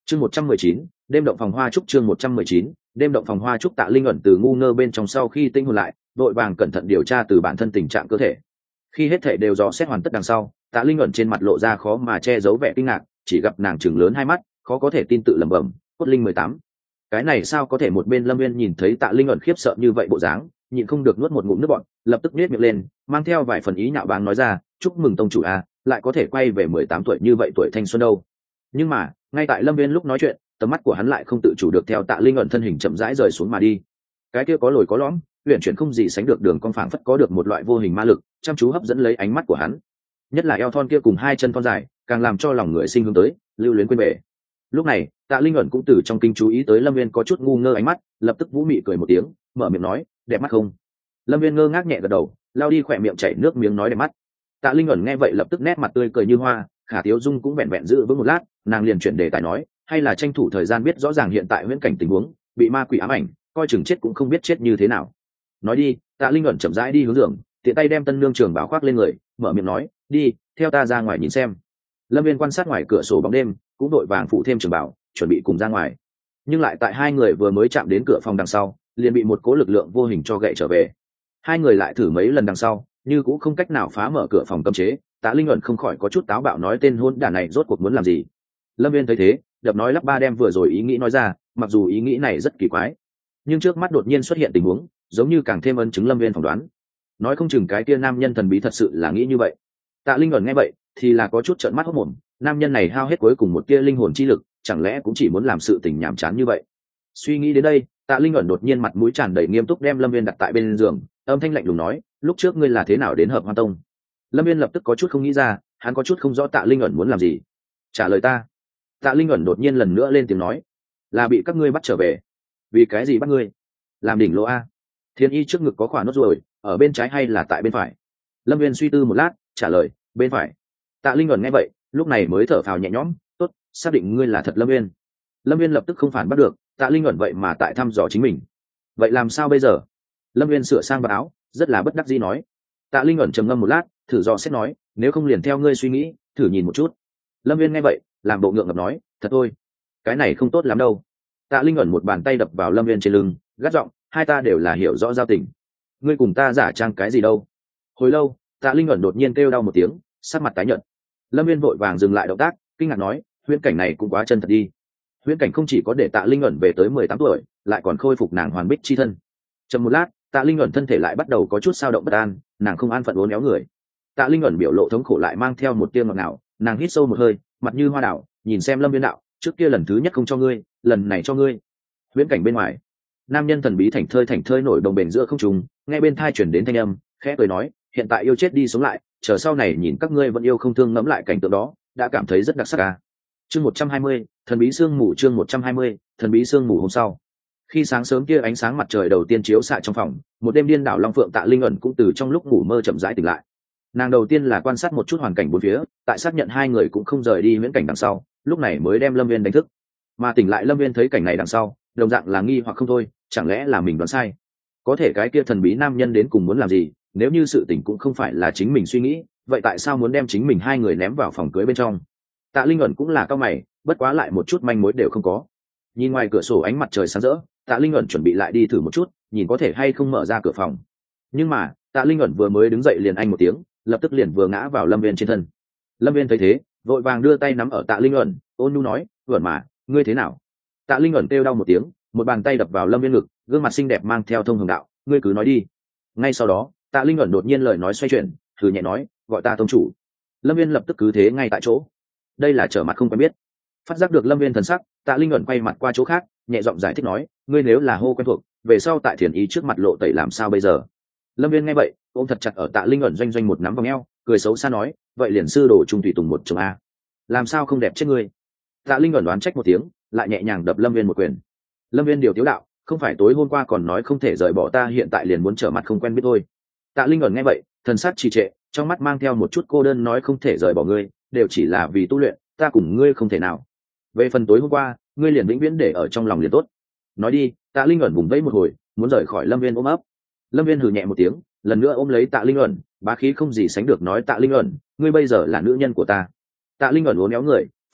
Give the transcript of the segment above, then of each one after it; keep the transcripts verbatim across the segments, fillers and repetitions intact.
chương một trăm mười chín đêm động phòng hoa trúc chương một trăm mười chín đêm động phòng hoa trúc. Tạ Linh ẩn từ ngu ngơ bên trong sau khi tinh hồn lại, đội vàng cẩn thận điều tra từ bản thân tình trạng cơ thể. Khi hết thể đều dò xét hoàn tất đằng sau, Tạ Linh ẩn trên mặt lộ ra khó mà che giấu vẻ kinh ngạc, chỉ gặp nàng chừng lớn hai mắt, khó có thể tin tự lẩm bẩm, cốt linh mười tám. Cái này sao có thể? Một bên Lâm Viên nhìn thấy Tạ Linh ẩn khiếp sợ như vậy bộ dáng, nhịn không được nuốt một ngụm nước bọt, lập tức nhếch miệng lên, mang theo vài phần ý nhạo báng nói ra, chúc mừng tông chủ a, lại có thể quay về mười tám tuổi như vậy, tuổi thanh xuân đâu. Nhưng mà ngay tại Lâm Viên lúc nói chuyện, tầm mắt của hắn lại không tự chủ được theo Tạ Linh ẩn thân hình chậm rãi rời xuống mà đi. Cái kia có lồi có lõm, uyển chuyển không gì sánh được đường cong phảng phất có được một loại vô hình ma lực, chăm chú hấp dẫn lấy ánh mắt của hắn. Nhất là eo thon kia cùng hai chân thon dài, càng làm cho lòng người sinh hướng tới, lưu luyến quên bể. Lúc này, Tạ Linh ẩn cũng từ trong kinh chú ý tới Lâm Viên có chút ngu ngơ ánh mắt, lập tức vũ mị cười một tiếng, mở miệng nói, đẹp mắt không? Lâm Viên ngơ ngác nhẹ gật đầu, lao đi khỏe miệng chảy nước miếng nói đẹp mắt. Tạ Linh ẩn nghe vậy lập tức nét mặt tươi cười như hoa, Khả Tiếu Dung cũng vẹn vẹn giữ vững một lát, nàng liền chuyển đề tài nói, hay là tranh thủ thời gian biết rõ ràng hiện tại huyễn cảnh tình huống, bị ma quỷ ám ảnh, coi chừng chết cũng không biết chết như thế nào. Nói đi. Tạ Linh ẩn chậm rãi đi hướng giường, tiện tay đem tân nương trường bảo khoác lên người, mở miệng nói, đi, theo ta ra ngoài nhìn xem. Lâm Viên quan sát ngoài cửa sổ bóng đêm, cũng đội vàng phụ thêm trường bảo, chuẩn bị cùng ra ngoài. Nhưng lại tại hai người vừa mới chạm đến cửa phòng đằng sau, liền bị một cố lực lượng vô hình cho gậy trở về. Hai người lại thử mấy lần đằng sau, như cũng không cách nào phá mở cửa phòng cấm chế. Tạ Linh ẩn không khỏi có chút táo bạo nói, tên hôn đản này rốt cuộc muốn làm gì? Lâm Viên thấy thế, đập nói lắp ba đem vừa rồi ý nghĩ nói ra, mặc dù ý nghĩ này rất kỳ quái, nhưng trước mắt đột nhiên xuất hiện tình huống, giống như càng thêm ấn chứng Lâm Viên phỏng đoán. Nói không chừng cái kia nam nhân thần bí thật sự là nghĩ như vậy. Tạ Linh ẩn nghe vậy thì là có chút trợn mắt hốt mồm, nam nhân này hao hết cuối cùng một tia linh hồn chi lực, chẳng lẽ cũng chỉ muốn làm sự tình nhảm chán như vậy? Suy nghĩ đến đây, Tạ Linh ẩn đột nhiên mặt mũi tràn đầy nghiêm túc đem Lâm Viên đặt tại bên giường, âm thanh lạnh lùng nói, lúc trước ngươi là thế nào đến Hợp Hoan Tông? Lâm Viên lập tức có chút không nghĩ ra, hắn có chút không rõ Tạ Linh ẩn muốn làm gì. Trả lời ta. Tạ Linh ẩn đột nhiên lần nữa lên tiếng nói, là bị các ngươi bắt trở về. Vì cái gì bắt ngươi? Làm đỉnh lỗ a? Thiên y trước ngực có khỏa nốt ruồi, ở bên trái hay là tại bên phải? Lâm Viên suy tư một lát, trả lời, bên phải. Tạ Linh ẩn nghe vậy, lúc này mới thở phào nhẹ nhõm, tốt, xác định ngươi là thật Lâm Viên. Lâm Viên lập tức không phản bắt được, Tạ Linh ẩn vậy mà tại thăm dò chính mình. Vậy làm sao bây giờ? Lâm Viên sửa sang vào áo, rất là bất đắc dĩ nói. Tạ Linh ẩn trầm ngâm một lát, thử dò xét nói, nếu không liền theo ngươi suy nghĩ, thử nhìn một chút. Lâm Viên nghe vậy, làm bộ ngượng ngập nói, thật thôi, cái này không tốt lắm đâu. Tạ Linh ẩn một bàn tay đập vào Lâm Viên trên lưng, gắt giọng, hai ta đều là hiểu rõ giao tình, ngươi cùng ta giả trang cái gì đâu? Hồi lâu, Tạ Linh ẩn đột nhiên kêu đau một tiếng, sắc mặt tái nhợt. Lâm Viên vội vàng dừng lại động tác, kinh ngạc nói, huyễn cảnh này cũng quá chân thật đi. Huyễn cảnh không chỉ có để Tạ Linh ẩn về tới mười tám tuổi, lại còn khôi phục nàng hoàn bích chi thân. Chậm một lát, Tạ Linh ẩn thân thể lại bắt đầu có chút dao động bất an, nàng không an phận uốn éo người. Tạ Linh ẩn biểu lộ thống khổ lại mang theo một tia ngọt ngào, nàng hít sâu một hơi, mặt như hoa đảo, nhìn xem Lâm Viên đạo, trước kia lần thứ nhất không cho ngươi, lần này cho ngươi. Huyễn cảnh bên ngoài, nam nhân thần bí thảnh thơi thảnh thơi nổi đồng bền giữa không trung, nghe bên thai chuyển đến thanh âm, khẽ cười nói, hiện tại yêu chết đi sống lại, chờ sau này nhìn các ngươi vẫn yêu không thương ngẫm lại cảnh tượng đó, đã cảm thấy rất đặc sắc à. Chương một trăm hai mươi, thần bí sương mù. Chương một trăm hai mươi, thần bí sương mù. Hôm sau, khi sáng sớm kia ánh sáng mặt trời đầu tiên chiếu xạ trong phòng, một đêm điên đảo long phượng Tạ Linh ẩn cũng từ trong lúc ngủ mơ chậm rãi tỉnh lại. Nàng đầu tiên là quan sát một chút hoàn cảnh bốn phía, tại xác nhận hai người cũng không rời đi huyễn cảnh đằng sau, lúc này mới đem Lâm Viên đánh thức. Mà tỉnh lại Lâm Viên thấy cảnh này đằng sau, đồng dạng là nghi hoặc không thôi, chẳng lẽ là mình đoán sai? Có thể cái kia thần bí nam nhân đến cùng muốn làm gì? Nếu như sự tình cũng không phải là chính mình suy nghĩ, vậy tại sao muốn đem chính mình hai người ném vào phòng cưới bên trong? Tạ Linh ẩn cũng là cao mày, bất quá lại một chút manh mối đều không có. Nhìn ngoài cửa sổ ánh mặt trời sáng rỡ, Tạ Linh ẩn chuẩn bị lại đi thử một chút, nhìn có thể hay không mở ra cửa phòng. Nhưng mà Tạ Linh ẩn vừa mới đứng dậy liền anh một tiếng, lập tức liền vừa ngã vào Lâm Viên trên thân. Lâm Viên thấy thế, vội vàng đưa tay nắm ở Tạ Linh ẩn, ôn nhu nói, ẩn mà, ngươi thế nào? Tạ Linh ẩn kêu đau một tiếng, một bàn tay đập vào Lâm Viên ngực, gương mặt xinh đẹp mang theo thông hưởng đạo, ngươi cứ nói đi. Ngay sau đó, Tạ Linh ẩn đột nhiên lời nói xoay chuyển, thử nhẹ nói, gọi ta tông chủ. Lâm Viên lập tức cứ thế ngay tại chỗ. Đây là trở mặt không quen biết. Phát giác được Lâm Viên thần sắc, Tạ Linh ẩn quay mặt qua chỗ khác, nhẹ giọng giải thích nói, ngươi nếu là hô quen thuộc, về sau tại thiền ý trước mặt lộ tẩy làm sao bây giờ? Lâm Viên nghe vậy, ôm thật chặt ở Tạ Linh ẩn doanh doanh một nắm vào eo, cười xấu xa nói, vậy liền sư đồ trung thủy tùng một chồng a, làm sao không đẹp chết ngươi? Tạ Linh ẩn đoán trách một tiếng, lại nhẹ nhàng đập Lâm Viên một quyền. Lâm Viên điều tiếu đạo, không phải tối hôm qua còn nói không thể rời bỏ ta, hiện tại liền muốn trở mặt không quen biết thôi. Tạ Linh ẩn nghe vậy, thần sắc trì trệ, trong mắt mang theo một chút cô đơn, nói không thể rời bỏ ngươi, đều chỉ là vì tu luyện, ta cùng ngươi không thể nào. Về phần tối hôm qua, ngươi liền vĩnh viễn để ở trong lòng liền tốt. Nói đi. Tạ Linh ẩn vùng vẫy một hồi, muốn rời khỏi Lâm Viên ôm ấp. Lâm Viên hừ nhẹ một tiếng, lần nữa ôm lấy Tạ Linh ẩn, bá khí không gì sánh được nói, Tạ Linh ẩn, ngươi bây giờ là nữ nhân của ta. Tạ Linh ẩn uốn éo người,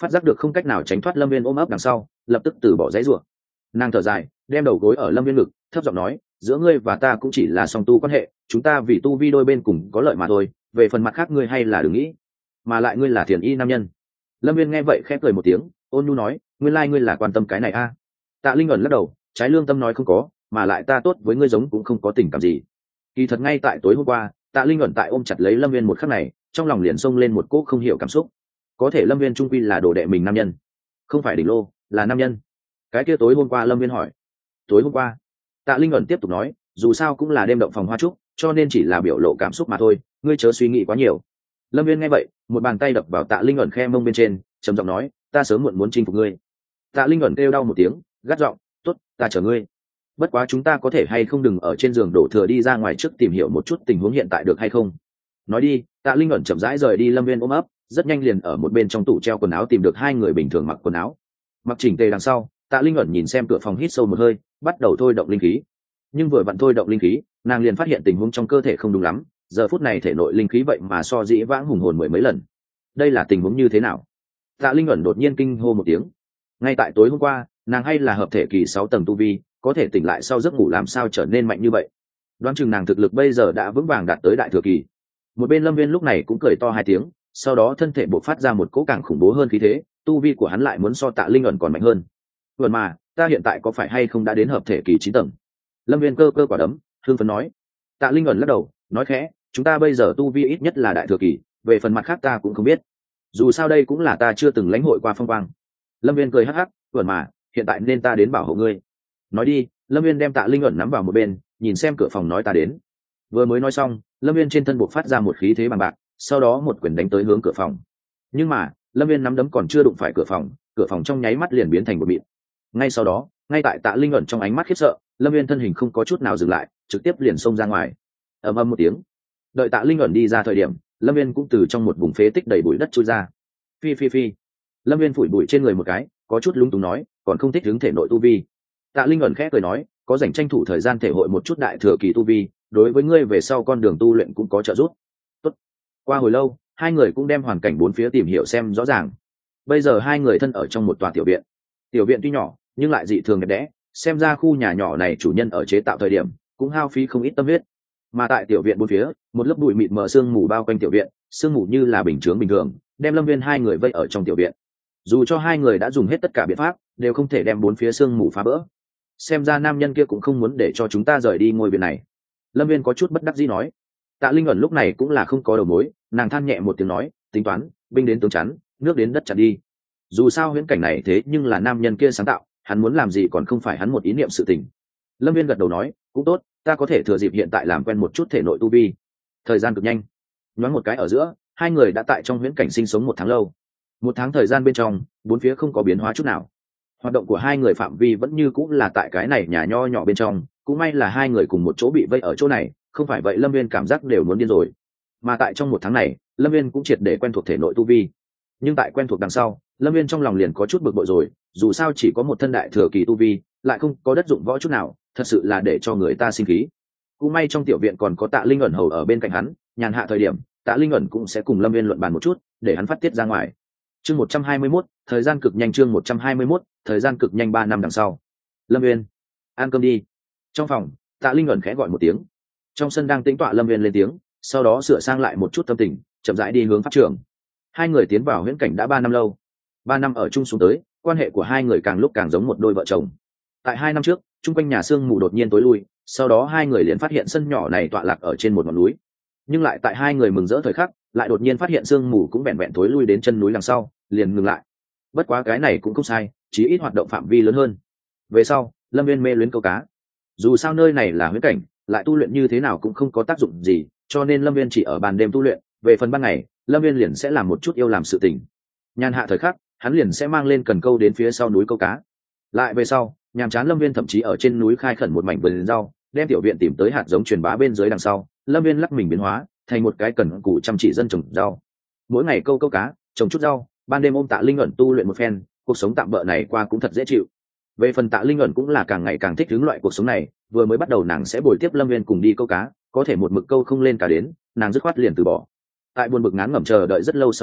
phát giác được không cách nào tránh thoát lâm viên ôm ấp đằng sau, lập tức từ bỏ giấy rủa. Nàng thở dài, đem đầu gối ở lâm viên ngực, thấp giọng nói, giữa ngươi và ta cũng chỉ là song tu quan hệ, chúng ta vì tu vi đôi bên cùng có lợi mà thôi, về phần mặt khác ngươi hay là đừng nghĩ. Mà lại ngươi là thiền y nam nhân. Lâm viên nghe vậy khẽ cười một tiếng, ôn nhu nói, nguyên lai ngươi là quan tâm cái này a à? Tạ Linh ẩn lắc đầu, trái lương tâm nói không có, mà lại ta tốt với ngươi giống cũng không có tình cảm gì. Kỳ thật ngay tại tối hôm qua, Tạ Linh ẩn tại ôm chặt lấy lâm viên một khắc này, trong lòng liền xông lên một cỗ không hiểu cảm xúc. Có thể lâm viên trung quy là đồ đệ mình nam nhân, không phải đỉnh lô, là nam nhân. Cái kia tối hôm qua lâm viên hỏi. Tối hôm qua, Tạ Linh ẩn tiếp tục nói, dù sao cũng là đêm động phòng hoa trúc, cho nên chỉ là biểu lộ cảm xúc mà thôi, ngươi chớ suy nghĩ quá nhiều. Lâm viên nghe vậy, một bàn tay đập vào Tạ Linh ẩn khe mông bên trên, trầm giọng nói, ta sớm muộn muốn chinh phục ngươi. Tạ Linh ẩn kêu đau một tiếng, gắt giọng, tốt, ta chờ ngươi. Bất quá chúng ta có thể hay không đừng ở trên giường đổ thừa đi ra ngoài trước tìm hiểu một chút tình huống hiện tại được hay không. Nói đi, Tạ Linh ẩn chậm rãi rời đi lâm viên ôm ấp, rất nhanh liền ở một bên trong tủ treo quần áo tìm được hai người bình thường mặc quần áo. Mặc chỉnh tề đằng sau, Tạ Linh ẩn nhìn xem cửa phòng, hít sâu một hơi, bắt đầu thôi động linh khí. Nhưng vừa vặn thôi động linh khí, nàng liền phát hiện tình huống trong cơ thể không đúng lắm, giờ phút này thể nội linh khí vậy mà so dĩ vãng hùng hồn mười mấy lần. Đây là tình huống như thế nào? Tạ Linh ẩn đột nhiên kinh hô một tiếng. Ngay tại tối hôm qua, nàng hay là hợp thể kỳ sáu tầng tu vi, có thể tỉnh lại sau giấc ngủ làm sao trở nên mạnh như vậy? Đoán chừng nàng thực lực bây giờ đã vững vàng đạt tới đại thừa kỳ. Một bên lâm viên lúc này cũng cười to hai tiếng, sau đó thân thể bộc phát ra một cỗ càng khủng bố hơn khí thế, tu vi của hắn lại muốn so Tạ Linh ẩn còn mạnh hơn. Vườn mà, ta hiện tại có phải hay không đã đến hợp thể kỳ chín tầng? Lâm viên cơ cơ quả đấm, hương phấn nói. Tạ Linh ẩn lắc đầu, nói khẽ, chúng ta bây giờ tu vi ít nhất là đại thừa kỳ, về phần mặt khác ta cũng không biết. Dù sao đây cũng là ta chưa từng lãnh hội qua phong quang. Lâm viên cười hắc hắc, vườn mà, hiện tại nên ta đến bảo hộ ngươi. Nói đi, Lâm viên đem Tạ Linh ẩn nắm vào một bên, nhìn xem cửa phòng nói ta đến. Vừa mới nói xong, Lâm viên trên thân bộc phát ra một khí thế bằng bạc, sau đó một quyền đánh tới hướng cửa phòng. Nhưng mà lâm viên nắm đấm còn chưa đụng phải cửa phòng, cửa phòng trong nháy mắt liền biến thành một mịn. Ngay sau đó, ngay tại Tạ Linh ẩn trong ánh mắt khiếp sợ, lâm viên thân hình không có chút nào dừng lại, trực tiếp liền xông ra ngoài. Ầm ầm một tiếng. Đợi Tạ Linh ẩn đi ra thời điểm, lâm viên cũng từ trong một vùng phế tích đầy bụi đất chui ra. Phi phi phi. Lâm viên phủi bụi trên người một cái, có chút lúng túng nói, còn không thích hướng thể nội tu vi. Tạ Linh ẩn khẽ cười nói, có dành tranh thủ thời gian thể hội một chút đại thừa kỳ tu vi, đối với ngươi về sau con đường tu luyện cũng có trợ giúp. Tốt. Qua hồi lâu, hai người cũng đem hoàn cảnh bốn phía tìm hiểu xem rõ ràng. Bây giờ hai người thân ở trong một tòa tiểu viện. Tiểu viện tuy nhỏ nhưng lại dị thường đẹp đẽ, xem ra khu nhà nhỏ này chủ nhân ở chế tạo thời điểm cũng hao phí không ít tâm huyết. Mà tại tiểu viện bốn phía, một lớp bụi mịt mờ sương mù bao quanh tiểu viện, sương mù như là bình chướng bình thường, đem lâm viên hai người vây ở trong tiểu viện. Dù cho hai người đã dùng hết tất cả biện pháp, đều không thể đem bốn phía sương mù phá vỡ. Xem ra nam nhân kia cũng không muốn để cho chúng ta rời đi ngôi viện này. Lâm viên có chút bất đắc dĩ nói. Tạ Linh ẩn lúc này cũng là không có đầu mối, nàng than nhẹ một tiếng nói, tính toán, binh đến tướng chắn, nước đến đất chặn đi. Dù sao huyễn cảnh này thế nhưng là nam nhân kia sáng tạo, hắn muốn làm gì còn không phải hắn một ý niệm sự tình. Lâm viên gật đầu nói, cũng tốt, ta có thể thừa dịp hiện tại làm quen một chút thể nội tu vi. Thời gian cực nhanh, nhoáng một cái ở giữa, hai người đã tại trong huyễn cảnh sinh sống một tháng lâu. Một tháng thời gian bên trong, bốn phía không có biến hóa chút nào. Hoạt động của hai người phạm vi vẫn như cũng là tại cái này nhà nho nhỏ bên trong, cũng may là hai người cùng một chỗ bị vây ở chỗ này, không phải vậy lâm viên cảm giác đều muốn điên rồi. Mà tại trong một tháng này, lâm viên cũng triệt để quen thuộc thể nội tu vi. Nhưng tại quen thuộc đằng sau, lâm viên trong lòng liền có chút bực bội rồi, dù sao chỉ có một thân đại thừa kỳ tu vi, lại không có đất dụng võ chút nào, thật sự là để cho người ta sinh khí. Cũng may trong tiểu viện còn có Tạ Linh ẩn hầu ở bên cạnh hắn, nhàn hạ thời điểm Tạ Linh ẩn cũng sẽ cùng lâm viên luận bàn một chút, để hắn phát tiết ra ngoài. Chương một trăm hai mươi mốt, thời gian cực nhanh. Chương một trăm hai mươi mốt, thời gian cực nhanh. Ba năm đằng sau, lâm viên, ăn cơm đi. Trong phòng, Tạ Linh ẩn khẽ gọi một tiếng. Trong sân đang tĩnh tọa lâm viên lên tiếng, sau đó sửa sang lại một chút tâm tình, chậm rãi đi hướng pháp trường. Hai người tiến vào huyễn cảnh đã ba năm lâu. Ba năm ở chung xuống tới, quan hệ của hai người càng lúc càng giống một đôi vợ chồng. Tại hai năm trước, chung quanh nhà sương mù đột nhiên tối lui, sau đó hai người liền phát hiện sân nhỏ này tọa lạc ở trên một ngọn núi. Nhưng lại tại hai người mừng rỡ thời khắc, lại đột nhiên phát hiện sương mù cũng vẹn vẹn tối lui đến chân núi đằng sau, liền ngừng lại. Bất quá cái này cũng không sai, chí ít hoạt động phạm vi lớn hơn. Về sau, lâm viên mê luyến câu cá. Dù sao nơi này là huyễn cảnh, lại tu luyện như thế nào cũng không có tác dụng gì, cho nên lâm viên chỉ ở ban đêm tu luyện, về phần ban ngày lâm viên liền sẽ làm một chút yêu làm sự tình. Nhàn hạ thời khắc, hắn liền sẽ mang lên cần câu đến phía sau núi câu cá. Lại về sau, nhàm chán lâm viên thậm chí ở trên núi khai khẩn một mảnh vườn rau, đem tiểu viện tìm tới hạt giống truyền bá bên dưới đằng sau, lâm viên lắc mình biến hóa thành một cái cần cù chăm chỉ dân trồng rau. Mỗi ngày câu câu cá, trồng chút rau, ban đêm ôm Tạ Linh ẩn tu luyện một phen, cuộc sống tạm bợ này qua cũng thật dễ chịu. Về phần Tạ Linh ẩn cũng là càng ngày càng thích hướng loại cuộc sống này, vừa mới bắt đầu nàng sẽ bồi tiếp lâm viên cùng đi câu cá, có thể một mực câu không lên cá đến, nàng dứt khoát liền từ bỏ. Tại buồn bực ngán ngẩm chờ đợi rất lâu sau đó,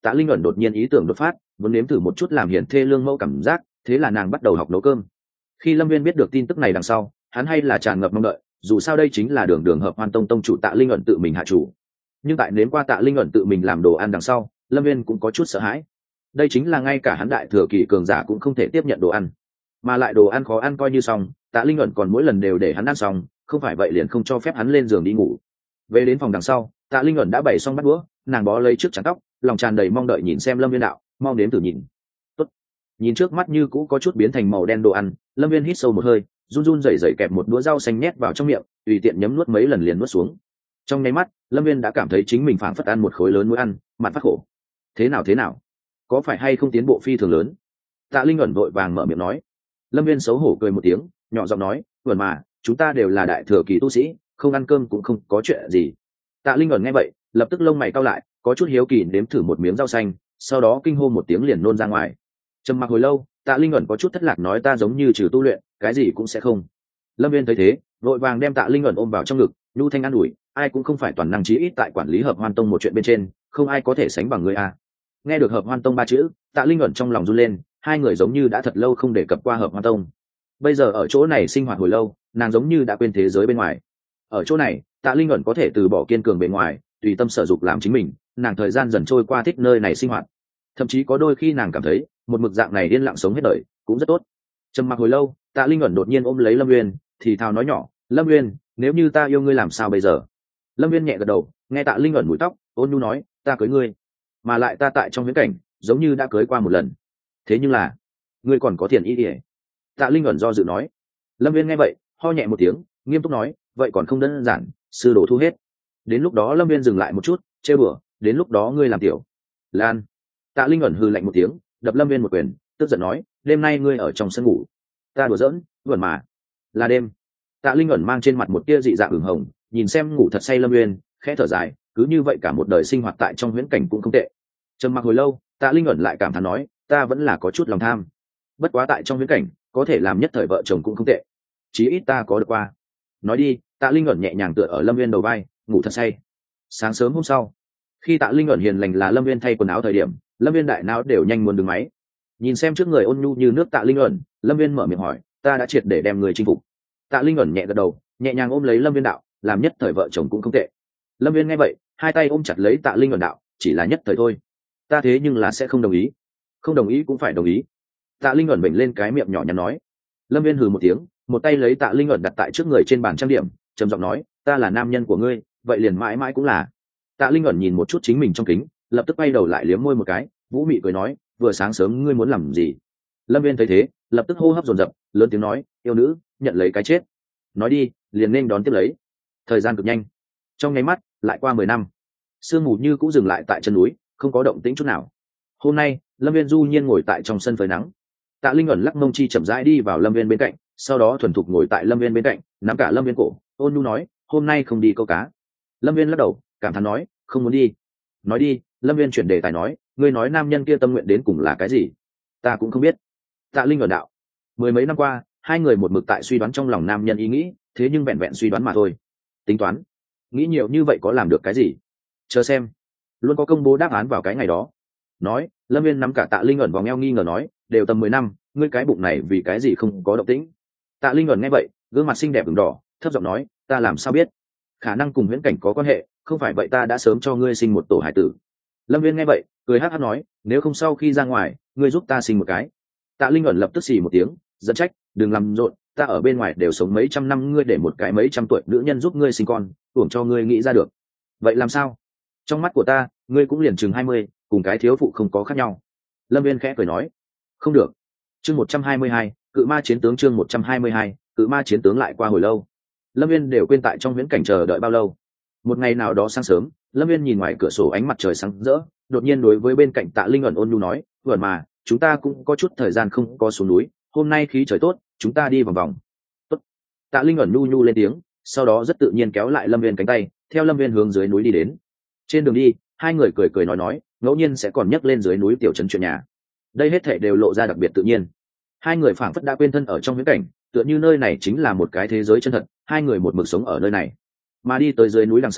Tạ Linh ẩn đột nhiên ý tưởng đột phát, muốn nếm thử một chút làm hiền thê lương mẫu cảm giác, thế là nàng bắt đầu học nấu cơm. Khi Lâm Viên biết được tin tức này đằng sau, hắn hay là tràn ngập mong đợi, dù sao đây chính là đường đường hợp Hoan Tông tông chủ Tạ Linh ẩn tự mình hạ chủ. Nhưng tại nếm qua Tạ Linh ẩn tự mình làm đồ ăn đằng sau, Lâm Viên cũng có chút sợ hãi. Đây chính là ngay cả hắn đại thừa kỳ cường giả cũng không thể tiếp nhận đồ ăn, mà lại đồ ăn khó ăn coi như xong, Tạ Linh ẩn còn mỗi lần đều để hắn ăn xong, không phải vậy liền không cho phép hắn lên giường đi ngủ. Về đến phòng đằng sau, Tạ Linh ẩn đã bày xong bát đũa, nàng bó lấy trước chắn tóc, lòng tràn đầy mong đợi nhìn xem Lâm Viên đạo, mau đến thử nhìn. Tốt. Nhìn trước mắt như cũ có chút biến thành màu đen đồ ăn, Lâm Viên hít sâu một hơi, run run rẩy rẩy kẹp một đũa rau xanh nhét vào trong miệng, tùy tiện nhấm nuốt mấy lần liền nuốt xuống. Trong nháy mắt, Lâm Viên đã cảm thấy chính mình phảng phất ăn một khối lớn muối ăn, mặt phát khổ. Thế nào thế nào? Có phải hay không tiến bộ phi thường lớn? Tạ Linh ẩn vội vàng mở miệng nói. Lâm Viên xấu hổ cười một tiếng, nhỏ giọng nói, "Vườn mà, chúng ta đều là đại thừa kỳ tu sĩ, không ăn cơm cũng không có chuyện gì." Tạ Linh ẩn nghe vậy, lập tức lông mày cau lại, có chút hiếu kỳ nếm thử một miếng rau xanh, sau đó kinh hô một tiếng liền nôn ra ngoài. Trầm mặc hồi lâu, Tạ Linh ẩn có chút thất lạc nói, "Ta giống như trừ tu luyện, cái gì cũng sẽ không." Lâm Viên thấy thế, vội vàng đem Tạ Linh ẩn ôm vào trong ngực, nhu thanh an ủi, "Ai cũng không phải toàn năng chí ít tại quản lý Hợp Hoan Tông một chuyện bên trên, không ai có thể sánh bằng ngươi a." Nghe được Hợp Hoan Tông ba chữ, Tạ Linh ẩn trong lòng run lên, hai người giống như đã thật lâu không đề cập qua Hợp Hoan Tông. Bây giờ ở chỗ này sinh hoạt hồi lâu, nàng giống như đã quên thế giới bên ngoài. Ở chỗ này, Tạ Linh ẩn có thể từ bỏ kiên cường bề ngoài, tùy tâm sở dục làm chính mình, nàng thời gian dần trôi qua thích nơi này sinh hoạt. Thậm chí có đôi khi nàng cảm thấy, một mực dạng này yên lặng sống hết đời, cũng rất tốt. Trầm mặc hồi lâu, Tạ Linh ẩn đột nhiên ôm lấy Lâm Uyên, thì thào nói nhỏ, "Lâm Uyên, nếu như ta yêu ngươi làm sao bây giờ?" Lâm Uyên nhẹ gật đầu, nghe Tạ Linh ẩn búi tóc, ôn nhu nói, "Ta cưới ngươi, mà lại ta tại trong viễn cảnh, giống như đã cưới qua một lần. Thế nhưng là, ngươi còn có tiền ý ỉa?" Tạ Linh ẩn do dự nói. Lâm Viên nghe vậy, ho nhẹ một tiếng, nghiêm túc nói, "Vậy còn không đơn giản, sư đồ thu hết." Đến lúc đó Lâm Viên dừng lại một chút, chê bừa, "Đến lúc đó ngươi làm tiểu Lan." Tạ Linh ẩn hừ lạnh một tiếng, đập Lâm Viên một quyền, tức giận nói, "Đêm nay ngươi ở trong sân ngủ." "Ta đùa giỡn, vẩn mà." "Là đêm." Tạ Linh ẩn mang trên mặt một tia dị dạng ửng hồng, nhìn xem ngủ thật say Lâm Viên, khẽ thở dài, cứ như vậy cả một đời sinh hoạt tại trong huyễn cảnh cũng không tệ. Trầm mặc hồi lâu, Tạ Linh ẩn lại cảm thán nói, "Ta vẫn là có chút lòng tham. Bất quá tại trong huyễn cảnh, có thể làm nhất thời vợ chồng cũng không tệ. Chí ít ta có được qua." Nói đi, Tạ Linh ẩn nhẹ nhàng tựa ở Lâm Viên đầu vai, ngủ thật say. Sáng sớm hôm sau, khi Tạ Linh ẩn hiền lành là Lâm Viên thay quần áo thời điểm, Lâm Viên đại não đều nhanh muốn đứng máy. Nhìn xem trước người ôn nhu như nước Tạ Linh ẩn, Lâm Viên mở miệng hỏi, "Ta đã triệt để đem người chinh phục?" Tạ Linh ẩn nhẹ gật đầu, nhẹ nhàng ôm lấy Lâm Viên đạo, "Làm nhất thời vợ chồng cũng không tệ." Lâm Viên nghe vậy, hai tay ôm chặt lấy Tạ Linh ẩn đạo, "Chỉ là nhất thời thôi. Ta thế nhưng là sẽ không đồng ý." "Không đồng ý cũng phải đồng ý." Tạ Linh ẩn bệnh lên cái miệng nhỏ nhắn nói. Lâm Viên hừ một tiếng, một tay lấy Tạ Linh ẩn đặt tại trước người trên bàn trang điểm, trầm giọng nói, "Ta là nam nhân của ngươi, vậy liền mãi mãi cũng là." Tạ Linh ẩn nhìn một chút chính mình trong kính, lập tức quay đầu lại liếm môi một cái, vũ mị cười nói, "Vừa sáng sớm ngươi muốn làm gì?" Lâm Viên thấy thế, lập tức hô hấp dồn dập, lớn tiếng nói, "Yêu nữ, nhận lấy cái chết." Nói đi, liền nên đón tiếp lấy. Thời gian cực nhanh, trong nháy mắt lại qua mười năm, sương mù như cũng dừng lại tại chân núi, không có động tĩnh chút nào. Hôm nay, Lâm Viên du nhiên ngồi tại trong sân phơi nắng. Tạ Linh ẩn lắc mông chi chậm rãi đi vào Lâm Viên bên cạnh, sau đó thuần thục ngồi tại Lâm Viên bên cạnh, nắm cả Lâm Viên cổ, ôn nhu nói, "Hôm nay không đi câu cá." Lâm Viên lắc đầu, cảm thán nói, "Không muốn đi." Nói đi, Lâm Viên chuyển đề tài nói, "Ngươi nói nam nhân kia tâm nguyện đến cùng là cái gì?" "Ta cũng không biết." Tạ Linh ẩn đạo. Mười mấy năm qua, hai người một mực tại suy đoán trong lòng nam nhân ý nghĩ, thế nhưng vẹn vẹn suy đoán mà thôi. Tính toán, nghĩ nhiều như vậy có làm được cái gì? Chờ xem, luôn có công bố đáp án vào cái ngày đó. Nói, Lâm Viên nắm cả Tạ Linh ẩn vòng eo nghi ngờ nói, "Đều tầm mười năm, ngươi cái bụng này vì cái gì không có động tĩnh?" Tạ Linh ẩn nghe vậy, gương mặt xinh đẹp ửng đỏ, thấp giọng nói, "Ta làm sao biết? Khả năng cùng huyễn cảnh có quan hệ, không phải vậy ta đã sớm cho ngươi sinh một tổ hải tử." Lâm Viên nghe vậy, cười hát hát nói, "Nếu không sau khi ra ngoài, ngươi giúp ta sinh một cái." Tạ Linh ẩn lập tức xì một tiếng, dẫn trách, "Đừng làm rộn, ta ở bên ngoài đều sống mấy trăm năm, ngươi để một cái mấy trăm tuổi nữ nhân giúp ngươi sinh con, tưởng cho ngươi nghĩ ra được. Vậy làm sao? Trong mắt của ta, ngươi cũng liền chừng hai mươi, cùng cái thiếu phụ không có khác nhau." Lâm Viên khẽ cười nói, "Không được." Chương một trăm hai mươi hai, cự ma chiến tướng. Chương một trăm hai mươi hai, cự ma chiến tướng. Lại qua hồi lâu, Lâm Viên đều quên tại trong viễn cảnh chờ đợi bao lâu. Một ngày nào đó sáng sớm, Lâm Viên nhìn ngoài cửa sổ ánh mặt trời sáng rỡ, đột nhiên đối với bên cạnh Tạ Linh ẩn ôn nhu nói, "Vẩn mà, chúng ta cũng có chút thời gian không có xuống núi, hôm nay khí trời tốt, chúng ta đi vòng vòng." Tốt. Tạ Linh ẩn nhu nhu lên tiếng, sau đó rất tự nhiên kéo lại Lâm Viên cánh tay, theo Lâm Viên hướng dưới núi đi đến. Trên đường đi, hai người cười cười nói nói, ngẫu nhiên sẽ còn nhắc lên dưới núi tiểu trấn chuyện nhà. Đây hết thảy đều lộ ra đặc biệt tự nhiên. Hai người phảng phất đã quên thân ở trong viễn cảnh, tựa như nơi này chính là một cái thế giới chân thật, hai người một mực sống ở nơi này. Mà đi tới dưới núi đằng sau,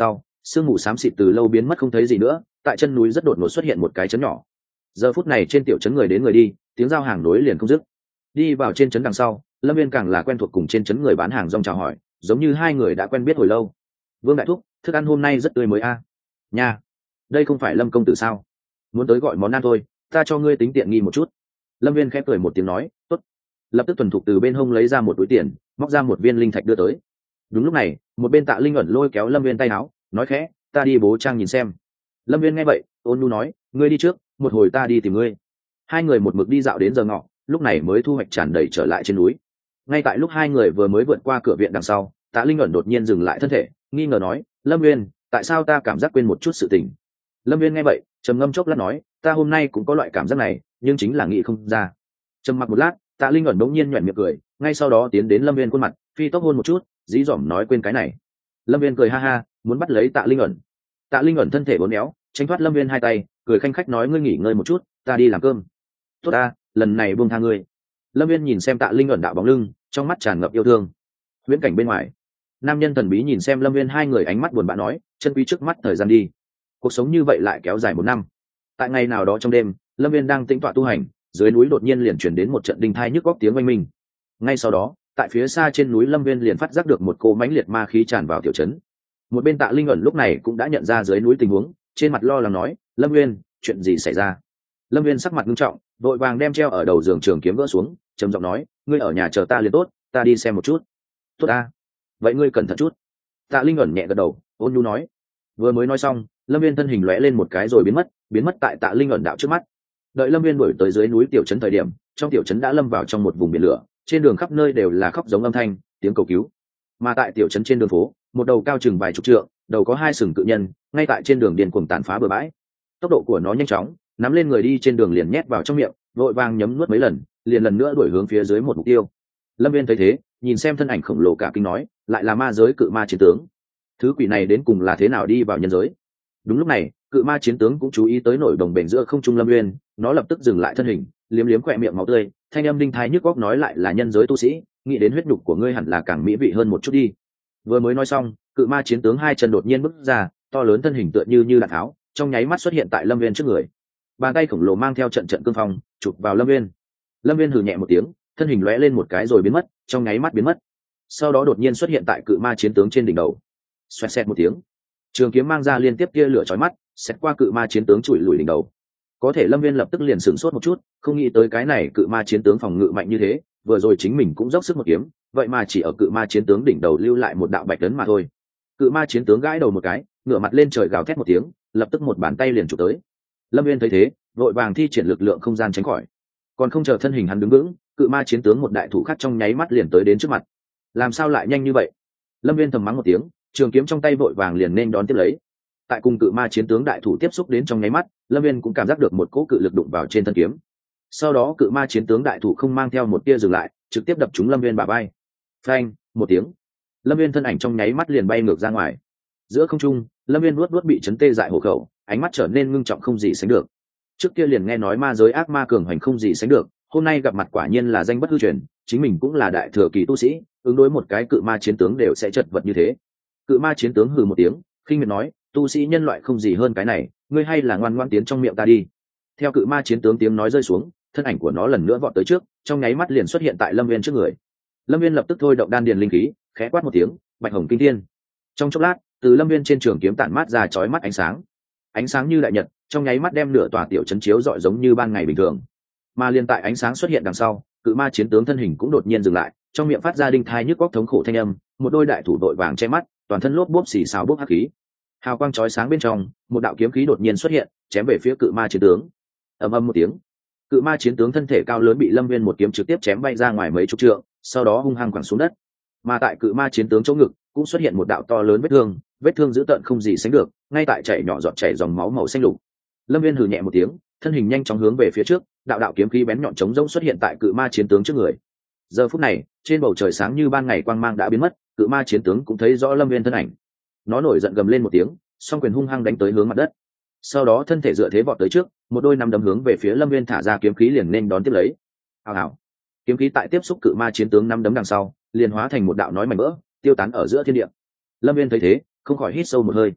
sương mù xám xịt từ lâu biến mất không thấy gì nữa, tại chân núi rất đột ngột xuất hiện một cái trấn nhỏ. Giờ phút này trên tiểu trấn người đến người đi, tiếng giao hàng nối liền không dứt. Đi vào trên trấn đằng sau, Lâm Viên càng là quen thuộc cùng trên trấn người bán hàng rong chào hỏi, giống như hai người đã quen biết hồi lâu. Vương đại thúc, thức ăn hôm nay rất tươi mới a. À? Nha, đây không phải Lâm công tử sao? Muốn tới gọi món ăn thôi, ta cho ngươi tính tiện nghi một chút. Lâm Viên khép cười một tiếng nói, tốt. Lập tức thuần thục từ bên hông lấy ra một túi tiền, móc ra một viên linh thạch đưa tới. Đúng lúc này, một bên Tạ Linh ẩn lôi kéo Lâm Viên tay áo, nói khẽ, ta đi bố trang nhìn xem. Lâm Viên nghe vậy, ôn nhu nói, ngươi đi trước, một hồi ta đi tìm ngươi. Hai người một mực đi dạo đến giờ ngọ, lúc này mới thu hoạch tràn đầy trở lại trên núi. Ngay tại lúc hai người vừa mới vượt qua cửa viện đằng sau, Tạ Linh ẩn đột nhiên dừng lại thân thể, nghi ngờ nói, Lâm Viên, tại sao ta cảm giác quên một chút sự tình? Lâm Viên nghe vậy, trầm ngâm chốc lát nói, ta hôm nay cũng có loại cảm giác này, nhưng chính là nghĩ không ra. Trầm mặc một lát, Tạ Linh ẩn đống nhiên nhoẻn miệng cười, ngay sau đó tiến đến Lâm Viên khuôn mặt, phi tốc hôn một chút, dí dỏm nói quên cái này. Lâm Viên cười ha ha, muốn bắt lấy Tạ Linh ẩn. Tạ Linh ẩn thân thể uốn éo, tránh thoát Lâm Viên hai tay, cười khanh khách nói, ngươi nghỉ ngơi một chút, ta đi làm cơm. Tốt ta, lần này buông tha ngươi. Lâm Viên nhìn xem Tạ Linh ẩn đạo bóng lưng, trong mắt tràn ngập yêu thương. Viễn cảnh bên ngoài, nam nhân thần bí nhìn xem Lâm Viên hai người, ánh mắt buồn bã nói, chân quý trước mắt thời gian đi. Cuộc sống như vậy lại kéo dài một năm. Tại ngày nào đó trong đêm, Lâm Viên đang tĩnh tọa tu hành, dưới núi đột nhiên liền chuyển đến một trận đinh thai nhức góc tiếng oanh minh. Ngay sau đó, tại phía xa trên núi Lâm Viên liền phát giác được một cô mãnh liệt ma khí tràn vào tiểu trấn. Một bên Tạ Linh ẩn lúc này cũng đã nhận ra dưới núi tình huống, trên mặt lo lắng nói, Lâm Viên, chuyện gì xảy ra? Lâm Viên sắc mặt nghiêm trọng, vội vàng đem treo ở đầu giường trường kiếm gỡ xuống, trầm giọng nói, ngươi ở nhà chờ ta liền tốt, ta đi xem một chút. Tốt ta, vậy ngươi cẩn thận chút. Tạ Linh ẩn nhẹ gật đầu, ôn nhu nói. Vừa mới nói xong, Lâm Viên thân hình lóe lên một cái rồi biến mất, biến mất tại Tạ Linh ẩn đạo trước mắt. Đợi Lâm Viên đuổi tới dưới núi tiểu trấn thời điểm, trong tiểu trấn đã lâm vào trong một vùng biển lửa, trên đường khắp nơi đều là khóc giống âm thanh, tiếng cầu cứu. Mà tại tiểu trấn trên đường phố, một đầu cao chừng vài chục trượng, đầu có hai sừng cự nhân, ngay tại trên đường điên cuồng tàn phá bừa bãi. Tốc độ của nó nhanh chóng, nắm lên người đi trên đường liền nhét vào trong miệng, vội vàng nhấm nuốt mấy lần, liền lần nữa đuổi hướng phía dưới một mục tiêu. Lâm Viên thấy thế, nhìn xem thân ảnh khổng lồ cả kinh nói, lại là ma giới cự ma chiến tướng. Thứ quỷ này đến cùng là thế nào đi vào nhân giới? Đúng lúc này, cự ma chiến tướng cũng chú ý tới nổi đồng bền giữa không trung Lâm Viên, nó lập tức dừng lại thân hình, liếm liếm khỏe miệng máu tươi, thanh âm đinh thái nhức óc nói, lại là nhân giới tu sĩ, nghĩ đến huyết nhục của ngươi hẳn là càng mỹ vị hơn một chút đi. Vừa mới nói xong, cự ma chiến tướng hai chân đột nhiên bước ra, to lớn thân hình tựa như như đạn tháo, trong nháy mắt xuất hiện tại Lâm Viên trước người. Bàn tay khổng lồ mang theo trận trận cương phong, chụp vào Lâm Viên. Lâm Viên hừ nhẹ một tiếng, thân hình lóe lên một cái rồi biến mất, trong nháy mắt biến mất. Sau đó đột nhiên xuất hiện tại cự ma chiến tướng trên đỉnh đầu. Xoẹt xẹt một tiếng, trường kiếm mang ra liên tiếp tia lửa chói mắt, xẹt qua cự ma chiến tướng chùi lùi đỉnh đầu. Có thể Lâm Viên lập tức liền sửng sốt một chút, không nghĩ tới cái này cự ma chiến tướng phòng ngự mạnh như thế, vừa rồi chính mình cũng dốc sức một kiếm, vậy mà chỉ ở cự ma chiến tướng đỉnh đầu lưu lại một đạo bạch ấn mà thôi. Cự ma chiến tướng gãi đầu một cái, ngửa mặt lên trời gào thét một tiếng, lập tức một bàn tay liền chụp tới. Lâm Viên thấy thế, vội vàng thi triển lực lượng không gian tránh khỏi. Còn không chờ thân hình hắn đứng vững, cự ma chiến tướng một đại thủ khác trong nháy mắt liền tới đến trước mặt. Làm sao lại nhanh như vậy? Lâm Viên thầm mắng một tiếng, trường kiếm trong tay vội vàng liền nên đón tiếp lấy. Tại cùng cự ma chiến tướng đại thủ tiếp xúc đến trong nháy mắt, Lâm Viên cũng cảm giác được một cỗ cự lực đụng vào trên thân kiếm. Sau đó cự ma chiến tướng đại thủ không mang theo một tia dừng lại, trực tiếp đập trúng Lâm Viên bả vai. Phanh, một tiếng, Lâm Viên thân ảnh trong nháy mắt liền bay ngược ra ngoài. Giữa không trung, Lâm Viên luốt luốt bị chấn tê dại hổ khẩu, ánh mắt trở nên ngưng trọng không gì sánh được. Trước kia liền nghe nói ma giới ác ma cường hành không gì sánh được, hôm nay gặp mặt quả nhiên là danh bất hư truyền, chính mình cũng là đại thừa kỳ tu sĩ, ứng đối một cái cự ma chiến tướng đều sẽ chật vật như thế. Cự ma chiến tướng hừ một tiếng, khinh miệt nói, tu sĩ nhân loại không gì hơn cái này, ngươi hay là ngoan ngoãn tiến trong miệng ta đi. Theo cự ma chiến tướng tiếng nói rơi xuống, thân ảnh của nó lần nữa vọt tới trước, trong nháy mắt liền xuất hiện tại Lâm Viên trước người. Lâm Viên lập tức thôi động đan điền linh khí, khẽ quát một tiếng, bạch hồng kinh thiên. Trong chốc lát, từ Lâm Viên trên trường kiếm tản mát ra chói mắt ánh sáng, ánh sáng như đại nhật, trong nháy mắt đem nửa tòa tiểu trấn chiếu rọi giống như ban ngày bình thường. Mà liên tại ánh sáng xuất hiện đằng sau, cự ma chiến tướng thân hình cũng đột nhiên dừng lại, trong miệng phát ra đinh thai nhức góc thống khổ thanh âm, một đôi đại thủ đội vàng che mắt, toàn thân lốp bốp xì xào bốc hắc khí. Hào quang chói sáng bên trong, một đạo kiếm khí đột nhiên xuất hiện, chém về phía cự ma chiến tướng. Ầm ầm một tiếng, cự ma chiến tướng thân thể cao lớn bị Lâm Viên một kiếm trực tiếp chém bay ra ngoài mấy chục trượng, sau đó hung hăng quẳng xuống đất. Mà tại cự ma chiến tướng chỗ ngực cũng xuất hiện một đạo to lớn vết thương, vết thương dữ tợn không gì sánh được, ngay tại chảy nhỏ giọt chảy dòng máu màu xanh lục. Lâm Viên hừ nhẹ một tiếng, thân hình nhanh chóng hướng về phía trước, đạo đạo kiếm khí bén nhọn chống rỗng xuất hiện tại cự ma chiến tướng trước người. Giờ phút này, trên bầu trời sáng như ban ngày quang mang đã biến mất, cự ma chiến tướng cũng thấy rõ Lâm Viên thân ảnh. Nó nổi giận gầm lên một tiếng, song quyền hung hăng đánh tới hướng mặt đất. Sau đó thân thể dựa thế vọt tới trước, một đôi nắm đấm hướng về phía Lâm Viên thả ra kiếm khí liền nên đón tiếp lấy. Hào hào, kiếm khí tại tiếp xúc cự ma chiến tướng nắm đấm đằng sau, liền hóa thành một đạo nói mảnh vỡ, tiêu tán ở giữa thiên địa. Lâm Viên thấy thế, không khỏi hít sâu một hơi.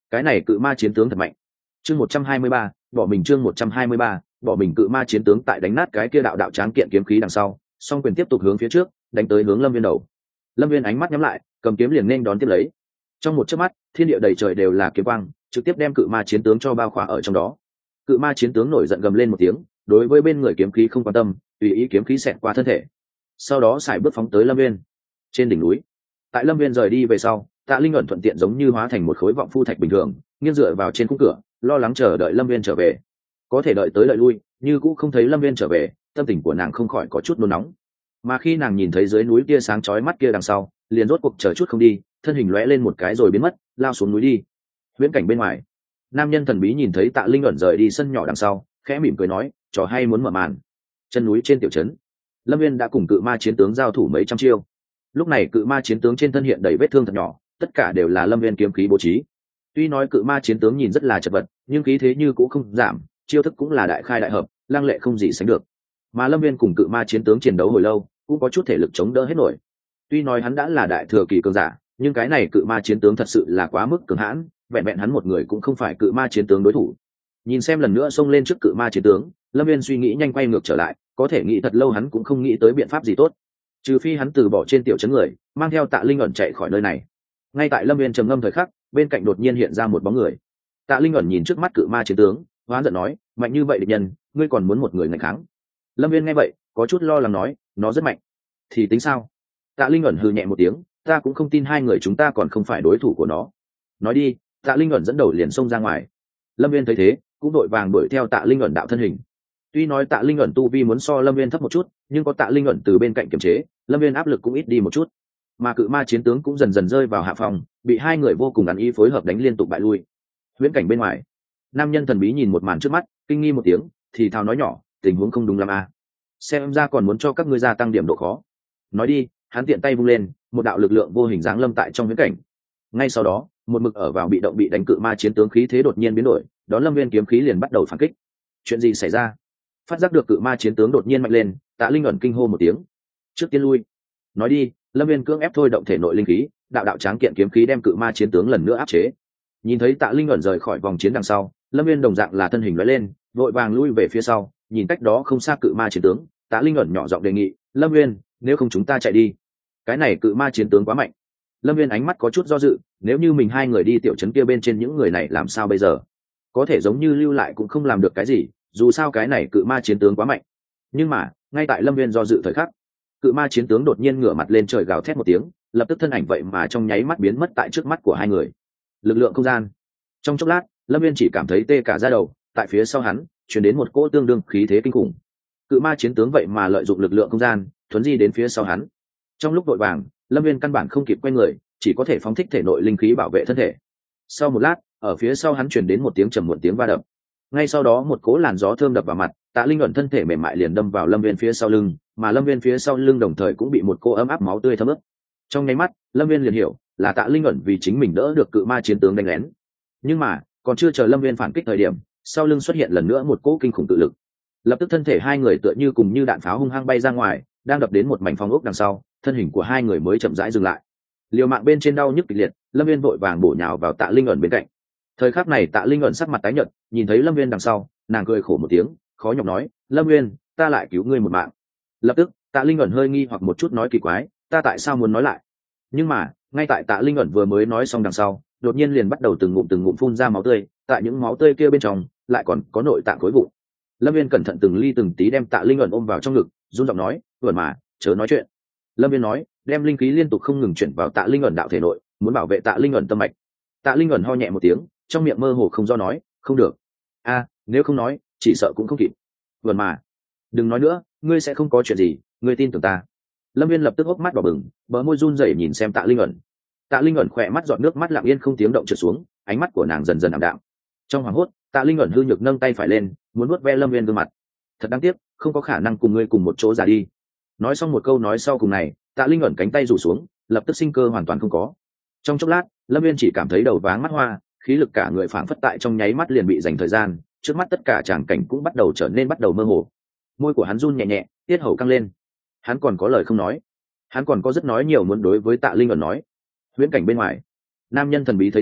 cái này cự ma chiến tướng thật mạnh. Chương một trăm hai mươi ba, bỏ mình. Chương một trăm hai mươi ba, bỏ mình. Cự ma chiến tướng tại đánh nát cái kia đạo đạo tráng kiện kiếm khí đằng sau, song quyền tiếp tục hướng phía trước đánh tới hướng Lâm Viên đầu. Lâm Viên ánh mắt nhắm lại, cầm kiếm liền nên đón tiếp lấy. Trong một chớp mắt, thiên địa đầy trời đều là kiếm quang, trực tiếp đem cự ma chiến tướng cho bao khỏa ở trong đó. Cự ma chiến tướng nổi giận gầm lên một tiếng, đối với bên người kiếm khí không quan tâm, tùy ý kiếm khí xẹt qua thân thể, sau đó sải bước phóng tới Lâm Viên. Trên đỉnh núi, tại Lâm Viên rời đi về sau, Tạ Linh ẩn thuận tiện giống như hóa thành một khối vọng phu thạch bình thường, nghiêng dựa vào trên khung cửa, lo lắng chờ đợi Lâm Viên trở về. Có thể đợi tới đợi lui, như cũng không thấy Lâm Viên trở về, tâm tình của nàng không khỏi có chút nôn nóng. Mà khi nàng nhìn thấy dưới núi kia sáng chói mắt kia đằng sau, liền rốt cuộc chờ chút không đi, thân hình lóe lên một cái rồi biến mất, lao xuống núi đi. Viễn cảnh bên ngoài, nam nhân thần bí nhìn thấy Tạ Linh ẩn rời đi sân nhỏ đằng sau, khẽ mỉm cười nói, trò hay muốn mở màn. Chân núi trên tiểu trấn, Lâm Viên đã cùng cự ma chiến tướng giao thủ mấy trăm chiêu. Lúc này cự ma chiến tướng trên thân hiện đầy vết thương thật nhỏ, tất cả đều là Lâm Viên kiếm khí bố trí. Tuy nói cự ma chiến tướng nhìn rất là chật vật, nhưng khí thế như cũng không giảm, chiêu thức cũng là đại khai đại hợp, lăng lệ không gì sánh được. Mà Lâm Viên cùng cự ma chiến tướng chiến đấu hồi lâu, cũng có chút thể lực chống đỡ hết nổi. Tuy nói hắn đã là đại thừa kỳ cường giả, nhưng cái này cự ma chiến tướng thật sự là quá mức cường hãn, vẹn vẹn hắn một người cũng không phải cự ma chiến tướng đối thủ. Nhìn xem lần nữa xông lên trước cự ma chiến tướng, Lâm Viên suy nghĩ nhanh quay ngược trở lại, có thể nghĩ thật lâu hắn cũng không nghĩ tới biện pháp gì tốt, trừ phi hắn từ bỏ trên tiểu trấn người, mang theo Tạ Linh ẩn chạy khỏi nơi này. Ngay tại Lâm Viên trầm ngâm thời khắc, bên cạnh đột nhiên hiện ra một bóng người. Tạ Linh ẩn nhìn trước mắt cự ma chiến tướng, hoán giận nói, mạnh như vậy địch nhân, ngươi còn muốn một người nghênh kháng? Lâm Viên nghe vậy, có chút lo lắng nói, nó rất mạnh. Thì tính sao? Tạ Linh ẩn hừ nhẹ một tiếng, ta cũng không tin hai người chúng ta còn không phải đối thủ của nó. Nói đi. Tạ Linh ẩn dẫn đầu liền xông ra ngoài. Lâm Viên thấy thế, cũng đội vàng đuổi theo Tạ Linh ẩn đạo thân hình. Tuy nói Tạ Linh ẩn tu vi muốn so Lâm Viên thấp một chút, nhưng có Tạ Linh ẩn từ bên cạnh kiềm chế, Lâm Viên áp lực cũng ít đi một chút. Mà cự ma chiến tướng cũng dần dần rơi vào hạ phòng, bị hai người vô cùng ăn ý phối hợp đánh liên tục bại lui. Huyễn cảnh bên ngoài, nam nhân thần bí nhìn một màn trước mắt, kinh nghi một tiếng, thì thào nói nhỏ, tình huống không đúng lắm à. Xem ra còn muốn cho các ngươi gia tăng điểm độ khó. Nói đi, hắn tiện tay vung lên, một đạo lực lượng vô hình giáng lâm tại trong huyễn cảnh. Ngay sau đó, một mực ở vào bị động bị đánh cự ma chiến tướng khí thế đột nhiên biến đổi, đón Lâm Viên kiếm khí liền bắt đầu phản kích. Chuyện gì xảy ra? Phát giác được cự ma chiến tướng đột nhiên mạnh lên, Tạ Linh ẩn kinh hô một tiếng. Trước tiên lui. Nói đi, Lâm Viên cưỡng ép thôi động thể nội linh khí, đạo đạo tráng kiện kiếm khí đem cự ma chiến tướng lần nữa áp chế. Nhìn thấy Tạ Linh ẩn rời khỏi vòng chiến đằng sau, Lâm Viên đồng dạng là thân hình lóe lên, vội vàng lui về phía sau, nhìn cách đó không xa cự ma chiến tướng, Tạ Linh ẩn nhỏ giọng đề nghị, Lâm Viên, nếu không chúng ta chạy đi. Cái này cự ma chiến tướng quá mạnh. Lâm Viên ánh mắt có chút do dự, nếu như mình hai người đi tiểu trấn kia bên trên những người này làm sao bây giờ? Có thể giống như lưu lại cũng không làm được cái gì, dù sao cái này cự ma chiến tướng quá mạnh. Nhưng mà, ngay tại Lâm Viên do dự thời khắc, cự ma chiến tướng đột nhiên ngửa mặt lên trời gào thét một tiếng, lập tức thân ảnh vậy mà trong nháy mắt biến mất tại trước mắt của hai người. Lực lượng không gian. Trong chốc lát, Lâm Viên chỉ cảm thấy tê cả da đầu, tại phía sau hắn truyền đến một cỗ tương đương khí thế kinh khủng. Cự ma chiến tướng vậy mà lợi dụng lực lượng không gian thuấn di đến phía sau hắn. Trong lúc vội vàng, Lâm Viên căn bản không kịp quay người, chỉ có thể phóng thích thể nội linh khí bảo vệ thân thể. Sau một lát, ở phía sau hắn truyền đến một tiếng trầm muộn tiếng va đập. Ngay sau đó một cỗ làn gió thơm đập vào mặt, Tạ Linh ẩn thân thể mềm mại liền đâm vào Lâm Viên phía sau lưng, mà Lâm Viên phía sau lưng đồng thời cũng bị một cô ấm áp máu tươi thấm ướt. Trong nháy mắt, Lâm Viên liền hiểu, là Tạ Linh ẩn vì chính mình đỡ được cự ma chiến tướng đánh lén. Nhưng mà, còn chưa chờ Lâm Viên phản kích thời điểm, sau lưng xuất hiện lần nữa một cỗ kinh khủng tự lực. Lập tức thân thể hai người tựa như cùng như đạn pháo hung hăng bay ra ngoài, đang đập đến một mảnh phong ốc đằng sau, thân hình của hai người mới chậm rãi dừng lại. Liều mạng bên trên đau nhức kịch liệt, Lâm Viên vội vàng bổ nhào vào Tạ Linh ẩn bên cạnh. Thời khắc này Tạ Linh ẩn sắc mặt tái nhợt, nhìn thấy Lâm Viên đằng sau, nàng cười khổ một tiếng, khó nhọc nói, Lâm Viên, ta lại cứu ngươi một mạng. Lập tức Tạ Linh ẩn hơi nghi hoặc một chút nói kỳ quái, ta tại sao muốn nói lại? Nhưng mà ngay tại Tạ Linh ẩn vừa mới nói xong đằng sau, đột nhiên liền bắt đầu từng ngụm từng ngụm phun ra máu tươi, tại những máu tươi kia bên trong lại còn có nội tạng khối vụn. Lâm Viên cẩn thận từng ly từng tí đem Tạ Linh ẩn ôm vào trong ngực, run giọng nói, vẩn mà chớ nói chuyện. Lâm Viên nói, đem linh khí liên tục không ngừng chuyển vào Tạ Linh ẩn đạo thể nội, muốn bảo vệ Tạ Linh ẩn tâm mạch. Tạ Linh ẩn ho nhẹ một tiếng, trong miệng mơ hồ không do nói, không được. A, nếu không nói, chỉ sợ cũng không kịp. Vẩn mà, đừng nói nữa, ngươi sẽ không có chuyện gì, ngươi tin tưởng ta. Lâm Viên lập tức hốc mắt đỏ bừng, bờ môi run rẩy nhìn xem Tạ Linh ẩn. Tạ Linh ẩn khỏe mắt giọt nước mắt lặng yên không tiếng động trượt xuống, ánh mắt của nàng dần dần ảm đạm. Trong hoảng hốt, Tạ Linh ẩn hư nhược nâng tay phải lên, muốn vuốt ve Lâm Viên gương mặt. Thật đáng tiếc, không có khả năng cùng ngươi cùng một chỗ già đi. Nói xong một câu nói sau cùng này, Tạ Linh ẩn cánh tay rủ xuống, lập tức sinh cơ hoàn toàn không có. Trong chốc lát, Lâm Viên chỉ cảm thấy đầu váng mắt hoa, khí lực cả người phảng phất tại trong nháy mắt liền bị dành thời gian, trước mắt tất cả tràng cảnh cũng bắt đầu trở nên bắt đầu mơ hồ. Môi của hắn run nhẹ nhẹ, tiết hầu căng lên. Hắn còn có lời không nói, hắn còn có rất nói nhiều muốn đối với Tạ Linh ẩn nói. Huyễn cảnh bên ngoài, nam nhân thần bí thấy thế,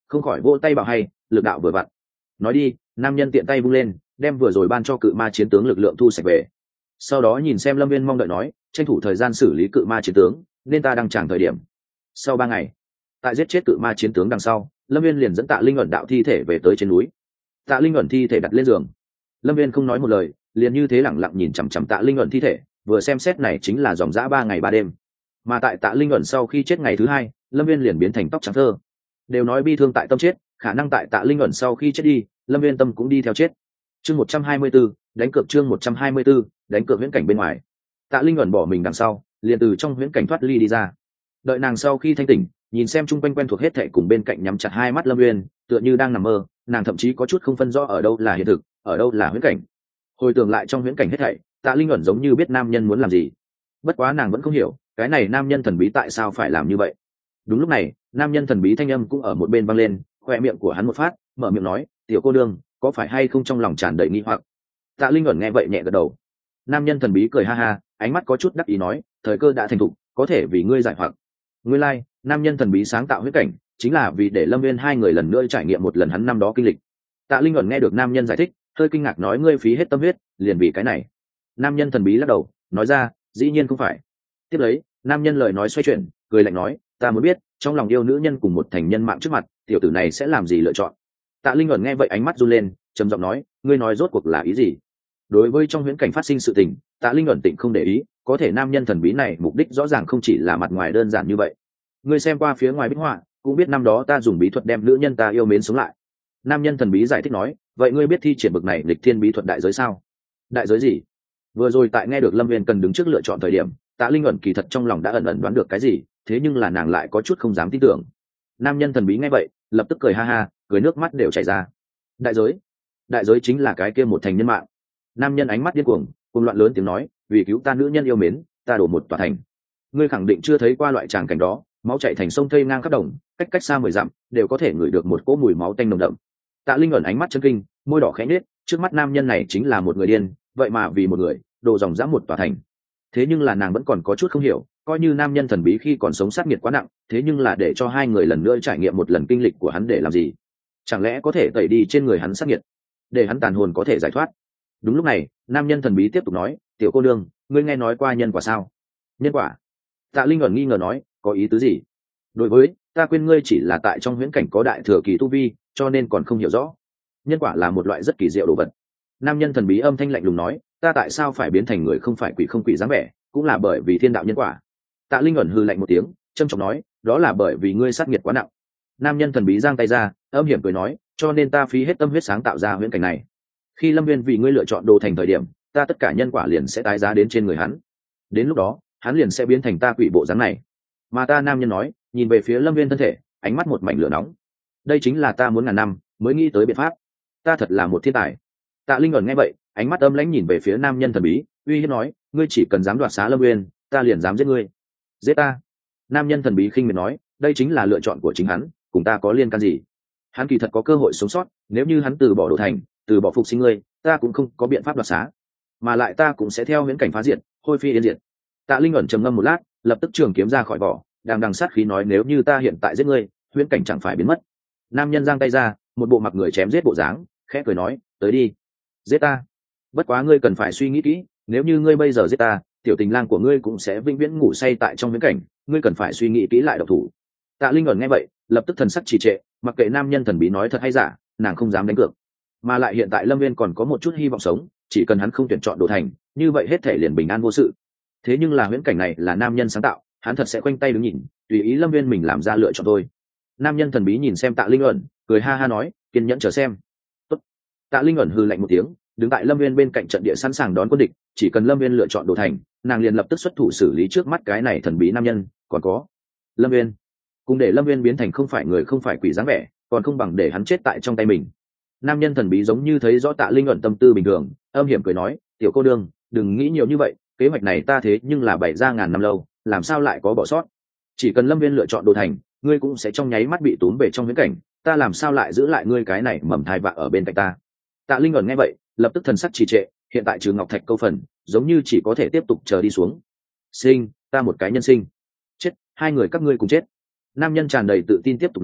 không khỏi vỗ tay bảo hay, lực đạo vừa vặn. Nói đi, nam nhân tiện tay vung lên, đem vừa rồi ban cho cự ma chiến tướng lực lượng thu sạch về. Sau đó nhìn xem Lâm Viên mong đợi nói, tranh thủ thời gian xử lý cự ma chiến tướng, nên ta đang chẳng thời điểm. Sau ba ngày, tại giết chết cự ma chiến tướng đằng sau, Lâm Viên liền dẫn Tạ Linh ẩn đạo thi thể về tới trên núi. Tạ Linh ẩn thi thể đặt lên giường, Lâm Viên không nói một lời, liền như thế lẳng lặng nhìn chằm chằm Tạ Linh ẩn thi thể, vừa xem xét này chính là dòng dã ba ngày ba đêm. Mà tại Tạ Linh ẩn sau khi chết ngày thứ hai, Lâm Viên liền biến thành tóc trắng thơ. Đều nói bi thương tại tâm chết, khả năng tại Tạ Linh ẩn sau khi chết đi, Lâm Viên tâm cũng đi theo chết. Chương một trăm hai mươi 124, đánh cược chương một trăm hai mươi 124, đánh cược huyễn cảnh bên ngoài. Tạ Linh ẩn bỏ mình đằng sau, liền từ trong huyễn cảnh thoát ly đi ra. Đợi nàng sau khi thanh tỉnh, nhìn xem chung quanh quen thuộc hết thảy cùng bên cạnh nhắm chặt hai mắt Lâm Viên, tựa như đang nằm mơ, nàng thậm chí có chút không phân rõ ở đâu là hiện thực, ở đâu là huyễn cảnh. Hồi tưởng lại trong huyễn cảnh hết thảy, Tạ Linh ẩn giống như biết nam nhân muốn làm gì. Bất quá nàng vẫn không hiểu, cái này nam nhân thần bí tại sao phải làm như vậy. Đúng lúc này, nam nhân thần bí thanh âm cũng ở một bên vang lên, khoe miệng của hắn một phát, mở miệng nói, tiểu cô đương, có phải hay không trong lòng tràn đầy nghi hoặc. Tạ Linh ẩn nghe vậy nhẹ gật đầu. Nam nhân thần bí cười ha ha, ánh mắt có chút đắc ý nói, thời cơ đã thành thục, có thể vì ngươi giải hoặc. Nguyên lai, like, nam nhân thần bí sáng tạo huyễn cảnh, chính là vì để Lâm Viên hai người lần nữa trải nghiệm một lần hắn năm đó kinh lịch. Tạ Linh ẩn nghe được nam nhân giải thích, hơi kinh ngạc nói, ngươi phí hết tâm huyết, liền vì cái này. Nam nhân thần bí lắc đầu, nói ra, dĩ nhiên không phải. Tiếp lấy, nam nhân lời nói xoay chuyển, cười lạnh nói, ta muốn biết, trong lòng yêu nữ nhân cùng một thành nhân mạng trước mặt, tiểu tử này sẽ làm gì lựa chọn. Tạ Linh ẩn nghe vậy ánh mắt run lên, trầm giọng nói, ngươi nói rốt cuộc là ý gì? Đối với trong huyễn cảnh phát sinh sự tình, Tạ Linh ẩn tịnh không để ý, có thể nam nhân thần bí này mục đích rõ ràng không chỉ là mặt ngoài đơn giản như vậy. Ngươi xem qua phía ngoài bích họa, cũng biết năm đó ta dùng bí thuật đem nữ nhân ta yêu mến sống lại. Nam nhân thần bí giải thích nói, vậy ngươi biết thi triển bực này lịch thiên bí thuật đại giới sao? Đại giới gì? Vừa rồi tại nghe được Lâm Viên cần đứng trước lựa chọn thời điểm, Tạ Linh ẩn kỳ thật trong lòng đã ẩn ẩn đoán được cái gì, thế nhưng là nàng lại có chút không dám tin tưởng. Nam nhân thần bí nghe vậy, lập tức cười ha ha, cười nước mắt đều chảy ra. Đại giới? Đại giới chính là cái kia một thành nhân mạng. Nam nhân ánh mắt điên cuồng, cuồng loạn lớn tiếng nói, vì cứu ta nữ nhân yêu mến, ta đổ một tòa thành. Ngươi khẳng định chưa thấy qua loại tràng cảnh đó, máu chảy thành sông thây ngang khắp đồng, cách cách xa mười dặm, đều có thể ngửi được một cỗ mùi máu tanh nồng đậm. Tạ Linh ẩn ánh mắt chấn kinh, môi đỏ khẽ nhếch, trước mắt nam nhân này chính là một người điên, vậy mà vì một người, đổ dòng dã một tòa thành. Thế nhưng là nàng vẫn còn có chút không hiểu, coi như nam nhân thần bí khi còn sống sát nghiệt quá nặng, thế nhưng là để cho hai người lần nữa trải nghiệm một lần kinh lịch của hắn để làm gì? Chẳng lẽ có thể tẩy đi trên người hắn sát nghiệt, để hắn tàn hồn có thể giải thoát? Đúng lúc này, nam nhân thần bí tiếp tục nói, tiểu cô nương, ngươi nghe nói qua nhân quả sao? Nhân quả? Tạ Linh ẩn nghi ngờ nói, có ý tứ gì? Đối với, ta quên ngươi chỉ là tại trong huyễn cảnh có đại thừa kỳ tu vi, cho nên còn không hiểu rõ. Nhân quả là một loại rất kỳ diệu đồ vật. Nam nhân thần bí âm thanh lạnh lùng nói, ta tại sao phải biến thành người không phải quỷ không quỷ dáng vẻ, cũng là bởi vì thiên đạo nhân quả. Tạ Linh ẩn hừ lạnh một tiếng, trầm trọng nói, đó là bởi vì ngươi sát nghiệt quá nặng. Nam nhân thần bí giang tay ra, âm hiểm cười nói, cho nên ta phí hết tâm huyết sáng tạo ra huyễn cảnh này. Khi Lâm Viên vì ngươi lựa chọn đồ thành thời điểm, ta tất cả nhân quả liền sẽ tái giá đến trên người hắn. Đến lúc đó, hắn liền sẽ biến thành ta quỷ bộ dáng này. Mà ta nam nhân nói, nhìn về phía Lâm Viên thân thể, ánh mắt một mảnh lửa nóng. Đây chính là ta muốn ngàn năm mới nghĩ tới biện pháp. Ta thật là một thiên tài. Tạ Linh ẩn nghe vậy, ánh mắt âm lãnh nhìn về phía nam nhân thần bí, uy hiếp nói, ngươi chỉ cần dám đoạt xá Lâm Viên, ta liền dám giết ngươi. Giết ta? Nam nhân thần bí khinh miệt nói, đây chính là lựa chọn của chính hắn, cùng ta có liên can gì? Hắn kỳ thật có cơ hội sống sót, nếu như hắn từ bỏ đồ thành, từ bỏ phục sinh ngươi, ta cũng không có biện pháp đoạt xá, mà lại ta cũng sẽ theo huyễn cảnh phá diệt, hôi phi yên diệt. Tạ Linh ẩn trầm ngâm một lát, lập tức trường kiếm ra khỏi vỏ, đang đằng sát khí nói, nếu như ta hiện tại giết ngươi, huyễn cảnh chẳng phải biến mất. Nam nhân giang tay ra, một bộ mặc người chém giết bộ dáng, khẽ cười nói, tới đi, giết ta. Bất quá ngươi cần phải suy nghĩ kỹ, nếu như ngươi bây giờ giết ta, tiểu tình lang của ngươi cũng sẽ vĩnh viễn ngủ say tại trong huyễn cảnh, ngươi cần phải suy nghĩ kỹ lại độc thủ. Tạ Linh ẩn nghe vậy, lập tức thần sắc trì trệ, mặc kệ nam nhân thần bí nói thật hay giả, nàng không dám đánh cược. Mà lại hiện tại Lâm Viên còn có một chút hy vọng sống, chỉ cần hắn không tuyển chọn đồ thành, như vậy hết thể liền bình an vô sự. Thế nhưng là huyễn cảnh này là nam nhân sáng tạo, hắn thật sẽ khoanh tay đứng nhìn, tùy ý Lâm Viên mình làm ra lựa chọn thôi. Nam nhân thần bí nhìn xem Tạ Linh ẩn, cười ha ha nói, kiên nhẫn chờ xem. Tốt. Tạ Linh ẩn hừ lạnh một tiếng, đứng tại Lâm Viên bên cạnh trận địa sẵn sàng đón quân địch, chỉ cần Lâm Viên lựa chọn đồ thành, nàng liền lập tức xuất thủ xử lý trước mắt cái này thần bí nam nhân. Còn có Lâm Viên, cùng để Lâm Viên biến thành không phải người không phải quỷ dáng vẻ, còn không bằng để hắn chết tại trong tay mình. Nam nhân thần bí giống như thấy rõ Tạ Linh ẩn tâm tư bình thường, âm hiểm cười nói, tiểu cô đương, đừng nghĩ nhiều như vậy, kế hoạch này ta thế nhưng là bày ra ngàn năm lâu, làm sao lại có bỏ sót? Chỉ cần Lâm Viên lựa chọn đồ thành, ngươi cũng sẽ trong nháy mắt bị túm về trong viễn cảnh, ta làm sao lại giữ lại ngươi cái này mầm thai vạ ở bên cạnh ta? Tạ Linh ẩn nghe vậy, lập tức thần sắc trì trệ, hiện tại trừ ngọc thạch câu phần, giống như chỉ có thể tiếp tục chờ đi xuống. Sinh, ta một cái nhân sinh, chết, hai người các ngươi cùng chết. Nam nhân tràn đầy tự tin tiếp tục nói,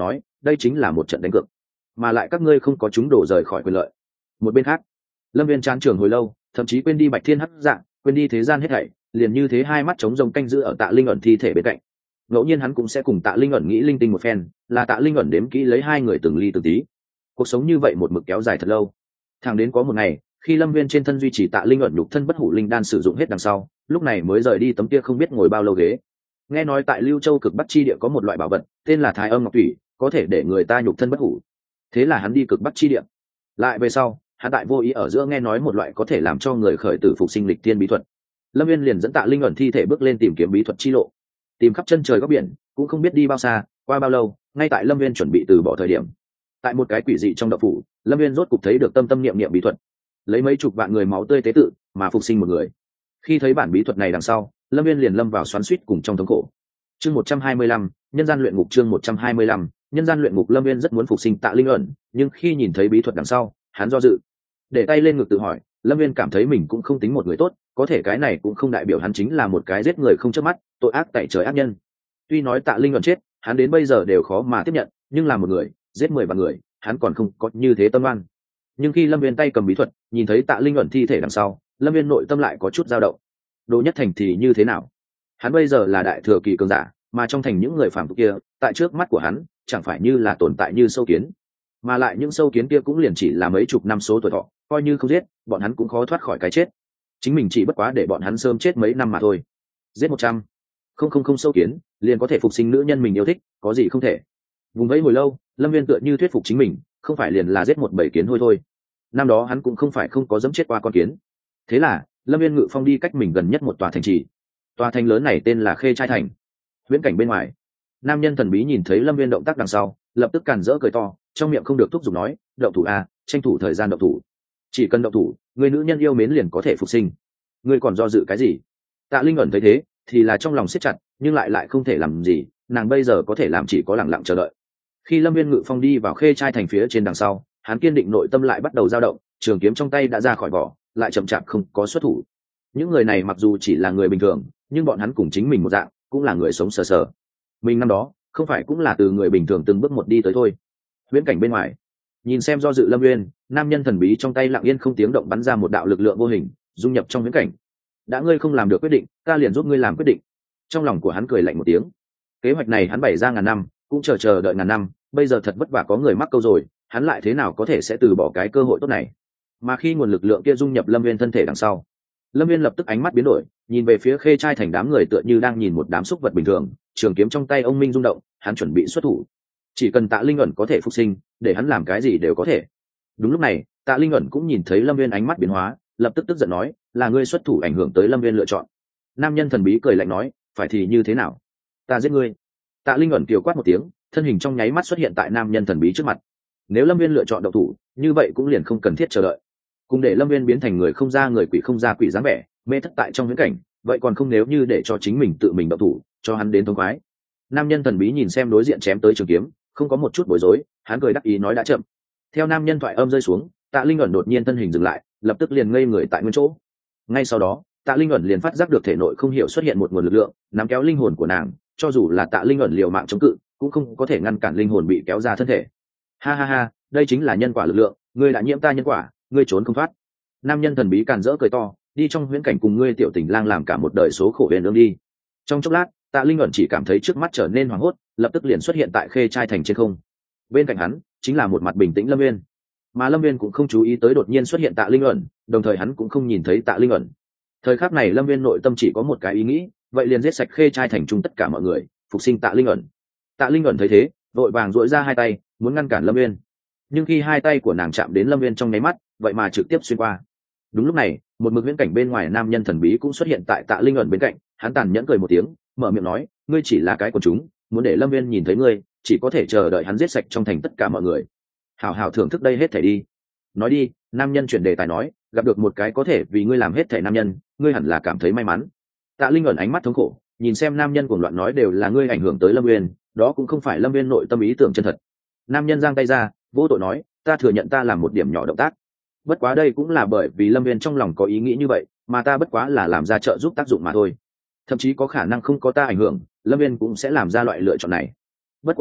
đây chính là một trận đánh cược, mà lại các ngươi không có chúng đổ rời khỏi quyền lợi. Một bên khác, Lâm Viên chán trường hồi lâu, thậm chí quên đi Bạch Thiên hắc dạng, quên đi thế gian hết thảy, liền như thế hai mắt trống rông canh giữ ở Tạ Linh ẩn thi thể bên cạnh. Ngẫu nhiên hắn cũng sẽ cùng Tạ Linh ẩn nghĩ linh tinh một phen, là Tạ Linh ẩn đếm kỹ lấy hai người từng ly từng tí. Cuộc sống như vậy một mực kéo dài thật lâu, thẳng đến có một ngày, khi Lâm Viên trên thân duy trì Tạ Linh ẩn nhục thân bất hủ linh đan sử dụng hết đằng sau, lúc này mới rời đi tấm kia không biết ngồi bao lâu ghế. Nghe nói tại Lưu Châu cực Bắc chi địa có một loại bảo vật, tên là Thái Âm Ngọc Thủy, có thể để người ta nhục thân bất hủ. Thế là hắn đi cực Bắc chi địa. Lại về sau, hắn tại vô ý ở giữa nghe nói một loại có thể làm cho người khởi tử phục sinh lịch tiên bí thuật. Lâm Viên liền dẫn Tạ Linh ẩn thi thể bước lên tìm kiếm bí thuật chi lộ, tìm khắp chân trời góc biển, cũng không biết đi bao xa, qua bao lâu, ngay tại Lâm Viên chuẩn bị từ bỏ thời điểm, tại một cái quỷ dị trong động phủ, Lâm Viên rốt cục thấy được tâm tâm niệm niệm bí thuật, lấy mấy chục vạn người máu tươi tế tự mà phục sinh một người. Khi thấy bản bí thuật này đằng sau, Lâm Viên liền lâm vào xoắn xuýt cùng trong thống khổ. Chương một trăm hai mươi lăm, nhân gian luyện ngục. Chương một trăm hai mươi lăm, nhân gian luyện ngục. Lâm Viên rất muốn phục sinh Tạ Linh ẩn, nhưng khi nhìn thấy bí thuật đằng sau, hắn do dự, để tay lên ngực tự hỏi. Lâm Viên cảm thấy mình cũng không tính một người tốt, có thể cái này cũng không đại biểu hắn chính là một cái giết người không chớp mắt, tội ác tại trời ác nhân. Tuy nói Tạ Linh ẩn chết, hắn đến bây giờ đều khó mà tiếp nhận, nhưng là một người giết mười vạn người, hắn còn không có như thế tâm oan. Nhưng khi Lâm Viên tay cầm bí thuật, nhìn thấy Tạ Linh ẩn thi thể đằng sau, Lâm Viên nội tâm lại có chút dao động. Đỗ Nhất Thành thì như thế nào? Hắn bây giờ là đại thừa kỳ cường giả, mà trong thành những người phàm tục kia, tại trước mắt của hắn, chẳng phải như là tồn tại như sâu kiến, mà lại những sâu kiến kia cũng liền chỉ là mấy chục năm số tuổi thọ, coi như không giết, bọn hắn cũng khó thoát khỏi cái chết. Chính mình chỉ bất quá để bọn hắn sớm chết mấy năm mà thôi. Giết một trăm, không không không sâu kiến, liền có thể phục sinh nữ nhân mình yêu thích, có gì không thể? Vùng vẫy hồi lâu, Lâm Viên tựa như thuyết phục chính mình, không phải liền là giết một bầy kiến thôi thôi. Năm đó hắn cũng không phải không có dẫm chết qua con kiến. Thế là, Lâm Viên ngự phong đi cách mình gần nhất một tòa thành trì. Tòa thành lớn này tên là Khê Trai Thành. Viễn cảnh bên ngoài, nam nhân thần bí nhìn thấy Lâm Viên động tác đằng sau, lập tức càn rỡ cười to, trong miệng không được thúc giục nói, động thủ a, tranh thủ thời gian động thủ. Chỉ cần động thủ, người nữ nhân yêu mến liền có thể phục sinh. Ngươi còn do dự cái gì? Tạ Linh ẩn thấy thế, thì là trong lòng siết chặt, nhưng lại lại không thể làm gì, nàng bây giờ có thể làm chỉ có lặng lặng chờ đợi. Khi Lâm Viên ngự phong đi vào Khê Trai Thành phía trên đằng sau, hắn kiên định nội tâm lại bắt đầu dao động, trường kiếm trong tay đã ra khỏi vỏ, lại chậm chạp không có xuất thủ. Những người này mặc dù chỉ là người bình thường, nhưng bọn hắn cùng chính mình một dạng, cũng là người sống sờ sờ. Mình năm đó không phải cũng là từ người bình thường từng bước một đi tới thôi. Viễn cảnh bên ngoài, nhìn xem do dự Lâm Uyên, nam nhân thần bí trong tay lặng yên không tiếng động bắn ra một đạo lực lượng vô hình, dung nhập trong viễn cảnh. Đã ngươi không làm được quyết định, ta liền giúp ngươi làm quyết định. Trong lòng của hắn cười lạnh một tiếng. Kế hoạch này hắn bày ra ngàn năm, cũng chờ chờ đợi ngàn năm, bây giờ thật vất vả có người mắc câu rồi, hắn lại thế nào có thể sẽ từ bỏ cái cơ hội tốt này? Mà khi nguồn lực lượng kia dung nhập Lâm Uyên thân thể đằng sau, Lâm Viên lập tức ánh mắt biến đổi, nhìn về phía Khê Trai Thành đám người tựa như đang nhìn một đám súc vật bình thường, trường kiếm trong tay ông minh rung động, hắn chuẩn bị xuất thủ. Chỉ cần Tạ Linh ẩn có thể phục sinh, để hắn làm cái gì đều có thể. Đúng lúc này, Tạ Linh ẩn cũng nhìn thấy Lâm Viên ánh mắt biến hóa, lập tức tức giận nói, là ngươi xuất thủ ảnh hưởng tới Lâm Viên lựa chọn. Nam nhân thần bí cười lạnh nói, phải thì như thế nào? Ta giết ngươi. Tạ Linh ẩn kiều quát một tiếng, thân hình trong nháy mắt xuất hiện tại nam nhân thần bí trước mặt. Nếu Lâm Viên lựa chọn động thủ, như vậy cũng liền không cần thiết chờ đợi, cùng để Lâm Viên biến thành người không ra người quỷ không ra quỷ dáng vẻ, mê thất tại trong viễn cảnh, vậy còn không nếu như để cho chính mình tự mình động thủ, cho hắn đến thống khoái. Nam nhân thần bí nhìn xem đối diện chém tới trường kiếm, không có một chút bối rối, hắn cười đắc ý nói đã chậm. Theo nam nhân thoại âm rơi xuống, Tạ Linh ẩn đột nhiên thân hình dừng lại, lập tức liền ngây người tại nguyên chỗ. Ngay sau đó, Tạ Linh ẩn liền phát giác được thể nội không hiểu xuất hiện một nguồn lực lượng, nắm kéo linh hồn của nàng, cho dù là Tạ Linh ẩn liều mạng chống cự, cũng không có thể ngăn cản linh hồn bị kéo ra thân thể. Ha ha ha, đây chính là nhân quả lực lượng, ngươi đã nhiễm ta nhân quả, ngươi trốn không thoát. Nam nhân thần bí càn rỡ cười to, đi trong huyễn cảnh cùng ngươi tiểu tình lang làm cả một đời số khổ huyền ương đi. Trong chốc lát, Tạ Linh ẩn chỉ cảm thấy trước mắt trở nên hoảng hốt, lập tức liền xuất hiện tại Khê Trai Thành trên không. Bên cạnh hắn chính là một mặt bình tĩnh Lâm Viên, mà Lâm Viên cũng không chú ý tới đột nhiên xuất hiện Tạ Linh ẩn, đồng thời hắn cũng không nhìn thấy Tạ Linh ẩn. Thời khắc này Lâm Viên nội tâm chỉ có một cái ý nghĩ, vậy liền giết sạch Khê Trai Thành chung tất cả mọi người, phục sinh Tạ Linh ẩn. Tạ Linh ẩn thấy thế, vội vàng duỗi ra hai tay, muốn ngăn cản Lâm Viên. Nhưng khi hai tay của nàng chạm đến Lâm Viên trong nháy mắt, vậy mà trực tiếp xuyên qua. Đúng lúc này, một mực viễn cảnh bên ngoài nam nhân thần bí cũng xuất hiện tại Tạ Linh ẩn bên cạnh, hắn tàn nhẫn cười một tiếng, mở miệng nói, ngươi chỉ là cái của chúng, muốn để Lâm Viên nhìn thấy ngươi, chỉ có thể chờ đợi hắn giết sạch trong thành tất cả mọi người. Hảo hảo thưởng thức đây hết thảy đi. Nói đi, nam nhân chuyển đề tài nói, gặp được một cái có thể vì ngươi làm hết thảy nam nhân, ngươi hẳn là cảm thấy may mắn. Tạ Linh ẩn ánh mắt thống khổ, nhìn xem nam nhân cuồng loạn nói đều là ngươi ảnh hưởng tới Lâm Viên, đó cũng không phải Lâm Viên nội tâm ý tưởng chân thật. Nam nhân giang tay ra, vô tội nói, ta thừa nhận ta làm một điểm nhỏ động tác, bất quá đây cũng là bởi vì Lâm Viên trong lòng có ý nghĩ như vậy, mà ta bất quá là làm ra trợ giúp tác dụng mà thôi, thậm chí có khả năng không có ta ảnh hưởng, Lâm Viên cũng sẽ làm ra loại lựa chọn này. Bất quá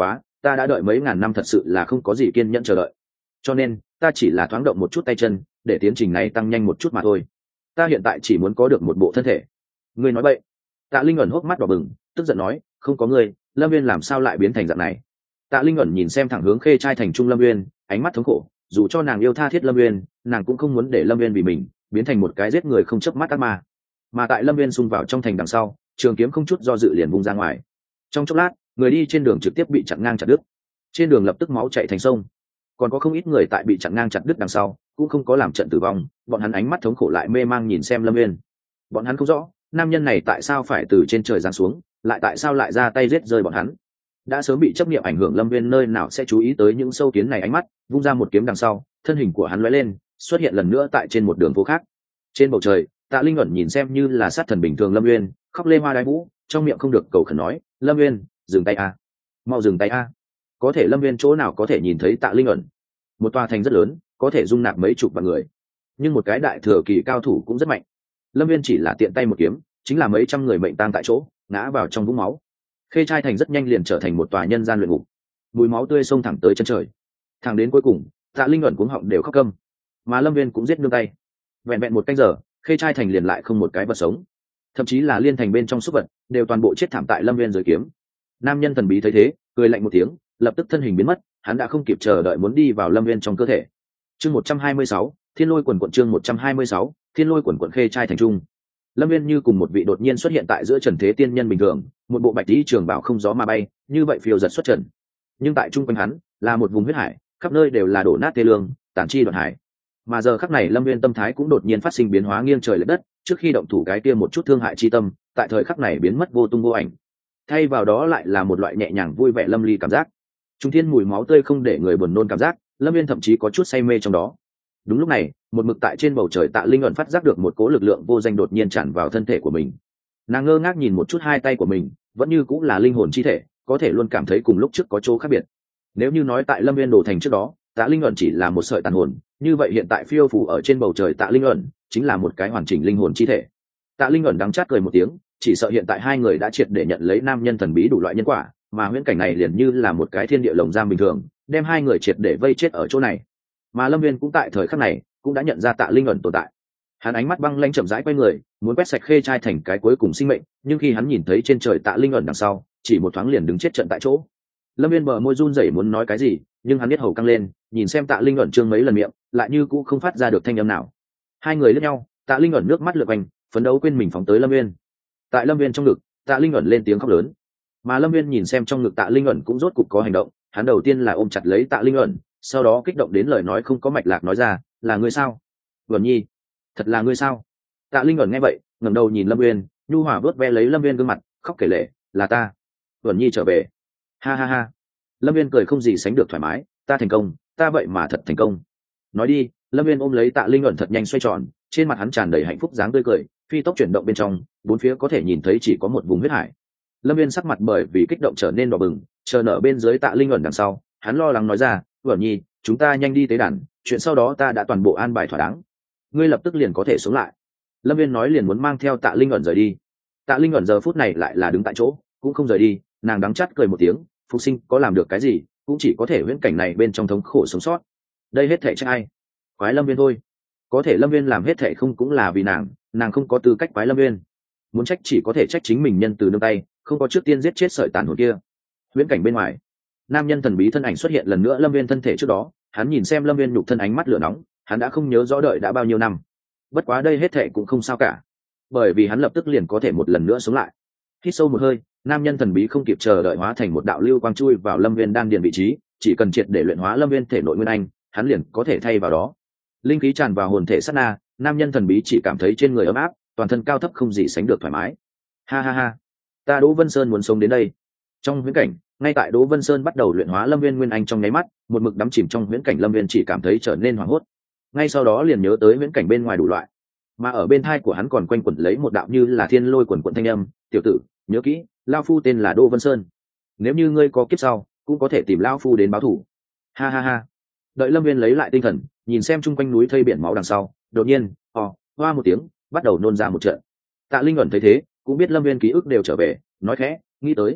ta đã đợi mấy ngàn năm thật sự là không có gì kiên nhẫn chờ đợi, cho nên ta chỉ là thoáng động một chút tay chân để tiến trình này tăng nhanh một chút mà thôi. Ta hiện tại chỉ muốn có được một bộ thân thể. Ngươi nói vậy? Tạ Linh ẩn hốc mắt đỏ bừng, tức giận nói, không có ngươi, Lâm Viên làm sao lại biến thành dạng này? Tạ Linh ẩn nhìn xem thẳng hướng Khê Trai thành trung Lâm Viên, ánh mắt thống khổ, dù cho nàng yêu tha thiết Lâm Viên, nàng cũng không muốn để Lâm Viên vì mình biến thành một cái giết người không chớp mắt ác ma. Mà tại Lâm Viên xung vào trong thành đằng sau, trường kiếm không chút do dự liền vung ra ngoài. Trong chốc lát, người đi trên đường trực tiếp bị chặn ngang chặt đứt, trên đường lập tức máu chảy thành sông. Còn có không ít người tại bị chặn ngang chặt đứt đằng sau cũng không có làm trận tử vong, bọn hắn ánh mắt thống khổ lại mê mang nhìn xem Lâm Viên. Bọn hắn không rõ nam nhân này tại sao phải từ trên trời giáng xuống, lại tại sao lại ra tay giết rơi bọn hắn. Đã sớm bị chấp niệm ảnh hưởng Lâm Viên nơi nào sẽ chú ý tới những sâu kiến này ánh mắt, vung ra một kiếm đằng sau, thân hình của hắn lóe lên, xuất hiện lần nữa tại trên một đường phố khác. Trên bầu trời, Tạ Linh ẩn nhìn xem như là sát thần bình thường Lâm Viên, khóc lê hoa đái vũ, trong miệng không được cầu khẩn nói, Lâm Viên, dừng tay a, mau dừng tay a. Có thể Lâm Viên chỗ nào có thể nhìn thấy Tạ Linh ẩn? Một tòa thành rất lớn, có thể dung nạp mấy chục vạn người, nhưng một cái đại thừa kỳ cao thủ cũng rất mạnh. Lâm Viên chỉ là tiện tay một kiếm, chính là mấy trăm người mệnh tang tại chỗ, ngã vào trong vũng máu. Khê Trai thành rất nhanh liền trở thành một tòa nhân gian luyện ngục, mùi máu tươi xông thẳng tới chân trời. Thẳng đến cuối cùng, Tạ Linh ẩn cuống họng đều khóc câm, mà Lâm Viên cũng giết nương tay. Vẹn vẹn một canh giờ, Khê Trai thành liền lại không một cái vật sống, thậm chí là liên thành bên trong súc vật đều toàn bộ chết thảm tại Lâm Viên dưới kiếm. Nam nhân thần bí thấy thế, cười lạnh một tiếng, lập tức thân hình biến mất, hắn đã không kịp chờ đợi muốn đi vào Lâm Viên trong cơ thể. Chương một trăm hai mươi sáu, Thiên Lôi quần quận. Chương một trăm hai mươi sáu, Thiên Lôi quần quận. Khê Trai thành trung, Lâm Viên như cùng một vị đột nhiên xuất hiện tại giữa trần thế tiên nhân bình thường, một bộ bạch y trường bào không gió mà bay, như vậy phiêu giật xuất trần. Nhưng tại trung quanh hắn là một vùng huyết hải, khắp nơi đều là đổ nát tê lương, tàn chi đoạn hải. Mà giờ khắc này Lâm Viên tâm thái cũng đột nhiên phát sinh biến hóa nghiêng trời lệch đất, trước khi động thủ cái kia một chút thương hại chi tâm, tại thời khắc này biến mất vô tung vô ảnh. Thay vào đó lại là một loại nhẹ nhàng vui vẻ lâm ly cảm giác. Trung thiên mùi máu tươi không để người buồn nôn cảm giác, Lâm Viên thậm chí có chút say mê trong đó. Đúng lúc này, một mực tại trên bầu trời Tạ Linh ẩn phát giác được một cố lực lượng vô danh đột nhiên tràn vào thân thể của mình. Nàng ngơ ngác nhìn một chút hai tay của mình, vẫn như cũng là linh hồn chi thể, có thể luôn cảm thấy cùng lúc trước có chỗ khác biệt. Nếu như nói tại Lâm Viên đổ thành trước đó, Tạ Linh ẩn chỉ là một sợi tàn hồn, như vậy hiện tại phiêu phù ở trên bầu trời Tạ Linh ẩn chính là một cái hoàn chỉnh linh hồn chi thể. Tạ Linh ẩn đắng chát cười một tiếng, chỉ sợ hiện tại hai người đã triệt để nhận lấy nam nhân thần bí đủ loại nhân quả, mà huyễn cảnh này liền như là một cái thiên địa lồng giam bình thường, đem hai người triệt để vây chết ở chỗ này. Mà Lâm Viên cũng tại thời khắc này cũng đã nhận ra Tạ Linh ẩn tồn tại. Hắn ánh mắt băng lãnh chậm rãi quay người, muốn quét sạch Khê Trai thành cái cuối cùng sinh mệnh, nhưng khi hắn nhìn thấy trên trời Tạ Linh ẩn đằng sau, chỉ một thoáng liền đứng chết trận tại chỗ. Lâm Viên bờ môi run rẩy muốn nói cái gì, nhưng hắn biết hầu căng lên, nhìn xem Tạ Linh ẩn trương mấy lần miệng, lại như cũng không phát ra được thanh âm nào. Hai người liếc nhau, Tạ Linh ẩn nước mắt lượt quanh, phấn đấu quên mình phóng tới Lâm Viên. Tại Lâm Viên trong ngực, Tạ Linh ẩn lên tiếng khóc lớn, mà Lâm Viên nhìn xem trong ngực Tạ Linh ẩn cũng rốt cục có hành động, hắn đầu tiên là ôm chặt lấy Tạ Linh ẩn, sau đó kích động đến lời nói không có mạch lạc nói ra, là ngươi sao? Vẩn Nhi, thật là ngươi sao? Tạ Linh ẩn nghe vậy, ngẩng đầu nhìn Lâm Viên, nhu hòa vớt ve lấy Lâm Viên gương mặt, khóc kể lể, là ta, Vẩn Nhi trở về. Ha ha ha. Lâm Viên cười không gì sánh được thoải mái, ta thành công, ta vậy mà thật thành công. Nói đi, Lâm Viên ôm lấy Tạ Linh ẩn thật nhanh xoay tròn, trên mặt hắn tràn đầy hạnh phúc dáng tươi cười, phi tốc chuyển động bên trong, bốn phía có thể nhìn thấy chỉ có một vùng huyết hải. Lâm Viên sắc mặt bởi vì kích động trở nên đỏ bừng, chờ nở bên dưới Tạ Linh ẩn đằng sau, hắn lo lắng nói ra, Vẩn Nhi, chúng ta nhanh đi tế đàn, chuyện sau đó ta đã toàn bộ an bài thỏa đáng, ngươi lập tức liền có thể sống lại. Lâm Viên nói liền muốn mang theo Tạ Linh ẩn rời đi. Tạ Linh ẩn giờ phút này lại là đứng tại chỗ, cũng không rời đi, nàng đắng chát cười một tiếng, phục sinh có làm được cái gì, cũng chỉ có thể huyễn cảnh này bên trong thống khổ sống sót. Đây hết thảy trách ai? Quái Lâm Viên thôi. Có thể Lâm Viên làm hết thảy không cũng là vì nàng, nàng không có tư cách quái Lâm Viên. Muốn trách chỉ có thể trách chính mình nhân từ nương tay, không có trước tiên giết chết sợi tàn hồn kia. Huyễn cảnh bên ngoài, nam nhân thần bí thân ảnh xuất hiện lần nữa Lâm Viên thân thể trước đó, hắn nhìn xem Lâm Viên nhục thân ánh mắt lửa nóng, hắn đã không nhớ rõ đợi đã bao nhiêu năm. Bất quá đây hết thảy cũng không sao cả, bởi vì hắn lập tức liền có thể một lần nữa sống lại. Hít sâu một hơi, nam nhân thần bí không kịp chờ đợi hóa thành một đạo lưu quang chui vào Lâm Viên đan điền vị trí, chỉ cần triệt để luyện hóa Lâm Viên thể nội nguyên anh, hắn liền có thể thay vào đó. Linh khí tràn vào hồn thể sát na, nam nhân thần bí chỉ cảm thấy trên người ấm áp, toàn thân cao thấp không gì sánh được thoải mái. Ha ha ha, ta Đỗ Vân Sơn muốn sống đến đây. Trong huyễn cảnh, ngay tại Đỗ Vân Sơn bắt đầu luyện hóa Lâm Viên nguyên anh trong nháy mắt, một mực đắm chìm trong huyễn cảnh Lâm Viên chỉ cảm thấy trở nên hoảng hốt. Ngay sau đó liền nhớ tới huyễn cảnh bên ngoài đủ loại, mà ở bên tai của hắn còn quanh quẩn lấy một đạo như là thiên lôi quần quần thanh âm, "Tiểu tử, nhớ kỹ, lão phu tên là Đỗ Vân Sơn. Nếu như ngươi có kiếp sau, cũng có thể tìm lão phu đến báo thù." Ha ha ha. Đợi Lâm Viên lấy lại tinh thần, nhìn xem chung quanh núi thây biển máu đằng sau, đột nhiên, ò, hoa một tiếng, bắt đầu nôn ra một trận. Tạ Linh ẩn thấy thế, cũng biết Lâm Viên ký ức đều trở về, nói khẽ, nghĩ tới,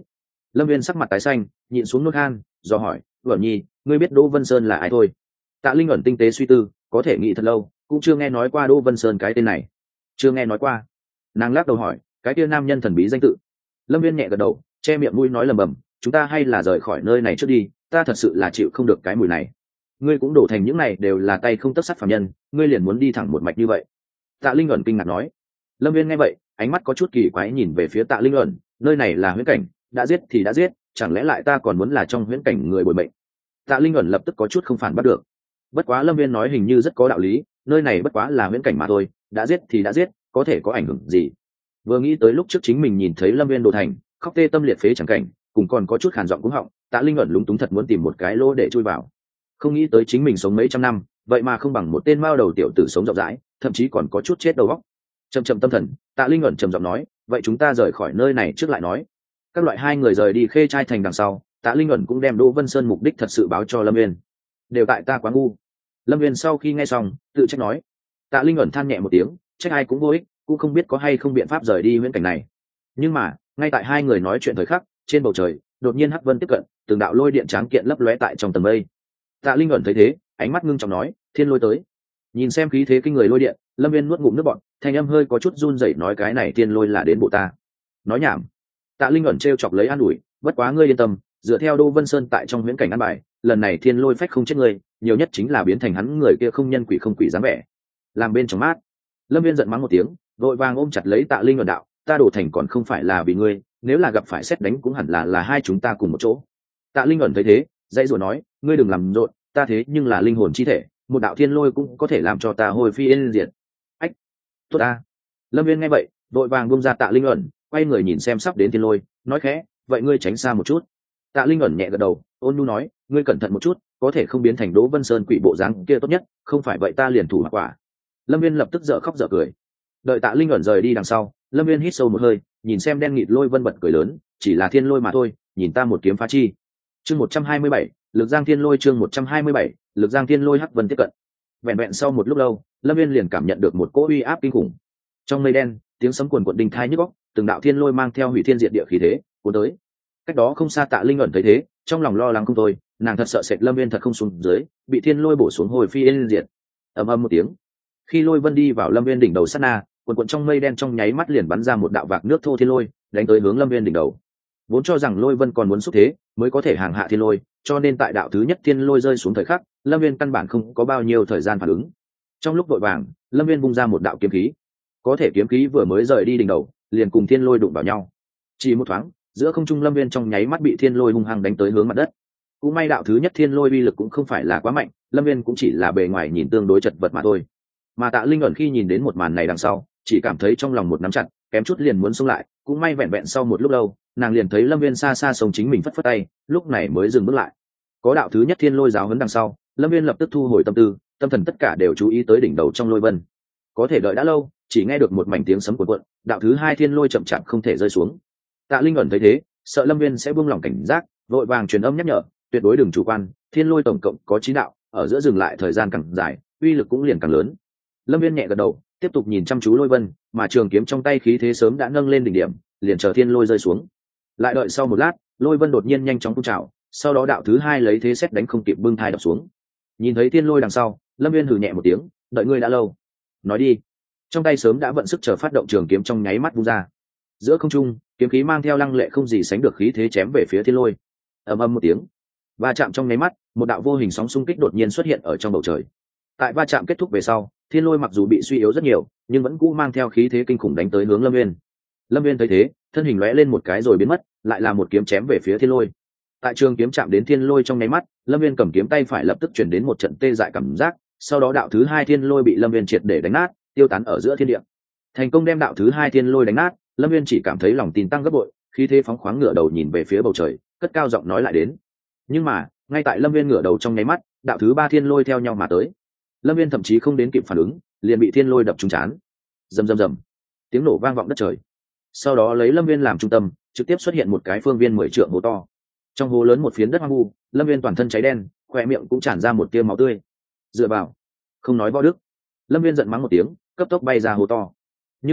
Lâm viên sắc mặt tái xanh, nhịn xuống nước han do hỏi, Uẩn Nhi, ngươi biết Đỗ Vân Sơn là ai thôi? Tạ Linh ẩn tinh tế suy tư, có thể nghĩ thật lâu cũng chưa nghe nói qua Đỗ Vân Sơn cái tên này. Chưa nghe nói qua. Nàng lắc đầu hỏi, cái kia nam nhân thần bí danh tự? Lâm viên nhẹ gật đầu, che miệng mũi nói lầm bầm, chúng ta hay là rời khỏi nơi này trước đi, ta thật sự là chịu không được cái mùi này. Ngươi cũng đổ thành những này đều là tay không tất sắt phàm nhân, ngươi liền muốn đi thẳng một mạch như vậy? Tạ Linh ẩn kinh ngạc nói. Lâm viên nghe vậy, ánh mắt có chút kỳ quái nhìn về phía Tạ Linh ẩn, nơi này là huyễn cảnh, đã giết thì đã giết, chẳng lẽ lại ta còn muốn là trong huyễn cảnh người bồi bệnh? Tạ Linh ẩn lập tức có chút không phản bắt được. Bất quá Lâm viên nói hình như rất có đạo lý, nơi này bất quá là huyễn cảnh mà thôi, đã giết thì đã giết, có thể có ảnh hưởng gì? Vừa nghĩ tới lúc trước chính mình nhìn thấy Lâm viên đồ thành khóc tê tâm liệt phế chẳng cảnh, cùng còn có chút khàn giọng cúng họng, Tạ Linh ẩn lúng túng thật muốn tìm một cái lỗ để chui vào. Không nghĩ tới chính mình sống mấy trăm năm, vậy mà không bằng một tên mao đầu tiểu tử sống rộng rãi, thậm chí còn có chút chết đầu óc. Chậm chậm tâm thần, Tạ Linh ẩn trầm giọng nói, vậy chúng ta rời khỏi nơi này trước lại nói. Các loại hai người rời đi Khê Trai thành đằng sau, Tạ Linh ẩn cũng đem Đỗ Vân Sơn mục đích thật sự báo cho Lâm viên. Đều tại ta quá ngu. Lâm viên sau khi nghe xong tự trách nói. Tạ Linh ẩn than nhẹ một tiếng, trách ai cũng vô ích, cũng không biết có hay không biện pháp rời đi huyễn cảnh này. Nhưng mà ngay tại hai người nói chuyện thời khắc, trên bầu trời đột nhiên hắc vân tiếp cận, từng đạo lôi điện tráng kiện lấp lóe tại trong tầng mây. Tạ Linh ẩn thấy thế, ánh mắt ngưng trọng nói, thiên lôi tới. Nhìn xem khí thế kinh người lôi điện, Lâm viên nuốt ngụm nước bọt, thanh âm hơi có chút run rẩy nói, cái này thiên lôi là đến bộ ta. Nói nhảm. Tạ Linh ẩn trêu chọc lấy an ủi, bất quá ngươi yên tâm, dựa theo Đỗ Vân Sơn tại trong huyễn cảnh ăn bài, lần này thiên lôi phách không chết ngươi, nhiều nhất chính là biến thành hắn người kia không nhân quỷ không quỷ dáng vẻ, làm bên trong mát. Lâm viên giận mắng một tiếng, vội vàng ôm chặt lấy Tạ Linh ẩn đạo, ta đổ thành còn không phải là vì ngươi, nếu là gặp phải xét đánh cũng hẳn là là hai chúng ta cùng một chỗ. Tạ Linh ẩn thấy thế, dãy rủa nói, ngươi đừng làm rộn, ta thế nhưng là linh hồn chi thể, một đạo thiên lôi cũng có thể làm cho ta hồi phi yên diệt. Ách, tốt ta. Lâm viên nghe vậy, vội vàng buông ra Tạ Linh ẩn, quay người nhìn xem sắp đến thiên lôi, nói khẽ, vậy ngươi tránh xa một chút. Tạ Linh ẩn nhẹ gật đầu, ôn nhu nói, ngươi cẩn thận một chút, có thể không biến thành Đỗ Vân Sơn quỷ bộ dáng kia tốt nhất, không phải vậy ta liền thủ hỏa quả. Lâm viên lập tức dở khóc dở cười. Đợi Tạ Linh ẩn rời đi đằng sau, Lâm viên hít sâu một hơi, nhìn xem đen nghịt lôi vân bật cười lớn, chỉ là thiên lôi mà thôi, nhìn ta một kiếm phá chi. Chương một trăm hai mươi bảy, lực giang thiên lôi. Chương một trăm hai mươi bảy, lực giang thiên lôi hắc vân tiếp cận. Vẹn vẹn sau một lúc lâu, Lâm viên liền cảm nhận được một cỗ uy áp kinh khủng. Trong mây đen, tiếng sấm cuồn cuộn đinh thai nhức óc, từng đạo thiên lôi mang theo hủy thiên diệt địa khí thế cuốn tới. Cách đó không xa Tạ Linh ẩn thấy thế, trong lòng lo lắng không thôi, nàng thật sợ sệt Lâm viên thật không xuống dưới, bị thiên lôi bổ xuống hồi phi yên diệt. Ầm ầm một tiếng, khi lôi vân đi vào Lâm viên đỉnh đầu sát na, cuồn cuộn trong mây đen trong nháy mắt liền bắn ra một đạo vạc nước thô thiên lôi, đánh tới hướng Lâm viên đỉnh đầu. Vốn cho rằng lôi vân còn muốn xúc thế mới có thể hàng hạ thiên lôi, cho nên tại đạo thứ nhất thiên lôi rơi xuống thời khắc, Lâm viên căn bản không có bao nhiêu thời gian phản ứng. Trong lúc vội vàng, Lâm viên bung ra một đạo kiếm khí, có thể kiếm khí vừa mới rời đi đỉnh đầu, liền cùng thiên lôi đụng vào nhau. Chỉ một thoáng, giữa không trung Lâm viên trong nháy mắt bị thiên lôi hung hăng đánh tới hướng mặt đất. Cũng may đạo thứ nhất thiên lôi uy lực cũng không phải là quá mạnh, Lâm viên cũng chỉ là bề ngoài nhìn tương đối chật vật mà thôi. Mà Tạ Linh ẩn khi nhìn đến một màn này đằng sau, chỉ cảm thấy trong lòng một nắm chặt, kém chút liền muốn xông lại. Cũng may vẹn vẹn sau một lúc lâu, nàng liền thấy Lâm viên xa xa sống chính mình phất phất tay, lúc này mới dừng bước lại. Có đạo thứ nhất thiên lôi giáo huấn đằng sau, Lâm viên lập tức thu hồi tâm tư, tâm thần tất cả đều chú ý tới đỉnh đầu trong lôi vân. Có thể đợi đã lâu, chỉ nghe được một mảnh tiếng sấm cuộn cuộn, đạo thứ hai thiên lôi chậm chạp không thể rơi xuống. Tạ Linh ẩn thấy thế, sợ Lâm viên sẽ buông lỏng cảnh giác, vội vàng truyền âm nhắc nhở, tuyệt đối đừng chủ quan, thiên lôi tổng cộng có chín đạo, ở giữa dừng lại thời gian càng dài, uy lực cũng liền càng lớn. Lâm viên nhẹ gật đầu, tiếp tục nhìn chăm chú lôi vân, mà trường kiếm trong tay khí thế sớm đã nâng lên đỉnh điểm, liền chờ thiên lôi rơi xuống. Lại đợi sau một lát, lôi vân đột nhiên nhanh chóng phun trào, sau đó đạo thứ hai lấy thế xét đánh không kịp bưng thai đập xuống. Nhìn thấy thiên lôi đằng sau, Lâm viên hừ nhẹ một tiếng, đợi ngươi đã lâu, nói đi. Trong tay sớm đã vận sức chờ phát động trường kiếm trong nháy mắt vung ra. Giữa không trung, kiếm khí mang theo lăng lệ không gì sánh được khí thế chém về phía thiên lôi. Ầm ầm một tiếng, va chạm trong nháy mắt, một đạo vô hình sóng xung kích đột nhiên xuất hiện ở trong bầu trời. Tại va chạm kết thúc về sau, thiên lôi mặc dù bị suy yếu rất nhiều, nhưng vẫn cũ mang theo khí thế kinh khủng đánh tới hướng Lâm viên. Lâm viên thấy thế, thân hình lóe lên một cái rồi biến mất, lại là một kiếm chém về phía thiên lôi. Tại trường kiếm chạm đến thiên lôi trong nháy mắt, Lâm viên cầm kiếm tay phải lập tức chuyển đến một trận tê dại cảm giác, sau đó đạo thứ hai thiên lôi bị Lâm viên triệt để đánh nát, tiêu tán ở giữa thiên địa. Thành công đem đạo thứ hai thiên lôi đánh nát, Lâm viên chỉ cảm thấy lòng tin tăng gấp bội, khí thế phóng khoáng ngửa đầu nhìn về phía bầu trời, cất cao giọng nói lại đến. Nhưng mà ngay tại Lâm viên ngửa đầu trong nháy mắt, đạo thứ ba thiên lôi theo nhau mà tới. Lâm viên thậm chí không đến kịp phản ứng, liền bị thiên lôi đập trúng chán. Rầm rầm rầm, tiếng nổ vang vọng đất trời. Sau đó lấy Lâm viên làm trung tâm, trực tiếp xuất hiện một cái phương viên mười trượng hố to. Trong hố lớn một phiến đất hoang vu, Lâm viên toàn thân cháy đen, khoe miệng cũng tràn ra một tia máu tươi. Dựa vào, không nói võ đức. Lâm viên giận mắng một tiếng, cấp tốc bay ra hố to. Nhưng mà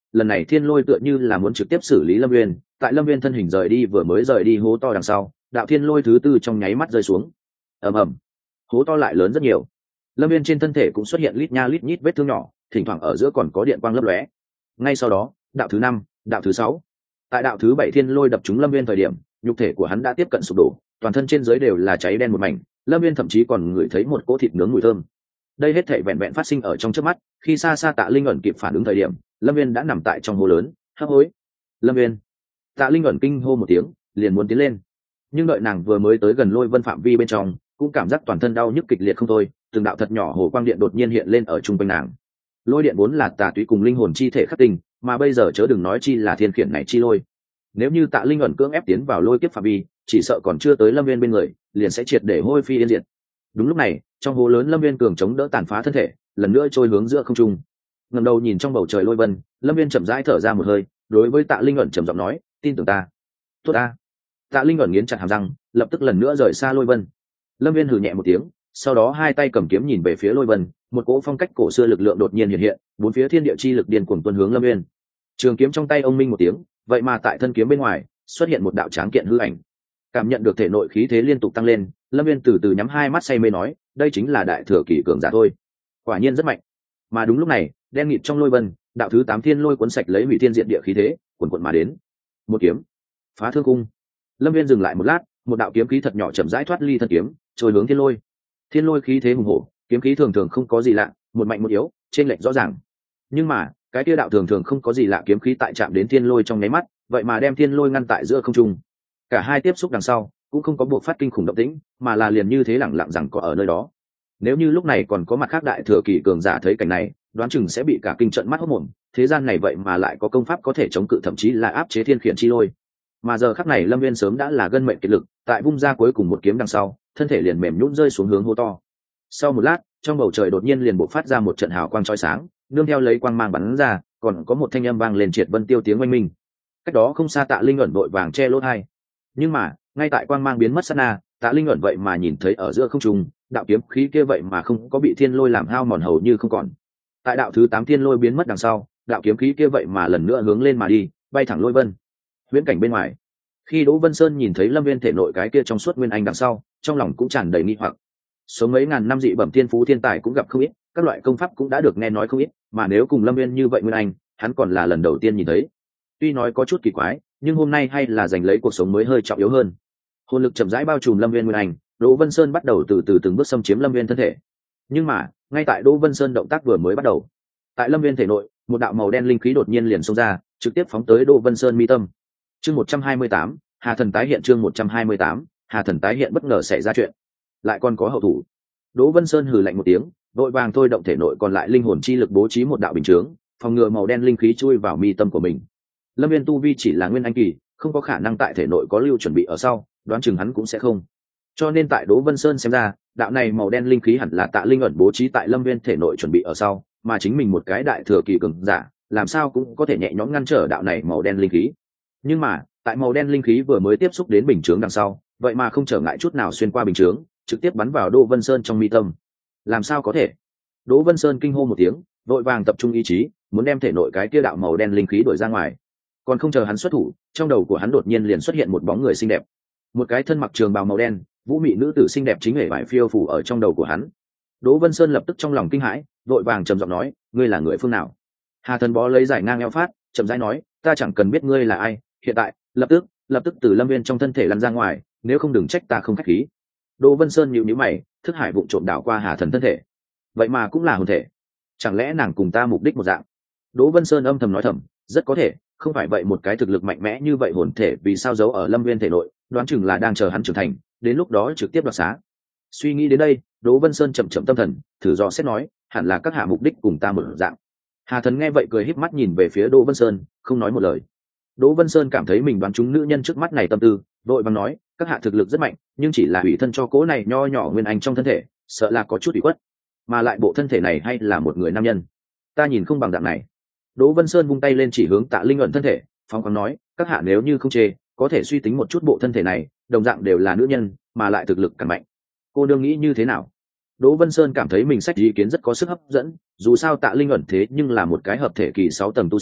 lần này thiên lôi tựa như là muốn trực tiếp xử lý lâm viên. Tại lâm viên thân hình rời đi vừa mới rời đi hố to đằng sau, đạo thiên lôi thứ tư trong nháy mắt rơi xuống. Ầm ầm, hố to lại lớn rất nhiều. Lâm viên trên thân thể cũng xuất hiện lít nha lít nhít vết thương nhỏ, thỉnh thoảng ở giữa còn có điện quang lấp lóe. Ngay sau đó, đạo thứ năm, đạo thứ sáu, tại đạo thứ bảy thiên lôi đập trúng lâm viên thời điểm, nhục thể của hắn đã tiếp cận sụp đổ, toàn thân trên dưới đều là cháy đen một mảnh. Lâm viên thậm chí còn ngửi thấy một cỗ thịt nướng mùi thơm. Đây hết thảy vẹn vẹn phát sinh ở trong trước mắt, khi xa xa Tạ Linh ẩn kịp phản ứng thời điểm, lâm viên đã nằm tại trong hố lớn, hấp hối. Lâm viên. Tạ Linh ẩn kinh hô một tiếng, liền muốn tiến lên, nhưng đợi nàng vừa mới tới gần lôi vân phạm vi bên trong, cũng cảm giác toàn thân đau nhức kịch liệt không thôi. Từng đạo thật nhỏ hồ quang điện đột nhiên hiện lên ở trung quanh nàng. Lôi điện vốn là tà túy cùng linh hồn chi thể khắc tình, mà bây giờ chớ đừng nói chi là thiên khiển này chi lôi. Nếu như Tạ Linh ẩn cưỡng ép tiến vào lôi kiếp phạm vi, chỉ sợ còn chưa tới lâm viên bên người, liền sẽ triệt để hôi phi yên diệt. Đúng lúc này, trong hố lớn lâm viên cường chống đỡ tàn phá thân thể, lần nữa trôi hướng giữa không trung. Ngẩng đầu nhìn trong bầu trời lôi vân, lâm viên chậm rãi thở ra một hơi, đối với Tạ Linh ẩn trầm giọng nói, tin tưởng ta. Tốt ta. Tạ Linh ẩn nghiến chặt hàm răng, lập tức lần nữa rời xa lôi vân. Lâm viên hừ nhẹ một tiếng, sau đó hai tay cầm kiếm nhìn về phía lôi vân, một cỗ phong cách cổ xưa lực lượng đột nhiên hiện hiện, bốn phía thiên địa chi lực điên cuồng tuôn hướng lâm viên. Trường kiếm trong tay ông minh một tiếng, vậy mà tại thân kiếm bên ngoài xuất hiện một đạo tráng kiện hư ảnh. Cảm nhận được thể nội khí thế liên tục tăng lên, lâm viên từ từ nhắm hai mắt say mê nói, đây chính là đại thừa kỷ cường giả thôi, quả nhiên rất mạnh. Mà đúng lúc này, đen nghịt trong lôi vân, đạo thứ tám thiên lôi cuốn sạch lấy hủy thiên diện địa khí thế cuồn cuộn mà đến. Một kiếm phá thương cung. Lâm viên dừng lại một lát, một đạo kiếm khí thật nhỏ chậm rãi thoát ly thân kiếm, trôi hướng thiên lôi. Thiên lôi khí thế hùng hổ, kiếm khí thường thường không có gì lạ, một mạnh một yếu, trên lệch rõ ràng. Nhưng mà cái kia đạo thường thường không có gì lạ kiếm khí tại chạm đến thiên lôi trong nháy mắt, vậy mà đem thiên lôi ngăn tại giữa không trung. Cả hai tiếp xúc đằng sau cũng không có buộc phát kinh khủng động tĩnh, mà là liền như thế lẳng lặng rằng có ở nơi đó. Nếu như lúc này còn có mặt khác đại thừa kỳ cường giả thấy cảnh này, đoán chừng sẽ bị cả kinh trận mắt hốt mồm. Thế gian này vậy mà lại có công pháp có thể chống cự, thậm chí là áp chế thiên khiển chi lôi. Mà giờ khắc này lâm viên sớm đã là gân mệnh kiệt lực, tại vung ra cuối cùng một kiếm đằng sau, thân thể liền mềm nhũn rơi xuống hướng hố to. Sau một lát, trong bầu trời đột nhiên liền bộc phát ra một trận hào quang chói sáng, nương theo lấy quang mang bắn ra, còn có một thanh âm vang lên triệt vân tiêu tiếng oanh minh. Cách đó không xa Tạ Linh ẩn vội vàng che lỗ tai. Nhưng mà ngay tại quang mang biến mất sát na, Tạ Linh ẩn vậy mà nhìn thấy ở giữa không trung, đạo kiếm khí kia vậy mà không có bị thiên lôi làm hao mòn hầu như không còn. Tại đạo thứ tám thiên lôi biến mất đằng sau, đạo kiếm khí kia vậy mà lần nữa hướng lên mà đi, bay thẳng lôi vân. Viễn cảnh bên ngoài, khi Đỗ Vân Sơn nhìn thấy lâm viên thể nội cái kia trong suốt nguyên anh đằng sau, trong lòng cũng tràn đầy nghi hoặc. Số mấy ngàn năm dị bẩm thiên phú thiên tài cũng gặp không ít, các loại công pháp cũng đã được nghe nói không ít, mà nếu cùng lâm viên như vậy nguyên anh, hắn còn là lần đầu tiên nhìn thấy. Tuy nói có chút kỳ quái, nhưng hôm nay hay là giành lấy cuộc sống mới hơi trọng yếu hơn. Hồn lực chậm rãi bao trùm lâm viên nguyên anh, Đỗ Vân Sơn bắt đầu từ từ từng bước xâm chiếm lâm viên thân thể. Nhưng mà ngay tại Đỗ Vân Sơn động tác vừa mới bắt đầu, tại lâm viên thể nội, một đạo màu đen linh khí đột nhiên liền xông ra, trực tiếp phóng tới Đỗ Vân Sơn mi tâm. Chương một trăm hai mươi tám, Hà Thần tái hiện. Chương một trăm hai mươi tám, Hà Thần tái hiện. Bất ngờ xảy ra chuyện, lại còn có hậu thủ. Đỗ Vân Sơn hừ lạnh một tiếng, vội vàng thôi động thể nội còn lại linh hồn chi lực bố trí một đạo bình chướng, phòng ngừa màu đen linh khí chui vào mi tâm của mình. Lâm viên tu vi chỉ là nguyên anh kỳ, không có khả năng tại thể nội có lưu chuẩn bị ở sau, đoán chừng hắn cũng sẽ không. Cho nên tại Đỗ Vân Sơn xem ra, đạo này màu đen linh khí hẳn là Tạ Linh ẩn bố trí tại lâm viên thể nội chuẩn bị ở sau, mà chính mình một cái đại thừa kỳ cường giả, làm sao cũng có thể nhẹ nhõm ngăn trở đạo này màu đen linh khí. Nhưng mà tại màu đen linh khí vừa mới tiếp xúc đến bình chướng đằng sau, vậy mà không trở ngại chút nào xuyên qua bình chướng, trực tiếp bắn vào Đỗ Vân Sơn trong mi tâm. Làm sao có thể? Đỗ Vân Sơn kinh hô một tiếng, vội vàng tập trung ý chí, muốn đem thể nội cái kia đạo màu đen linh khí đuổi ra ngoài. Còn không chờ hắn xuất thủ, trong đầu của hắn đột nhiên liền xuất hiện một bóng người xinh đẹp, một cái thân mặc trường bào màu đen, vũ mị nữ tử xinh đẹp chính hề vải phiêu phủ ở trong đầu của hắn. Đỗ Vân Sơn lập tức trong lòng kinh hãi, vội vàng trầm giọng nói, ngươi là người phương nào? Hà Thần bó lấy giải ngang eo phát, chậm rãi nói, ta chẳng cần biết ngươi là ai, hiện tại, lập tức, lập tức từ lâm viên trong thân thể lăn ra ngoài, nếu không đừng trách ta không khách khí. Đỗ Vân Sơn nhíu nhíu mày, thức hải vụng trộm đảo qua Hà Thần thân thể, vậy mà cũng là hồn thể, chẳng lẽ nàng cùng ta mục đích một dạng? Đỗ Vân Sơn âm thầm nói thầm, rất có thể, không phải vậy một cái thực lực mạnh mẽ như vậy hồn thể vì sao giấu ở lâm viên thể nội, đoán chừng là đang chờ hắn trưởng thành, đến lúc đó trực tiếp đoạt xá. Suy nghĩ đến đây, Đỗ Vân Sơn chậm chậm tâm thần, thử dò xét nói, hẳn là các hạ mục đích cùng ta một dạng. Hà Thần nghe vậy cười híp mắt nhìn về phía Đỗ Vân Sơn, không nói một lời. Đỗ Vân Sơn cảm thấy mình đoán trúng nữ nhân trước mắt này tâm tư, vội vàng nói, các hạ thực lực rất mạnh, nhưng chỉ là ủy thân cho cố này nho nhỏ nguyên anh trong thân thể, sợ là có chút ủy khuất, mà lại bộ thân thể này hay là một người nam nhân, ta nhìn không bằng dạng này. Đỗ Vân Sơn vung tay lên chỉ hướng Tạ Linh ẩn thân thể, phóng khoáng nói, các hạ nếu như không chê, có thể suy tính một chút bộ thân thể này, đồng dạng đều là nữ nhân, mà lại thực lực càng mạnh. Cô đương nghĩ như thế nào? Đỗ Vân Sơn cảm thấy mình sách ý kiến rất có sức hấp dẫn, dù sao Tạ Linh ẩn thế nhưng là một cái hợp thể kỳ sáu tầng tu sĩ,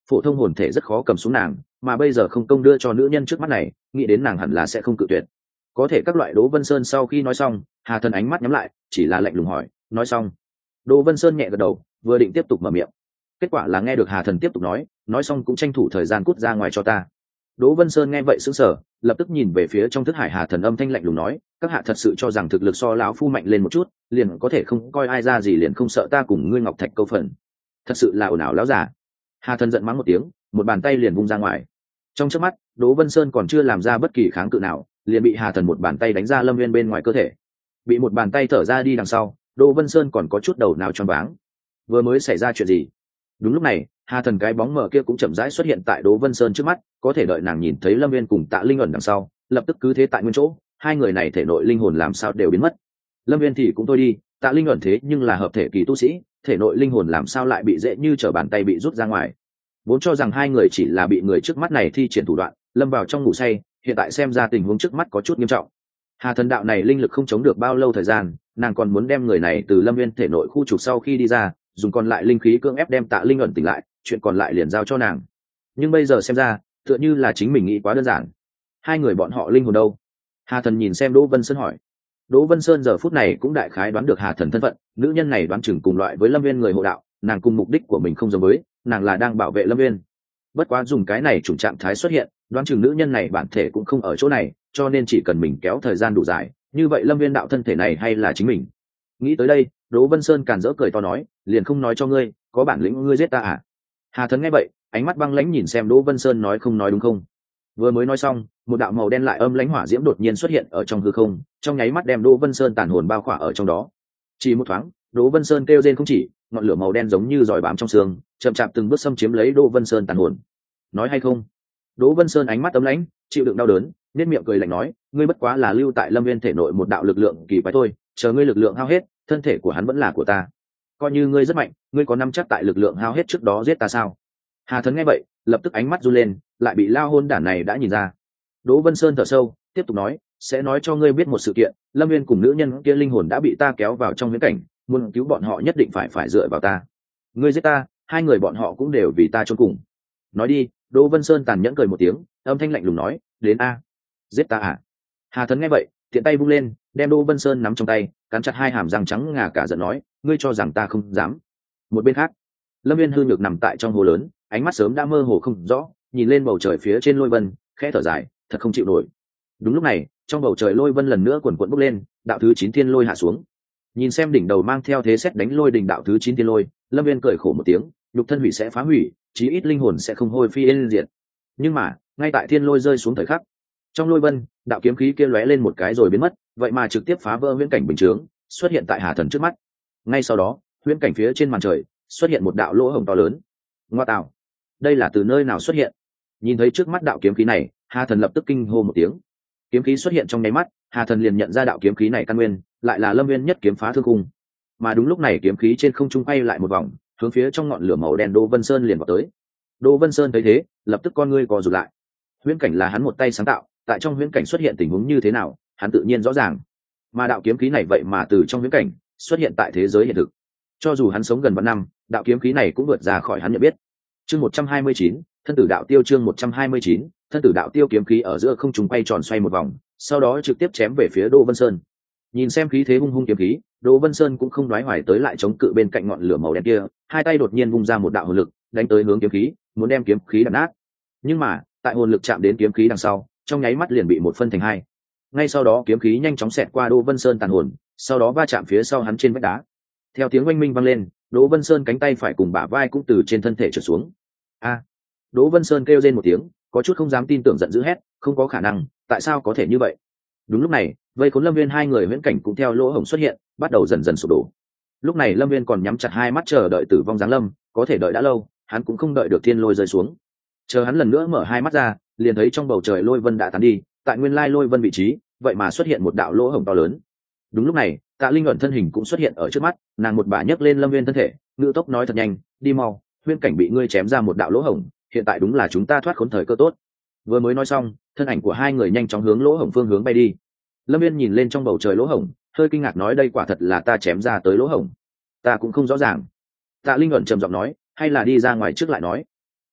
phổ thông hồn thể rất khó cầm xuống nàng, mà bây giờ không công đưa cho nữ nhân trước mắt này, nghĩ đến nàng hẳn là sẽ không cự tuyệt. Có thể các loại Đỗ Vân Sơn sau khi nói xong, Hà Thần ánh mắt nhắm lại, chỉ là lạnh lùng hỏi, nói xong. Đỗ Vân Sơn nhẹ gật đầu, vừa định tiếp tục mở miệng. Kết quả là nghe được Hà Thần tiếp tục nói, nói xong cũng tranh thủ thời gian cút ra ngoài cho ta. Đỗ Vân Sơn nghe vậy sững sờ, lập tức nhìn về phía trong thức hải Hà Thần, âm thanh lạnh lùng nói, các hạ thật sự cho rằng thực lực so lão phu mạnh lên một chút, liền có thể không coi ai ra gì, liền không sợ ta cùng ngươi Ngọc Thạch câu phần. Thật sự là ồn ào lão giả. Hà Thần giận mắng một tiếng, một bàn tay liền vung ra ngoài. Trong chớp mắt, Đỗ Vân Sơn còn chưa làm ra bất kỳ kháng cự nào, liền bị Hà Thần một bàn tay đánh ra Lâm Viên bên ngoài cơ thể. Bị một bàn tay thở ra đi đằng sau, Đỗ Vân Sơn còn có chút đầu nào choáng váng. Vừa mới xảy ra chuyện gì? Đúng lúc này, Hà Thần cái bóng mờ kia cũng chậm rãi xuất hiện tại Đỗ Vân Sơn trước mắt, có thể đợi nàng nhìn thấy Lâm Viên cùng Tạ Linh ẩn đằng sau, lập tức cứ thế tại nguyên chỗ, hai người này thể nội linh hồn làm sao đều biến mất. Lâm Viên thì cũng thôi đi, Tạ Linh ẩn thế nhưng là hợp thể kỳ tu sĩ, thể nội linh hồn làm sao lại bị dễ như trở bàn tay bị rút ra ngoài. Vốn cho rằng hai người chỉ là bị người trước mắt này thi triển thủ đoạn, lâm vào trong ngủ say, hiện tại xem ra tình huống trước mắt có chút nghiêm trọng. Hà Thần đạo này linh lực không chống được bao lâu thời gian, nàng còn muốn đem người này từ Lâm Viên thể nội khu trục sau khi đi ra, dùng còn lại linh khí cưỡng ép đem Tạ Linh ẩn tỉnh lại, chuyện còn lại liền giao cho nàng. Nhưng bây giờ xem ra, tựa như là chính mình nghĩ quá đơn giản. Hai người bọn họ linh hồn đâu? Hà Thần nhìn xem Đỗ Vân Sơn hỏi. Đỗ Vân Sơn giờ phút này cũng đại khái đoán được Hà Thần thân phận, nữ nhân này đoán chừng cùng loại với Lâm Viên người hộ đạo, nàng cùng mục đích của mình không giống với, nàng là đang bảo vệ Lâm Viên. Bất quá dùng cái này chủng trạng thái xuất hiện, đoán chừng nữ nhân này bản thể cũng không ở chỗ này, cho nên chỉ cần mình kéo thời gian đủ dài, như vậy Lâm Viên đạo thân thể này hay là chính mình. Nghĩ tới đây, Đỗ Vân Sơn càn rỡ cười to nói, liền không nói cho ngươi, có bản lĩnh ngươi giết ta à? Hà Thần nghe vậy, ánh mắt băng lãnh nhìn xem Đỗ Vân Sơn, nói không nói đúng không? Vừa mới nói xong, một đạo màu đen lại âm lãnh hỏa diễm đột nhiên xuất hiện ở trong hư không, trong nháy mắt đem Đỗ Vân Sơn tàn hồn bao khỏa ở trong đó. Chỉ một thoáng, Đỗ Vân Sơn kêu rên không chỉ, ngọn lửa màu đen giống như giỏi bám trong xương, chậm chạp từng bước xâm chiếm lấy Đỗ Vân Sơn tàn hồn. Nói hay không? Đỗ Vân Sơn ánh mắt ấm lãnh, chịu đựng đau đớn, nét miệng cười lạnh nói, ngươi bất quá là lưu tại Lâm Viên thể nội một đạo lực lượng kỳ quái thôi, chờ ngươi lực lượng hao hết, thân thể của hắn vẫn là của ta. Coi như ngươi rất mạnh, ngươi có nắm chắc tại lực lượng hao hết trước đó giết ta sao? Hà Thần nghe vậy, lập tức ánh mắt run lên, lại bị lao hôn đản này đã nhìn ra. Đỗ Vân Sơn thở sâu, tiếp tục nói, sẽ nói cho ngươi biết một sự kiện, Lâm Viên cùng nữ nhân kia linh hồn đã bị ta kéo vào trong viễn cảnh, muốn cứu bọn họ nhất định phải phải dựa vào ta. Ngươi giết ta, hai người bọn họ cũng đều vì ta chôn cùng. Nói đi. Đỗ Vân Sơn tàn nhẫn cười một tiếng, âm thanh lạnh lùng nói, đến a, giết ta à? Hà Thần nghe vậy, tiện tay vung lên, đem Đỗ Vân Sơn nắm trong tay, cắn chặt hai hàm răng trắng ngà cả giận nói, ngươi cho rằng ta không dám? Một bên khác, Lâm Viên hư nhược nằm tại trong hồ lớn, ánh mắt sớm đã mơ hồ không rõ, nhìn lên bầu trời phía trên lôi vân, khẽ thở dài, thật không chịu nổi. Đúng lúc này, trong bầu trời lôi vân lần nữa cuồn cuộn bốc lên, đạo thứ chín thiên lôi hạ xuống. Nhìn xem đỉnh đầu mang theo thế xét đánh lôi đỉnh đạo thứ chín thiên lôi, Lâm Viên cười khổ một tiếng, nhục thân hủy sẽ phá hủy, chí ít linh hồn sẽ không hôi phi yên diệt. Nhưng mà, ngay tại thiên lôi rơi xuống thời khắc, trong lôi vân, đạo kiếm khí kia lóe lên một cái rồi biến mất, vậy mà trực tiếp phá vỡ huyễn cảnh bình chướng, xuất hiện tại Hà Thần trước mắt. Ngay sau đó, huyễn cảnh phía trên màn trời xuất hiện một đạo lỗ hổng to lớn. Ngoa tạo, đây là từ nơi nào xuất hiện? Nhìn thấy trước mắt đạo kiếm khí này, Hà Thần lập tức kinh hô một tiếng. Kiếm khí xuất hiện trong nháy mắt, Hà Thần liền nhận ra đạo kiếm khí này căn nguyên lại là Lâm Viên nhất kiếm phá thương khung. Mà đúng lúc này kiếm khí trên không trung quay lại một vòng, hướng phía trong ngọn lửa màu đen Đỗ Vân Sơn liền vào tới. Đỗ Vân Sơn thấy thế, lập tức con ngươi co rụt lại. Huyễn cảnh là hắn một tay sáng tạo, tại trong huyễn cảnh xuất hiện tình huống như thế nào, hắn tự nhiên rõ ràng. Mà đạo kiếm khí này vậy mà từ trong huyễn cảnh xuất hiện tại thế giới hiện thực. Cho dù hắn sống gần vạn năm, đạo kiếm khí này cũng vượt ra khỏi hắn nhận biết. Chương một trăm hai mươi chín, thân tử đạo tiêu chương một trăm hai mươi chín, thân tử đạo tiêu kiếm khí ở giữa không trung quay tròn xoay một vòng, sau đó trực tiếp chém về phía Đỗ Vân Sơn. Nhìn xem khí thế hung hung kiếm khí, Đỗ Vân Sơn cũng không đoái hoài tới lại chống cự bên cạnh ngọn lửa màu đen kia, hai tay đột nhiên vung ra một đạo hồn lực, đánh tới hướng kiếm khí, muốn đem kiếm khí đập nát. Nhưng mà, tại hồn lực chạm đến kiếm khí đằng sau, trong nháy mắt liền bị một phân thành hai. Ngay sau đó kiếm khí nhanh chóng xẹt qua Đỗ Vân Sơn tàn hồn, sau đó va chạm phía sau hắn trên vách đá. Theo tiếng oanh minh vang lên, Đỗ Vân Sơn cánh tay phải cùng bả vai cũng từ trên thân thể trượt xuống. A! Đỗ Vân Sơn kêu rên một tiếng, có chút không dám tin tưởng, giận dữ hét, không có khả năng, tại sao có thể như vậy? Đúng lúc này, vây khốn Lâm Viên hai người huyễn cảnh cũng theo lỗ hổng xuất hiện, bắt đầu dần dần sụp đổ. Lúc này Lâm Viên còn nhắm chặt hai mắt chờ đợi tử vong giáng lâm, có thể đợi đã lâu, hắn cũng không đợi được thiên lôi rơi xuống. Chờ hắn lần nữa mở hai mắt ra, liền thấy trong bầu trời lôi vân đã tán đi, tại nguyên lai lôi vân vị trí, vậy mà xuất hiện một đạo lỗ hổng to lớn. Đúng lúc này, Tạ Linh ẩn thân hình cũng xuất hiện ở trước mắt, nàng một bà nhấc lên Lâm Viên thân thể, ngữ tốc nói thật nhanh, đi mau, huyễn cảnh bị ngươi chém ra một đạo lỗ hổng, hiện tại đúng là chúng ta thoát khốn thời cơ tốt. Vừa mới nói xong, thân ảnh của hai người nhanh chóng hướng lỗ hổng phương hướng bay đi. Lâm Viên nhìn lên trong bầu trời lỗ hổng, hơi kinh ngạc nói, đây quả thật là ta chém ra tới lỗ hổng? Ta cũng không rõ ràng. Tạ Linh ẩn trầm giọng nói, hay là đi ra ngoài trước lại nói.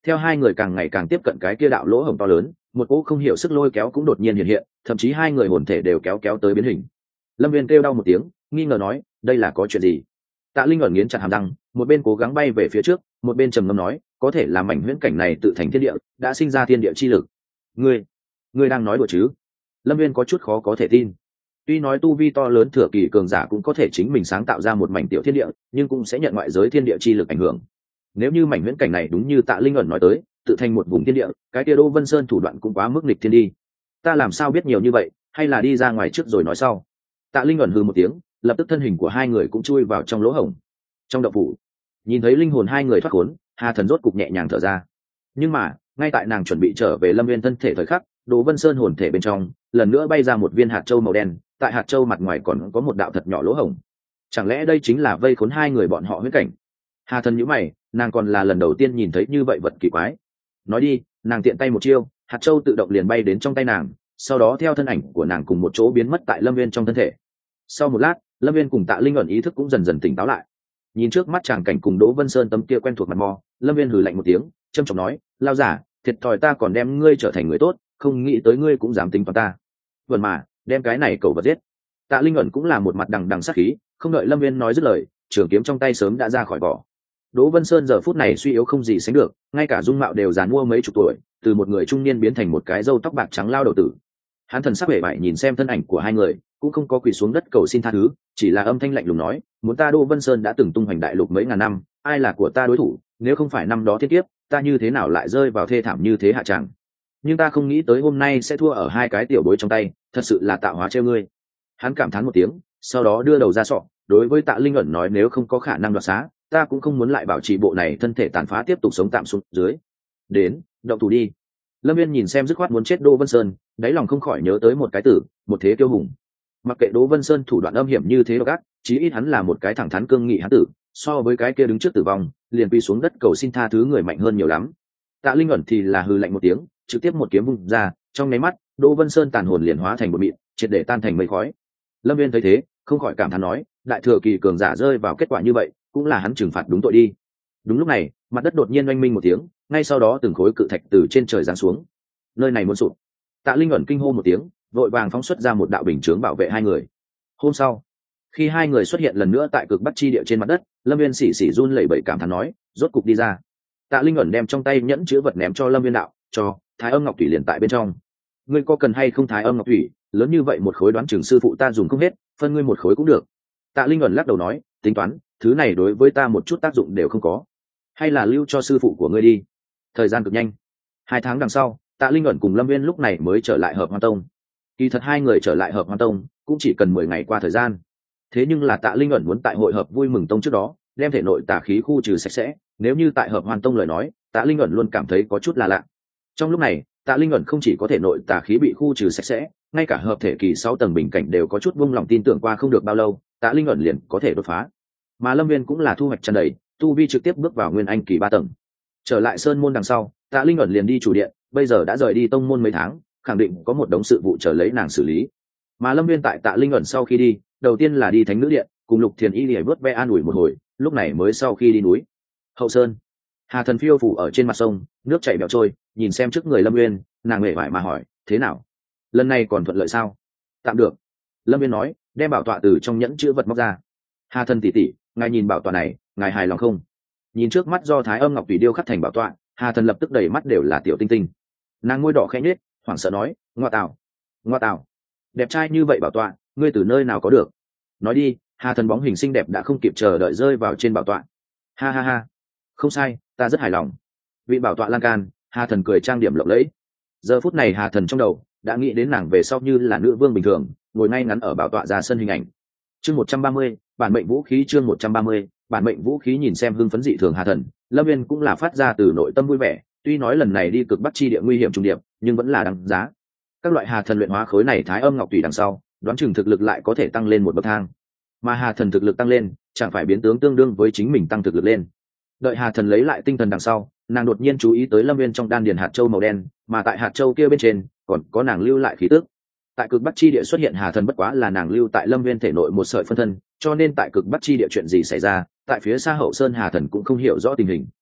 Theo hai người càng ngày càng tiếp cận cái kia đạo lỗ hổng to lớn, một cỗ không hiểu sức lôi kéo cũng đột nhiên hiện hiện, thậm chí hai người hồn thể đều kéo kéo tới biến hình. Lâm Viên kêu đau một tiếng, nghi ngờ nói, đây là có chuyện gì? Tạ Linh ẩn nghiến chặt hàm răng, một bên cố gắng bay về phía trước, một bên trầm ngâm nói, có thể là mảnh huyễn cảnh này tự thành thiên địa, đã sinh ra thiên địa chi lực. Ngươi, ngươi đang nói đùa chứ? Lâm Viên có chút khó có thể tin. Tuy nói tu vi to lớn thừa kỳ cường giả cũng có thể chính mình sáng tạo ra một mảnh tiểu thiên địa, nhưng cũng sẽ nhận ngoại giới thiên địa chi lực ảnh hưởng. Nếu như mảnh huyễn cảnh này đúng như Tạ Linh ẩn nói tới, tự thành một vùng thiên địa, cái kia Đỗ Vân Sơn thủ đoạn cũng quá mức nghịch thiên đi. Ta làm sao biết nhiều như vậy, hay là đi ra ngoài trước rồi nói sau? Tạ Linh ẩn hừ một tiếng, lập tức thân hình của hai người cũng chui vào trong lỗ hổng. Trong động phủ, nhìn thấy linh hồn hai người thoát khốn, Hà Thần rốt cục nhẹ nhàng thở ra. Nhưng mà, ngay tại nàng chuẩn bị trở về Lâm Viên thân thể thời khắc, Đỗ Vân Sơn hồn thể bên trong lần nữa bay ra một viên hạt châu màu đen, tại hạt châu mặt ngoài còn có một đạo thật nhỏ lỗ hổng. Chẳng lẽ đây chính là vây khốn hai người bọn họ huyễn cảnh? Hà Thần nhíu mày, nàng còn là lần đầu tiên nhìn thấy như vậy vật kỳ quái. Nói đi, nàng tiện tay một chiêu, hạt châu tự động liền bay đến trong tay nàng, sau đó theo thân ảnh của nàng cùng một chỗ biến mất tại Lâm Viên trong thân thể. Sau một lát, Lâm Viên cùng Tạ Linh ẩn ý thức cũng dần dần tỉnh táo lại. Nhìn trước mắt chàng cảnh cùng Đỗ Vân Sơn tấm kia quen thuộc mặt mò, Lâm Viên hừ lạnh một tiếng, trầm trọng nói, lao giả, thiệt thòi ta còn đem ngươi trở thành người tốt, không nghĩ tới ngươi cũng dám tính toán ta. Vần mà, đem cái này cầu vật giết. Tạ Linh ẩn cũng là một mặt đằng đằng sát khí, không đợi Lâm Viên nói dứt lời, trường kiếm trong tay sớm đã ra khỏi vỏ. Đỗ Vân Sơn giờ phút này suy yếu không gì sánh được, ngay cả dung mạo đều già mua mấy chục tuổi, từ một người trung niên biến thành một cái râu tóc bạc trắng lao đầu tử. Hắn thần sắc vẻ bại nhìn xem thân ảnh của hai người, cũng không có quỳ xuống đất cầu xin tha thứ, chỉ là âm thanh lạnh lùng nói, muốn ta Đỗ Vân Sơn đã từng tung hoành đại lục mấy ngàn năm, ai là của ta đối thủ, nếu không phải năm đó thiên kiếp, ta như thế nào lại rơi vào thê thảm như thế hạ tràng. Nhưng ta không nghĩ tới hôm nay sẽ thua ở hai cái tiểu bối trong tay, thật sự là tạo hóa trêu ngươi. Hắn cảm thán một tiếng, sau đó đưa đầu ra sọ, đối với Tạ Linh ẩn nói, nếu không có khả năng đoạt xá, ta cũng không muốn lại bảo trì bộ này thân thể tàn phá tiếp tục sống tạm xuống dưới. Đến, động thủ đi. Lâm Viên nhìn xem dứt khoát muốn chết Đỗ Vân Sơn, đáy lòng không khỏi nhớ tới một cái tử, một thế kiêu hùng. Mặc kệ Đỗ Vân Sơn thủ đoạn âm hiểm như thế độc ác, chí ít hắn là một cái thẳng thắn cương nghị hán tử, so với cái kia đứng trước tử vong liền quỳ xuống đất cầu xin tha thứ người mạnh hơn nhiều lắm. Tạ Linh ẩn thì là hừ lạnh một tiếng, trực tiếp một kiếm vung ra, trong nháy mắt Đỗ Vân Sơn tàn hồn liền hóa thành một mịn, triệt để tan thành mây khói. Lâm Viên thấy thế, không khỏi cảm thán nói, đại thừa kỳ cường giả rơi vào kết quả như vậy, cũng là hắn trừng phạt đúng tội đi. Đúng lúc này, mặt đất đột nhiên oanh minh một tiếng, ngay sau đó từng khối cự thạch từ trên trời giáng xuống. Nơi này muốn sụp. Tạ Linh ẩn kinh hô một tiếng, vội vàng phóng xuất ra một đạo bình chướng bảo vệ hai người. Hôm sau, khi hai người xuất hiện lần nữa tại cực bắc chi địa trên mặt đất, Lâm Viên xỉ xỉ run lẩy bẩy cảm thán nói, rốt cục đi ra. Tạ Linh ẩn đem trong tay nhẫn chứa vật ném cho Lâm Viên đạo, cho Thái Âm Ngọc Thủy liền tại bên trong. Ngươi có cần hay không Thái Âm Ngọc Thủy, lớn như vậy một khối đoán chừng sư phụ ta dùng không hết, phân ngươi một khối cũng được. Tạ Linh ẩn lắc đầu nói, tính toán, thứ này đối với ta một chút tác dụng đều không có, hay là lưu cho sư phụ của ngươi đi. Thời gian cực nhanh, hai tháng đằng sau, Tạ Linh ẩn cùng Lâm Viên lúc này mới trở lại Hợp Hoan Tông. Kỳ thật hai người trở lại Hợp Hoan Tông cũng chỉ cần mười ngày qua thời gian. Thế nhưng là Tạ Linh ẩn muốn tại hội hợp Vui Mừng Tông trước đó đem thể nội tà khí khu trừ sạch sẽ, nếu như tại Hợp Hoan Tông lời nói, Tạ Linh ẩn luôn cảm thấy có chút là lạ. Trong lúc này, Tạ Linh ẩn không chỉ có thể nội tà khí bị khu trừ sạch sẽ, ngay cả hợp thể kỳ sáu tầng bình cảnh đều có chút vung lòng tin tưởng qua không được bao lâu, Tạ Linh ẩn liền có thể đột phá. Mà Lâm Viên cũng là thu hoạch tràn đầy, tu vi trực tiếp bước vào Nguyên Anh kỳ ba tầng. Trở lại sơn môn đằng sau, Tạ Linh ẩn liền đi chủ điện, bây giờ đã rời đi tông môn mấy tháng, khẳng định có một đống sự vụ chờ lấy nàng xử lý. Mà Lâm Viên tại Tạ Linh ẩn sau khi đi, đầu tiên là đi Thánh Nữ Điện, cùng Lục Thiền Y để vớt ve an ủi một hồi, lúc này mới sau khi đi núi Hậu Sơn. Hà Thần phiêu phủ ở trên mặt sông, nước chảy bẹo trôi, nhìn xem trước người Lâm Viên, nàng mệt mỏi mà hỏi, thế nào? Lần này còn thuận lợi sao? Tạm được. Lâm Viên nói, đem bảo tọa từ trong nhẫn chữ vật móc ra. Hà Thần tỷ tỷ, ngài nhìn bảo tọa này, ngài hài lòng không? Nhìn trước mắt do Thái Âm Ngọc Thủy điêu khắc thành bảo tọa, Hà Thần lập tức đầy mắt đều là tiểu tinh tinh. Nàng môi đỏ khẽ nhếch, hoảng sợ nói, ngoa tào, ngoa tào, đẹp trai như vậy bảo tọa, ngươi từ nơi nào có được? Nói đi. Hà Thần bóng hình xinh đẹp đã không kịp chờ đợi rơi vào trên bảo tọa. Ha ha ha, không sai, ta rất hài lòng. Vị bảo tọa lan can, Hà Thần cười trang điểm lộng lẫy. Giờ phút này Hà Thần trong đầu đã nghĩ đến nàng về sau như là nữ vương bình thường, ngồi ngay ngắn ở bảo tọa ra sân hình ảnh. Chương một trăm ba mươi, bản mệnh vũ khí. Chương một trăm ba mươi, bản mệnh vũ khí. Nhìn xem hưng phấn dị thường Hà Thần, Lâm Viên cũng là phát ra từ nội tâm vui vẻ. Tuy nói lần này đi cực bắc chi địa nguy hiểm trùng điệp, nhưng vẫn là đáng giá. Các loại Hà Thần luyện hóa khối này Thái Âm Ngọc Thủy đằng sau, đoán chừng thực lực lại có thể tăng lên một bậc thang. Mà Hà Thần thực lực tăng lên, chẳng phải biến tướng tương đương với chính mình tăng thực lực lên. Đợi Hà Thần lấy lại tinh thần đằng sau, nàng đột nhiên chú ý tới Lâm Viên trong đan điền hạt châu màu đen, mà tại hạt châu kia bên trên còn có nàng lưu lại khí tức. Tại cực bắc chi địa xuất hiện Hà Thần bất quá là nàng lưu tại Lâm Viên thể nội một sợi phân thân, cho nên tại cực bắc chi địa chuyện gì xảy ra, tại phía xa Hậu Sơn Hà Thần cũng không hiểu rõ tình hình.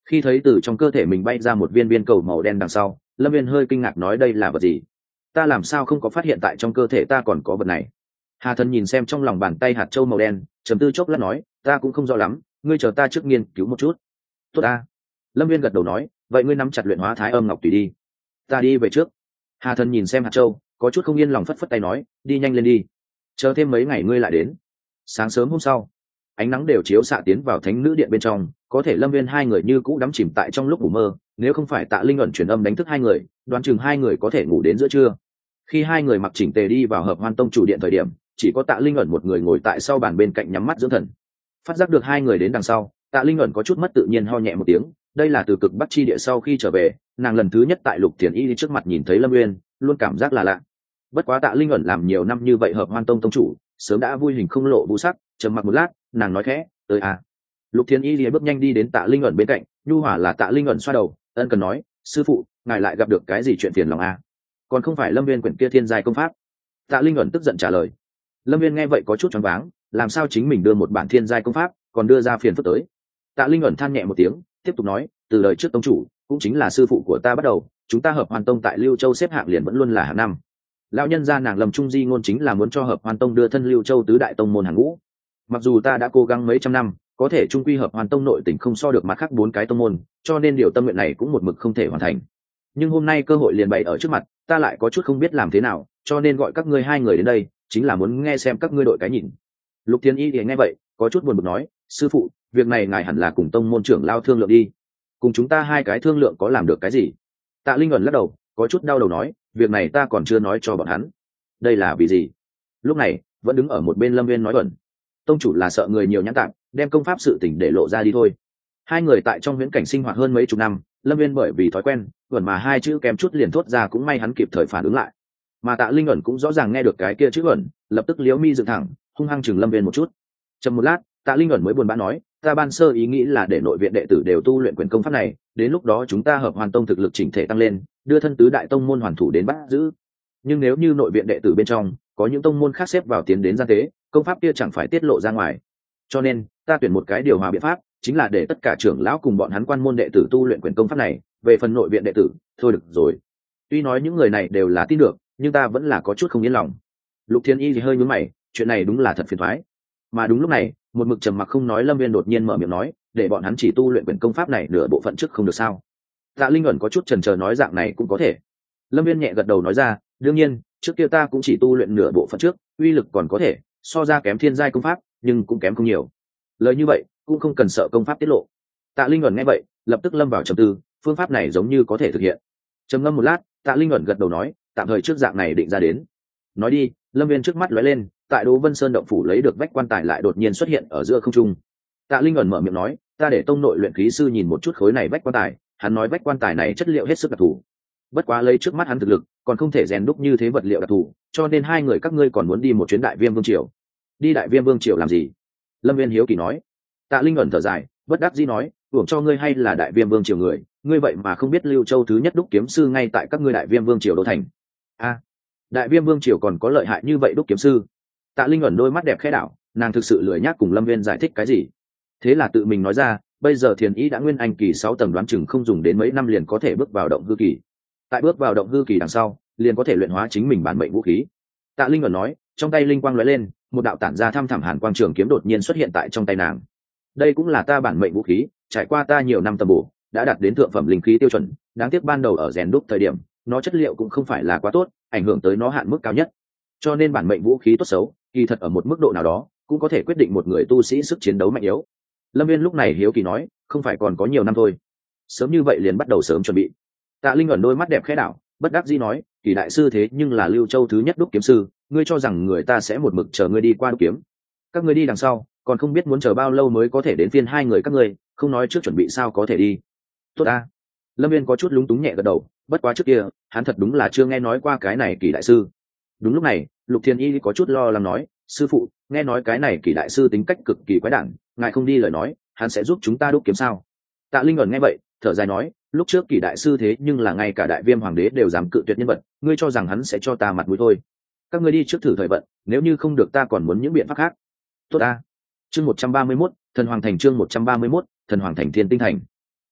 Khi thấy từ trong cơ thể mình bay ra một viên viên cầu màu đen đằng sau, Lâm Viên hơi kinh ngạc nói đây là vật gì? Ta làm sao không có phát hiện tại trong cơ thể ta còn có vật này? Hà Thần nhìn xem trong lòng bàn tay hạt châu màu đen, trầm tư chốc lát nói, ta cũng không rõ lắm, ngươi chờ ta trước nghiên cứu một chút. Tốt ta. Lâm Viên gật đầu nói, vậy ngươi nắm chặt luyện hóa Thái Âm Ngọc tùy đi. Ta đi về trước. Hà Thần nhìn xem hạt châu, có chút không yên lòng phất phất tay nói, đi nhanh lên đi. Chờ thêm mấy ngày ngươi lại đến. Sáng sớm hôm sau, ánh nắng đều chiếu xạ tiến vào thánh nữ điện bên trong, có thể Lâm Viên hai người như cũ đắm chìm tại trong lúc ngủ mơ, nếu không phải Tạ Linh ẩn truyền âm đánh thức hai người, đoán chừng hai người có thể ngủ đến giữa trưa. Khi hai người mặc chỉnh tề đi vào Hợp Hoan Tông chủ điện thời điểm, chỉ có Tạ Linh ẩn một người ngồi tại sau bàn bên cạnh nhắm mắt dưỡng thần. Phát giác được hai người đến đằng sau, Tạ Linh ẩn có chút mất tự nhiên ho nhẹ một tiếng, đây là từ cực Bắc chi địa sau khi trở về, nàng lần thứ nhất tại Lục Thiền Y trước mặt nhìn thấy Lâm Uyên, luôn cảm giác là lạ. Bất quá Tạ Linh ẩn làm nhiều năm như vậy Hợp Hoan Tông tông chủ, sớm đã vui hình không lộ vũ sắc, trầm mặc một lát, nàng nói khẽ, "Tới à." Lục Thiền Y lìa bước nhanh đi đến Tạ Linh ẩn bên cạnh, nhu hòa là Tạ Linh ẩn xoa đầu, ân cần nói, "Sư phụ, ngài lại gặp được cái gì chuyện phiền lòng à? Còn không phải Lâm Uyên quyển kia thiên giai công pháp?" Tạ Linh ẩn tức giận trả lời. Lâm Uyên nghe vậy có chút choáng váng, làm sao chính mình đưa một bản thiên giai công pháp, còn đưa ra phiền phức tới. Tạ Linh ẩn than nhẹ một tiếng, tiếp tục nói, từ đời trước tông chủ, cũng chính là sư phụ của ta bắt đầu, chúng ta Hợp Hoan Tông tại Lưu Châu xếp hạng liền vẫn luôn là hạng năm. Lão nhân gia nàng Lâm Trung Di ngôn chính là muốn cho Hợp Hoan Tông đưa thân Lưu Châu tứ đại tông môn hàng ngũ. Mặc dù ta đã cố gắng mấy trăm năm, có thể trung quy Hợp Hoan Tông nội tình không so được mặt khác bốn cái tông môn, cho nên điều tâm nguyện này cũng một mực không thể hoàn thành. Nhưng hôm nay cơ hội liền bày ở trước mặt, ta lại có chút không biết làm thế nào, cho nên gọi các ngươi hai người đến đây, chính là muốn nghe xem các ngươi đội cái nhìn. Lục Thiên Y thì nghe vậy, có chút buồn bực nói, sư phụ, việc này ngài hẳn là cùng tông môn trưởng lao thương lượng đi, cùng chúng ta hai cái thương lượng có làm được cái gì? Tạ Linh ẩn lắc đầu, có chút đau đầu nói, việc này ta còn chưa nói cho bọn hắn. Đây là vì gì? Lúc này vẫn đứng ở một bên Lâm Viên nói ẩn, tông chủ là sợ người nhiều nhãn tạm, đem công pháp sự tình để lộ ra đi thôi. Hai người tại trong huyễn cảnh sinh hoạt hơn mấy chục năm, Lâm Viên bởi vì thói quen, ẩn mà hai chữ kém chút liền thốt ra cũng may hắn kịp thời phản ứng lại. Mà Tạ Linh ẩn cũng rõ ràng nghe được cái kia chữ ẩn, lập tức liếu mi dựng thẳng, hung hăng chừng Lâm Viên một chút. Chầm một lát, Tạ Linh ẩn mới buồn bã nói, ta ban sơ ý nghĩ là để nội viện đệ tử đều tu luyện quyền công pháp này, đến lúc đó chúng ta Hợp Hoan Tông thực lực chỉnh thể tăng lên, đưa thân tứ đại tông môn hoàn thủ đến bắt giữ. Nhưng nếu như nội viện đệ tử bên trong có những tông môn khác xếp vào tiến đến gian tế, công pháp kia chẳng phải tiết lộ ra ngoài. Cho nên ta tuyển một cái điều hòa biện pháp, chính là để tất cả trưởng lão cùng bọn hắn quan môn đệ tử tu luyện quyền công pháp này, về phần nội viện đệ tử, thôi được rồi. Tuy nói những người này đều là tin được, nhưng ta vẫn là có chút không yên lòng. Lục Thiên Y thì hơi nhướng mày, chuyện này đúng là thật phiền toái. Mà đúng lúc này, một mực trầm mặc không nói Lâm Viên đột nhiên mở miệng nói, để bọn hắn chỉ tu luyện quyền công pháp này nửa bộ phận trước không được sao? Tạ Linh ẩn có chút chần chờ nói dạng này cũng có thể. Lâm Viên nhẹ gật đầu nói ra, đương nhiên, trước kia ta cũng chỉ tu luyện nửa bộ phận trước, uy lực còn có thể so ra kém thiên giai công pháp, nhưng cũng kém không nhiều. Lời như vậy cũng không cần sợ công pháp tiết lộ. Tạ Linh ẩn nghe vậy, lập tức lâm vào trầm tư, phương pháp này giống như có thể thực hiện. Trầm ngâm một lát, Tạ Linh ẩn gật đầu nói, tạm thời trước dạng này định ra đến. Nói đi, Lâm Viên trước mắt lóe lên, tại Đỗ Vân Sơn động phủ lấy được vách quan tài lại đột nhiên xuất hiện ở giữa không trung. Tạ Linh ẩn mở miệng nói, ta để tông nội luyện khí sư nhìn một chút khối này vách quan tài, hắn nói vách quan tài này chất liệu hết sức đặc thù. Bất quá lấy trước mắt hắn thực lực, còn không thể rèn đúc như thế vật liệu đặc thù, cho nên hai người các ngươi còn muốn đi một chuyến Đại Viêm Vương triều. Đi Đại Viêm Vương triều làm gì? Lâm Viên hiếu kỳ nói. Tạ Linh ẩn thở dài, bất đắc dĩ nói, hưởng cho ngươi hay là Đại Viêm Vương triều người, ngươi vậy mà không biết Lưu Châu thứ nhất đúc kiếm sư ngay tại các ngươi Đại Viêm Vương triều đô thành. A, Đại Viêm Vương triều còn có lợi hại như vậy đúc kiếm sư? Tạ Linh ẩn đôi mắt đẹp khẽ đảo, nàng thực sự lười nhác cùng Lâm Viên giải thích cái gì, thế là tự mình nói ra, bây giờ Thiền Ý đã nguyên anh kỳ sáu tầng, đoán chừng không dùng đến mấy năm liền có thể bước vào động hư kỳ. Tại bước vào động hư kỳ đằng sau, liền có thể luyện hóa chính mình bản mệnh vũ khí. Tạ Linh ẩn nói, trong tay linh quang lóe lên, một đạo tản ra thăm thẳm hàn quang trường kiếm đột nhiên xuất hiện tại trong tay nàng. Đây cũng là ta bản mệnh vũ khí, trải qua ta nhiều năm tầm bổ, đã đạt đến thượng phẩm linh khí tiêu chuẩn, đáng tiếc ban đầu ở rèn đúc thời điểm, nó chất liệu cũng không phải là quá tốt, ảnh hưởng tới nó hạn mức cao nhất. Cho nên bản mệnh vũ khí tốt xấu, kỳ thật ở một mức độ nào đó, cũng có thể quyết định một người tu sĩ sức chiến đấu mạnh yếu. Lâm Viên lúc này hiếu kỳ nói, không phải còn có nhiều năm thôi, sớm như vậy liền bắt đầu sớm chuẩn bị. Tạ Linh ẩn đôi mắt đẹp khẽ đảo, bất đắc dĩ nói, Kỳ đại sư thế nhưng là Lưu Châu thứ nhất đúc kiếm sư, ngươi cho rằng người ta sẽ một mực chờ ngươi đi qua đúc kiếm? Các ngươi đi đằng sau, còn không biết muốn chờ bao lâu mới có thể đến phiên hai người các ngươi, không nói trước chuẩn bị sao có thể đi. Tốt a. Lâm Viên có chút lúng túng nhẹ gật đầu, bất quá trước kia, hắn thật đúng là chưa nghe nói qua cái này Kỳ đại sư. Đúng lúc này, Lục Thiên Y có chút lo lắng nói, sư phụ, nghe nói cái này Kỳ đại sư tính cách cực kỳ quái đản, ngài không đi lời nói, hắn sẽ giúp chúng ta đúc kiếm sao? Tạ Linh ẩn nghe vậy, thở dài nói, lúc trước Kỳ đại sư thế nhưng là ngay cả Đại Viêm hoàng đế đều dám cự tuyệt nhân vật, ngươi cho rằng hắn sẽ cho ta mặt mũi thôi? Các ngươi đi trước thử thời vận, nếu như không được ta còn muốn những biện pháp khác. Tốt a. Chương một trăm ba mươi mốt, Thần Hoàng thành chương một trăm ba mươi mốt, Thần Hoàng thành Thiên Tinh thành.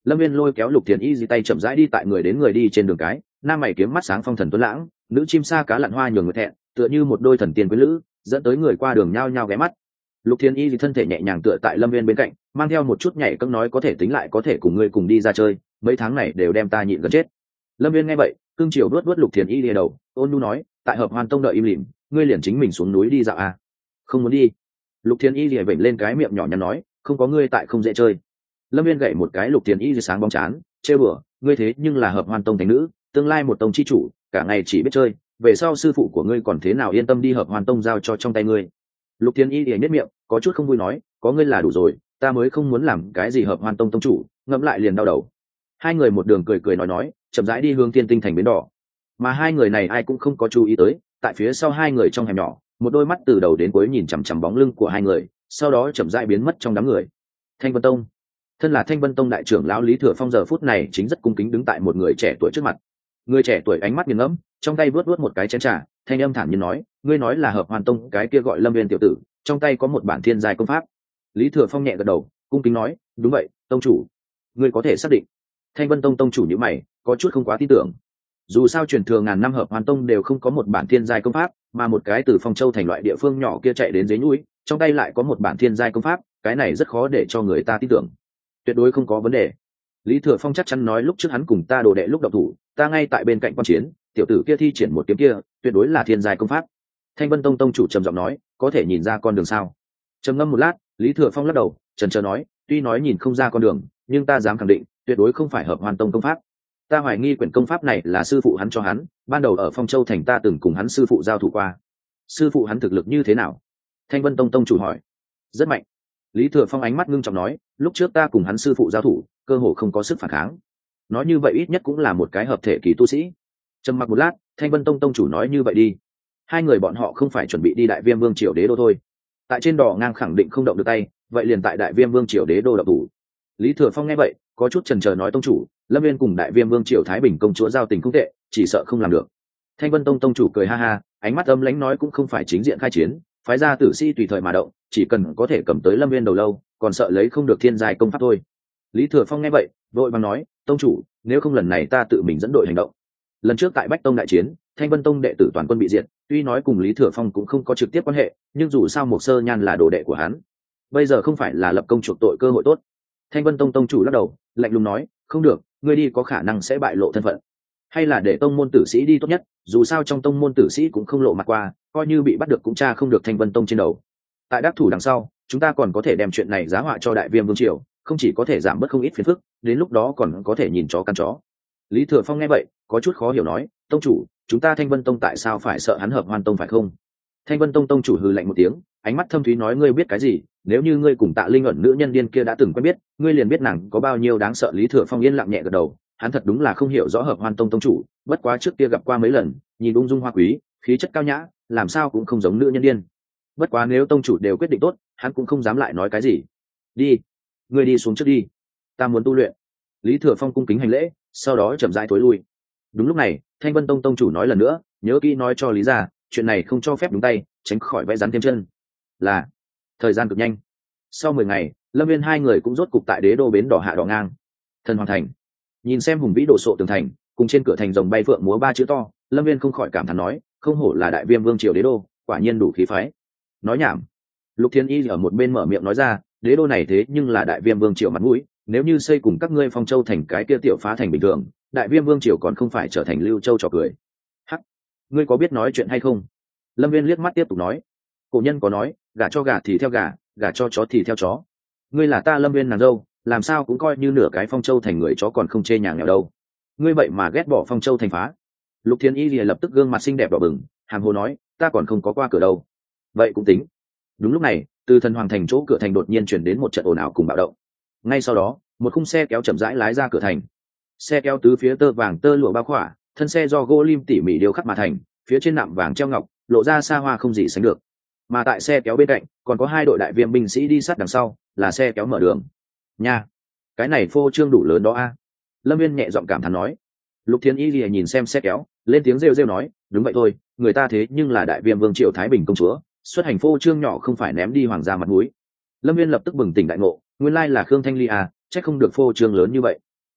Lâm Viên lôi kéo Lục Thiền Y dì tay chậm rãi đi tại người đến người đi trên đường cái, nam mày kiếm mắt sáng phong thần tuấn lãng, nữ chim sa cá lặn hoa nhường người thẹn, tựa như một đôi thần tiên quyến lữ, dẫn tới người qua đường nhao nhao ghé mắt. Lục Thiền Y dì thân thể nhẹ nhàng tựa tại Lâm Viên bên cạnh, mang theo một chút nhảy cẫng nói có thể tính lại có thể cùng ngươi cùng đi ra chơi, mấy tháng này đều đem ta nhịn gần chết. Lâm Viên nghe vậy, cương chiều đuốt đuốt Lục Thiền Y lìa đầu, ôn nhu nói, tại Hợp Hoan Tông đợi im lìm, ngươi liền chính mình xuống núi đi dạo à? Không muốn đi. Lục Thiền Y lìa vểnh lên cái miệng nhỏ nhắn nói, không có ngươi tại không dễ chơi. Lâm Viên gậy một cái Lục Thiền Y lìa sáng bóng chán, trêu bừa, ngươi thế nhưng là Hợp Hoan Tông thánh nữ, tương lai một tông chi chủ, cả ngày chỉ biết chơi, về sau sư phụ của ngươi còn thế nào yên tâm đi Hợp Hoan Tông giao cho trong tay ngươi. Lục Thiền Y lìa nhếch miệng, có chút không vui nói, có ngươi là đủ rồi, ta mới không muốn làm cái gì Hợp Hoan Tông tông chủ, ngẫm lại liền đau đầu. Hai người một đường cười cười nói nói, chậm rãi đi hướng Thiên Tinh thành bến đỏ. Mà hai người này ai cũng không có chú ý tới, tại phía sau hai người trong hẻm nhỏ, một đôi mắt từ đầu đến cuối nhìn chằm chằm bóng lưng của hai người, sau đó chậm rãi biến mất trong đám người. Thanh Vân Tông. Thân là Thanh Vân Tông đại trưởng lão Lý Thừa Phong giờ phút này chính rất cung kính đứng tại một người trẻ tuổi trước mặt. Người trẻ tuổi ánh mắt nghiêng ngẫm, trong tay vớt vớt một cái chén trà, thanh âm thản nhiên nói, ngươi nói là Hợp Hoan Tông cái kia gọi Lâm Viên tiểu tử, trong tay có một bản thiên giai công pháp. Lý Thừa Phong nhẹ gật đầu, cung kính nói, đúng vậy, tông chủ. Ngươi có thể xác định? Thanh Vân Tông tông chủ như mày, có chút không quá tin tưởng. Dù sao truyền thừa ngàn năm Hợp Hoan Tông đều không có một bản thiên giai công pháp, mà một cái từ Phong Châu thành loại địa phương nhỏ kia chạy đến dưới núi, trong tay lại có một bản thiên giai công pháp, cái này rất khó để cho người ta tin tưởng. Tuyệt đối không có vấn đề. Lý Thừa Phong chắc chắn nói, lúc trước hắn cùng ta đồ đệ lúc độc thủ, ta ngay tại bên cạnh quan chiến, tiểu tử kia thi triển một kiếm kia, tuyệt đối là thiên giai công pháp. Thanh Vân Tông tông chủ trầm giọng nói, có thể nhìn ra con đường sao? Trầm ngâm một lát, Lý Thừa Phong lắc đầu, chần chờ nói, tuy nói nhìn không ra con đường, nhưng ta dám khẳng định, tuyệt đối không phải Hợp Hoan Tông công pháp. Ta hoài nghi quyển công pháp này là sư phụ hắn cho hắn, ban đầu ở Phong Châu thành ta từng cùng hắn sư phụ giao thủ qua. Sư phụ hắn thực lực như thế nào? Thanh Vân Tông tông chủ hỏi. Rất mạnh. Lý Thừa Phong ánh mắt ngưng trọng nói, lúc trước ta cùng hắn sư phụ giao thủ, cơ hồ không có sức phản kháng. Nói như vậy ít nhất cũng là một cái hợp thể kỳ tu sĩ. Trầm mặc một lát, Thanh Vân Tông tông chủ nói, như vậy đi, hai người bọn họ không phải chuẩn bị đi Đại Viêm Vương triều đế đô thôi, tại trên đò ngang khẳng định không động được tay, vậy liền tại Đại Viêm Vương triều đế đô độc thủ. Lý Thừa Phong nghe vậy, có chút chần chờ nói, tông chủ, Lâm Viên cùng Đại Viêm Vương triều Thái Bình công chúa giao tình không tệ, chỉ sợ không làm được. Thanh Vân Tông tông chủ cười ha ha, ánh mắt âm lãnh nói, cũng không phải chính diện khai chiến, phái ra tử sĩ tùy thời mà động, chỉ cần có thể cầm tới Lâm Viên đầu lâu, còn sợ lấy không được thiên giai công pháp thôi. Lý Thừa Phong nghe vậy, vội vàng nói, tông chủ, nếu không lần này ta tự mình dẫn đội hành động. Lần trước tại Bách Tông đại chiến, Thanh Vân Tông đệ tử toàn quân bị diệt, tuy nói cùng Lý Thừa Phong cũng không có trực tiếp quan hệ, nhưng dù sao Mộc Sơ Nhan là đồ đệ của hắn, bây giờ không phải là lập công chuộc tội cơ hội tốt. Thanh Vân Tông tông chủ lắc đầu, lạnh lùng nói, không được, ngươi đi có khả năng sẽ bại lộ thân phận, hay là để tông môn tử sĩ đi tốt nhất, dù sao trong tông môn tử sĩ cũng không lộ mặt qua, coi như bị bắt được cũng tra không được Thanh Vân Tông trên đầu. Tại đắc thủ đằng sau, chúng ta còn có thể đem chuyện này giá họa cho Đại Viêm Vương triều, không chỉ có thể giảm bớt không ít phiền phức, đến lúc đó còn có thể nhìn chó căn chó. Lý Thừa Phong nghe vậy, có chút khó hiểu nói, tông chủ, chúng ta Thanh Vân Tông tại sao phải sợ hắn Hợp Hoan Tông phải không? Thanh Vân Tông tông chủ hừ lạnh một tiếng, ánh mắt thâm thúy nói, ngươi biết cái gì? Nếu như ngươi cùng Tạ Linh ẩn nữ nhân điên kia đã từng quen biết, ngươi liền biết nàng có bao nhiêu đáng sợ. Lý Thừa Phong yên lặng nhẹ gật đầu, hắn thật đúng là không hiểu rõ Hợp Hoan Tông tông chủ, bất quá trước kia gặp qua mấy lần, nhìn ung dung hoa quý, khí chất cao nhã, làm sao cũng không giống nữ nhân điên. Bất quá nếu tông chủ đều quyết định tốt, hắn cũng không dám lại nói cái gì. Đi, ngươi đi xuống trước đi, ta muốn tu luyện. Lý Thừa Phong cung kính hành lễ, sau đó chậm rãi tối lui. Đúng lúc này, Thanh Vân Tông tông chủ nói lần nữa, nhớ kỹ nói cho Lý gia, chuyện này không cho phép đúng tay, tránh khỏi vẽ rắn thêm chân. Là. Thời gian cực nhanh. Sau mười ngày, Lâm Viên hai người cũng rốt cục tại đế đô bến đỏ hạ đỏ ngang. Thần Hoàng thành. Nhìn xem hùng vĩ đồ sộ tường thành, cùng trên cửa thành rồng bay phượng múa ba chữ to, Lâm Viên không khỏi cảm thán nói, không hổ là Đại Viêm Vương triều đế đô, quả nhiên đủ khí phái. Nói nhảm. Lục Thiên Y ở một bên mở miệng nói ra, đế đô này thế nhưng là Đại Viêm Vương triều mặt mũi, nếu như xây cùng các ngươi Phong Châu thành cái kia tiểu phá thành bình thường, Đại Viêm Vương triều còn không phải trở thành Lưu Châu trò cười. Hắc, ngươi có biết nói chuyện hay không? Lâm Viên liếc mắt tiếp tục nói, cổ nhân có nói, gả cho gà thì theo gà, gả cho chó thì theo chó. Ngươi là ta Lâm Viên nàng dâu, làm sao cũng coi như nửa cái Phong Châu thành người chó còn không chê nhà nghèo đâu. Ngươi vậy mà ghét bỏ Phong Châu thành phá. Lục Thiên Y lập tức gương mặt xinh đẹp đỏ bừng, hàm hồ nói, ta còn không có qua cửa đâu. Vậy cũng tính. Đúng lúc này, từ Thần Hoàng thành chỗ cửa thành đột nhiên chuyển đến một trận ồn ào cùng bạo động. Ngay sau đó, một khung xe kéo chậm rãi lái ra cửa thành. Xe kéo tứ phía tơ vàng tơ lụa bao khỏa, thân xe do gỗ lim tỉ mỉ điêu khắc mà thành, phía trên nạm vàng treo ngọc, lộ ra xa hoa không gì sánh được. Mà tại xe kéo bên cạnh, còn có hai đội đại viêm binh sĩ đi sát đằng sau, là xe kéo mở đường. Nha, cái này phô trương đủ lớn đó a. Lâm Viên nhẹ giọng cảm thán nói. Lục Thiên Y lìa nhìn xem xe kéo, lên tiếng rêu rêu nói, đúng vậy thôi, người ta thế nhưng là Đại Viêm Vương triều Thái Bình công chúa, xuất hành phô trương nhỏ không phải ném đi hoàng gia mặt mũi. Lâm Viên lập tức bừng tỉnh đại ngộ, nguyên lai là Khương Thanh Ly à, chắc không được phô trương lớn như vậy.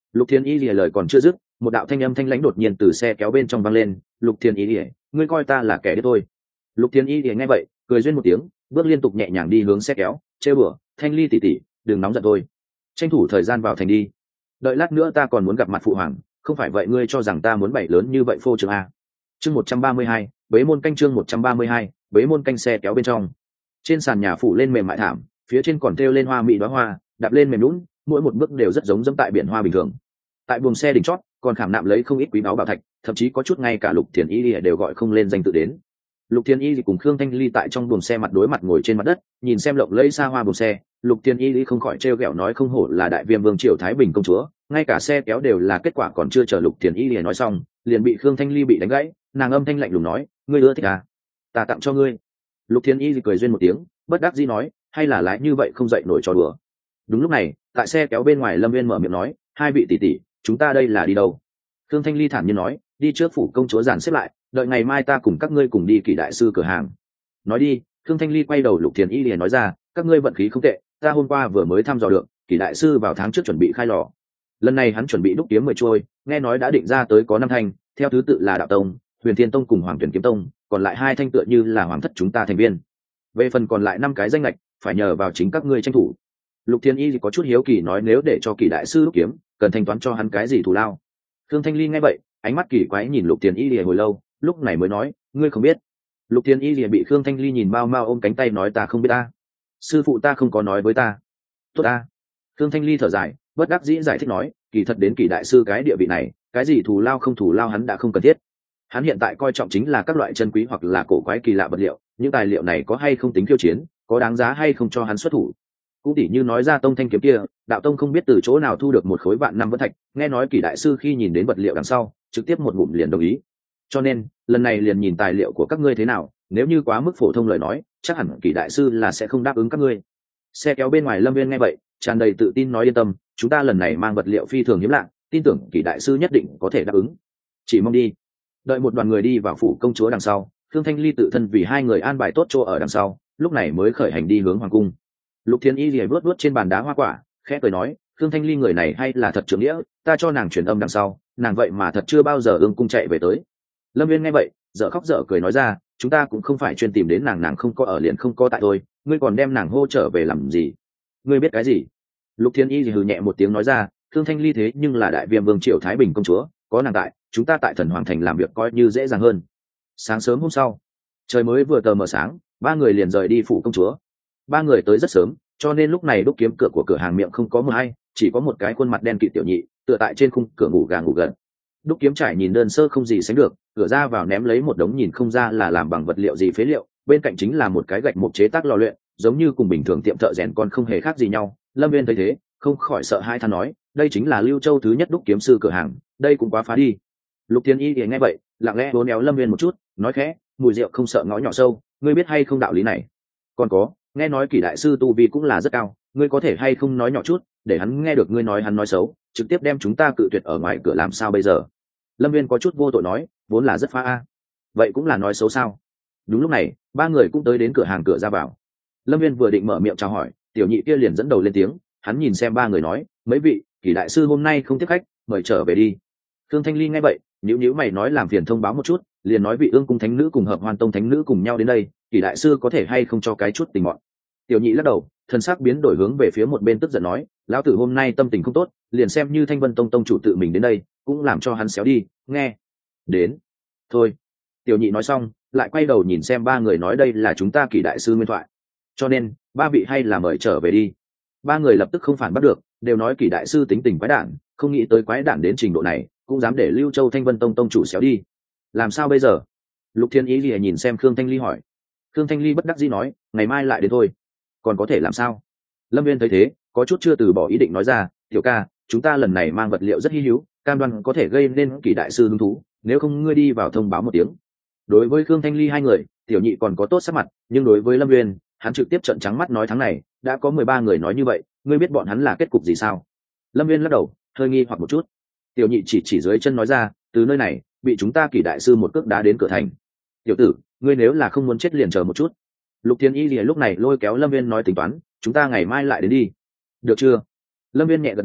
Lục Thiên Y lìa lời còn chưa dứt, một đạo thanh âm thanh lãnh đột nhiên từ xe kéo bên trong vang lên. Lục Thiên Y lìa, ngươi coi ta là kẻ điếc thôi. Lục Thiên Y lìa nghe vậy, cười duyên một tiếng, bước liên tục nhẹ nhàng đi hướng xe kéo, trêu bừa, Thanh Ly tỷ tỷ, đừng nóng giận thôi, tranh thủ thời gian vào thành đi. Đợi lát nữa ta còn muốn gặp mặt phụ hoàng, không phải vậy ngươi cho rằng ta muốn bày lớn như vậy phô trương a? Chương một trăm ba mươi hai, bế môn canh chương một trăm ba mươi hai, bế môn canh xe kéo bên trong. Trên sàn nhà phủ lên mềm mại thảm, phía trên còn treo lên hoa mỹ đóa hoa, đạp lên mềm nhũn, mỗi một bước đều rất giống dẫm tại biển hoa bình thường. Tại buồng xe đỉnh chót, còn khảm nạm lấy không ít quý báu bảo thạch, thậm chí có chút ngay cả Lục Thiền Y đều gọi không lên danh tự đến. Lục Thiền Y cùng Khương Thanh Ly tại trong buồng xe mặt đối mặt ngồi trên mặt đất, nhìn xem lộng lẫy xa hoa buồng xe, Lục Thiền Y không khỏi trêu ghẹo nói không hổ là đại viêm vương triều Thái Bình công chúa, ngay cả xe kéo đều là kết quả còn chưa chờ Lục Thiền Y nói xong, liền bị Khương Thanh Ly bị đánh gãy, nàng âm thanh lạnh lùng nói, ngươi ưa thích à? Ta tặng cho ngươi. Lục Thiền Y cười duyên một tiếng, bất đắc dĩ nói, hay là lái như vậy không dậy nổi trò đùa. Đúng lúc này, tại xe kéo bên ngoài Lâm Viên mở miệng nói, hai vị tỷ tỷ, chúng ta đây là đi đâu? Khương Thanh Ly thản nhiên nói, đi trước phủ công chúa dàn xếp lại, đợi ngày mai ta cùng các ngươi cùng đi Kỷ đại sư cửa hàng. Nói đi, Khương Thanh Ly quay đầu Lục Thiền Y liền nói ra, các ngươi vận khí không tệ, ta hôm qua vừa mới thăm dò được, Kỷ đại sư vào tháng trước chuẩn bị khai lò. Lần này hắn chuẩn bị đúc kiếm mười trôi, nghe nói đã định ra tới có năm thanh, theo thứ tự là Đạo Tông, Huyền Thiên Tông cùng Hoàng Tuyển Kiếm Tông, còn lại hai thanh tựa như là hoàng thất chúng ta thành viên. Về phần còn lại năm cái danh lệch, phải nhờ vào chính các ngươi tranh thủ. Lục Thiên Y có chút hiếu kỳ nói nếu để cho Kỷ đại sư đúc kiếm, cần thanh toán cho hắn cái gì thù lao. Khương Thanh Ly nghe vậy, ánh mắt kỳ quái nhìn Lục Thiên Y lìa hồi lâu, lúc này mới nói, ngươi không biết. Lục Thiên Y lìa bị Khương Thanh Ly nhìn mau mau ôm cánh tay nói ta không biết ta, sư phụ ta không có nói với ta. Tốt ta. Khương Thanh Ly thở dài, bất đắc dĩ giải thích nói, kỳ thật đến Kỷ đại sư cái địa vị này, cái gì thù lao không thù lao hắn đã không cần thiết. Hắn hiện tại coi trọng chính là các loại chân quý hoặc là cổ quái kỳ lạ vật liệu, những tài liệu này có hay không tính khiêu chiến, có đáng giá hay không cho hắn xuất thủ. Cũng tỉ như nói ra tông thanh kiếm kia, Đạo Tông không biết từ chỗ nào thu được một khối vạn năm vân thạch, nghe nói Kỷ đại sư khi nhìn đến vật liệu đằng sau, trực tiếp một ngụm liền đồng ý. Cho nên, lần này liền nhìn tài liệu của các ngươi thế nào, nếu như quá mức phổ thông lời nói, chắc hẳn Kỷ đại sư là sẽ không đáp ứng các ngươi. Xe kéo bên ngoài Lâm Viên nghe vậy, tràn đầy tự tin nói yên tâm, chúng ta lần này mang vật liệu phi thường hiếm lạ, tin tưởng Kỷ đại sư nhất định có thể đáp ứng. Chỉ mong đi. Đợi một đoàn người đi vào phủ công chúa đằng sau, Khương Thanh Ly tự thân vì hai người an bài tốt chỗ ở đằng sau, lúc này mới khởi hành đi hướng hoàng cung. Lục Thiên Y lìa vuốt vuốt trên bàn đá hoa quả, khẽ cười nói, Khương Thanh Ly người này hay là thật trưởng nghĩa, ta cho nàng truyền âm đằng sau, nàng vậy mà thật chưa bao giờ ương cung chạy về tới. Lâm Viên nghe vậy, dở khóc dở cười nói ra, chúng ta cũng không phải chuyên tìm đến nàng, nàng không có ở liền không có tại thôi, ngươi còn đem nàng hô trở về làm gì? Ngươi biết cái gì? Lục Thiên Y hừ nhẹ một tiếng nói ra, Khương Thanh Ly thế nhưng là đại viêm vương triều Thái Bình công chúa, có nàng tại, chúng ta tại Thần Hoàng thành làm việc coi như dễ dàng hơn. Sáng sớm hôm sau, trời mới vừa tờ mờ sáng, ba người liền rời đi phủ công chúa. Ba người tới rất sớm, cho nên lúc này đúc kiếm cửa của cửa hàng miệng không có mờ hay, chỉ có một cái khuôn mặt đen kịt tiểu nhị tựa tại trên khung cửa ngủ gà ngủ gật. Đúc kiếm trải nhìn đơn sơ không gì sánh được, cửa ra vào ném lấy một đống nhìn không ra là làm bằng vật liệu gì phế liệu, bên cạnh chính là một cái gạch mục chế tác lò luyện, giống như cùng bình thường tiệm thợ rèn còn không hề khác gì nhau. Lâm Viên thấy thế, không khỏi sợ hai than nói, đây chính là Lưu Châu thứ nhất đúc kiếm sư cửa hàng, đây cũng quá phá đi. Lục Thiên Y thì nghe vậy, lặng lẽ vốn éo Lâm Viên một chút, nói khẽ, mùi rượu không sợ ngõ nhỏ sâu, ngươi biết hay không đạo lý này? Còn có, nghe nói Kỷ đại sư tu vi cũng là rất cao, ngươi có thể hay không nói nhỏ chút, để hắn nghe được ngươi nói hắn nói xấu, trực tiếp đem chúng ta cự tuyệt ở ngoài cửa làm sao bây giờ? Lâm Viên có chút vô tội nói, vốn là rất phá a. Vậy cũng là nói xấu sao? Đúng lúc này, ba người cũng tới đến cửa hàng cửa ra vào. Lâm Viên vừa định mở miệng chào hỏi, tiểu nhị kia liền dẫn đầu lên tiếng, hắn nhìn xem ba người nói, mấy vị, Kỷ đại sư hôm nay không tiếp khách, mời trở về đi. Khương Thanh Ly nghe vậy, nhíu nhíu mày nói làm phiền thông báo một chút, liền nói vị Ương cung thánh nữ cùng Hợp Hoan tông thánh nữ cùng nhau đến đây, Kỷ đại sư có thể hay không cho cái chút tình mọn. Tiểu nhị lắc đầu, thần sắc biến đổi hướng về phía một bên tức giận nói, lão tử hôm nay tâm tình không tốt, liền xem như Thanh Vân tông tông chủ tự mình đến đây, cũng làm cho hắn xéo đi, nghe. Đến. Thôi. Tiểu nhị nói xong, lại quay đầu nhìn xem ba người nói đây là chúng ta Kỷ đại sư nguyên thoại. Cho nên, ba vị hay là mời trở về đi. Ba người lập tức không phản bắt được, đều nói Kỷ đại sư tính tình quái đản, không nghĩ tới quái đản đến trình độ này, cũng dám để Lưu Châu Thanh Vân tông tông chủ xéo đi. Làm sao bây giờ? Lục Thiên Y lìa nhìn xem Khương Thanh Ly hỏi. Khương Thanh Ly bất đắc dĩ nói, ngày mai lại đến thôi. Còn có thể làm sao? Lâm Viên thấy thế, có chút chưa từ bỏ ý định nói ra, tiểu ca, chúng ta lần này mang vật liệu rất hi hữu, cam đoan có thể gây nên Kỷ đại sư hứng thú, nếu không ngươi đi vào thông báo một tiếng. Đối với Khương Thanh Ly hai người, tiểu nhị còn có tốt sắc mặt, nhưng đối với Lâm Viên, hắn trực tiếp trợn trắng mắt nói tháng này, đã có mười ba người nói như vậy, ngươi biết bọn hắn là kết cục gì sao? Lâm Viên lắc đầu, hơi nghi hoặc một chút. Tiểu nhị chỉ chỉ dưới chân nói ra, từ nơi này, bị chúng ta Kỷ đại sư một cước đá đến cửa thành. Tiểu tử, ngươi nếu là không muốn chết liền chờ một chút. Lục Thiên Y lìa lúc này lôi kéo Lâm Viên nói tính toán, chúng ta ngày mai lại đến đi, được chưa? Lâm Viên nhẹ gật đầu,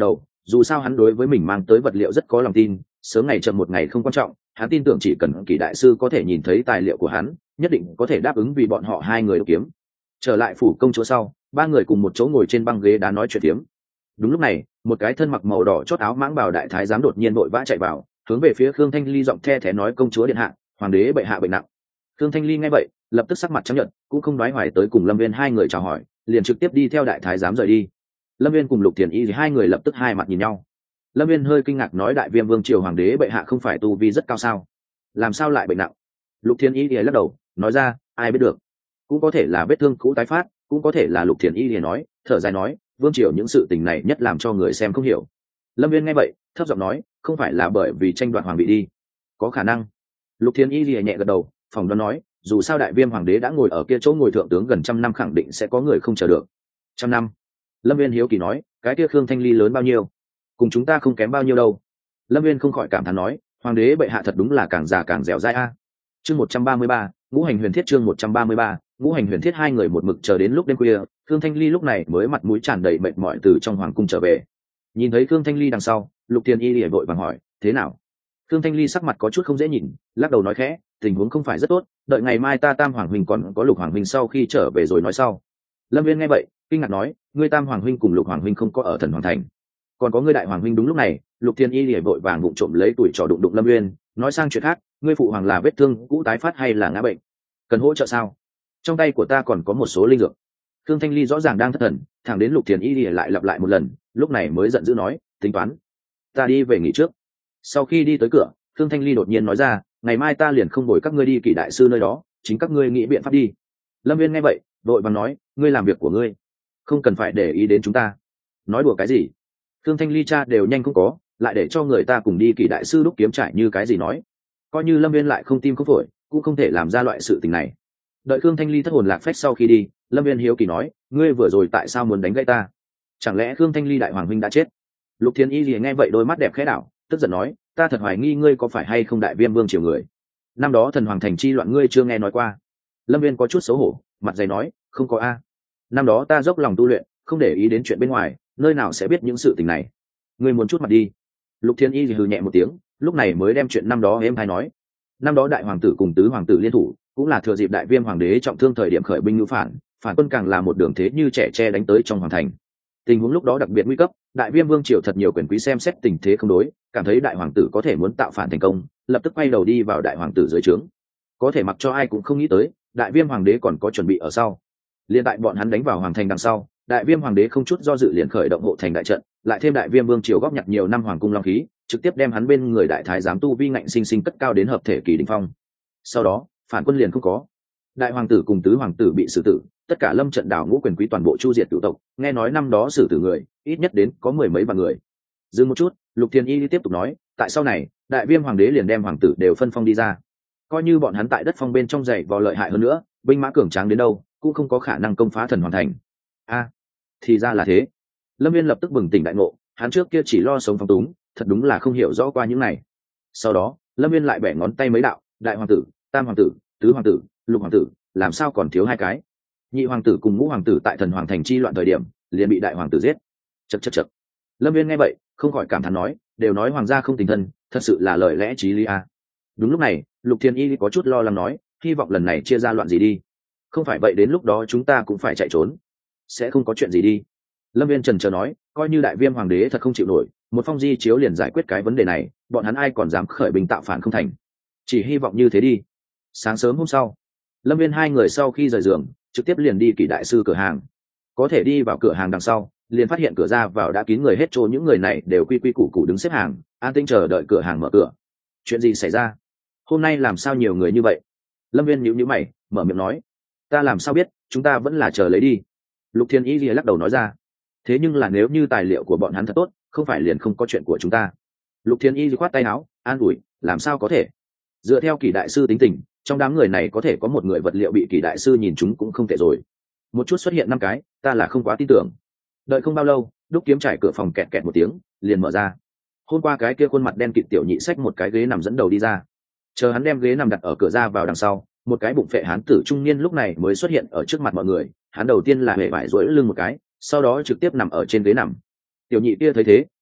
dù sao hắn đối với mình mang tới vật liệu rất có lòng tin, sớm ngày chậm một ngày không quan trọng, hắn tin tưởng chỉ cần Kỳ đại sư có thể nhìn thấy tài liệu của hắn, nhất định có thể đáp ứng vì bọn họ hai người đúc kiếm. Trở lại phủ công chúa sau, ba người cùng một chỗ ngồi trên băng ghế đá nói chuyện tiếm. Đúng lúc này, một cái thân mặc màu đỏ chót áo mãng bào đại thái giám đột nhiên vội vã chạy vào, hướng về phía Khương Thanh Ly giọng the thé nói: công chúa điện hạ, hoàng đế bệ hạ bệnh nặng. Khương Thanh Ly nghe vậy, lập tức sắc mặt trắng nhợt, cũng không nói hoài tới cùng Lâm Viên hai người chào hỏi, liền trực tiếp đi theo đại thái giám rời đi. Lâm Viên cùng Lục Thiền Y thì hai người lập tức hai mặt nhìn nhau. Lâm Viên hơi kinh ngạc nói: đại viêm vương triều hoàng đế bệ hạ không phải tu vi rất cao sao, làm sao lại bệnh nặng? Lục Thiền Y thì lắc đầu nói ra: ai biết được, cũng có thể là vết thương cũ tái phát, cũng có thể là. Lục Thiền Y thì nói, thở dài nói: vương triều những sự tình này nhất làm cho người xem không hiểu. Lâm Viên nghe vậy thấp giọng nói: không phải là bởi vì tranh đoạt hoàng vị đi? Có khả năng. Lục Thiền Y thì nhẹ gật đầu, phòng đoán nói: dù sao đại viêm hoàng đế đã ngồi ở kia chỗ ngồi thượng tướng gần trăm năm, khẳng định sẽ có người không chờ được. Trăm năm? Lâm Viên hiếu kỳ nói: cái kia Khương Thanh Ly lớn bao nhiêu? Cùng chúng ta không kém bao nhiêu đâu. Lâm Viên không khỏi cảm thán nói: hoàng đế bệ hạ thật đúng là càng già càng dẻo dai a. Chương một trăm ba mươi ba, ngũ hành huyền thiết. Chương một trăm ba mươi ba, ngũ hành huyền thiết. Hai người một mực chờ đến lúc đêm khuya, Khương Thanh Ly lúc này mới mặt mũi tràn đầy mệt mỏi từ trong hoàng cung trở về. Nhìn thấy Khương Thanh Ly đằng sau, Lục Thiền Y lìa vội vàng hỏi: thế nào? Khương Thanh Ly sắc mặt có chút không dễ nhìn, lắc đầu nói khẽ: tình huống không phải rất tốt, đợi ngày mai ta Tam Hoàng huynh còn có Lục Hoàng huynh sau khi trở về rồi nói sau. Lâm Viên nghe vậy kinh ngạc nói: ngươi Tam Hoàng huynh cùng Lục Hoàng huynh không có ở Thần Hoàng thành, còn có ngươi Đại Hoàng huynh? Đúng lúc này, Lục Thiên Y lìa vội vàng vụng trộm lấy tuổi trò đụng đụng Lâm Viên, nói sang chuyện khác: ngươi phụ hoàng là vết thương cũ tái phát hay là ngã bệnh, cần hỗ trợ sao? Trong tay của ta còn có một số linh dược. Khương Thanh Ly rõ ràng đang thất thần, thẳng đến Lục Thiên Y lìa lại lặp lại một lần, lúc này mới giận dữ nói: tính toán, ta đi về nghỉ trước. Sau khi đi tới cửa, Khương Thanh Ly đột nhiên nói ra: ngày mai ta liền không bồi các ngươi đi Kỷ đại sư nơi đó, chính các ngươi nghĩ biện pháp đi. Lâm Viên nghe vậy vội vàng nói: ngươi làm việc của ngươi, không cần phải để ý đến chúng ta. Nói đùa cái gì? Khương Thanh Ly cha đều nhanh không có, lại để cho người ta cùng đi Kỷ đại sư đúc kiếm trải như cái gì nói. Coi như Lâm Viên lại không tim không phổi, cũng không thể làm ra loại sự tình này. Đợi Khương Thanh Ly thất hồn lạc phách sau khi đi, Lâm Viên hiếu kỳ nói: ngươi vừa rồi tại sao muốn đánh gãy ta? Chẳng lẽ Khương Thanh Ly đại hoàng huynh đã chết? Lục Thiên Y lìa nghe vậy đôi mắt đẹp khẽ đảo, tức giận nói: ta thật hoài nghi ngươi có phải hay không đại viêm vương triều người. Năm đó Thần Hoàng thành chi loạn ngươi chưa nghe nói qua? Lâm Viên có chút xấu hổ, mặt dày nói: không có a. Năm đó ta dốc lòng tu luyện, không để ý đến chuyện bên ngoài, nơi nào sẽ biết những sự tình này. Ngươi muốn chút mặt đi. Lục Thiên Y thì hừ nhẹ một tiếng, lúc này mới đem chuyện năm đó êm hay nói. Năm đó đại hoàng tử cùng tứ hoàng tử liên thủ, cũng là thừa dịp đại viêm hoàng đế trọng thương thời điểm khởi binh ngữ phản, phản quân càng là một đường thế như trẻ tre đánh tới trong hoàng thành. Tình huống lúc đó đặc biệt nguy cấp, đại viêm vương triều thật nhiều quyền quý xem xét tình thế không đối, cảm thấy đại hoàng tử có thể muốn tạo phản thành công, lập tức quay đầu đi vào đại hoàng tử dưới trướng. Có thể mặc cho ai cũng không nghĩ tới, đại viêm hoàng đế còn có chuẩn bị ở sau. Liên tại bọn hắn đánh vào hoàng thành đằng sau, đại viêm hoàng đế không chút do dự liền khởi động hộ thành đại trận, lại thêm đại viêm vương triều góp nhặt nhiều năm hoàng cung long khí, trực tiếp đem hắn bên người đại thái giám tu vi ngạnh sinh sinh cất cao đến hợp thể kỳ đỉnh phong. Sau đó, phản quân liền không có. Đại hoàng tử cùng tứ hoàng tử bị xử tử, tất cả lâm trận đảo ngũ quyền quý toàn bộ chu diệt cửu tộc, nghe nói năm đó xử tử người, ít nhất đến có mười mấy vạn người. Dừng một chút, Lục Thiên Y tiếp tục nói: tại sau này, đại viêm hoàng đế liền đem hoàng tử đều phân phong đi ra. Coi như bọn hắn tại đất phong bên trong dày vò lợi hại hơn nữa, binh mã cường tráng đến đâu, cũng không có khả năng công phá Thần Hoàng thành. A, thì ra là thế. Lâm Viên lập tức bừng tỉnh đại ngộ, hắn trước kia chỉ lo sống phóng túng, thật đúng là không hiểu rõ qua những này. Sau đó, Lâm Viên lại bẻ ngón tay mấy đạo: đại hoàng tử, tam hoàng tử, tứ hoàng tử, lục hoàng tử, làm sao còn thiếu hai cái? Nhị hoàng tử cùng ngũ hoàng tử tại Thần Hoàng thành chi loạn thời điểm, liền bị đại hoàng tử giết. Chậc chậc chậc. Lâm Viên nghe vậy, không khỏi cảm thán nói: đều nói hoàng gia không tình thân, thật sự là lời lẽ chí lý a. Đúng lúc này, Lục Thiên Y có chút lo lắng nói: hy vọng lần này chia ra loạn gì đi, không phải vậy đến lúc đó chúng ta cũng phải chạy trốn. Sẽ không có chuyện gì đi. Lâm Viên trần trờ nói: coi như đại viêm hoàng đế thật không chịu nổi, một phong di chiếu liền giải quyết cái vấn đề này, bọn hắn ai còn dám khởi binh tạo phản không thành. Chỉ hy vọng như thế đi. Sáng sớm hôm sau, Lâm Viên hai người sau khi rời giường, trực tiếp liền đi Kỷ đại sư cửa hàng. Có thể đi vào cửa hàng đằng sau, liền phát hiện cửa ra vào đã kín người hết chỗ, những người này đều quy quy củ củ đứng xếp hàng, an tĩnh chờ đợi cửa hàng mở cửa. Chuyện gì xảy ra? Hôm nay làm sao nhiều người như vậy? Lâm Viên nhíu nhíu mày, mở miệng nói: ta làm sao biết, chúng ta vẫn là chờ lấy đi. Lục Thiên Y lắc đầu nói ra: thế nhưng là nếu như tài liệu của bọn hắn thật tốt, không phải liền không có chuyện của chúng ta. Lục Thiên Y khoát tay áo, an ủi: làm sao có thể? Dựa theo Kỷ đại sư tính tình, trong đám người này có thể có một người vật liệu bị Kỷ đại sư nhìn chúng cũng không tệ rồi. Một chút xuất hiện năm cái, ta là không quá tin tưởng. Đợi không bao lâu, đúc kiếm trải cửa phòng kẹt kẹt một tiếng, liền mở ra. Hôm qua cái kia khuôn mặt đen kịt tiểu nhị xách một cái ghế nằm dẫn đầu đi ra. Chờ hắn đem ghế nằm đặt ở cửa ra vào đằng sau, một cái bụng phệ hán tử trung niên lúc này mới xuất hiện ở trước mặt mọi người. Hắn đầu tiên là hề vải duỗi lưng một cái, sau đó trực tiếp nằm ở trên ghế nằm. Tiểu nhị kia thấy thế,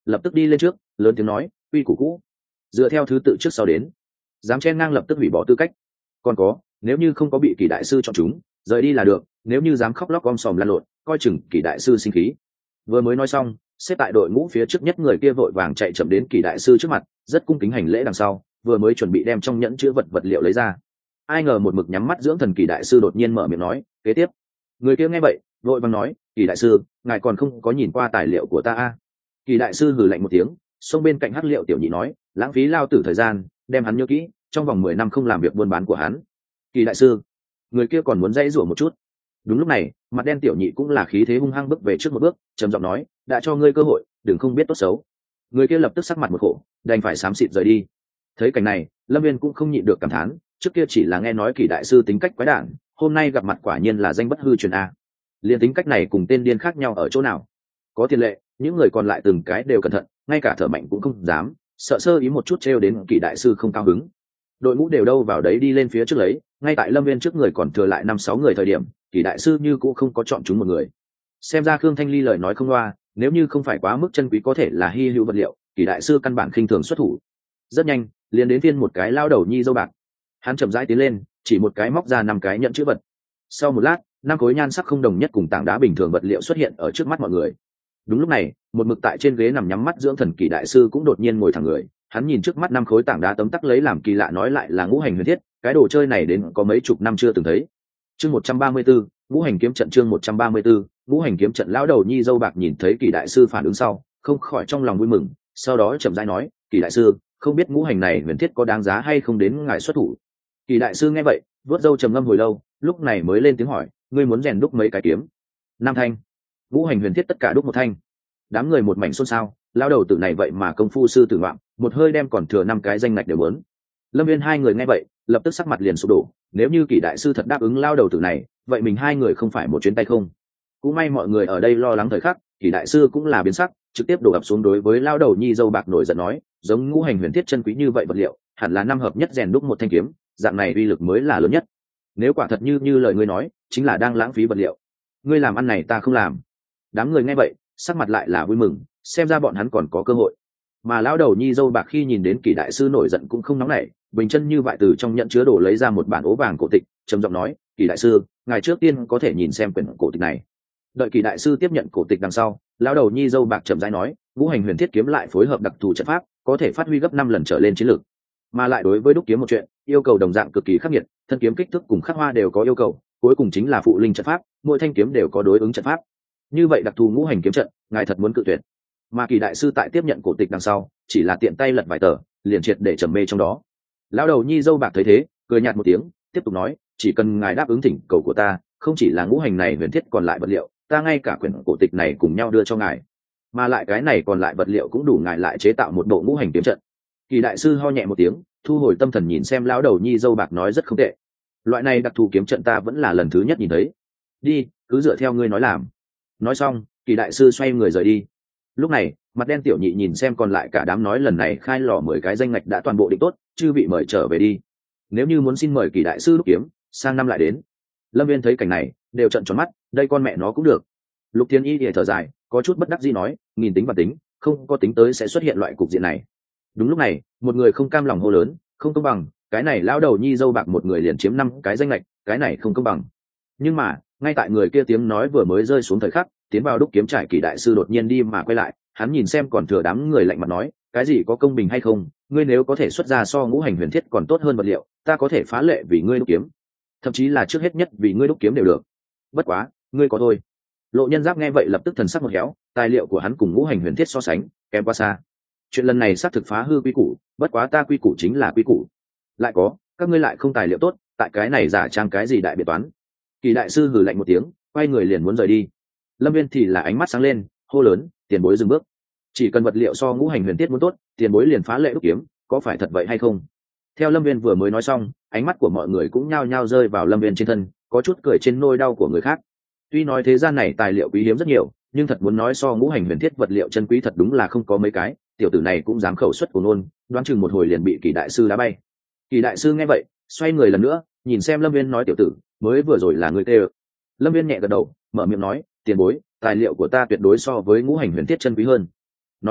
lập tức đi lên trước lớn tiếng nói quy củ cũ dựa theo thứ tự trước sau đến, dám chen ngang lập tức hủy bỏ tư cách. Còn có, nếu như không có bị Kỳ đại sư chọn chúng rời đi là được, nếu như dám khóc lóc om sòm lan lộn coi chừng Kỳ đại sư sinh khí. Vừa mới nói xong, xếp tại đội ngũ phía trước nhất người kia vội vàng chạy chậm đến Kỳ đại sư trước mặt, rất cung kính hành lễ đằng sau, vừa mới chuẩn bị đem trong nhẫn chứa vật vật liệu lấy ra. Ai ngờ một mực nhắm mắt dưỡng thần Kỳ đại sư đột nhiên mở miệng nói kế tiếp. Người kia nghe vậy vội vàng nói Kỳ đại sư, ngài còn không có nhìn qua tài liệu của ta à? Kỳ đại sư hừ lạnh một tiếng, xông bên cạnh hắc liệu tiểu nhị nói lãng phí lao tử thời gian, đem hắn nhớ kỹ, trong vòng mười năm không làm việc buôn bán của hắn. Kỳ đại sư, người kia còn muốn dãy rủa một chút. Đúng lúc này, mặt đen tiểu nhị cũng là khí thế hung hăng bước về trước một bước, trầm giọng nói đã cho ngươi cơ hội, đừng không biết tốt xấu. Người kia lập tức sắc mặt một khổ, đành phải xám xịt rời đi. Thấy cảnh này, Lâm Viên cũng không nhịn được cảm thán, trước kia chỉ là nghe nói Kỳ đại sư tính cách quái đản, hôm nay gặp mặt quả nhiên là danh bất hư truyền a. Liên tính cách này cùng tên điên khác nhau ở chỗ nào? Có tiền lệ, những người còn lại từng cái đều cẩn thận, ngay cả thở mạnh cũng không dám, sợ sơ ý một chút trêu đến Kỳ đại sư không cao hứng. Đội ngũ đều đâu vào đấy đi lên phía trước lấy, ngay tại Lâm Viên trước người còn thừa lại năm sáu người thời điểm, Kỳ đại sư như cũng không có chọn chúng một người. Xem ra Khương Thanh Ly lời nói không loa, nếu như không phải quá mức chân quý có thể là hy hữu vật liệu, Kỳ đại sư căn bản khinh thường xuất thủ. Rất nhanh, liền đến phiên một cái lao đầu nhi dâu bạc. Hắn chậm rãi tiến lên, chỉ một cái móc ra năm cái nhận chữ vật. Sau một lát, năm khối nhan sắc không đồng nhất cùng tảng đá bình thường vật liệu xuất hiện ở trước mắt mọi người. Đúng lúc này, một mực tại trên ghế nằm nhắm mắt dưỡng thần Kỳ đại sư cũng đột nhiên ngồi thẳng người. Hắn nhìn trước mắt năm khối tảng đá tấm tắc lấy làm kỳ lạ nói lại là ngũ hành huyền thiết, cái đồ chơi này đến có mấy chục năm chưa từng thấy. Chương một trăm ba mươi 134, ngũ hành kiếm trận chương một trăm ba mươi 134, ngũ hành kiếm trận lão đầu nhi dâu bạc nhìn thấy Kỳ đại sư phản ứng sau, không khỏi trong lòng vui mừng, sau đó chậm rãi nói, Kỳ đại sư, không biết ngũ hành này huyền thiết có đáng giá hay không đến ngài xuất thủ. Kỳ đại sư nghe vậy, vuốt râu trầm ngâm hồi lâu, lúc này mới lên tiếng hỏi, ngươi muốn rèn đúc mấy cái kiếm? Năm thanh. Ngũ hành huyền thiết tất cả đúc một thanh. Đám người một mảnh xôn xao, lao đầu tử này vậy mà công phu sư tử ngoạm, một hơi đem còn thừa năm cái danh ngạch đều muốn. Lâm Viên hai người nghe vậy, lập tức sắc mặt liền sụp đổ, nếu như Kỳ đại sư thật đáp ứng lao đầu tử này, vậy mình hai người không phải một chuyến tay không. Cũng may mọi người ở đây lo lắng thời khắc, Kỳ đại sư cũng là biến sắc, trực tiếp đổ ập xuống đối với lao đầu nhi dâu bạc nổi giận nói, giống ngũ hành huyền thiết chân quý như vậy vật liệu, hẳn là năm hợp nhất rèn đúc một thanh kiếm, dạng này uy lực mới là lớn nhất. Nếu quả thật như như lời ngươi nói, chính là đang lãng phí vật liệu. Ngươi làm ăn này ta không làm. Đám người nghe vậy, sắc mặt lại là vui mừng, xem ra bọn hắn còn có cơ hội. Mà lão đầu nhi dâu bạc khi nhìn đến Kỳ đại sư nổi giận cũng không nóng nảy, bình chân như vậy từ trong nhận chứa đồ lấy ra một bản ố vàng cổ tịch, trầm giọng nói, Kỳ đại sư, ngài trước tiên có thể nhìn xem quyển cổ tịch này. Đợi Kỳ đại sư tiếp nhận cổ tịch đằng sau, lão đầu nhi dâu bạc chậm rãi nói, ngũ hành huyền thiết kiếm lại phối hợp đặc thù trận pháp, có thể phát huy gấp năm lần trở lên chiến lược. Mà lại đối với đúc kiếm một chuyện, yêu cầu đồng dạng cực kỳ khắc nghiệt, thân kiếm kích thước cùng khắc hoa đều có yêu cầu, cuối cùng chính là phụ linh trận pháp, mỗi thanh kiếm đều có đối ứng trận pháp. Như vậy đặc thù ngũ hành kiếm trận, ngài thật muốn cự tuyệt? Mà Kỳ đại sư tại tiếp nhận cổ tịch đằng sau, chỉ là tiện tay lật vài tờ, liền triệt để trầm mê trong đó. Lão đầu nhi dâu bạc thấy thế, cười nhạt một tiếng, tiếp tục nói, chỉ cần ngài đáp ứng thỉnh cầu của ta, không chỉ là ngũ hành này huyền thiết còn lại vật liệu, ta ngay cả quyển cổ tịch này cùng nhau đưa cho ngài. Mà lại cái này còn lại vật liệu cũng đủ ngài lại chế tạo một bộ ngũ hành kiếm trận. Kỳ đại sư ho nhẹ một tiếng, thu hồi tâm thần nhìn xem lão đầu nhi dâu bạc nói rất không tệ. Loại này đặc thù kiếm trận ta vẫn là lần thứ nhất nhìn thấy. Đi, cứ dựa theo ngươi nói làm. Nói xong, Kỳ đại sư xoay người rời đi. Lúc này, mặt đen tiểu nhị nhìn xem còn lại cả đám nói lần này khai lò mười cái danh ngạch đã toàn bộ định tốt, chưa bị mời trở về đi. Nếu như muốn xin mời Kỳ đại sư đúc kiếm, sang năm lại đến. Lâm Viên thấy cảnh này, đều trợn tròn mắt, đây con mẹ nó cũng được. Lục Thiên Y thì thở dài, có chút bất đắc dĩ nói, nghìn tính và tính, không có tính tới sẽ xuất hiện loại cục diện này. Đúng lúc này, một người không cam lòng hô lớn, không công bằng, cái này lão đầu nhi dâu bạc một người liền chiếm năm cái danh lệch, cái này không công bằng. Nhưng mà, ngay tại người kia tiếng nói vừa mới rơi xuống thời khắc, tiến vào đúc kiếm trải Kỳ đại sư đột nhiên đi mà quay lại, hắn nhìn xem còn thừa đám người lạnh mặt nói, cái gì có công bình hay không, ngươi nếu có thể xuất ra so ngũ hành huyền thiết còn tốt hơn vật liệu, ta có thể phá lệ vì ngươi đúc kiếm, thậm chí là trước hết nhất vì ngươi đúc kiếm đều được. Bất quá, ngươi có thôi. Lộ Nhân Giáp nghe vậy lập tức thần sắc một héo, tài liệu của hắn cùng ngũ hành huyền thiết so sánh, kém quá xa. Chuyện lần này xác thực phá hư quy củ, bất quá ta quy củ chính là quy củ. Lại có, các ngươi lại không tài liệu tốt, tại cái này giả trang cái gì đại biệt toán. Kỳ đại sư hừ lạnh một tiếng, quay người liền muốn rời đi. Lâm Viên thì là ánh mắt sáng lên, hô lớn, tiền bối dừng bước. Chỉ cần vật liệu so ngũ hành huyền thiết muốn tốt, tiền bối liền phá lệ đúc kiếm, có phải thật vậy hay không? Theo Lâm Viên vừa mới nói xong, ánh mắt của mọi người cũng nhao nhao rơi vào Lâm Viên trên thân, có chút cười trên nỗi đau của người khác. Tuy nói thế gian này tài liệu quý hiếm rất nhiều, nhưng thật muốn nói so ngũ hành huyền thiết vật liệu chân quý thật đúng là không có mấy cái, tiểu tử này cũng dám khẩu xuất của nôn, đoán chừng một hồi liền bị Kỳ đại sư đá bay. Kỳ đại sư nghe vậy, xoay người lần nữa, nhìn xem Lâm Viên nói, tiểu tử, mới vừa rồi là người tê. Lâm Viên nhẹ gật đầu, mở miệng nói, tiền bối, tài liệu của ta tuyệt đối so với ngũ hành huyền thiết chân quý hơn. Nói đi,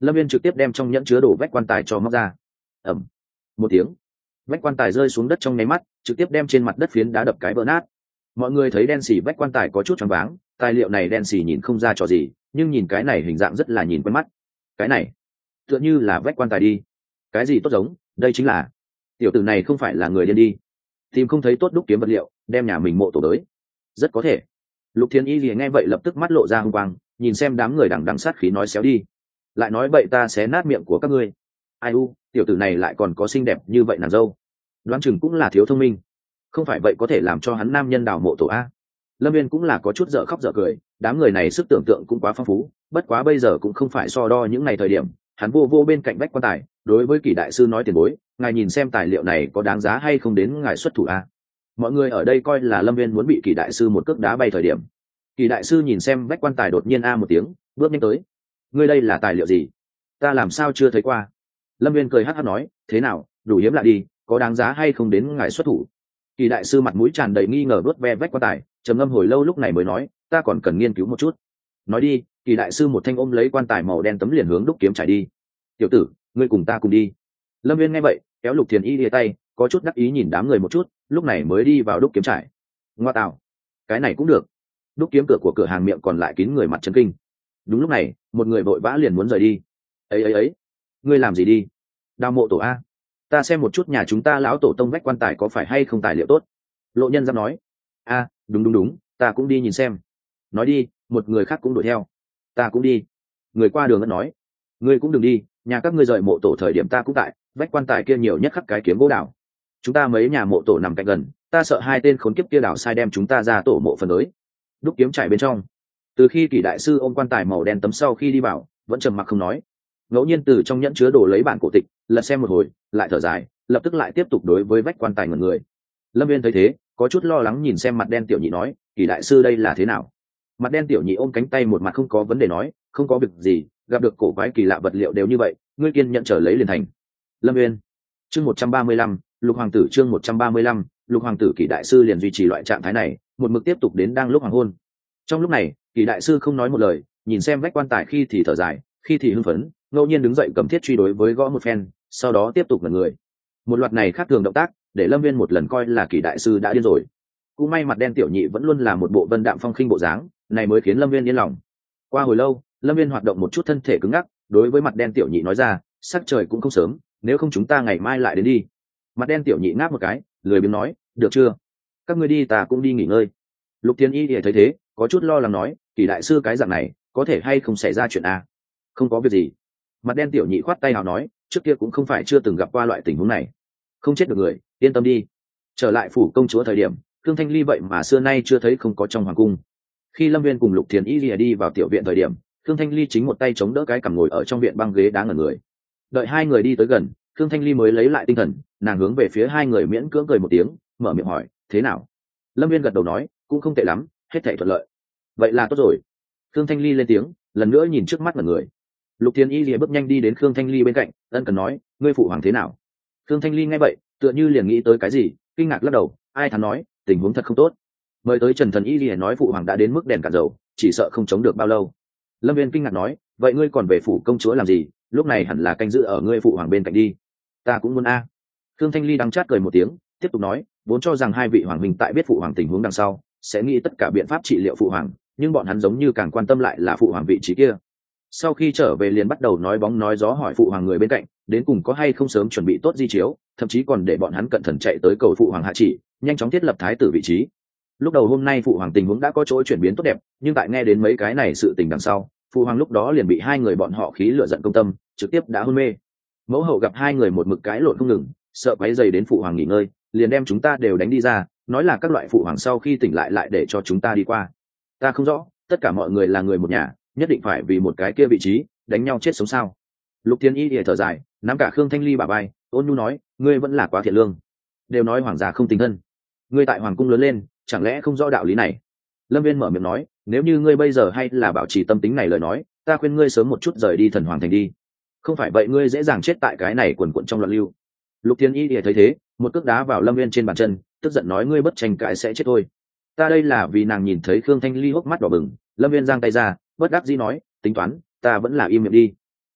Lâm Viên trực tiếp đem trong nhẫn chứa đồ vách quan tài cho móc ra. Ầm một tiếng, vách quan tài rơi xuống đất trong nháy mắt, trực tiếp đem trên mặt đất phiến đá đập cái vỡ nát. Mọi người thấy đen xì vách quan tài có chút choáng váng, tài liệu này đen xì nhìn không ra trò gì, nhưng nhìn cái này hình dạng rất là nhìn quen mắt. Cái này tựa như là vách quan tài đi. Cái gì tốt giống, đây chính là tiểu tử này không phải là người điên đi, tìm không thấy tốt đúc kiếm vật liệu, đem nhà mình mộ tổ tới. Rất có thể. Lục Thiên Y liền nghe vậy lập tức mắt lộ ra hung quang, nhìn xem đám người đằng đằng sát khí nói xéo đi, lại nói bậy ta xé nát miệng của các ngươi. Ai u, tiểu tử này lại còn có xinh đẹp như vậy nàng dâu, đoán chừng cũng là thiếu thông minh, không phải vậy có thể làm cho hắn nam nhân đào mộ tổ a. Lâm Viên cũng là có chút dở khóc dở cười, đám người này sức tưởng tượng cũng quá phong phú, bất quá bây giờ cũng không phải so đo những ngày thời điểm. Hắn vô vô bên cạnh vách quan tài, đối với Kỷ đại sư nói tiền bối, ngài nhìn xem tài liệu này có đáng giá hay không đến ngài xuất thủ a. Mọi người ở đây coi là Lâm Viên muốn bị Kỷ đại sư một cước đá bay thời điểm. Kỷ đại sư nhìn xem vách quan tài đột nhiên a một tiếng, bước nhanh tới. Ngươi đây là tài liệu gì? Ta làm sao chưa thấy qua? Lâm Viên cười hắc hắc nói, thế nào, đủ hiếm lạ đi, có đáng giá hay không đến ngài xuất thủ? Kỷ đại sư mặt mũi tràn đầy nghi ngờ vuốt ve vách quan tài, trầm ngâm hồi lâu lúc này mới nói, ta còn cần nghiên cứu một chút. Nói đi. Kỷ đại sư một thanh ôm lấy quan tài màu đen tấm liền hướng đúc kiếm trải đi. Tiểu tử, ngươi cùng ta cùng đi. Lâm Viên nghe vậy, kéo Lục Thiền Y lìa tay, có chút đắc ý nhìn đám người một chút, lúc này mới đi vào đúc kiếm trải. Ngoa tạo, cái này cũng được. Đúc kiếm cửa của cửa hàng miệng còn lại kín người mặt chấn kinh. Đúng lúc này, một người vội vã liền muốn rời đi. Ấy ấy ấy, ngươi làm gì đi? Đào mộ tổ a? Ta xem một chút nhà chúng ta lão tổ tông vách quan tài có phải hay không tài liệu tốt. Lộ Nhân dám nói. A, đúng đúng đúng, ta cũng đi nhìn xem. Nói đi, một người khác cũng đuổi theo. Ta cũng đi. Người qua đường vẫn nói. Ngươi cũng đừng đi, nhà các ngươi rời mộ tổ thời điểm ta cũng tại, vách quan tài kia nhiều nhất khắc cái kiếm gỗ đào. Chúng ta mấy nhà mộ tổ nằm cạnh gần, ta sợ hai tên khốn kiếp kia đào sai đem chúng ta ra tổ mộ phần tới. Đúc kiếm trải bên trong. Từ khi Kỷ đại sư ôm quan tài màu đen tấm sau khi đi vào, vẫn trầm mặc không nói. Ngẫu nhiên từ trong nhẫn chứa đồ lấy bản cổ tịch, lật xem một hồi, lại thở dài, lập tức lại tiếp tục đối với vách quan tài ngẩn người. Lâm Viên thấy thế, có chút lo lắng nhìn xem mặt đen tiểu nhị nói, Kỷ đại sư đây là thế nào? Mặt đen tiểu nhị ôm cánh tay một mặt không có vấn đề nói, không có việc gì, gặp được cổ quái kỳ lạ vật liệu đều như vậy, ngươi kiên nhận trở lấy liền thành. Lâm Viên. Chương một trăm ba mươi lăm, Lục hoàng tử chương một trăm ba mươi lăm, Lục hoàng tử Kỷ đại sư liền duy trì loại trạng thái này, một mực tiếp tục đến đang lúc hoàng hôn. Trong lúc này, Kỷ đại sư không nói một lời, nhìn xem vách quan tài khi thì thở dài, khi thì hưng phấn, ngẫu nhiên đứng dậy cầm thiết truy đối với gõ một phen, sau đó tiếp tục ngẩn người. Một loạt này khác thường động tác, để Lâm Viên một lần coi là Kỷ đại sư đã điên rồi. Cũng may mặt đen tiểu nhị vẫn luôn là một bộ vân đạm phong khinh bộ dáng, này mới khiến Lâm Viên yên lòng. Qua hồi lâu, Lâm Viên hoạt động một chút thân thể cứng ngắc, đối với mặt đen tiểu nhị nói ra, sắc trời cũng không sớm, nếu không chúng ta ngày mai lại đến đi. Mặt đen tiểu nhị ngáp một cái, lười biếng nói, được chưa? Các ngươi đi ta cũng đi nghỉ ngơi. Lục Thiên Y thì thấy thế, có chút lo lắng nói, Kỷ đại sư cái dạng này, có thể hay không xảy ra chuyện à? Không có việc gì. Mặt đen tiểu nhị khoát tay nào nói, trước kia cũng không phải chưa từng gặp qua loại tình huống này, không chết được người, yên tâm đi. Trở lại phủ công chúa thời điểm, Khương Thanh Ly vậy mà xưa nay chưa thấy không có trong hoàng cung. Khi Lâm Viên cùng Lục Thiền Y lìa đi vào tiểu viện thời điểm, Khương Thanh Ly chính một tay chống đỡ cái cằm ngồi ở trong viện băng ghế đá ngẩn người. Đợi hai người đi tới gần, Khương Thanh Ly mới lấy lại tinh thần, nàng hướng về phía hai người miễn cưỡng cười một tiếng, mở miệng hỏi, thế nào? Lâm Viên gật đầu nói, cũng không tệ lắm, hết thảy thuận lợi. Vậy là tốt rồi. Khương Thanh Ly lên tiếng, lần nữa nhìn trước mắt mọi người. Lục Thiền Y lìa bước nhanh đi đến Khương Thanh Ly bên cạnh, ân cần nói, ngươi phụ hoàng thế nào? Khương Thanh Ly nghe vậy, tựa như liền nghĩ tới cái gì, kinh ngạc lắc đầu, ai thắn nói, tình huống thật không tốt. Mời tới Trần Thần Y lìa nói phụ hoàng đã đến mức đèn cạn dầu, chỉ sợ không chống được bao lâu. Lâm Viên kinh ngạc nói, vậy ngươi còn về phủ công chúa làm gì? Lúc này hẳn là canh giữ ở ngươi phụ hoàng bên cạnh đi. Ta cũng muốn a. À. Khương Thanh Ly đắng chát cười một tiếng, tiếp tục nói, vốn cho rằng hai vị hoàng huynh tại biết phụ hoàng tình huống đằng sau, sẽ nghĩ tất cả biện pháp trị liệu phụ hoàng, nhưng bọn hắn giống như càng quan tâm lại là phụ hoàng vị trí kia. Sau khi trở về liền bắt đầu nói bóng nói gió hỏi phụ hoàng người bên cạnh, đến cùng có hay không sớm chuẩn bị tốt di chiếu, thậm chí còn để bọn hắn cẩn thận chạy tới cầu phụ hoàng hạ chỉ, nhanh chóng thiết lập thái tử vị trí. Lúc đầu hôm nay phụ hoàng tình huống đã có chỗ chuyển biến tốt đẹp, nhưng tại nghe đến mấy cái này sự tình đằng sau, phụ hoàng lúc đó liền bị hai người bọn họ khí lửa giận công tâm, trực tiếp đã hôn mê. Mẫu hậu gặp hai người một mực cãi lộn không ngừng, sợ quấy rầy đến phụ hoàng nghỉ ngơi, liền đem chúng ta đều đánh đi ra, nói là các loại phụ hoàng sau khi tỉnh lại lại để cho chúng ta đi qua. Ta không rõ, tất cả mọi người là người một nhà, nhất định phải vì một cái kia vị trí đánh nhau chết sống sao? Lục Thiên Y thì thở dài, nắm cả Khương Thanh Ly bả vai, ôn nhu nói, ngươi vẫn là quá thiện lương. Đều nói hoàng gia không tình thân, ngươi tại hoàng cung lớn lên, chẳng lẽ không rõ đạo lý này? Lâm Viên mở miệng nói, nếu như ngươi bây giờ hay là bảo trì tâm tính này lời nói, ta khuyên ngươi sớm một chút rời đi Thần Hoàng thành đi. Không phải vậy ngươi dễ dàng chết tại cái này quần quận trong loạn lưu. Lục Thiên Y thì thấy thế, một cước đá vào Lâm Viên trên bàn chân, tức giận nói, ngươi bất tranh cãi sẽ chết thôi. Ta đây là vì nàng nhìn thấy Khương Thanh Ly hốc mắt đỏ bừng. Lâm Viên giang tay ra, bất đắc dĩ nói, tính toán, ta vẫn là im miệng đi.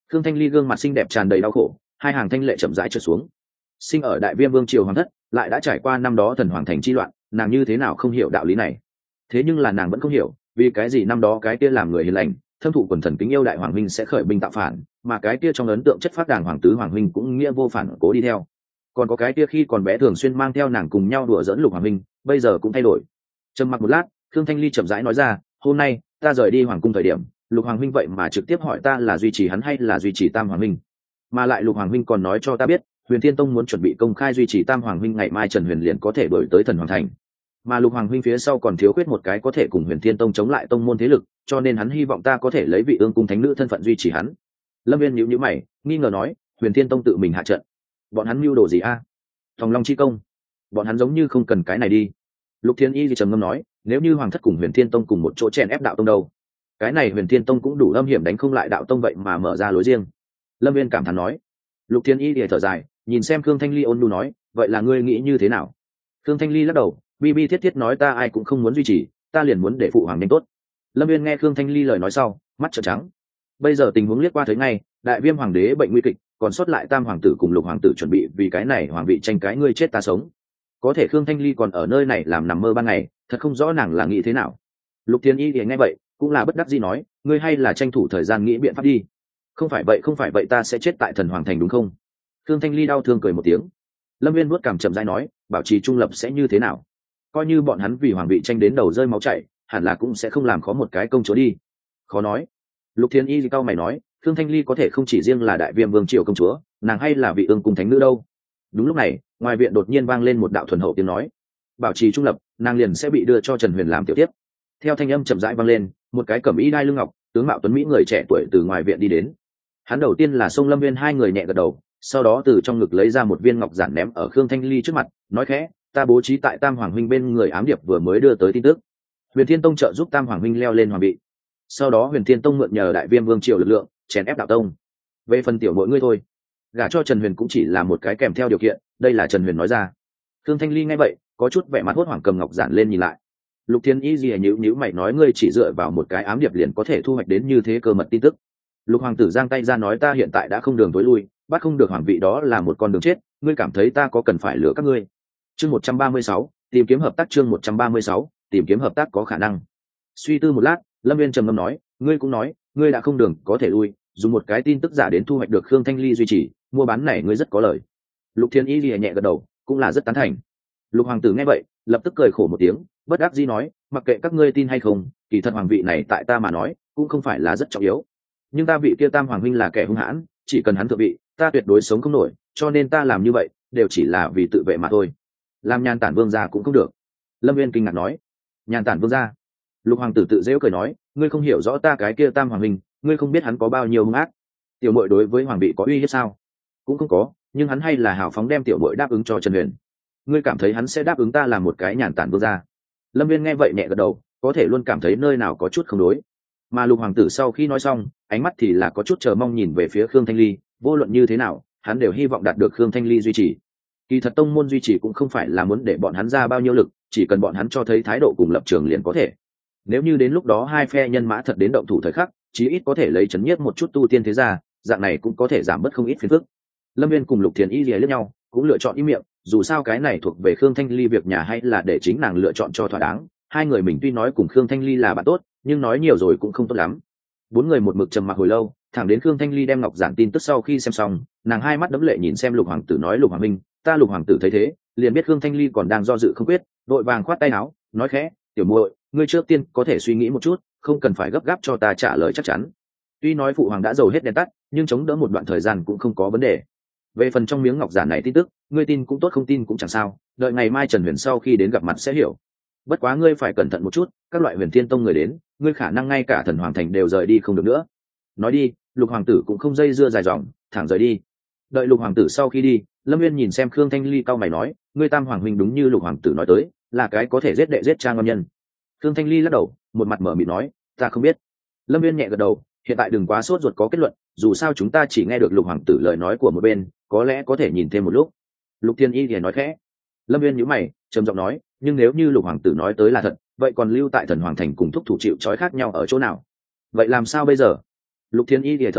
Khương Thanh Ly gương mặt xinh đẹp tràn đầy đau khổ, hai hàng thanh lệ chậm rãi trượt xuống. Sinh ở đại viêm vương triều hoàng thất, lại đã trải qua năm đó thần hoàng thành chi loạn, nàng như thế nào không hiểu đạo lý này. Thế nhưng là nàng vẫn không hiểu, vì cái gì năm đó cái kia làm người hiền lành, thâm thụ quần thần kính yêu đại hoàng huynh sẽ khởi binh tạo phản, mà cái kia trong ấn tượng chất phát đàng hoàng tứ hoàng huynh cũng nghĩa vô phản cố đi theo. Còn có cái kia khi còn bé thường xuyên mang theo nàng cùng nhau đùa giỡn lục hoàng huynh, bây giờ cũng thay đổi. Trầm mặc một lát, Khương Thanh Ly chậm rãi nói ra, hôm nay ta rời đi hoàng cung thời điểm, lục hoàng huynh vậy mà trực tiếp hỏi ta là duy trì hắn hay là duy trì tam hoàng huynh, mà lại lục hoàng huynh còn nói cho ta biết Huyền Thiên Tông muốn chuẩn bị công khai duy trì tam hoàng huynh, ngày mai Trần Huyền liền có thể đổi tới thần hoàng thành, mà lục hoàng huynh phía sau còn thiếu khuyết một cái có thể cùng Huyền Thiên Tông chống lại tông môn thế lực, cho nên hắn hy vọng ta có thể lấy vị ương cung thánh nữ thân phận duy trì hắn. Lâm Viên nhíu nhíu mày, nghi ngờ nói, Huyền Thiên Tông tự mình hạ trận, bọn hắn mưu đồ gì a? À? Thòng Long chi công, bọn hắn giống như không cần cái này đi. Lục Thiên Y thì trầm ngâm nói, nếu như hoàng thất cùng Huyền Thiên Tông cùng một chỗ chèn ép đạo tông đâu, cái này Huyền Thiên Tông cũng đủ âm hiểm đánh không lại đạo tông vậy mà mở ra lối riêng. Lâm Viên cảm thán nói. Lục Thiên Y thì thở dài, nhìn xem Khương Thanh Ly ôn nhu nói, vậy là ngươi nghĩ như thế nào? Khương Thanh Ly lắc đầu, bi bi thiết thiết nói, ta ai cũng không muốn duy trì, ta liền muốn để phụ hoàng nhanh tốt. Lâm Viên nghe Khương Thanh Ly lời nói sau, mắt trợn trắng. Bây giờ tình huống liếc qua thấy ngay, đại viêm hoàng đế bệnh nguy kịch, còn sót lại tam hoàng tử cùng lục hoàng tử chuẩn bị vì cái này hoàng vị tranh cái ngươi chết ta sống. Có thể Khương Thanh Ly còn ở nơi này làm nằm mơ ban ngày, thật không rõ nàng là nghĩ thế nào. Lục Thiên Y thì nghe vậy, cũng là bất đắc dĩ nói, ngươi hay là tranh thủ thời gian nghĩ biện pháp đi. Không phải vậy, không phải vậy ta sẽ chết tại thần hoàng thành đúng không? Khương Thanh Ly đau thương cười một tiếng. Lâm Viên vuốt cằm chậm rãi nói, bảo trì trung lập sẽ như thế nào? Coi như bọn hắn vì hoàng vị tranh đến đầu rơi máu chảy, hẳn là cũng sẽ không làm khó một cái công chúa đi. Khó nói. Lục Thiên Y thì cau mày nói, Khương Thanh Ly có thể không chỉ riêng là đại viêm vương triều công chúa, nàng hay là vị ương cung thánh nữ đâu. Đúng lúc này, ngoài viện đột nhiên vang lên một đạo thuần hậu tiếng nói, bảo trì trung lập, nàng liền sẽ bị đưa cho Trần Huyền làm tiểu tiếp. Theo thanh âm chậm rãi vang lên, một cái cẩm y đai lưng ngọc, tướng mạo tuấn mỹ người trẻ tuổi từ ngoài viện đi đến. Hắn đầu tiên là xông Lâm Viên hai người nhẹ gật đầu, sau đó từ trong ngực lấy ra một viên ngọc giản ném ở Khương Thanh Ly trước mặt, nói khẽ, ta bố trí tại tam hoàng huynh bên người ám điệp vừa mới đưa tới tin tức, Huyền Thiên Tông trợ giúp tam hoàng huynh leo lên hoàng vị, sau đó Huyền Thiên Tông mượn nhờ đại viêm vương triều lực lượng chèn ép đạo tông. Về phần tiểu mỗi ngươi thôi, gả cho Trần Huyền cũng chỉ là một cái kèm theo điều kiện, đây là Trần Huyền nói ra. Khương Thanh Ly nghe vậy, có chút vẻ mặt hốt hoảng, cầm ngọc giản lên nhìn lại. Lục Thiên Y gì nhíu nhíu mày nói, ngươi chỉ dựa vào một cái ám điệp liền có thể thu hoạch đến như thế cơ mật tin tức. Lục hoàng tử giang tay ra nói, ta hiện tại đã không đường tối lui, bắt không được hoàng vị đó là một con đường chết, ngươi cảm thấy ta có cần phải lừa các ngươi? Chương một trăm ba mươi sáu, tìm kiếm hợp tác. Chương một trăm ba mươi sáu, tìm kiếm hợp tác có khả năng. Suy tư một lát, Lâm Viên trầm ngâm nói, ngươi cũng nói, ngươi đã không đường có thể lui, dùng một cái tin tức giả đến thu hoạch được Khương Thanh Ly duy trì, mua bán này ngươi rất có lời. Lục Thiên Y lìa nhẹ gật đầu, cũng là rất tán thành. Lục hoàng tử nghe vậy, lập tức cười khổ một tiếng, bất đắc dĩ nói, mặc kệ các ngươi tin hay không, kỳ thật hoàng vị này tại ta mà nói cũng không phải là rất trọng yếu, nhưng ta vị kia tam hoàng huynh là kẻ hung hãn, chỉ cần hắn thượng vị, ta tuyệt đối sống không nổi, cho nên ta làm như vậy đều chỉ là vì tự vệ mà thôi. Làm nhàn tản vương gia cũng không được. Lâm Viên kinh ngạc nói, nhàn tản vương gia? Lục hoàng tử tự dễu cười nói, ngươi không hiểu rõ ta cái kia tam hoàng huynh, ngươi không biết hắn có bao nhiêu hung ác. Tiểu muội đối với hoàng vị có uy hiếp sao? Cũng không có, nhưng hắn hay là hào phóng đem tiểu muội đáp ứng cho Trần Huyền. Ngươi cảm thấy hắn sẽ đáp ứng ta làm một cái nhàn tản vương gia? Lâm Viên nghe vậy nhẹ gật đầu, có thể luôn cảm thấy nơi nào có chút không đối. Mà Lục hoàng tử sau khi nói xong, ánh mắt thì là có chút chờ mong nhìn về phía Khương Thanh Ly, vô luận như thế nào, hắn đều hy vọng đạt được Khương Thanh Ly duy trì. Kỳ thật tông môn duy trì cũng không phải là muốn để bọn hắn ra bao nhiêu lực, chỉ cần bọn hắn cho thấy thái độ cùng lập trường liền có thể. Nếu như đến lúc đó hai phe nhân mã thật đến động thủ thời khắc, chí ít có thể lấy chấn nhiếp một chút tu tiên thế gia, dạng này cũng có thể giảm bớt không ít phiền phức. Lâm Viên cùng Lục Thiền Y liếc nhau, cũng lựa chọn im miệng, dù sao cái này thuộc về Khương Thanh Ly việc nhà, hay là để chính nàng lựa chọn cho thỏa đáng. Hai người mình tuy nói cùng Khương Thanh Ly là bạn tốt, nhưng nói nhiều rồi cũng không tốt lắm. Bốn người một mực trầm mặc hồi lâu, thẳng đến Khương Thanh Ly đem ngọc giản tin tức sau khi xem xong, nàng hai mắt đẫm lệ nhìn xem Lục hoàng tử nói, Lục hoàng minh, ta Lục hoàng tử thấy thế, liền biết Khương Thanh Ly còn đang do dự không quyết, vội vàng khoát tay áo, nói khẽ, tiểu muội, ngươi trước tiên có thể suy nghĩ một chút, không cần phải gấp gáp cho ta trả lời chắc chắn. Tuy nói phụ hoàng đã dầu hết đèn tắt, nhưng chống đỡ một đoạn thời gian cũng không có vấn đề. Về phần trong miếng ngọc giản này tin tức, ngươi tin cũng tốt, không tin cũng chẳng sao, đợi ngày mai Trần Huyền sau khi đến gặp mặt sẽ hiểu. Bất quá ngươi phải cẩn thận một chút, các loại Huyền Thiên Tông người đến, ngươi khả năng ngay cả thần hoàng thành đều rời đi không được nữa. Nói đi, Lục hoàng tử cũng không dây dưa dài dòng, thẳng rời đi. Đợi Lục hoàng tử sau khi đi, Lâm Viên nhìn xem Khương Thanh Ly cau mày nói, ngươi tam hoàng huynh đúng như Lục hoàng tử nói tới, là cái có thể giết đệ giết cha ngon nhân. Khương Thanh Ly lắc đầu, một mặt mở mịt nói, ta không biết. Lâm Viên nhẹ gật đầu, hiện tại đừng quá sốt ruột có kết luận, dù sao chúng ta chỉ nghe được Lục hoàng tử lời nói của một bên, có lẽ có thể nhìn thêm một lúc. Lục Thiên Y thì nói khẽ. Lâm Viên nhíu mày, trầm giọng nói, nhưng nếu như Lục hoàng tử nói tới là thật, vậy còn lưu tại thần hoàng thành cùng thúc thủ chịu trói khác nhau ở chỗ nào? Vậy làm sao bây giờ? Lục Thiên Y thì thở dài,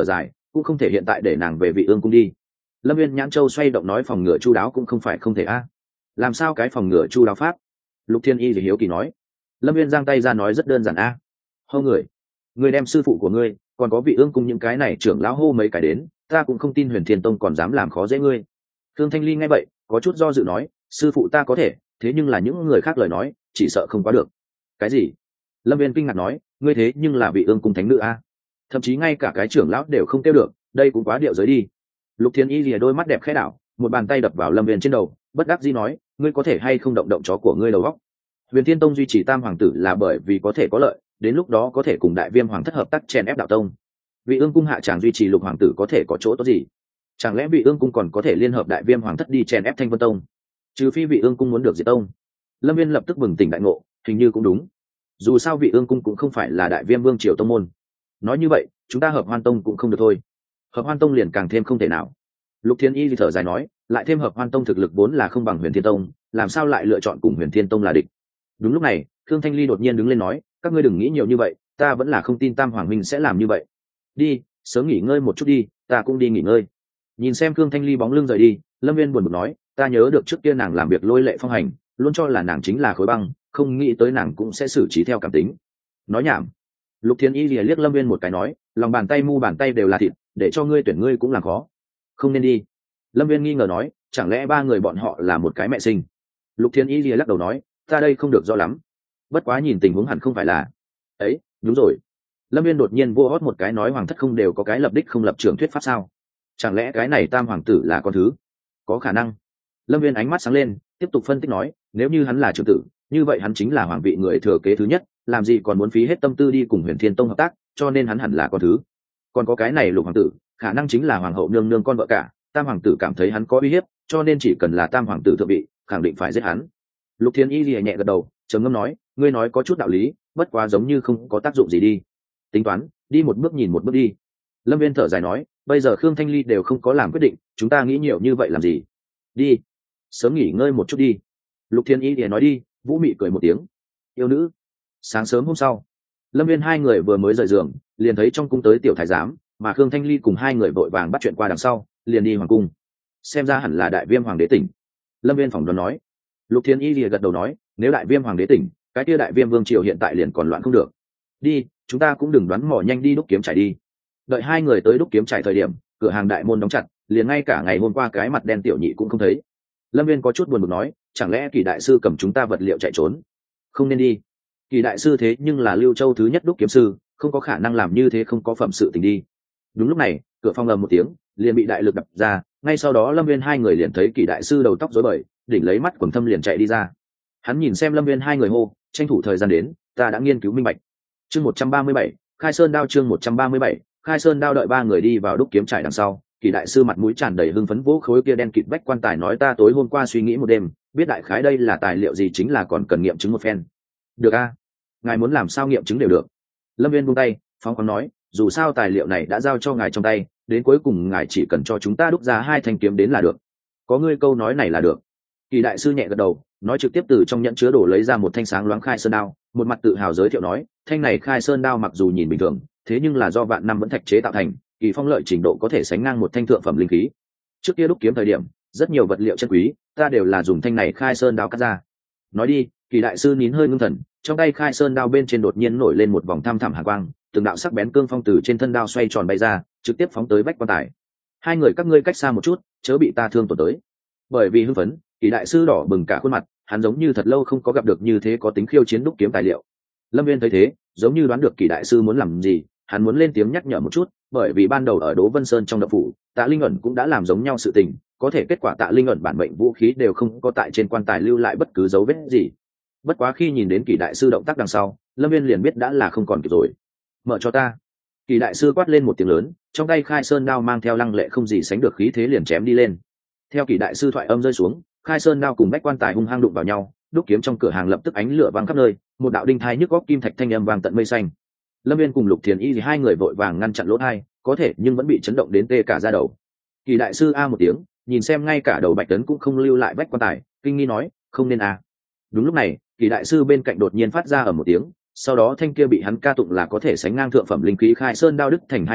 cũng không thể hiện tại để nàng về vị ương cung đi. Lâm viên nhãn châu xoay động nói phòng ngừa chu đáo cũng không phải không thể a. Làm sao cái phòng ngừa chu đáo pháp? Lục Thiên Y thì hiếu kỳ nói. Lâm viên giang tay ra nói rất đơn giản a. À. Hô người, người đem sư phụ của ngươi còn có vị ương cung những cái này trưởng lão hô mấy cái đến, ta cũng không tin Huyền Thiên Tông còn dám làm khó dễ ngươi. Thương Thanh Ly nghe vậy có chút do dự nói, sư phụ ta có thể, thế nhưng là những người khác lời nói chỉ sợ không quá được. Cái gì? Lâm viên kinh ngạc nói, ngươi thế nhưng là vị ương cung thánh nữ a, thậm chí ngay cả cái trưởng lão đều không kêu được, đây cũng quá điệu giới đi. Lục Thiên Y lìa đôi mắt đẹp khẽ đảo, một bàn tay đập vào Lâm viên trên đầu, bất đắc dĩ nói, ngươi có thể hay không động động chó của ngươi đầu góc. Huyền Thiên Tông duy trì tam hoàng tử là bởi vì có thể có lợi, đến lúc đó có thể cùng đại viêm hoàng thất hợp tác chèn ép đạo tông. Vị ương cung hạ tràng duy trì lục hoàng tử có thể có chỗ tốt gì? Chẳng lẽ vị ương cung còn có thể liên hợp đại viêm hoàng thất đi chèn ép Thanh Vân Tông? Trừ phi vị ương cung muốn được diệt tông. Lâm viên lập tức bừng tỉnh đại ngộ, hình như cũng đúng. Dù sao vị ương cung cũng không phải là đại viêm vương triều tông môn. Nói như vậy chúng ta hợp hoan tông cũng không được thôi. Hợp hoan tông liền càng thêm không thể nào. Lục Thiên Y thì thở dài nói, lại thêm hợp hoan tông thực lực vốn là không bằng Huyền Thiên Tông, làm sao lại lựa chọn cùng Huyền Thiên Tông là địch? Đúng lúc này Khương Thanh Ly đột nhiên đứng lên nói, các ngươi đừng nghĩ nhiều như vậy, ta vẫn là không tin tam hoàng minh sẽ làm như vậy. Đi sớm nghỉ ngơi một chút đi, ta cũng đi nghỉ ngơi. Nhìn xem Khương Thanh Ly bóng lưng rời đi, Lâm viên buồn bực nói, ta nhớ được trước kia nàng làm việc lôi lệ phong hành, luôn cho là nàng chính là khối băng, không nghĩ tới nàng cũng sẽ xử trí theo cảm tính. Nói nhảm. Lục Thiên Y lìa liếc Lâm viên một cái nói, lòng bàn tay mu bàn tay đều là thịt, để cho ngươi tuyển ngươi cũng làm khó. Không nên đi. Lâm viên nghi ngờ nói, chẳng lẽ ba người bọn họ là một cái mẹ sinh? Lục Thiên Y lìa lắc đầu nói, ta đây không được rõ lắm, bất quá nhìn tình huống hẳn không phải là ấy. Đúng rồi. Lâm viên đột nhiên vô hót một cái nói, hoàng thất không đều có cái lập đích không lập trường thuyết pháp sao? Chẳng lẽ cái này tam hoàng tử là con thứ? Có khả năng. Lâm viên ánh mắt sáng lên, tiếp tục phân tích nói, nếu như hắn là trưởng tử, như vậy hắn chính là hoàng vị người thừa kế thứ nhất, làm gì còn muốn phí hết tâm tư đi cùng Huyền Thiên Tông hợp tác, cho nên hắn hẳn là con thứ. Còn có cái này lục hoàng tử, khả năng chính là hoàng hậu nương nương con vợ cả, tam hoàng tử cảm thấy hắn có uy hiếp, cho nên chỉ cần là tam hoàng tử thượng vị, khẳng định phải giết hắn. Lục Thiên Y lìa nhẹ gật đầu, trầm ngâm nói, ngươi nói có chút đạo lý, bất quá giống như không có tác dụng gì đi. Tính toán, đi một bước nhìn một bước đi. Lâm viên thở dài nói, bây giờ Khương Thanh Ly đều không có làm quyết định, chúng ta nghĩ nhiều như vậy làm gì? Đi sớm nghỉ ngơi một chút đi. Lục Thiên Y lìa nói đi, Vũ Mị cười một tiếng. Yêu nữ. Sáng sớm hôm sau, Lâm viên hai người vừa mới rời giường, liền thấy trong cung tới tiểu thái giám, mà Khương Thanh Ly cùng hai người vội vàng bắt chuyện qua đằng sau, liền đi hoàng cung. Xem ra hẳn là đại viêm hoàng đế tỉnh. Lâm viên phỏng đoán nói. Lục Thiên Y lìa gật đầu nói, nếu đại viêm hoàng đế tỉnh, cái kia đại viêm vương triều hiện tại liền còn loạn không được. Đi chúng ta cũng đừng đoán mò, nhanh đi đúc kiếm trải đi. Đợi hai người tới đúc kiếm trải thời điểm, cửa hàng đại môn đóng chặt, liền ngay cả ngày hôm qua cái mặt đen tiểu nhị cũng không thấy. Lâm viên có chút buồn bực nói, chẳng lẽ Kỳ đại sư cầm chúng ta vật liệu chạy trốn? Không nên đi. Kỳ đại sư thế nhưng là Lưu Châu thứ nhất đúc kiếm sư, không có khả năng làm như thế không có phẩm sự tình đi. Đúng lúc này cửa phòng ầm một tiếng, liền bị đại lực đập ra, ngay sau đó Lâm viên hai người liền thấy Kỳ đại sư đầu tóc rối bời, đỉnh lấy mắt quầng thâm liền chạy đi ra. Hắn nhìn xem Lâm viên hai người hô, tranh thủ thời gian đến, ta đã nghiên cứu minh bạch. Chương một trăm ba mươi bảy, khai sơn đao. Chương một trăm ba mươi bảy, khai sơn đao. Đợi ba người đi vào đúc kiếm trải đằng sau, Kỳ đại sư mặt mũi tràn đầy hưng phấn vỗ khối kia đen kịt vách quan tài nói, ta tối hôm qua suy nghĩ một đêm, biết đại khái đây là tài liệu gì, chính là còn cần nghiệm chứng một phen. Được a, ngài muốn làm sao nghiệm chứng đều được. Lâm viên buông tay phóng khoáng nói, dù sao tài liệu này đã giao cho ngài trong tay, đến cuối cùng ngài chỉ cần cho chúng ta đúc ra hai thanh kiếm đến là được. Có ngươi câu nói này là được. Kỳ đại sư nhẹ gật đầu, nói trực tiếp từ trong nhẫn chứa đồ lấy ra một thanh sáng loáng khai sơn đao, một mặt tự hào giới thiệu nói, thanh này khai sơn đao mặc dù nhìn bình thường, thế nhưng là do vạn năm vẫn thạch chế tạo thành, kỳ phong lợi trình độ có thể sánh ngang một thanh thượng phẩm linh khí. Trước kia đúc kiếm thời điểm, rất nhiều vật liệu chân quý, ta đều là dùng thanh này khai sơn đao cắt ra. Nói đi. Kỳ đại sư nín hơi ngưng thần, trong tay khai sơn đao bên trên đột nhiên nổi lên một vòng tham thẳm hàn quang, từng đạo sắc bén cương phong từ trên thân đao xoay tròn bay ra, trực tiếp phóng tới vách quan tài. Hai người các ngươi cách xa một chút, chớ bị ta thương tổn tới. Bởi vì hưng phấn, Kỳ đại sư đỏ bừng cả khuôn mặt, hắn giống như thật lâu không có gặp được như thế có tính khiêu chiến đúc kiếm tài liệu. Lâm viên thấy thế, giống như đoán được Kỳ đại sư muốn làm gì, hắn muốn lên tiếng nhắc nhở một chút, bởi vì ban đầu ở Đỗ Vân Sơn trong động phủ, Tạ Linh ẩn cũng đã làm giống nhau sự tình, có thể kết quả Tạ Linh ẩn bản mệnh vũ khí đều không có tại trên quan tài lưu lại bất cứ dấu vết gì. Bất quá khi nhìn đến Kỳ đại sư động tác đằng sau, Lâm viên liền biết đã là không còn kịp rồi. Mở cho ta. Kỳ đại sư quát lên một tiếng lớn, trong tay khai sơn đao mang theo lăng lệ không gì sánh được khí thế liền chém đi lên. Theo Kỳ đại sư thoại âm rơi xuống, khai sơn đao cùng bách quan tài hung hăng đụng vào nhau, đúc kiếm trong cửa hàng lập tức ánh lửa vang khắp nơi, một đạo đinh thai nhức góc kim thạch thanh âm vang tận mây xanh. Lâm viên cùng Lục Thiền Y thì hai người vội vàng ngăn chặn lỗ tai, có thể nhưng vẫn bị chấn động đến tê cả da đầu. Kỳ đại sư a một tiếng, nhìn xem ngay cả đầu bạch tấn cũng không lưu lại bách quan tài, kinh nghi nói, không nên a. Đúng lúc này, Kỳ đại sư bên cạnh đột nhiên phát ra ở một tiếng, sau đó thanh kia bị hắn ca tụng là có thể sánh ngang thượng phẩm linh khí khai sơn đao đứt thành hai đoạn,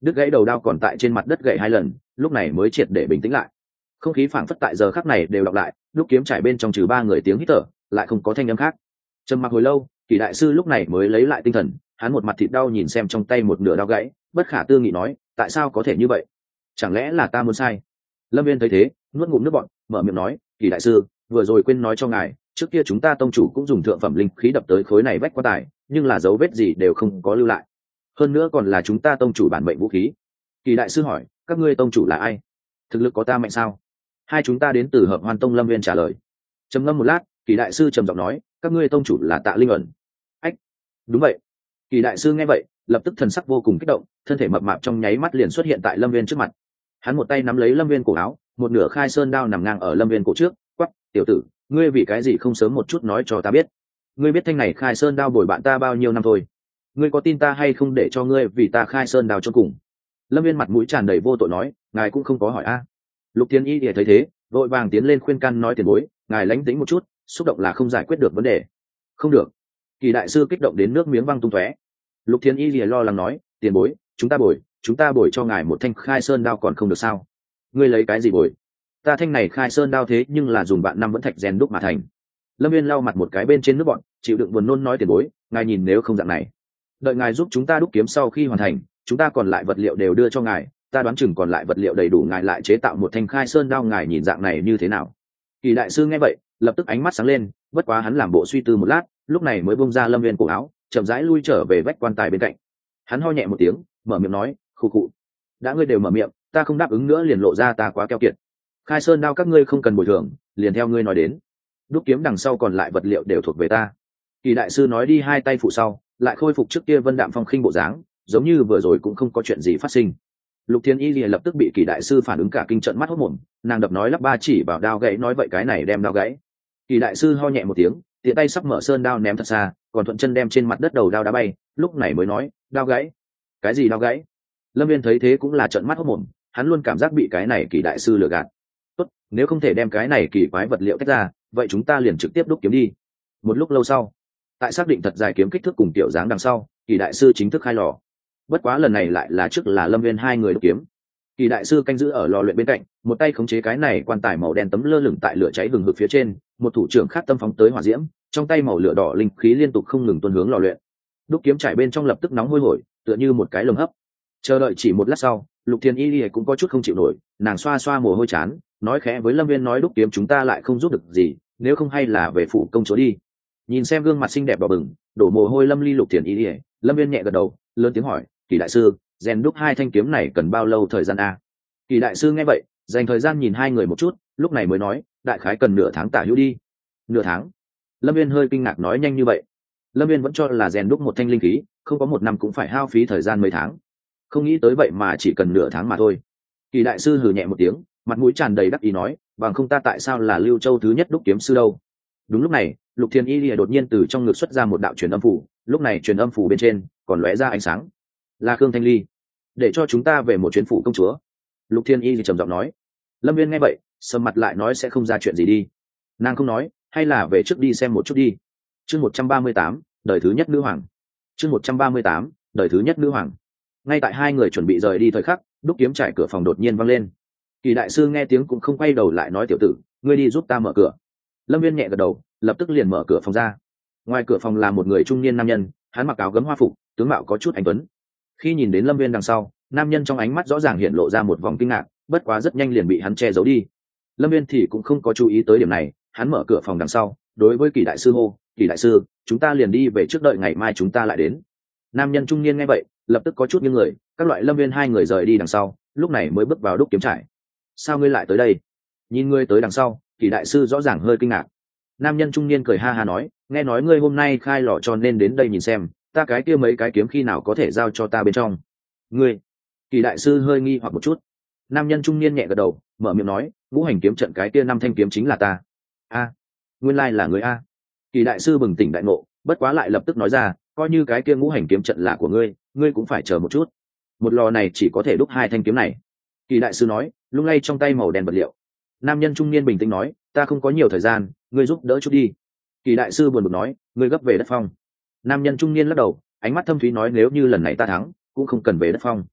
đứt gãy đầu đao còn tại trên mặt đất gãy hai lần, lúc này mới triệt để bình tĩnh lại. Không khí phảng phất tại giờ khắc này đều đọc lại, lúc kiếm trải bên trong trừ ba người tiếng hít thở lại không có thanh âm khác. Trầm mặc hồi lâu, Kỳ đại sư lúc này mới lấy lại tinh thần, hắn một mặt thịt đau nhìn xem trong tay một nửa đao gãy, bất khả tư nghị nói, tại sao có thể như vậy? Chẳng lẽ là ta muốn sai? Lâm Viên thấy thế, nuốt ngụm nước bọt, mở miệng nói, Kỳ đại sư, vừa rồi quên nói cho ngài, trước kia chúng ta tông chủ cũng dùng thượng phẩm linh khí đập tới khối này vách quan tài, nhưng là dấu vết gì đều không có lưu lại. Hơn nữa còn là chúng ta tông chủ bản mệnh vũ khí. Kỳ đại sư hỏi, các ngươi tông chủ là ai? Thực lực có ta mạnh sao? Hai chúng ta đến từ Hợp Hoan Tông. Lâm Viên trả lời. Trầm ngâm một lát, Kỳ đại sư trầm giọng nói, các ngươi tông chủ là Tạ Linh ẩn. Ách, đúng vậy. Kỳ đại sư nghe vậy, lập tức thần sắc vô cùng kích động, thân thể mập mạp trong nháy mắt liền xuất hiện tại Lâm Viên trước mặt. Hắn một tay nắm lấy Lâm Viên cổ áo, một nửa khai sơn đao nằm ngang ở Lâm Viên cổ trước, quắc, tiểu tử, ngươi vì cái gì không sớm một chút nói cho ta biết? Ngươi biết thanh này khai sơn đao bồi bạn ta bao nhiêu năm thôi? Ngươi có tin ta hay không để cho ngươi vì ta khai sơn đao cho cùng? Lâm Viên mặt mũi tràn đầy vô tội nói, ngài cũng không có hỏi a. Lục Thiên Y thì thấy thế, vội vàng tiến lên khuyên can nói, tiền bối, ngài lánh tính một chút, xúc động là không giải quyết được vấn đề. Không được. Kỳ đại sư kích động đến nước miếng văng tung tóe. Lục Thiên Y thì lo lắng nói, tiền bối, chúng ta bồi, chúng ta bồi cho ngài một thanh khai sơn đao còn không được sao? Ngươi lấy cái gì bồi? Ta thanh này khai sơn đao thế nhưng là dùng bạn năm vẫn thạch rèn đúc mà thành. Lâm Viên lau mặt một cái bên trên nước bọn, chịu đựng buồn nôn nói, tiền bối, ngài nhìn nếu không dạng này, đợi ngài giúp chúng ta đúc kiếm sau khi hoàn thành, chúng ta còn lại vật liệu đều đưa cho ngài, ta đoán chừng còn lại vật liệu đầy đủ ngài lại chế tạo một thanh khai sơn đao, ngài nhìn dạng này như thế nào? Kỳ đại sư nghe vậy, lập tức ánh mắt sáng lên, bất quá hắn làm bộ suy tư một lát, lúc này mới bung ra Lâm Viên cổ áo, chậm rãi lui trở về vách quan tài bên cạnh. Hắn ho nhẹ một tiếng, mở miệng nói, khụ khụ, đã ngươi đều mở miệng, ta không đáp ứng nữa liền lộ ra ta quá keo kiệt. Khai sơn đao các ngươi không cần bồi thường, liền theo ngươi nói đến, đúc kiếm đằng sau còn lại vật liệu đều thuộc về ta. Kỳ đại sư nói đi hai tay phụ sau, lại khôi phục trước kia vân đạm phong khinh bộ dáng, giống như vừa rồi cũng không có chuyện gì phát sinh. Lục Thiên Y lìa lập tức bị Kỳ đại sư phản ứng cả kinh trận mắt hốt mồm, nàng đập nói lắp ba chỉ vào đao gãy nói, vậy cái này đem đao gãy. Kỳ đại sư ho nhẹ một tiếng, tiện tay sắp mở sơn đao ném thật xa, còn thuận chân đem trên mặt đất đầu đao đá bay, lúc này mới nói, đao gãy. Cái gì đao gãy? Lâm Viên thấy thế cũng là trận mắt hốt mồm, hắn luôn cảm giác bị cái này Kỳ đại sư lừa gạt. Tốt, nếu không thể đem cái này kỳ quái vật liệu tách ra, vậy chúng ta liền trực tiếp đúc kiếm đi. Một lúc lâu sau, tại xác định thật dài kiếm kích thước cùng tiểu dáng đằng sau, Kỳ đại sư chính thức khai lò. Bất quá lần này lại là trước là Lâm Viên hai người đúc kiếm. Kỳ đại sư canh giữ ở lò luyện bên cạnh, một tay khống chế cái này quan tài màu đen tấm lơ lửng tại lửa cháy hừng hực phía trên, một thủ trưởng khác tâm phóng tới hỏa diễm, trong tay màu lửa đỏ linh khí liên tục không ngừng tuôn hướng lò luyện. Đúc kiếm trải bên trong lập tức nóng hôi hổi, tựa như một cái lồng hấp. Chờ đợi chỉ một lát sau, Lục Thiên Y cũng có chút không chịu nổi, nàng xoa xoa mồ hôi chán, nói khẽ với Lâm Viên nói, đúc kiếm chúng ta lại không giúp được gì, nếu không hay là về phủ công chúa đi. Nhìn xem gương mặt xinh đẹp đỏ bừng, đổ mồ hôi Lâm Ly Lục Thiên Y, Lâm Viên nhẹ gật đầu, lớn tiếng hỏi, Kỳ đại sư, rèn đúc hai thanh kiếm này cần bao lâu thời gian a? Kỳ đại sư nghe vậy, dành thời gian nhìn hai người một chút, lúc này mới nói, đại khái cần nửa tháng tả hữu đi. Nửa tháng? Lâm Viên hơi kinh ngạc nói, nhanh như vậy? Lâm Viên vẫn cho là rèn đúc một thanh linh khí, không có một năm cũng phải hao phí thời gian mấy tháng, không nghĩ tới vậy mà chỉ cần nửa tháng mà thôi. Kỳ đại sư hừ nhẹ một tiếng, mặt mũi tràn đầy đắc ý nói, bằng không ta tại sao là Lưu Châu thứ nhất đúc kiếm sư đâu? Đúng lúc này, Lục Thiên Y lìa đột nhiên từ trong ngực xuất ra một đạo truyền âm phủ, lúc này truyền âm phủ bên trên còn lóe ra ánh sáng. Là Khương Thanh Ly, để cho chúng ta về một chuyến phủ công chúa. Lục Thiên Y thì trầm giọng nói. Lâm Viên nghe vậy, sầm mặt lại nói, sẽ không ra chuyện gì đi. Nàng không nói, hay là về trước đi xem một chút đi. Chương một trăm ba mươi tám, đời thứ nhất nữ hoàng. Chương một trăm ba mươi tám, đời thứ nhất nữ hoàng. Ngay tại hai người chuẩn bị rời đi thời khắc, đúc kiếm trải cửa phòng đột nhiên văng lên. Kỳ đại sư nghe tiếng cũng không quay đầu lại nói, tiểu tử, ngươi đi giúp ta mở cửa. Lâm Viên nhẹ gật đầu, lập tức liền mở cửa phòng ra. Ngoài cửa phòng là một người trung niên nam nhân, hắn mặc áo gấm hoa phục, tướng mạo có chút anh tuấn. Khi nhìn đến Lâm Viên đằng sau, nam nhân trong ánh mắt rõ ràng hiện lộ ra một vòng kinh ngạc, bất quá rất nhanh liền bị hắn che giấu đi. Lâm Viên thì cũng không có chú ý tới điểm này, hắn mở cửa phòng đằng sau, đối với Kỳ đại sư hô, Kỳ đại sư, chúng ta liền đi về trước, đợi ngày mai chúng ta lại đến. Nam nhân trung niên nghe vậy, lập tức có chút nghiêng người, các loại Lâm Viên hai người rời đi đằng sau, lúc này mới bước vào đúc kiếm trải. Sao ngươi lại tới đây? Nhìn ngươi tới đằng sau, Kỳ đại sư rõ ràng hơi kinh ngạc. Nam nhân trung niên cười ha ha nói, nghe nói ngươi hôm nay khai lò cho nên đến đây nhìn xem, ta cái kia mấy cái kiếm khi nào có thể giao cho ta bên trong. Ngươi? Kỳ đại sư hơi nghi hoặc một chút. Nam nhân trung niên nhẹ gật đầu, mở miệng nói, ngũ hành kiếm trận cái kia năm thanh kiếm chính là ta. A, nguyên lai là người a. Kỳ đại sư bừng tỉnh đại ngộ, bất quá lại lập tức nói ra, coi như cái kia ngũ hành kiếm trận là của ngươi, ngươi cũng phải chờ một chút. Một lò này chỉ có thể đúc hai thanh kiếm này. Kỳ đại sư nói, lung lay trong tay màu đen vật liệu. Nam nhân trung niên bình tĩnh nói, ta không có nhiều thời gian, ngươi giúp đỡ chút đi. Kỳ đại sư buồn bực nói, ngươi gấp về đất phong. Nam nhân trung niên lắc đầu, ánh mắt thâm thúy nói, nếu như lần này ta thắng, cũng không cần về đất phong.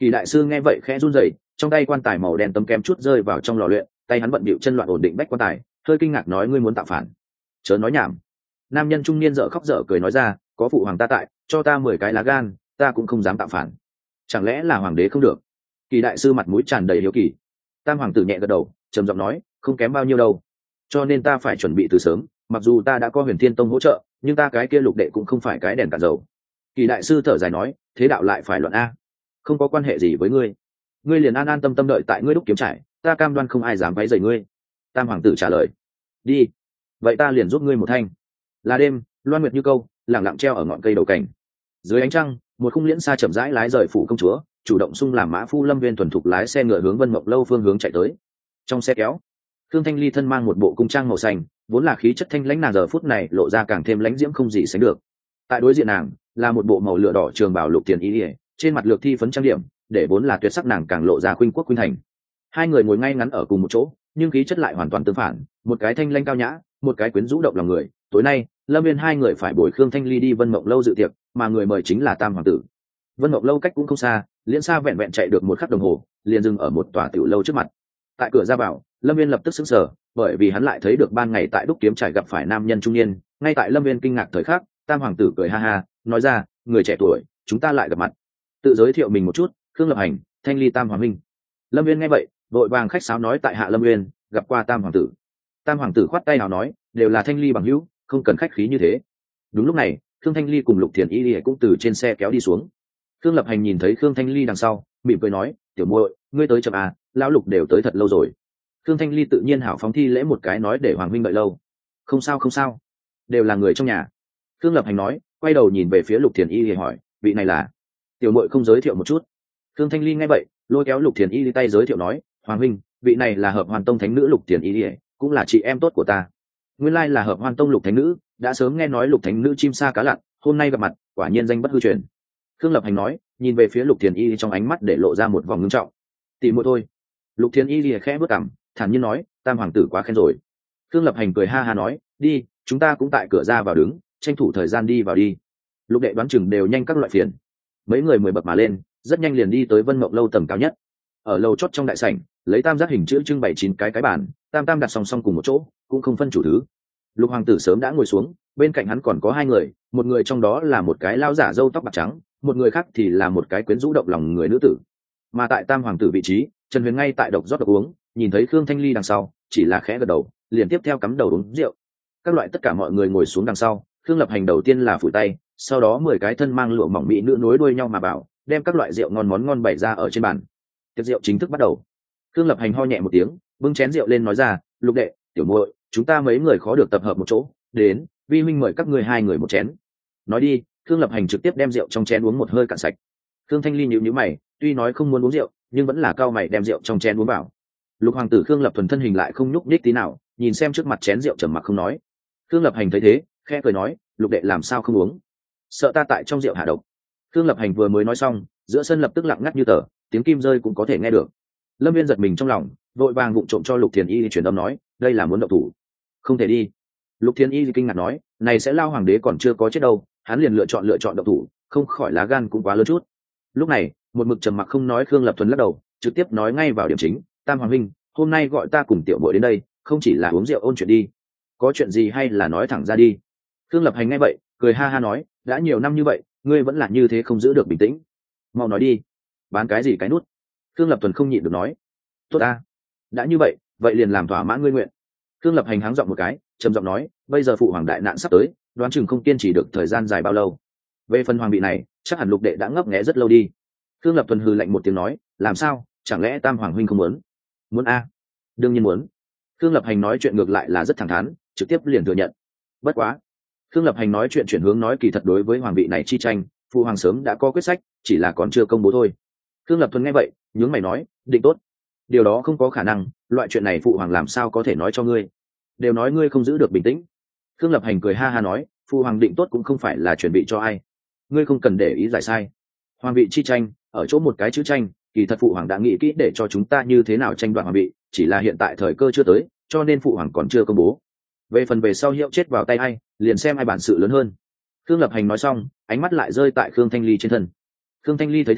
Kỳ đại sư nghe vậy khẽ run rẩy, trong tay quan tài màu đen tấm kém chút rơi vào trong lò luyện, tay hắn bận bịu chân loạn ổn định bách quan tài, hơi kinh ngạc nói ngươi muốn tạo phản. Chớ nói nhảm. Nam nhân trung niên dở khóc dở cười nói ra, có phụ hoàng ta tại, cho ta mười cái lá gan, ta cũng không dám tạo phản. Chẳng lẽ là hoàng đế không được? Kỳ đại sư mặt mũi tràn đầy hiếu kỳ. Tam hoàng tử nhẹ gật đầu, trầm giọng nói, không kém bao nhiêu đâu, cho nên ta phải chuẩn bị từ sớm. Mặc dù ta đã có Huyền Thiên Tông hỗ trợ, nhưng ta cái kia Lục đệ cũng không phải cái đèn cạn dầu. Kỳ đại sư thở dài nói, thế đạo lại phải luận a, không có quan hệ gì với ngươi, ngươi liền an an tâm tâm đợi tại ngươi đúc kiếm trải, ta cam đoan không ai dám váy dày ngươi. Tam hoàng tử trả lời. Đi, vậy ta liền giúp ngươi một thanh. Là đêm, loan nguyệt như câu, lẳng lặng treo ở ngọn cây đầu cảnh. Dưới ánh trăng, một khung liễn xa chậm rãi lái rời phủ công chúa, chủ động xung làm mã phu Lâm Viên thuần thục lái xe ngựa hướng Vân Mộng Lâu phương hướng chạy tới. Trong xe kéo, Thương Thanh Ly thân mang một bộ cung trang màu xanh, vốn là khí chất thanh lãnh nàng giờ phút này lộ ra càng thêm lãnh diễm không gì sánh được. Tại đối diện nàng là một bộ màu lửa đỏ trường bào Lục Tiền Y Lìa, trên mặt lược thi phấn trang điểm, để vốn là tuyệt sắc nàng càng lộ ra khuynh quốc khuynh thành. Hai người ngồi ngay ngắn ở cùng một chỗ, nhưng khí chất lại hoàn toàn tương phản, một cái thanh lãnh cao nhã, một cái quyến rũ động lòng người. Tối nay, Lâm Viên hai người phải bồi Khương Thanh Ly đi Vân Mộng Lâu dự tiệc, mà người mời chính là Tam hoàng tử. Vân Mộng Lâu cách cũng không xa, liễn xa vẹn vẹn chạy được một khắc đồng hồ, liền dừng ở một tòa tiểu lâu trước mặt. Tại cửa ra vào, Lâm Viên lập tức sững sờ, bởi vì hắn lại thấy được ban ngày tại đúc kiếm trải gặp phải nam nhân trung niên. Ngay tại Lâm Viên kinh ngạc thời khắc, Tam hoàng tử cười ha ha, nói ra, người trẻ tuổi, chúng ta lại gặp mặt. Tự giới thiệu mình một chút, Khương Lập Hành, Thanh Ly Tam hoàng minh. Lâm Viên nghe vậy, vội vàng khách sáo nói tại hạ Lâm Viên, gặp qua Tam hoàng tử. Tam hoàng tử khoát tay nào nói, đều là Thanh Ly bằng hữu, không cần khách khí như thế. Đúng lúc này, Khương Thanh Ly cùng Lục Thiền Y cũng từ trên xe kéo đi xuống. Khương Lập Hành nhìn thấy Khương Thanh Ly đằng sau, mỉm cười nói, tiểu muội, ngươi tới chậm à, lão Lục đều tới thật lâu rồi. Khương Thanh Ly tự nhiên hảo phóng thi lễ một cái nói để hoàng huynh đợi lâu. Không sao không sao, đều là người trong nhà. Khương Lập Hành nói, quay đầu nhìn về phía Lục Thiền Y hỏi, vị này là? Tiểu muội không giới thiệu một chút? Khương Thanh Ly nghe vậy, lôi kéo Lục Thiền Y tay giới thiệu nói, hoàng huynh, vị này là Hợp Hoàn Tông thánh nữ Lục Thiền Y, cũng là chị em tốt của ta. Nguyên lai là Hợp Hoàn Tông Lục thánh nữ, đã sớm nghe nói Lục thánh nữ chim sa cá lặn, hôm nay gặp mặt, quả nhiên danh bất hư truyền. Khương Lập Hành nói, nhìn về phía Lục Thiền Y trong ánh mắt để lộ ra một vòng ngưng trọng. Tỷ muội thôi. Lục Thiền Y khẽ bước cằm, thản nhiên nói, Tam hoàng tử quá khen rồi. Khương Lập Hành cười ha ha nói, đi, chúng ta cũng tại cửa ra vào đứng, tranh thủ thời gian đi vào đi. Lục đệ đoán chừng đều nhanh các loại phiền. Mấy người mười bậc mà lên, rất nhanh liền đi tới Vân Mộng Lâu tầng cao nhất. Ở lầu chót trong đại sảnh, lấy tam giác hình chữ trưng bày chín cái cái bàn, tam tam đặt song song cùng một chỗ, cũng không phân chủ thứ. Lục hoàng tử sớm đã ngồi xuống, bên cạnh hắn còn có hai người, một người trong đó là một cái lão giả râu tóc bạc trắng, một người khác thì là một cái quyến rũ động lòng người nữ tử. Mà tại tam hoàng tử vị trí, Trần Huyền ngay tại độc rót độc uống, nhìn thấy Khương Thanh Ly đằng sau, chỉ là khẽ gật đầu, liền tiếp theo cắm đầu uống rượu. Các loại tất cả mọi người ngồi xuống đằng sau, Khương Lập Hành đầu tiên là phủi tay, sau đó mười cái thân mang lụa mỏng mỹ nữ nối đuôi nhau mà bảo, đem các loại rượu ngon món ngon bày ra ở trên bàn. Tiệc rượu chính thức bắt đầu. Khương Lập Hành ho nhẹ một tiếng, bưng chén rượu lên nói ra, Lục đệ, tiểu muội, chúng ta mấy người khó được tập hợp một chỗ, đến, vi huynh mời các ngươi hai người một chén. Nói đi, Khương Lập Hành trực tiếp đem rượu trong chén uống một hơi cạn sạch. Khương Thanh Ly nhíu nhíu mày, tuy nói không muốn uống rượu, nhưng vẫn là cao mày đem rượu trong chén uống vào. Lục hoàng tử Khương Lập Thuần thân hình lại không nhúc nhích tí nào, nhìn xem trước mặt chén rượu trầm mặc không nói. Khương Lập Hành thấy thế, khẽ cười nói, Lục đệ làm sao không uống? Sợ ta tại trong rượu hạ độc. Khương Lập Hành vừa mới nói xong, giữa sân lập tức lặng ngắt như tờ, tiếng kim rơi cũng có thể nghe được. Lâm Viên giật mình trong lòng, vội vàng vụng trộm cho Lục Thiền Y truyền âm nói, đây là muốn động thủ. Không thể đi. Lục Thiền Y kinh ngạc nói, này sẽ lao hoàng đế còn chưa có chết đâu, hắn liền lựa chọn lựa chọn động thủ, không khỏi lá gan cũng quá lớn chút. Lúc này, một mực trầm mặc không nói Khương Lập Thuần lắc đầu, trực tiếp nói ngay vào điểm chính, Tam hoàng huynh, hôm nay gọi ta cùng tiểu muội đến đây, không chỉ là uống rượu ôn chuyện đi, có chuyện gì hay là nói thẳng ra đi. Khương Lập Hành nghe vậy, cười ha ha nói, đã nhiều năm như vậy, ngươi vẫn là như thế không giữ được bình tĩnh, mau nói đi, bán cái gì cái nút. Khương Lập Thuần không nhịn được nói, tốt ta, đã như vậy, vậy liền làm thỏa mãn ngươi nguyện. Khương Lập Hành háng giọng một cái, trầm giọng nói, bây giờ phụ hoàng đại nạn sắp tới, đoán chừng không kiên trì được thời gian dài bao lâu. Về phần hoàng vị này, chắc hẳn Lục đệ đã ngấp nghé rất lâu đi. Khương Lập Thuần hừ lạnh một tiếng nói, làm sao, chẳng lẽ Tam hoàng huynh không muốn? Muốn a, đương nhiên muốn. Khương Lập Hành nói chuyện ngược lại là rất thẳng thắn, trực tiếp liền thừa nhận. Bất quá, Khương Lập Hành nói chuyện chuyển hướng nói kỳ thật đối với hoàng vị này chi tranh, phụ hoàng sớm đã có quyết sách, chỉ là còn chưa công bố thôi. Khương Lập Thuần nghe vậy, nhướng mày nói, định tốt. Điều đó không có khả năng, loại chuyện này phụ hoàng làm sao có thể nói cho ngươi? Đều nói ngươi không giữ được bình tĩnh. Khương Lập Hành cười ha ha nói, phụ hoàng định tốt cũng không phải là chuẩn bị cho ai, ngươi không cần để ý giải sai. Hoàng vị chi tranh, ở chỗ một cái chữ tranh, kỳ thật phụ hoàng đã nghĩ kỹ để cho chúng ta như thế nào tranh đoạt hoàng vị, chỉ là hiện tại thời cơ chưa tới, cho nên phụ hoàng còn chưa công bố. Về phần về sau hiệu chết vào tay ai, liền xem ai bản sự lớn hơn. Khương Lập Hành nói xong, ánh mắt lại rơi tại Khương Thanh Ly trên thân. Khương Thanh Ly thấy thế,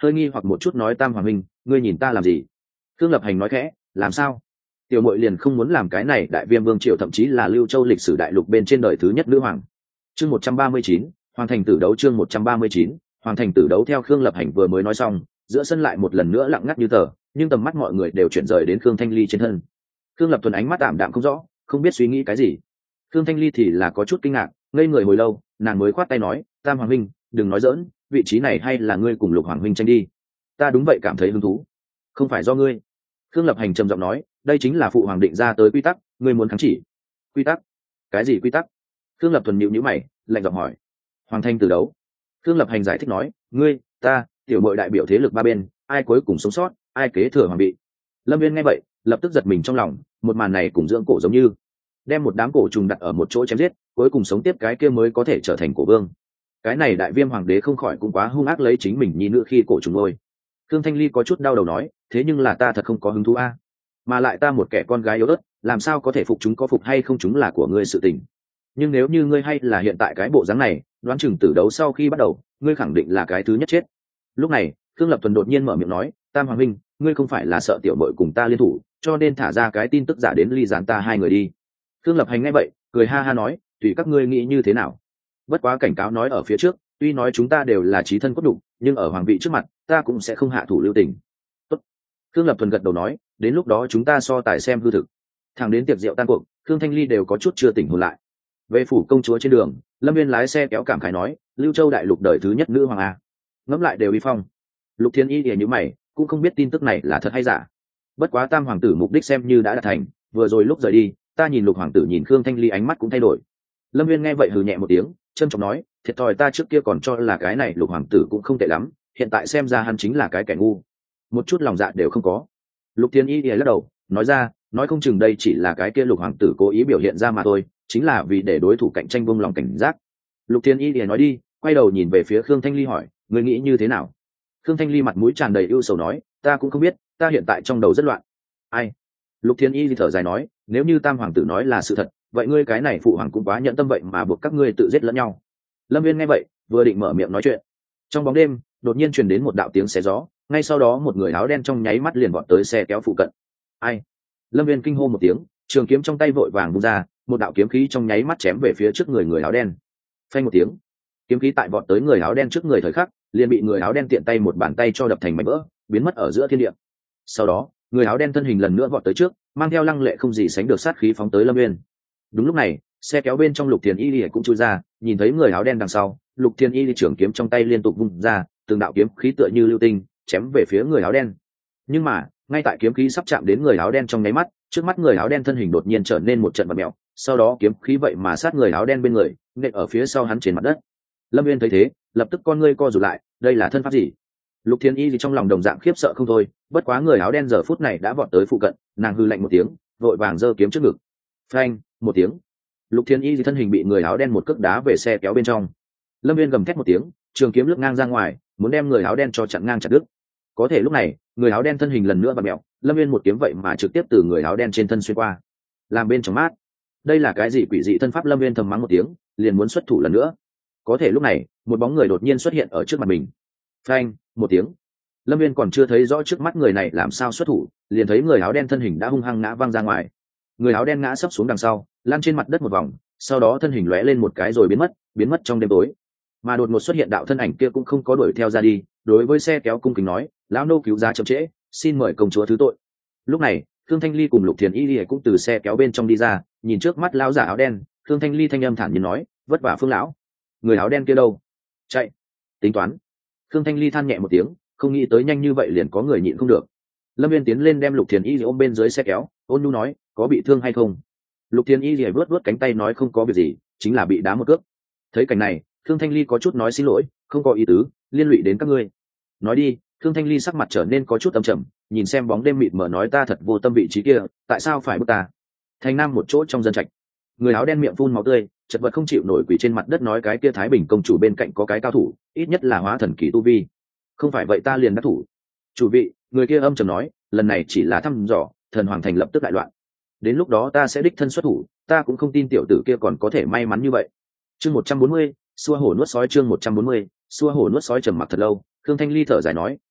hơi nghi hoặc một chút nói tam hoàng huynh, ngươi nhìn ta làm gì? Khương Lập Hành nói khẽ, làm sao? Tiểu muội liền không muốn làm cái này đại viêm vương triều thậm chí là Lưu Châu lịch sử đại lục bên trên đời thứ nhất nữ hoàng. Chương một trăm ba mươi chín, Hoàng thành tử đấu chương một trăm ba mươi chín, Hoàng thành tử đấu theo Khương Lập Hành vừa mới nói xong, giữa sân lại một lần nữa lặng ngắt như tờ, nhưng tầm mắt mọi người đều chuyển rời đến Khương Thanh Ly trên thân. Khương Lập Thuần ánh mắt ảm đạm không rõ, không biết suy nghĩ cái gì. Khương Thanh Ly thì là có chút kinh ngạc, ngây người hồi lâu, nàng mới khoát tay nói, tam hoàng huynh, đừng nói dỡn, vị trí này hay là ngươi cùng Lục hoàng huynh tranh đi. Ta đúng vậy cảm thấy hứng thú, không phải do ngươi. Khương Lập Hành trầm giọng nói, đây chính là phụ hoàng định ra tới quy tắc, ngươi muốn kháng chỉ. Quy tắc? Cái gì quy tắc? Khương Lập Thuần nhíu nhíu mày, lạnh giọng hỏi. Hoàng thành tử đấu. Khương Lập Hành giải thích nói, ngươi, ta, tiểu muội đại biểu thế lực ba bên, ai cuối cùng sống sót, ai kế thừa hoàng vị. Lâm Viên nghe vậy, lập tức giật mình trong lòng, một màn này cùng dưỡng cổ giống như, đem một đám cổ trùng đặt ở một chỗ chém giết, cuối cùng sống tiếp cái kia mới có thể trở thành cổ vương. Cái này đại viêm hoàng đế không khỏi cũng quá hung ác lấy chính mình nhi nữ khi cổ trùng ôi. Khương Thanh Ly có chút đau đầu nói, thế nhưng là ta thật không có hứng thú a, mà lại ta một kẻ con gái yếu ớt, làm sao có thể phục chúng, có phục hay không chúng là của ngươi sự tình. Nhưng nếu như ngươi hay là hiện tại cái bộ dáng này, đoán chừng tử đấu sau khi bắt đầu, ngươi khẳng định là cái thứ nhất chết. Lúc này, Khương Lập Tuần đột nhiên mở miệng nói, tam hoàng huynh, ngươi không phải là sợ tiểu muội cùng ta liên thủ, cho nên thả ra cái tin tức giả đến ly gián ta hai người đi. Khương Lập Hành nghe vậy, cười ha ha nói, tùy các ngươi nghĩ như thế nào. Bất quá cảnh cáo nói ở phía trước, tuy nói chúng ta đều là chí thân cốt đục, nhưng ở hoàng vị trước mặt, ta cũng sẽ không hạ thủ lưu tình. Tốt. Khương Lập Thuần gật đầu nói, đến lúc đó chúng ta so tài xem hư thực. Thẳng đến tiệc rượu tan cuộc, Khương Thanh Ly đều có chút chưa tỉnh hồn lại. Về phủ công chúa trên đường, Lâm Viên lái xe kéo cảm khái nói, Lưu Châu đại lục đời thứ nhất nữ hoàng a, ngẫm lại đều uy phong. Lục Thiên Y lìa nhíu mày, cũng không biết tin tức này là thật hay giả. Bất quá tam hoàng tử mục đích xem như đã đạt thành, vừa rồi lúc rời đi, ta nhìn Lục hoàng tử nhìn Khương Thanh Ly ánh mắt cũng thay đổi. Lâm Viên nghe vậy hừ nhẹ một tiếng, trân trọng nói, thiệt thòi ta trước kia còn cho là cái này Lục hoàng tử cũng không tệ lắm, hiện tại xem ra hắn chính là cái kẻ ngu, một chút lòng dạ đều không có. Lục Thiên Y lìa lắc đầu, nói ra, nói không chừng đây chỉ là cái kia Lục hoàng tử cố ý biểu hiện ra mà thôi, chính là vì để đối thủ cạnh tranh buông lòng cảnh giác. Lục Thiên Y lìa nói đi, quay đầu nhìn về phía Khương Thanh Ly hỏi, người nghĩ như thế nào? Khương Thanh Ly mặt mũi tràn đầy ưu sầu nói, ta cũng không biết, ta hiện tại trong đầu rất loạn. Ai? Lục Thiên Y thở dài nói, nếu như tam hoàng tử nói là sự thật, vậy ngươi cái này phụ hoàng cũng quá nhẫn tâm vậy mà buộc các ngươi tự giết lẫn nhau. Lâm Viên nghe vậy, vừa định mở miệng nói chuyện, trong bóng đêm đột nhiên truyền đến một đạo tiếng xé gió, ngay sau đó một người áo đen trong nháy mắt liền vọt tới xe kéo phụ cận. Ai? Lâm Viên kinh hô một tiếng, trường kiếm trong tay vội vàng vung ra, một đạo kiếm khí trong nháy mắt chém về phía trước người người áo đen. Phanh một tiếng, kiếm khí tại vọt tới người áo đen trước người thời khắc, liền bị người áo đen tiện tay một bàn tay cho đập thành mảnh vỡ, biến mất ở giữa thiên địa. Sau đó, người áo đen thân hình lần nữa vọt tới trước, mang theo lăng lệ không gì sánh được sát khí phóng tới Lâm Viên. Đúng lúc này, xe kéo bên trong Lục Thiền Y cũng chui ra, nhìn thấy người áo đen đằng sau, Lục Thiền Y trưởng kiếm trong tay liên tục vung ra, từng đạo kiếm khí tựa như lưu tinh, chém về phía người áo đen. Nhưng mà, ngay tại kiếm khí sắp chạm đến người áo đen trong nháy mắt, trước mắt người áo đen thân hình đột nhiên trở nên một trận vặn mèo, sau đó kiếm khí vậy mà sát người áo đen bên người, nện ở phía sau hắn trên mặt đất. Lâm Viên thấy thế, lập tức con ngươi co rụt lại, đây là thân pháp gì? Lục Thiên Y gì trong lòng đồng dạng khiếp sợ không thôi, bất quá người áo đen giờ phút này đã vọt tới phụ cận, nàng hư lạnh một tiếng, vội vàng giơ kiếm trước ngực. Phanh, một tiếng. Lục Thiên Y gì thân hình bị người áo đen một cước đá về xe kéo bên trong. Lâm Viên gầm thét một tiếng, trường kiếm lướt ngang ra ngoài, muốn đem người áo đen cho chặn ngang chặt đứt. Có thể lúc này, người áo đen thân hình lần nữa vặn mèo, Lâm Viên một kiếm vậy mà trực tiếp từ người áo đen trên thân xuyên qua, làm bên trong mát. Đây là cái gì quỷ dị thân pháp? Lâm Viên thầm mắng một tiếng, liền muốn xuất thủ lần nữa. Có thể lúc này, một bóng người đột nhiên xuất hiện ở trước mặt mình. Phanh, một tiếng. Lâm Viên còn chưa thấy rõ trước mắt người này làm sao xuất thủ, liền thấy người áo đen thân hình đã hung hăng ngã văng ra ngoài. Người áo đen ngã sấp xuống đằng sau, lăn trên mặt đất một vòng, sau đó thân hình lóe lên một cái rồi biến mất, biến mất trong đêm tối. Mà đột ngột xuất hiện đạo thân ảnh kia cũng không có đuổi theo ra đi, đối với xe kéo cung kính nói, lão nô cứu giá chậm trễ, xin mời công chúa thứ tội. Lúc này, Khương Thanh Ly cùng Lục Thiền Y cũng từ xe kéo bên trong đi ra, nhìn trước mắt lão giả áo đen, Khương Thanh Ly thanh âm thản nhiên nói, vất vả Phương lão. Người áo đen kia đâu? Chạy. Tính toán. Khương Thanh Ly than nhẹ một tiếng, không nghĩ tới nhanh như vậy liền có người nhịn không được. Lâm Viên tiến lên đem Lục Thiền Y ôm bên dưới xe kéo, ôn nhu nói, có bị thương hay không? Lục Thiền Y vớt vớt cánh tay nói không có việc gì, chính là bị đá một cước. Thấy cảnh này, Khương Thanh Ly có chút nói xin lỗi, không có ý tứ, liên lụy đến các ngươi. Nói đi. Khương Thanh Ly sắc mặt trở nên có chút âm trầm, nhìn xem bóng đêm mịt mờ nói, ta thật vô tâm vị trí kia, tại sao phải bức ta? Thành Nam một chỗ trong dân trạch, người áo đen miệng phun máu tươi, chật vật không chịu nổi quỳ trên mặt đất nói, cái kia Thái Bình công chủ bên cạnh có cái cao thủ, ít nhất là hóa thần kỳ tu vi, không phải vậy ta liền đắc thủ. Chủ vị, người kia âm trầm nói, lần này chỉ là thăm dò, thần hoàng thành lập tức đại loạn, đến lúc đó ta sẽ đích thân xuất thủ, ta cũng không tin tiểu tử kia còn có thể may mắn như vậy. Chương một trăm bốn mươi, xua hổ nuốt sói. Chương một trăm bốn mươi, xua hổ nuốt sói. Trầm mặc thật lâu, Khương Thanh Ly thở dài nói,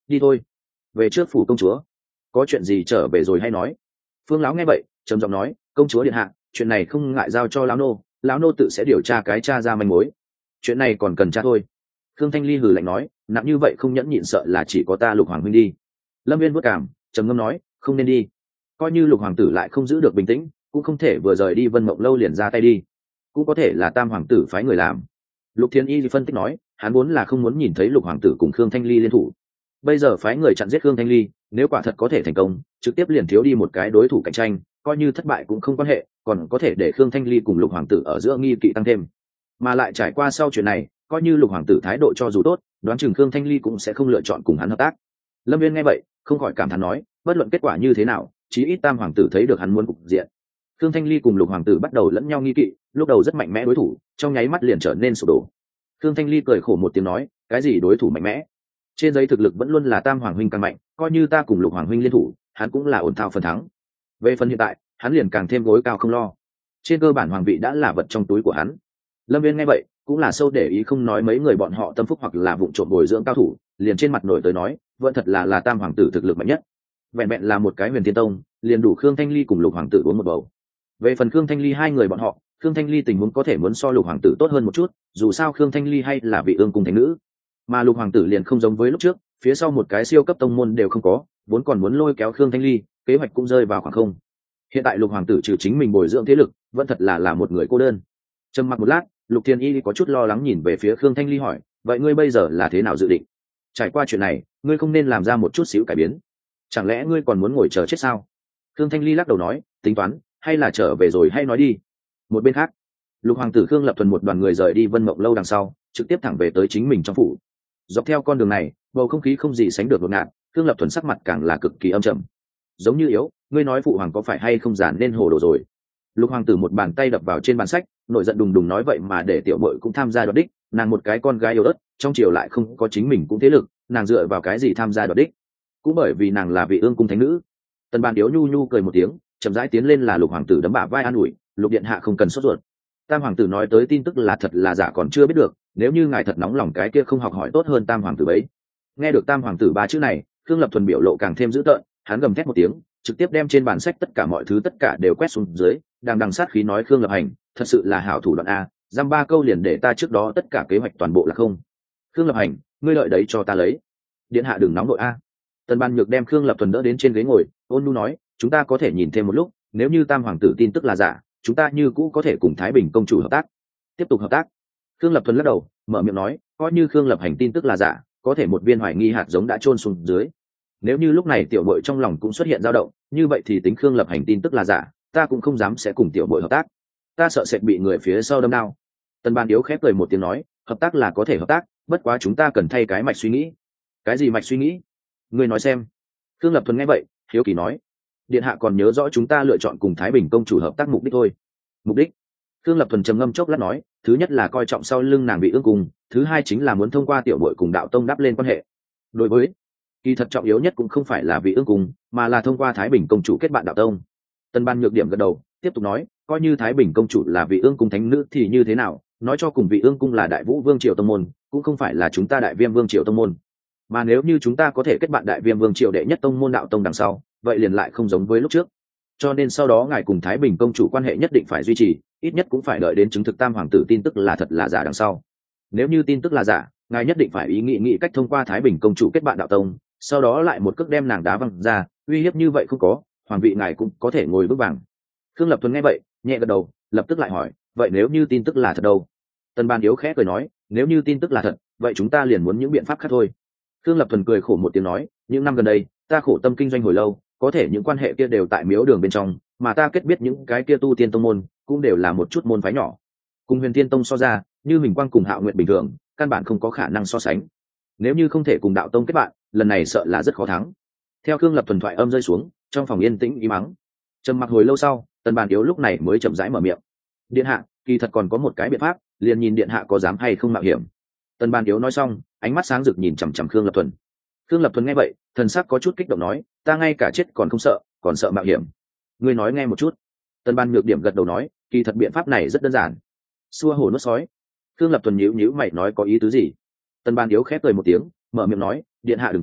đi thôi, về trước phủ công chúa, có chuyện gì trở về rồi hay nói. Phương lão nghe vậy trầm giọng nói, công chúa điện hạ, chuyện này không ngại giao cho lão nô, lão nô tự sẽ điều tra cái tra ra manh mối. Chuyện này còn cần tra thôi. Khương Thanh Ly hừ lạnh nói, nặng như vậy không nhẫn nhịn sợ là chỉ có ta Lục hoàng huynh đi. Lâm Viên vất cảm trầm ngâm nói, không nên đi. Coi như Lục hoàng tử lại không giữ được bình tĩnh, cũng không thể vừa rời đi Vân Mộng lâu liền ra tay đi, cũng có thể là Tam hoàng tử phái người làm. Lục Thiên Y phân tích nói, hắn vốn là không muốn nhìn thấy Lục hoàng tử cùng Khương Thanh Ly liên thủ, bây giờ phái người chặn giết Khương Thanh Ly, nếu quả thật có thể thành công, trực tiếp liền thiếu đi một cái đối thủ cạnh tranh, coi như thất bại cũng không quan hệ, còn có thể để Khương Thanh Ly cùng Lục hoàng tử ở giữa nghi kỵ tăng thêm. Mà lại trải qua sau chuyện này, coi như Lục hoàng tử thái độ cho dù tốt, đoán chừng Khương Thanh Ly cũng sẽ không lựa chọn cùng hắn hợp tác. Lâm Viên nghe vậy không khỏi cảm thán nói, bất luận kết quả như thế nào, chí ít Tam hoàng tử thấy được hắn muốn cục diện. Khương Thanh Ly cùng Lục hoàng tử bắt đầu lẫn nhau nghi kỵ, lúc đầu rất mạnh mẽ đối thủ, trong nháy mắt liền trở nên sụp đổ. Khương Thanh Ly cười khổ một tiếng nói, cái gì đối thủ mạnh mẽ? Trên giấy thực lực vẫn luôn là Tam hoàng huynh càng mạnh, coi như ta cùng Lục hoàng huynh liên thủ, hắn cũng là ổn thao phần thắng. Về phần hiện tại, hắn liền càng thêm gối cao không lo. Trên cơ bản hoàng vị đã là vật trong túi của hắn. Lâm Viên nghe vậy cũng là sâu để ý, không nói mấy người bọn họ tâm phúc hoặc là vụng trộm bồi dưỡng cao thủ, liền trên mặt nổi tới nói, vẫn thật là là Tam hoàng tử thực lực mạnh nhất. Vẹn vẹn là một cái Huyền Thiên Tông, liền đủ Khương Thanh Ly cùng Lục hoàng tử uống một bầu. Về phần Khương Thanh Ly hai người bọn họ, Khương Thanh Ly tình huống có thể muốn so Lục hoàng tử tốt hơn một chút, dù sao Khương Thanh Ly hay là vị ương cung thánh nữ, mà Lục hoàng tử liền không giống với lúc trước, phía sau một cái siêu cấp tông môn đều không có, vốn còn muốn lôi kéo Khương Thanh Ly, kế hoạch cũng rơi vào khoảng không. Hiện tại Lục hoàng tử trừ chính mình bồi dưỡng thế lực, vẫn thật là là một người cô đơn. Trầm mặc một lát, Lục Thiên Y có chút lo lắng nhìn về phía Khương Thanh Ly hỏi, vậy ngươi bây giờ là thế nào dự định? Trải qua chuyện này, ngươi không nên làm ra một chút xíu cải biến, chẳng lẽ ngươi còn muốn ngồi chờ chết sao? Khương Thanh Ly lắc đầu nói, tính toán, hay là trở về rồi hay nói đi. Một bên khác, Lục hoàng tử Khương Lập Thuần một đoàn người rời đi Vân Mộng lâu đằng sau, trực tiếp thẳng về tới chính mình trong phủ. Dọc theo con đường này, bầu không khí không gì sánh được ngột ngạt, Khương Lập Thuần sắc mặt càng là cực kỳ âm trầm. Giống như yếu, ngươi nói phụ hoàng có phải hay không giản nên hồ đồ rồi? Lục hoàng tử một bàn tay đập vào trên bàn sách, nổi giận đùng đùng nói, vậy mà để tiểu muội cũng tham gia đoạt đích, nàng một cái con gái yếu ớt, trong triều lại không có chính mình cũng thế lực, nàng dựa vào cái gì tham gia đoạt đích? Cũng bởi vì nàng là vị ương cung thánh nữ. Tần Bàn Điếu nhu nhu cười một tiếng, chậm rãi tiến lên là Lục hoàng tử đấm bả vai an ủi, Lục điện hạ không cần sốt ruột. Tam hoàng tử nói tới tin tức là thật là giả còn chưa biết được, nếu như ngài thật nóng lòng cái kia không học hỏi tốt hơn Tam hoàng tử bấy. Nghe được Tam hoàng tử ba chữ này, Khương Lập Thuần biểu lộ càng thêm dữ tợn, hắn gầm thét một tiếng, trực tiếp đem trên bàn sách tất cả mọi thứ tất cả đều quét xuống dưới, đang đằng sát khí nói, Khương Lập Hành thật sự là hảo thủ đoạn a, giam ba câu liền để ta trước đó tất cả kế hoạch toàn bộ là không. Khương Lập Hành, ngươi lợi đấy cho ta lấy. Điện hạ đừng nóng nội a. Tần Ban Nhược đem Khương Lập Thuần đỡ đến trên ghế ngồi, ôn nhu nói, chúng ta có thể nhìn thêm một lúc, nếu như Tam hoàng tử tin tức là giả, chúng ta như cũ có thể cùng Thái Bình công chủ hợp tác, tiếp tục hợp tác. Khương Lập Thuần lắc đầu, mở miệng nói, coi như Khương Lập Hành tin tức là giả, có thể một viên hoài nghi hạt giống đã chôn xuống dưới. Nếu như lúc này tiểu muội trong lòng cũng xuất hiện dao động, như vậy thì tính Khương Lập Hành tin tức là giả, ta cũng không dám sẽ cùng tiểu muội hợp tác, ta sợ sẽ bị người phía sau đâm đao. Tần Ban Điếu khép cười một tiếng nói, hợp tác là có thể hợp tác, bất quá chúng ta cần thay cái mạch suy nghĩ. Cái gì mạch suy nghĩ? Ngươi nói xem. Khương Lập Thuần nghe vậy hiếu kỳ nói, điện hạ còn nhớ rõ chúng ta lựa chọn cùng Thái Bình công chủ hợp tác mục đích thôi. Mục đích? Khương Lập Thuần trầm ngâm chốc lát nói, thứ nhất là coi trọng sau lưng nàng bị ương cùng, thứ hai chính là muốn thông qua tiểu muội cùng đạo tông đắp lên quan hệ. Đối với kỳ thật trọng yếu nhất cũng không phải là vị ương cùng, mà là thông qua Thái Bình công chủ kết bạn đạo tông. Tân Ban Nhược điểm gật đầu, tiếp tục nói, coi như Thái Bình công chủ là vị ương cung thánh nữ thì như thế nào, nói cho cùng vị ương cung là Đại Vũ vương triều tông môn, cũng không phải là chúng ta Đại Viêm vương triều tông môn. Mà nếu như chúng ta có thể kết bạn Đại Viêm vương triều đệ nhất tông môn đạo tông đằng sau, vậy liền lại không giống với lúc trước. Cho nên sau đó ngài cùng Thái Bình công chủ quan hệ nhất định phải duy trì, ít nhất cũng phải đợi đến chứng thực Tam hoàng tử tin tức là thật là giả đằng sau. Nếu như tin tức là giả, ngài nhất định phải ý nghĩ nghĩ cách thông qua Thái Bình công chủ kết bạn đạo tông, sau đó lại một cước đem nàng đá văng ra, uy hiếp như vậy không có, hoàng vị ngài cũng có thể ngồi vững vàng. Khương Lập Thuần nghe vậy nhẹ gật đầu, lập tức lại hỏi, vậy nếu như tin tức là thật đâu? Tần Ban Điếu khẽ cười nói, nếu như tin tức là thật, vậy chúng ta liền muốn những biện pháp khác thôi. Khương Lập Thuần cười khổ một tiếng nói, những năm gần đây ta khổ tâm kinh doanh hồi lâu, có thể những quan hệ kia đều tại miếu đường bên trong, mà ta kết biết những cái kia tu tiên tông môn cũng đều là một chút môn phái nhỏ, cùng Huyền Tiên Tông so ra, như mình quang cùng Hạo Nguyện bình thường, căn bản không có khả năng so sánh. Nếu như không thể cùng đạo tông kết bạn, lần này sợ là rất khó thắng. Theo Khương Lập Thuần thoại âm rơi xuống, trong phòng yên tĩnh im mắng. Trầm mặc hồi lâu sau, Tần Bàn Yếu lúc này mới chậm rãi mở miệng, điện hạ, kỳ thật còn có một cái biện pháp, liền nhìn điện hạ có dám hay không mạo hiểm. Tần Bàn Yếu nói xong, ánh mắt sáng rực nhìn chằm chằm Khương Lập Thuần. Khương Lập Thuần nghe vậy thần sắc có chút kích động nói, ta ngay cả chết còn không sợ, còn sợ mạo hiểm? Ngươi nói nghe một chút. Tần Ban Nhược điểm gật đầu nói, kỳ thật biện pháp này rất đơn giản. Xua hổ nuốt sói. Khương Lập Thuần nhíu nhíu mày nói, có ý tứ gì? Tần Ban Yếu khép cười một tiếng, mở miệng nói, điện hạ đừng quên,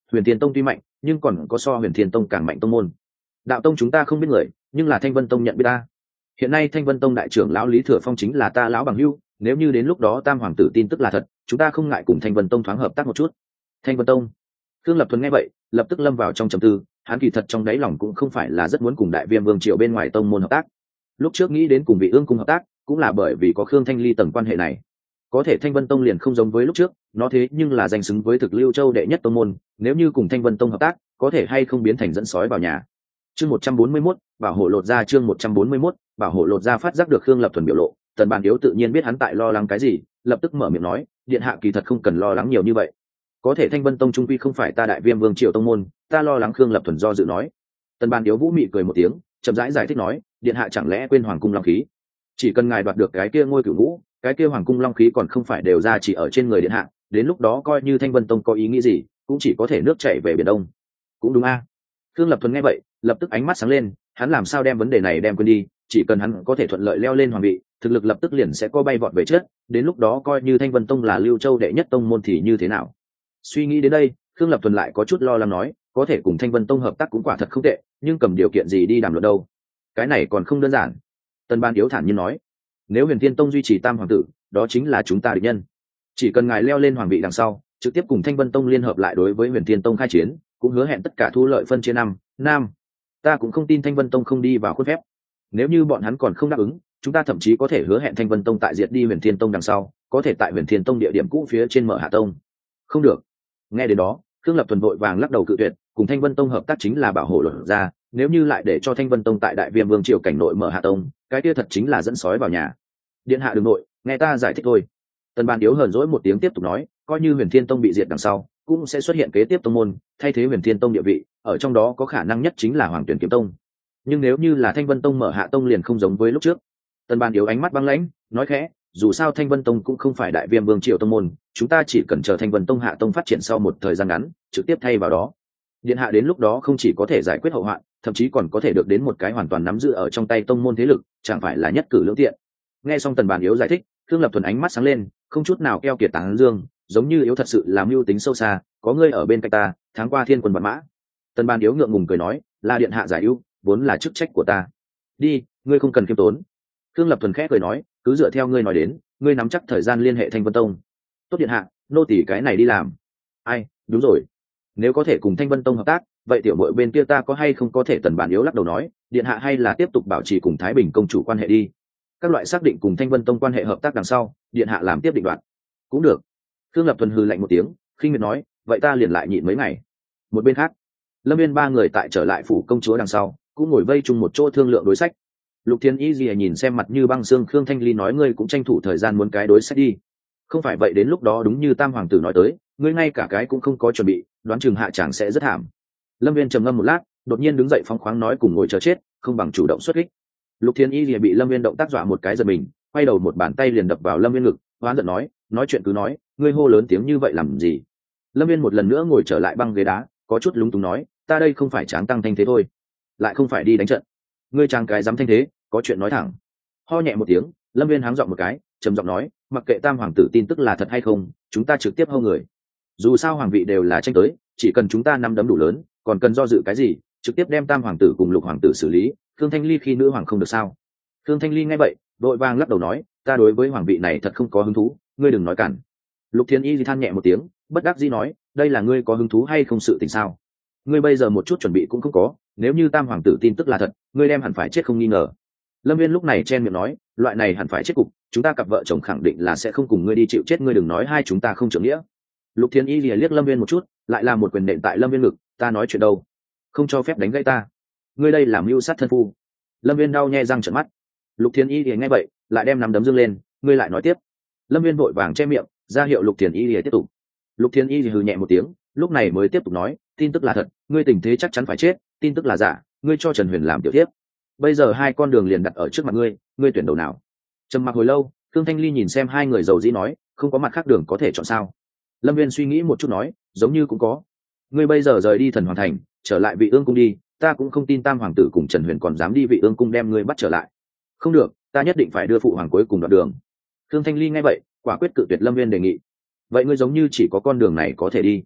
Huyền Thiên Tông tuy mạnh nhưng còn có so Huyền Thiên Tông càng mạnh tông môn. Đạo tông chúng ta không biết người, nhưng là Thanh Vân Tông nhận biết ta. Hiện nay Thanh Vân Tông đại trưởng lão Lý Thừa Phong chính là ta lão bằng hữu, nếu như đến lúc đó tam hoàng tử tin tức là thật, chúng ta không ngại cùng Thanh Vân Tông thoáng hợp tác một chút. Thanh Vân Tông. Khương Lập Thuần nghe vậy, lập tức lâm vào trong trầm tư, hắn kỳ thật trong đáy lòng cũng không phải là rất muốn cùng Đại Viêm Vương triều bên ngoài tông môn hợp tác. Lúc trước nghĩ đến cùng Vị Ương cung hợp tác, cũng là bởi vì có Khương Thanh Ly tầng quan hệ này. Có thể Thanh Vân Tông liền không giống với lúc trước, nó thế nhưng là danh xứng với thực Lưu Châu đệ nhất tông môn, nếu như cùng Thanh Vân Tông hợp tác, có thể hay không biến thành dẫn sói vào nhà. Chương một trăm bốn mươi mốt, bảo hộ lột ra chương một trăm bốn mươi mốt, bảo hộ lột ra phát giác được Khương Lập Thuần biểu lộ, Tần Bàn Điếu tự nhiên biết hắn tại lo lắng cái gì, lập tức mở miệng nói, điện hạ kỳ thật không cần lo lắng nhiều như vậy. Có thể Thanh Vân Tông trung quy không phải ta Đại Viêm Vương triều tông môn, ta lo lắng. Khương Lập Thuần do dự nói. Tần Bàn Điếu vũ mị cười một tiếng, chậm rãi giải, giải thích nói, điện hạ chẳng lẽ quên hoàng cung long khí? Chỉ cần ngài đoạt được cái kia ngôi cửu ngũ, cái kia hoàng cung long khí còn không phải đều ra chỉ ở trên người điện hạ, đến lúc đó coi như Thanh Vân Tông có ý nghĩ gì, cũng chỉ có thể nước chảy về biển đông. Cũng đúng a. À. Khương Lập Thuần nghe vậy, lập tức ánh mắt sáng lên, hắn làm sao đem vấn đề này đem quên đi, chỉ cần hắn có thể thuận lợi leo lên hoàng vị, thực lực lập tức liền sẽ có bay vọt về trước, đến lúc đó coi như Thanh Vân Tông là Lưu Châu đệ nhất tông môn thì như thế nào? Suy nghĩ đến đây, Khương Lập Thuần lại có chút lo lắng nói, có thể cùng Thanh Vân Tông hợp tác cũng quả thật không tệ, nhưng cầm điều kiện gì đi đàm luận đâu? Cái này còn không đơn giản. Tần Ban Điếu thản nhiên nói, nếu Huyền Thiên Tông duy trì tam hoàng tử, đó chính là chúng ta địch nhân. Chỉ cần ngài leo lên hoàng vị đằng sau, trực tiếp cùng Thanh Vân Tông liên hợp lại đối với Huyền Thiên Tông khai chiến, cũng hứa hẹn tất cả thu lợi phân chia năm, nam. Ta cũng không tin Thanh Vân Tông không đi vào khuôn phép. Nếu như bọn hắn còn không đáp ứng, chúng ta thậm chí có thể hứa hẹn Thanh Vân Tông tại diệt đi Huyền Thiên Tông đằng sau, có thể tại Huyền Thiên Tông địa điểm cũ phía trên mở hạ tông. Không được. Nghe đến đó, Khương Lập Thuần vội vàng lắc đầu cự tuyệt, cùng Thanh Vân Tông hợp tác chính là bảo hộ luật ra, nếu như lại để cho Thanh Vân Tông tại Đại Viêm Vương triều cảnh nội mở hạ tông, cái kia thật chính là dẫn sói vào nhà. Điện hạ đừng nội, nghe ta giải thích thôi. Tần Ban Điếu hờn dỗi một tiếng tiếp tục nói, coi như Huyền Thiên Tông bị diệt đằng sau, cũng sẽ xuất hiện kế tiếp tông môn, thay thế Huyền Thiên Tông địa vị, ở trong đó có khả năng nhất chính là Hoàng Tuyển Kiếm Tông. Nhưng nếu như là Thanh Vân Tông mở hạ tông liền không giống với lúc trước. Tần Ban Điếu ánh mắt băng lãnh, nói khẽ, dù sao Thanh Vân Tông cũng không phải Đại Viêm Vương triều tông môn, chúng ta chỉ cần chờ Thanh Vân Tông hạ tông phát triển sau một thời gian ngắn, trực tiếp thay vào đó. Điện hạ đến lúc đó không chỉ có thể giải quyết hậu hoạn, thậm chí còn có thể được đến một cái hoàn toàn nắm giữ ở trong tay tông môn thế lực, chẳng phải là nhất cử lưỡng tiện. Nghe xong Tần Bàn Yếu giải thích, Khương Lập Thuần ánh mắt sáng lên, không chút nào keo kiệt tán dương, giống như Yếu thật sự làm mưu tính sâu xa, có ngươi ở bên cạnh ta, tháng qua thiên quân vạn mã. Tần Bàn Yếu ngượng ngùng cười nói, là điện hạ giải ưu, vốn là chức trách của ta. Đi, ngươi không cần khiêm tốn. Khương Lập Thuần khẽ cười nói, cứ dựa theo ngươi nói đến, ngươi nắm chắc thời gian liên hệ Thanh Vân Tông. Tốt điện hạ, nô tỳ cái này đi làm. Ai, đúng rồi. Nếu có thể cùng Thanh Vân Tông hợp tác, vậy tiểu muội bên kia ta có hay không có thể? Tần Bản Yếu lắc đầu nói, điện hạ hay là tiếp tục bảo trì cùng Thái Bình công chủ quan hệ đi. Các loại xác định cùng Thanh Vân Tông quan hệ hợp tác đằng sau, điện hạ làm tiếp định đoạn. Cũng được. Khương Lập Thuần hừ lạnh một tiếng, khinh miệt nói, vậy ta liền lại nhịn mấy ngày. Một bên khác, Lâm Viên ba người tại trở lại phủ công chúa đằng sau, cũng ngồi vây chung một chỗ thương lượng đối sách. Lục Thiên Y Lìa nhìn xem mặt như băng xương Khương Thanh Ly nói, ngươi cũng tranh thủ thời gian muốn cái đối sách đi. Không phải vậy đến lúc đó đúng như Tam hoàng tử nói tới, ngươi ngay cả cái cũng không có chuẩn bị, đoán chừng hạ chàng sẽ rất thảm. Lâm Viên trầm ngâm một lát, đột nhiên đứng dậy phóng khoáng nói, cùng ngồi chờ chết, không bằng chủ động xuất kích. Lục Thiên Y Lìa bị Lâm Viên động tác dọa một cái giật mình, quay đầu một bàn tay liền đập vào Lâm Viên ngực, oán giận nói, nói chuyện cứ nói, ngươi hô lớn tiếng như vậy làm gì? Lâm Viên một lần nữa ngồi trở lại băng ghế đá, có chút lúng túng nói, ta đây không phải tráng tăng thanh thế thôi, lại không phải đi đánh trận. Ngươi tráng cái dám thanh thế, có chuyện nói thẳng. Ho nhẹ một tiếng, Lâm Viên háng giọng một cái, trầm giọng nói, mặc kệ Tam hoàng tử tin tức là thật hay không, chúng ta trực tiếp hô người. Dù sao hoàng vị đều là tranh tới, chỉ cần chúng ta nắm đấm đủ lớn, còn cần do dự cái gì, trực tiếp đem Tam hoàng tử cùng Lục hoàng tử xử lý. Khương Thanh Ly khi nữ hoàng không được sao? Khương Thanh Ly nghe vậy, đội vàng lắc đầu nói, ta đối với hoàng vị này thật không có hứng thú, ngươi đừng nói cản. Lục Thiên Y thì than nhẹ một tiếng, bất đắc dĩ nói, đây là ngươi có hứng thú hay không sự tình sao? Ngươi bây giờ một chút chuẩn bị cũng không có, nếu như Tam hoàng tử tin tức là thật, ngươi đem hẳn phải chết không nghi ngờ. Lâm Viên lúc này chen miệng nói, loại này hẳn phải chết cục, chúng ta cặp vợ chồng khẳng định là sẽ không cùng ngươi đi chịu chết, ngươi đừng nói hai chúng ta không trưởng nghĩa. Lục Thiên Y lìa liếc Lâm Viên một chút, lại làm một quyền nện tại Lâm Viên ngực, ta nói chuyện đâu, không cho phép đánh gãy ta, ngươi đây làm mưu sát thân phu. Lâm Viên đau nhe răng trợn mắt. Lục Thiên Y lìa nghe vậy, lại đem nắm đấm dương lên, ngươi lại nói tiếp. Lâm Viên vội vàng che miệng, ra hiệu Lục Thiên Y lìa tiếp tục. Lục Thiên Y hừ nhẹ một tiếng, lúc này mới tiếp tục nói, tin tức là thật, ngươi tình thế chắc chắn phải chết, tin tức là giả, ngươi cho Trần Huyền làm tiểu thiếp. Bây giờ hai con đường liền đặt ở trước mặt ngươi, ngươi tuyển đầu nào? Trầm mặc hồi lâu, Khương Thanh Ly nhìn xem hai người dầu dĩ nói, không có mặt khác đường có thể chọn sao? Lâm Viên suy nghĩ một chút nói, giống như cũng có. Ngươi bây giờ rời đi Thần Hoàng Thành, trở lại Vị Ương cung đi, ta cũng không tin Tam hoàng tử cùng Trần Huyền còn dám đi Vị Ương cung đem ngươi bắt trở lại. Không được, ta nhất định phải đưa phụ hoàng cuối cùng đoạn đường. Khương Thanh Ly nghe vậy, quả quyết cự tuyệt Lâm Viên đề nghị. Vậy ngươi giống như chỉ có con đường này có thể đi.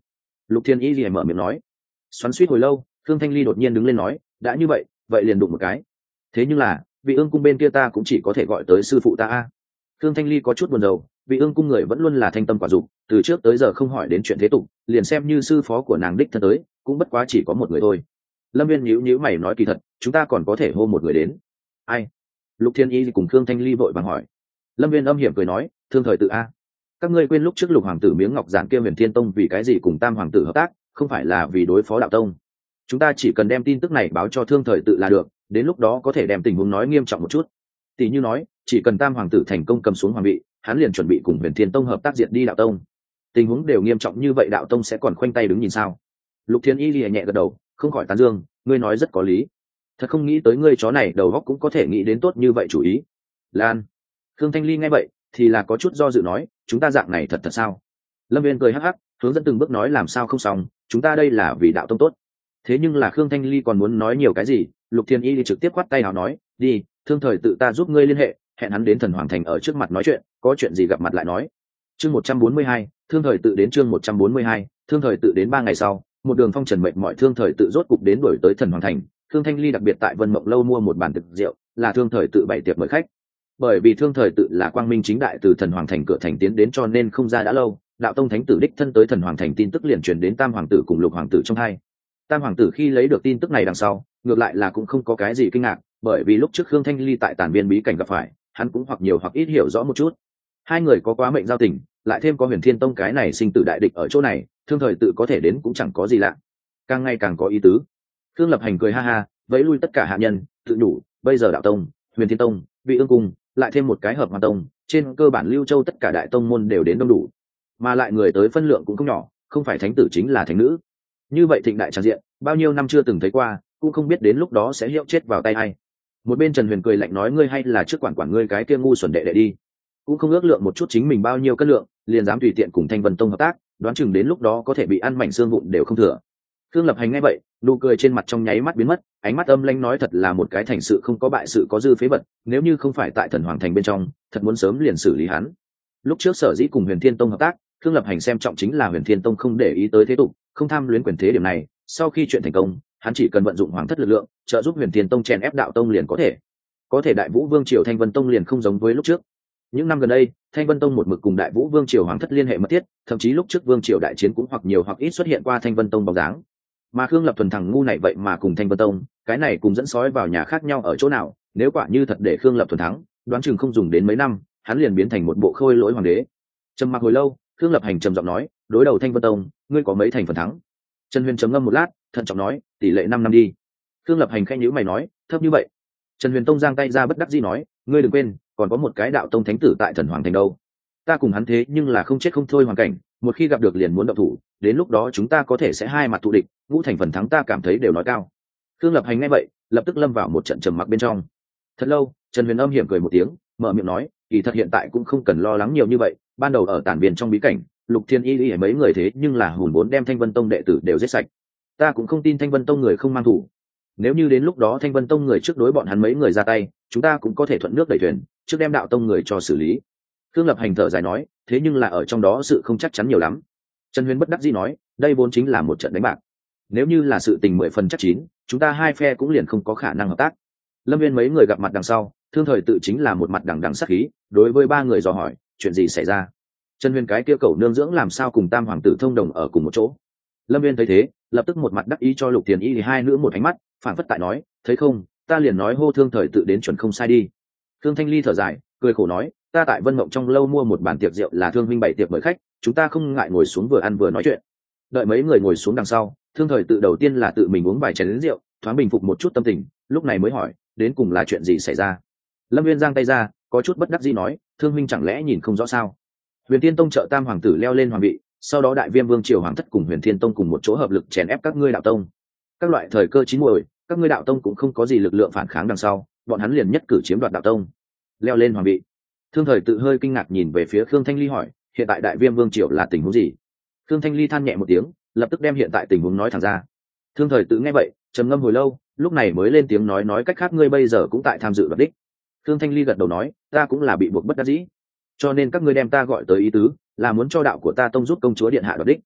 Lục Thiên Y liền mở miệng nói. Xoắn xuýt hồi lâu, Khương Thanh Ly đột nhiên đứng lên nói, đã như vậy vậy liền đụng một cái. Thế nhưng là vị ương cung bên kia ta cũng chỉ có thể gọi tới sư phụ ta a. Khương Thanh Ly có chút buồn rầu, vị ương cung người vẫn luôn là thanh tâm quả dục, từ trước tới giờ không hỏi đến chuyện thế tục, liền xem như sư phó của nàng đích thân tới cũng bất quá chỉ có một người thôi. Lâm Viên nhíu nhíu mày nói, kỳ thật chúng ta còn có thể hô một người đến. Ai? Lục Thiên Y cùng Khương Thanh Ly vội vàng hỏi. Lâm Viên âm hiểm cười nói, Thương Thời Tự a. Các ngươi quên lúc trước Lục hoàng tử miếng ngọc giản kia Huyền Thiên Tông vì cái gì cùng Tam hoàng tử hợp tác, không phải là vì đối phó đạo tông. Chúng ta chỉ cần đem tin tức này báo cho Thương Thời Tự là được, đến lúc đó có thể đem tình huống nói nghiêm trọng một chút. Tỷ như nói, chỉ cần Tam hoàng tử thành công cầm xuống hoàng vị, hắn liền chuẩn bị cùng Huyền Thiên Tông hợp tác diệt đi đạo tông. Tình huống đều nghiêm trọng như vậy, đạo tông sẽ còn khoanh tay đứng nhìn sao? Lục Thiên Y lìa nhẹ gật đầu, không khỏi tán dương, ngươi nói rất có lý. Thật không nghĩ tới ngươi chó này đầu óc cũng có thể nghĩ đến tốt như vậy chủ ý. Lan. Khương Thanh Ly nghe vậy thì là có chút do dự nói, chúng ta dạng này thật thật sao? Lâm Viên cười hắc hắc, hướng dẫn từng bước nói, làm sao không xong, chúng ta đây là vì đạo tông tốt. Thế nhưng là Khương Thanh Ly còn muốn nói nhiều cái gì, Lục Thiên Y trực tiếp quát tay nào nói, đi, Thương Thời Tự ta giúp ngươi liên hệ, hẹn hắn đến Thần Hoàng Thành ở trước mặt nói chuyện, có chuyện gì gặp mặt lại nói. Chương một trăm bốn mươi hai, Thương Thời Tự đến chương một trăm bốn mươi hai, Thương Thời Tự đến ba ngày sau, một đường phong trần mệt mỏi Thương Thời Tự rốt cục đến đuổi tới Thần Hoàng Thành. Khương Thanh Ly đặc biệt tại Vân Mộng lâu mua một bàn thực rượu, là Thương Thời Tự bày tiệc mời khách. Bởi vì Thương Thời Tự là quang minh chính đại từ Thần Hoàng Thành cửa thành tiến đến, cho nên không ra đã lâu, đạo tông thánh tử đích thân tới Thần Hoàng Thành tin tức liền truyền đến Tam hoàng tử cùng Lục hoàng tử trong hai. Tam hoàng tử khi lấy được tin tức này đằng sau, ngược lại là cũng không có cái gì kinh ngạc, bởi vì lúc trước Khương Thanh Ly tại Tản Viên bí cảnh gặp phải, hắn cũng hoặc nhiều hoặc ít hiểu rõ một chút. Hai người có quá mệnh giao tình, lại thêm có Huyền Thiên Tông cái này sinh tử đại địch ở chỗ này, Thương Thời Tự có thể đến cũng chẳng có gì lạ, càng ngày càng có ý tứ. Khương Lập Hành cười ha ha, vẫy lui tất cả hạ nhân, tự đủ, bây giờ đạo tông, Huyền Thiên Tông, Vị Ương cung, lại thêm một cái Hợp Hoàn tông, trên cơ bản Lưu Châu tất cả đại tông môn đều đến đông đủ, mà lại người tới phân lượng cũng không nhỏ, không phải thánh tử chính là thánh nữ. Như vậy thịnh đại tràn diện, bao nhiêu năm chưa từng thấy qua, cũng không biết đến lúc đó sẽ hiệu chết vào tay ai. Một bên Trần Huyền cười lạnh nói, ngươi hay là trước quản quản ngươi cái kia ngu xuẩn đệ đệ đi, cũng không ước lượng một chút chính mình bao nhiêu cân lượng, liền dám tùy tiện cùng Thanh Vân Tông hợp tác, đoán chừng đến lúc đó có thể bị ăn mảnh xương vụn đều không thừa. Khương Lập Hành nghe vậy, nụ cười trên mặt trong nháy mắt biến mất, ánh mắt âm lãnh nói, thật là một cái thành sự không có bại sự có dư phế vật, nếu như không phải tại Thần Hoàng Thành bên trong, thật muốn sớm liền xử lý hắn. Lúc trước sở dĩ cùng Huyền Thiên Tông hợp tác, Khương Lập Hành xem trọng chính là Huyền Thiên Tông không để ý tới thế tục, không tham luyến quyền thế điểm này, sau khi chuyện thành công, hắn chỉ cần vận dụng hoàng thất lực lượng, trợ giúp Huyền Thiên Tông chèn ép đạo tông liền có thể. Có thể Đại Vũ Vương triều Thanh Vân Tông liền không giống với lúc trước. Những năm gần đây, Thanh Vân Tông một mực cùng Đại Vũ Vương triều hoàng thất liên hệ mật thiết, thậm chí lúc trước vương triều đại chiến cũng hoặc nhiều hoặc ít xuất hiện qua Thanh Vân Tông bóng dáng. Mà Khương Lập Thuần thằng ngu này vậy mà cùng Thanh Vân Tông, cái này cùng dẫn sói vào nhà khác nhau ở chỗ nào, nếu quả như thật để Khương Lập Thuần thắng, đoán chừng không dùng đến mấy năm, hắn liền biến thành một bộ khôi lỗi hoàng đế. Trầm mặc hồi lâu, Khương Lập Hành trầm giọng nói, đối đầu Thanh Vân Tông, ngươi có mấy thành phần thắng? Trần Huyền trầm ngâm một lát, thận trọng nói, tỷ lệ năm năm đi. Khương Lập Hành khẽ nhíu mày nói, thấp như vậy. Trần Huyền Tông giang tay ra bất đắc dĩ nói, ngươi đừng quên, còn có một cái đạo tông thánh tử tại Thần Hoàng Thành đâu. Ta cùng hắn thế nhưng là không chết không thôi hoàn cảnh, một khi gặp được liền muốn động thủ, đến lúc đó chúng ta có thể sẽ hai mặt thù địch, ngũ thành phần thắng ta cảm thấy đều nói cao. Khương Lập Hành nghe vậy, lập tức lâm vào một trận trầm mặc bên trong. Thật lâu, Trần Huyền âm hiểm cười một tiếng, mở miệng nói, kỳ thật hiện tại cũng không cần lo lắng nhiều như vậy, ban đầu ở Tản Viên trong bí cảnh, Lục Thiên Y y mấy người thế nhưng là hùn vốn đem Thanh Vân Tông đệ tử đều giết sạch. Ta cũng không tin Thanh Vân Tông người không mang thủ. Nếu như đến lúc đó Thanh Vân Tông người trước đối bọn hắn mấy người ra tay, chúng ta cũng có thể thuận nước đẩy thuyền, trước đem đạo tông người cho xử lý. Khương Lập Hành thở dài nói, thế nhưng là ở trong đó sự không chắc chắn nhiều lắm. Trần Huyền bất đắc dĩ nói, đây vốn chính là một trận đánh bạc. Nếu như là sự tình mười phần chắc chín, chúng ta hai phe cũng liền không có khả năng hợp tác. Lâm Viên mấy người gặp mặt đằng sau, Thương Thời Tự chính là một mặt đằng đằng sắc khí, đối với ba người dò hỏi, chuyện gì xảy ra? Trần Huyền cái kia cẩu nương dưỡng làm sao cùng Tam hoàng tử thông đồng ở cùng một chỗ? Lâm Viên thấy thế, lập tức một mặt đắc ý cho Lục Tiền Y thì hai nữ một ánh mắt, phản phất tại nói, thấy không, ta liền nói hô Thương Thời Tự đến chuẩn không sai đi. Thương Thanh Ly thở dài, cười khổ nói, ta tại Vân Mộng trong lâu mua một bàn tiệc rượu là Thương huynh bày tiệc mời khách, chúng ta không ngại ngồi xuống vừa ăn vừa nói chuyện. Đợi mấy người ngồi xuống đằng sau, Thương Thời Tự đầu tiên là tự mình uống vài chén rượu, thoáng bình phục một chút tâm tình, lúc này mới hỏi, đến cùng là chuyện gì xảy ra? Lâm Viên giang tay ra, có chút bất đắc dĩ nói, Thương huynh chẳng lẽ nhìn không rõ sao? Huyền Thiên Tông trợ Tam hoàng tử leo lên hoàng vị, sau đó Đại Viêm Vương triều hoàng thất cùng Huyền Thiên Tông cùng một chỗ hợp lực chèn ép các ngươi đạo tông. Các loại thời cơ chín muồi, các ngươi đạo tông cũng không có gì lực lượng phản kháng đằng sau, bọn hắn liền nhất cử chiếm đoạt đạo tông, leo lên hoàng vị. Thương Thời Tự hơi kinh ngạc nhìn về phía Khương Thanh Ly hỏi, hiện tại Đại Viêm Vương triều là tình huống gì? Khương Thanh Ly than nhẹ một tiếng, lập tức đem hiện tại tình huống nói thẳng ra. Thương Thời Tự nghe vậy, trầm ngâm hồi lâu, lúc này mới lên tiếng nói, nói cách khác ngươi bây giờ cũng tại tham dự đoạt đích. Khương Thanh Ly gật đầu nói, ta cũng là bị buộc bất đắc dĩ, cho nên các ngươi đem ta gọi tới ý tứ là muốn cho đạo của ta tông giúp công chúa điện hạ đoạt đích.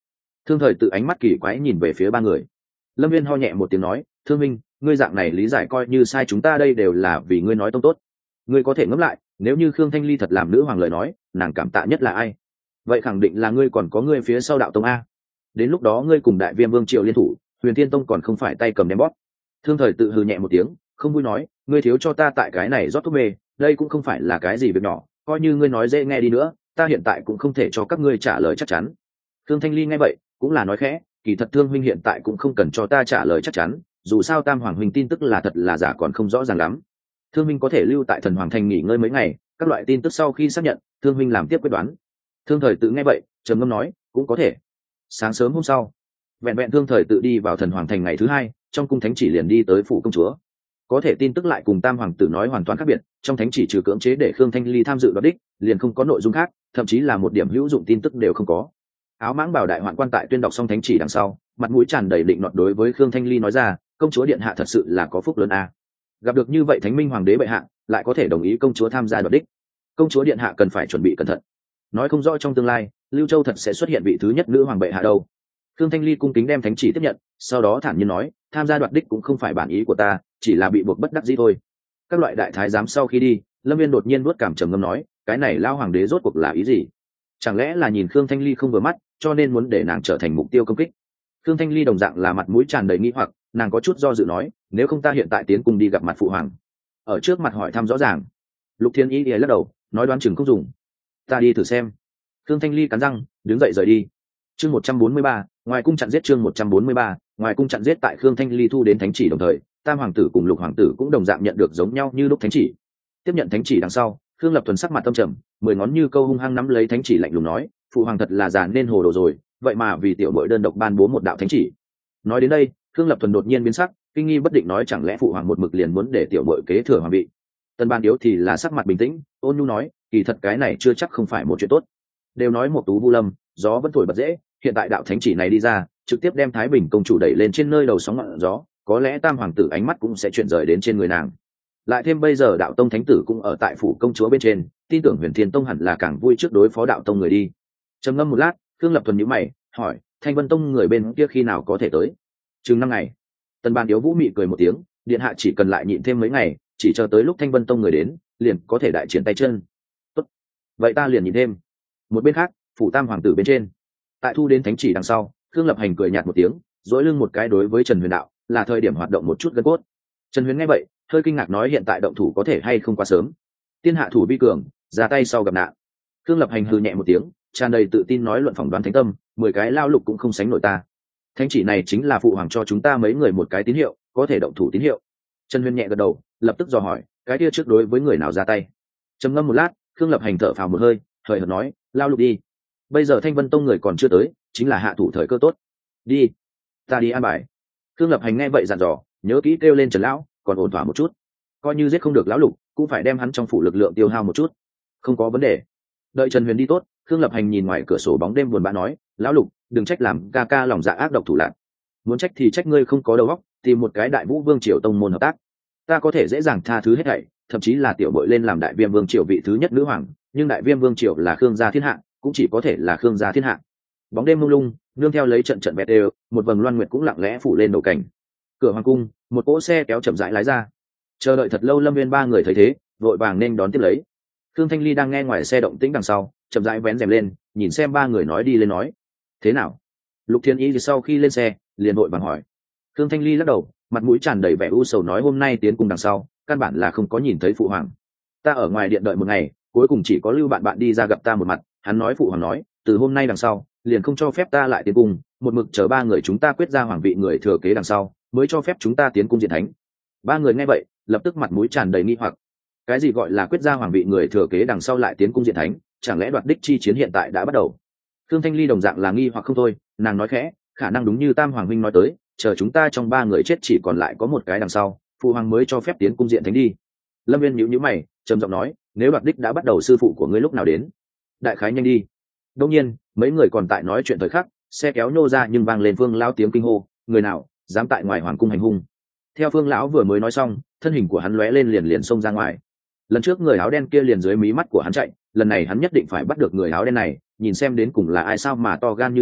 Thương Thời tự ánh mắt kỳ quái nhìn về phía ba người. Lâm Viên ho nhẹ một tiếng nói, Thương minh, ngươi dạng này lý giải coi như sai, chúng ta đây đều là vì ngươi nói tông tốt. Ngươi có thể ngẫm lại, nếu như Khương Thanh Ly thật làm nữ hoàng lời nói, nàng cảm tạ nhất là ai? Vậy khẳng định là ngươi, còn có ngươi phía sau đạo tông a. Đến lúc đó ngươi cùng Đại Viêm Vương Triều liên thủ, Huyền Thiên Tông còn không phải tay cầm đem bóp. Thương Thời tự hừ nhẹ một tiếng, không vui nói, ngươi thiếu cho ta tại cái này rót thuốc mê, đây cũng không phải là cái gì việc nhỏ, coi như ngươi nói dễ nghe đi nữa, ta hiện tại cũng không thể cho các ngươi trả lời chắc chắn. Thương Thanh Ly nghe vậy cũng là nói khẽ, kỳ thật Thương huynh hiện tại cũng không cần cho ta trả lời chắc chắn, dù sao Tam Hoàng huynh tin tức là thật là giả còn không rõ ràng lắm. Thương huynh có thể lưu tại Thần Hoàng thành nghỉ ngơi mấy ngày, các loại tin tức sau khi xác nhận, Thương huynh làm tiếp quyết đoán. Thương Thời tự nghe vậy trầm ngâm nói, cũng có thể. Sáng sớm hôm sau, vẹn vẹn Thương Thời tự đi vào Thần Hoàng thành ngày thứ hai, trong cung thánh chỉ liền đi tới phủ công chúa. Có thể tin tức lại cùng Tam Hoàng tử nói hoàn toàn khác biệt, trong thánh chỉ trừ cưỡng chế để Khương Thanh Ly tham dự đoạt đích, liền không có nội dung khác, thậm chí là một điểm hữu dụng tin tức đều không có. Áo mãng bảo đại hoạn quan tại tuyên đọc xong thánh chỉ đằng sau, mặt mũi tràn đầy định nọt đối với Khương Thanh Ly nói ra, công chúa điện hạ thật sự là có phúc lớn a. Gặp được như vậy thánh minh hoàng đế bệ hạ, lại có thể đồng ý công chúa tham gia đoạt đích. Công chúa điện hạ cần phải chuẩn bị cẩn thận, nói không rõ trong tương lai Lưu Châu thật sẽ xuất hiện vị thứ nhất nữ hoàng bệ hạ đâu. Khương Thanh Ly cung kính đem thánh chỉ tiếp nhận, sau đó thản nhiên nói, tham gia đoạt đích cũng không phải bản ý của ta, chỉ là bị buộc bất đắc dĩ thôi. Các loại đại thái giám sau khi đi, Lâm Viên đột nhiên nuốt cảm trầm ngâm nói, cái này lao hoàng đế rốt cuộc là ý gì? Chẳng lẽ là nhìn Khương Thanh Ly không vừa mắt, cho nên muốn để nàng trở thành mục tiêu công kích? Khương Thanh Ly đồng dạng là mặt mũi tràn đầy nghi hoặc, nàng có chút do dự nói, nếu không ta hiện tại tiến cùng đi gặp mặt phụ hoàng, ở trước mặt hỏi thăm rõ ràng. Lục Thiên Ý lắc đầu nói, đoán chừng không dùng, ta đi thử xem. Khương Thanh Ly cắn răng đứng dậy rời đi. Chương một trăm bốn mươi ba, ngoài cung chặn giết. Chương một trăm bốn mươi ba, ngoài cung chặn giết. Tại Khương Thanh Ly thu đến thánh chỉ đồng thời, Tam hoàng tử cùng Lục hoàng tử cũng đồng dạng nhận được giống nhau như lúc thánh chỉ. Tiếp nhận thánh chỉ đằng sau, Khương Lập Thuần sắc mặt tâm trầm, mười ngón như câu hung hăng nắm lấy thánh chỉ lạnh lùng nói, phụ hoàng thật là già nên hồ đồ rồi, vậy mà vì tiểu bội đơn độc ban bố một đạo thánh chỉ. Nói đến đây, Khương Lập Thuần đột nhiên biến sắc, kinh nghi bất định nói, chẳng lẽ phụ hoàng một mực liền muốn để tiểu bội kế thừa hoàng vị? Tân Ban Điếu thì là sắc mặt bình tĩnh, ôn nhu nói, kỳ thật cái này chưa chắc không phải một chuyện tốt. Đều nói một tú vu lâm, gió vẫn thổi bật dễ, hiện tại đạo thánh chỉ này đi ra, trực tiếp đem Thái Bình công chủ đẩy lên trên nơi đầu sóng ngọn gió, có lẽ Tam hoàng tử ánh mắt cũng sẽ chuyển rời đến trên người nàng. Lại thêm bây giờ đạo tông thánh tử cũng ở tại phủ công chúa bên trên, tin tưởng Huyền Thiên Tông hẳn là càng vui trước đối phó đạo tông người đi. Trầm ngâm một lát, Khương Lập Thuần nhíu mày hỏi, Thanh Vân Tông người bên kia khi nào có thể tới? Chừng năm ngày. Tần Ban Điếu vũ mị cười một tiếng, điện hạ chỉ cần lại nhịn thêm mấy ngày, chỉ chờ tới lúc Thanh Vân Tông người đến, liền có thể đại triển tay chân. Tốt, vậy ta liền nhịn thêm. Một bên khác, phủ Tam hoàng tử bên trên, tại thu đến thánh chỉ đằng sau, Khương Lập Hành cười nhạt một tiếng, dỗi lưng một cái đối với Trần Huyền đạo, là thời điểm hoạt động một chút gân cốt. Trần Huyền nghe vậy hơi kinh ngạc nói, hiện tại động thủ có thể hay không quá sớm? Tiên hạ thủ vi cường, ra tay sau gặp nạn. Khương Lập Hành hừ nhẹ một tiếng, tràn đầy tự tin nói, luận phỏng đoán thánh tâm, mười cái lao lục cũng không sánh nổi ta. Thánh chỉ này chính là phụ hoàng cho chúng ta mấy người một cái tín hiệu, có thể động thủ tín hiệu. Trần Huyền nhẹ gật đầu, lập tức dò hỏi, cái kia trước đối với người nào ra tay? Trầm ngâm một lát, Khương Lập Hành thở phào một hơi, hời hợt nói, lao lục đi. Bây giờ Thanh Vân Tông người còn chưa tới, chính là hạ thủ thời cơ tốt. Đi, ta đi an bài. Khương Lập Hành nghe vậy dặn dò, nhớ kỹ kêu lên Trần lão, còn ổn thỏa một chút, coi như giết không được lão lục, cũng phải đem hắn trong phủ lực lượng tiêu hao một chút. Không có vấn đề. Đợi Trần Huyền đi tốt, Khương Lập Hành nhìn ngoài cửa sổ bóng đêm buồn bã nói, lão lục, đừng trách làm ca ca lòng dạ ác độc thủ lạn, muốn trách thì trách ngươi không có đầu óc, tìm một cái Đại Vũ Vương triều tông môn hợp tác, ta có thể dễ dàng tha thứ hết thảy, thậm chí là tiểu bội lên làm Đại Viêm Vương triều vị thứ nhất nữ hoàng, nhưng Đại Viêm Vương triều là Khương gia thiên hạ, cũng chỉ có thể là Khương gia thiên hạ. Bóng đêm mông lung, nương theo lấy trận trận vẹt đều, một vầng loan nguyệt cũng lặng lẽ phủ lên đầu cảnh. Cửa hoàng cung, một cỗ xe kéo chậm rãi lái ra. Chờ đợi thật lâu, Lâm Viên ba người thấy thế, vội vàng nên đón tiếp lấy. Khương Thanh Ly đang nghe ngoài xe động tĩnh đằng sau, chậm rãi vén rèm lên, nhìn xem ba người nói đi lên nói, thế nào? Lục Thiên Ý sau khi lên xe, liền vội vàng hỏi. Khương Thanh Ly lắc đầu, mặt mũi tràn đầy vẻ u sầu nói, hôm nay tiến cung đằng sau, căn bản là không có nhìn thấy phụ hoàng. Ta ở ngoài điện đợi một ngày, cuối cùng chỉ có Lưu bạn bạn đi ra gặp ta một mặt, hắn nói phụ hoàng nói, từ hôm nay đằng sau, liền không cho phép ta lại tiến cung, một mực chờ ba người chúng ta quyết ra hoàng vị người thừa kế đằng sau, mới cho phép chúng ta tiến cung diện thánh. Ba người nghe vậy, lập tức mặt mũi tràn đầy nghi hoặc. Cái gì gọi là quyết ra hoàng vị người thừa kế đằng sau lại tiến cung diện thánh? Chẳng lẽ đoạt đích chi chiến hiện tại đã bắt đầu? Khương Thanh Ly đồng dạng là nghi hoặc không thôi, nàng nói khẽ, khả năng đúng như Tam hoàng huynh nói tới, chờ chúng ta trong ba người chết chỉ còn lại có một cái đằng sau, phụ hoàng mới cho phép tiến cung diện thánh đi. Lâm Viên nhíu nhíu mày, trầm giọng nói, nếu đoạt đích đã bắt đầu, sư phụ của ngươi lúc nào đến? Đại khái nhanh đi. Đương nhiên, mấy người còn tại nói chuyện thời khắc, xe kéo nhô ra nhưng vang lên Phương lão tiếng kinh hô, người nào dám tại ngoài hoàng cung hành hung? Theo Phương lão vừa mới nói xong, thân hình của hắn lóe lên liền liền xông ra ngoài. Lần trước người áo đen kia liền dưới mí mắt của hắn chạy, lần này hắn nhất định phải bắt được người áo đen này, nhìn xem đến cùng là ai sao mà to gan như vậy,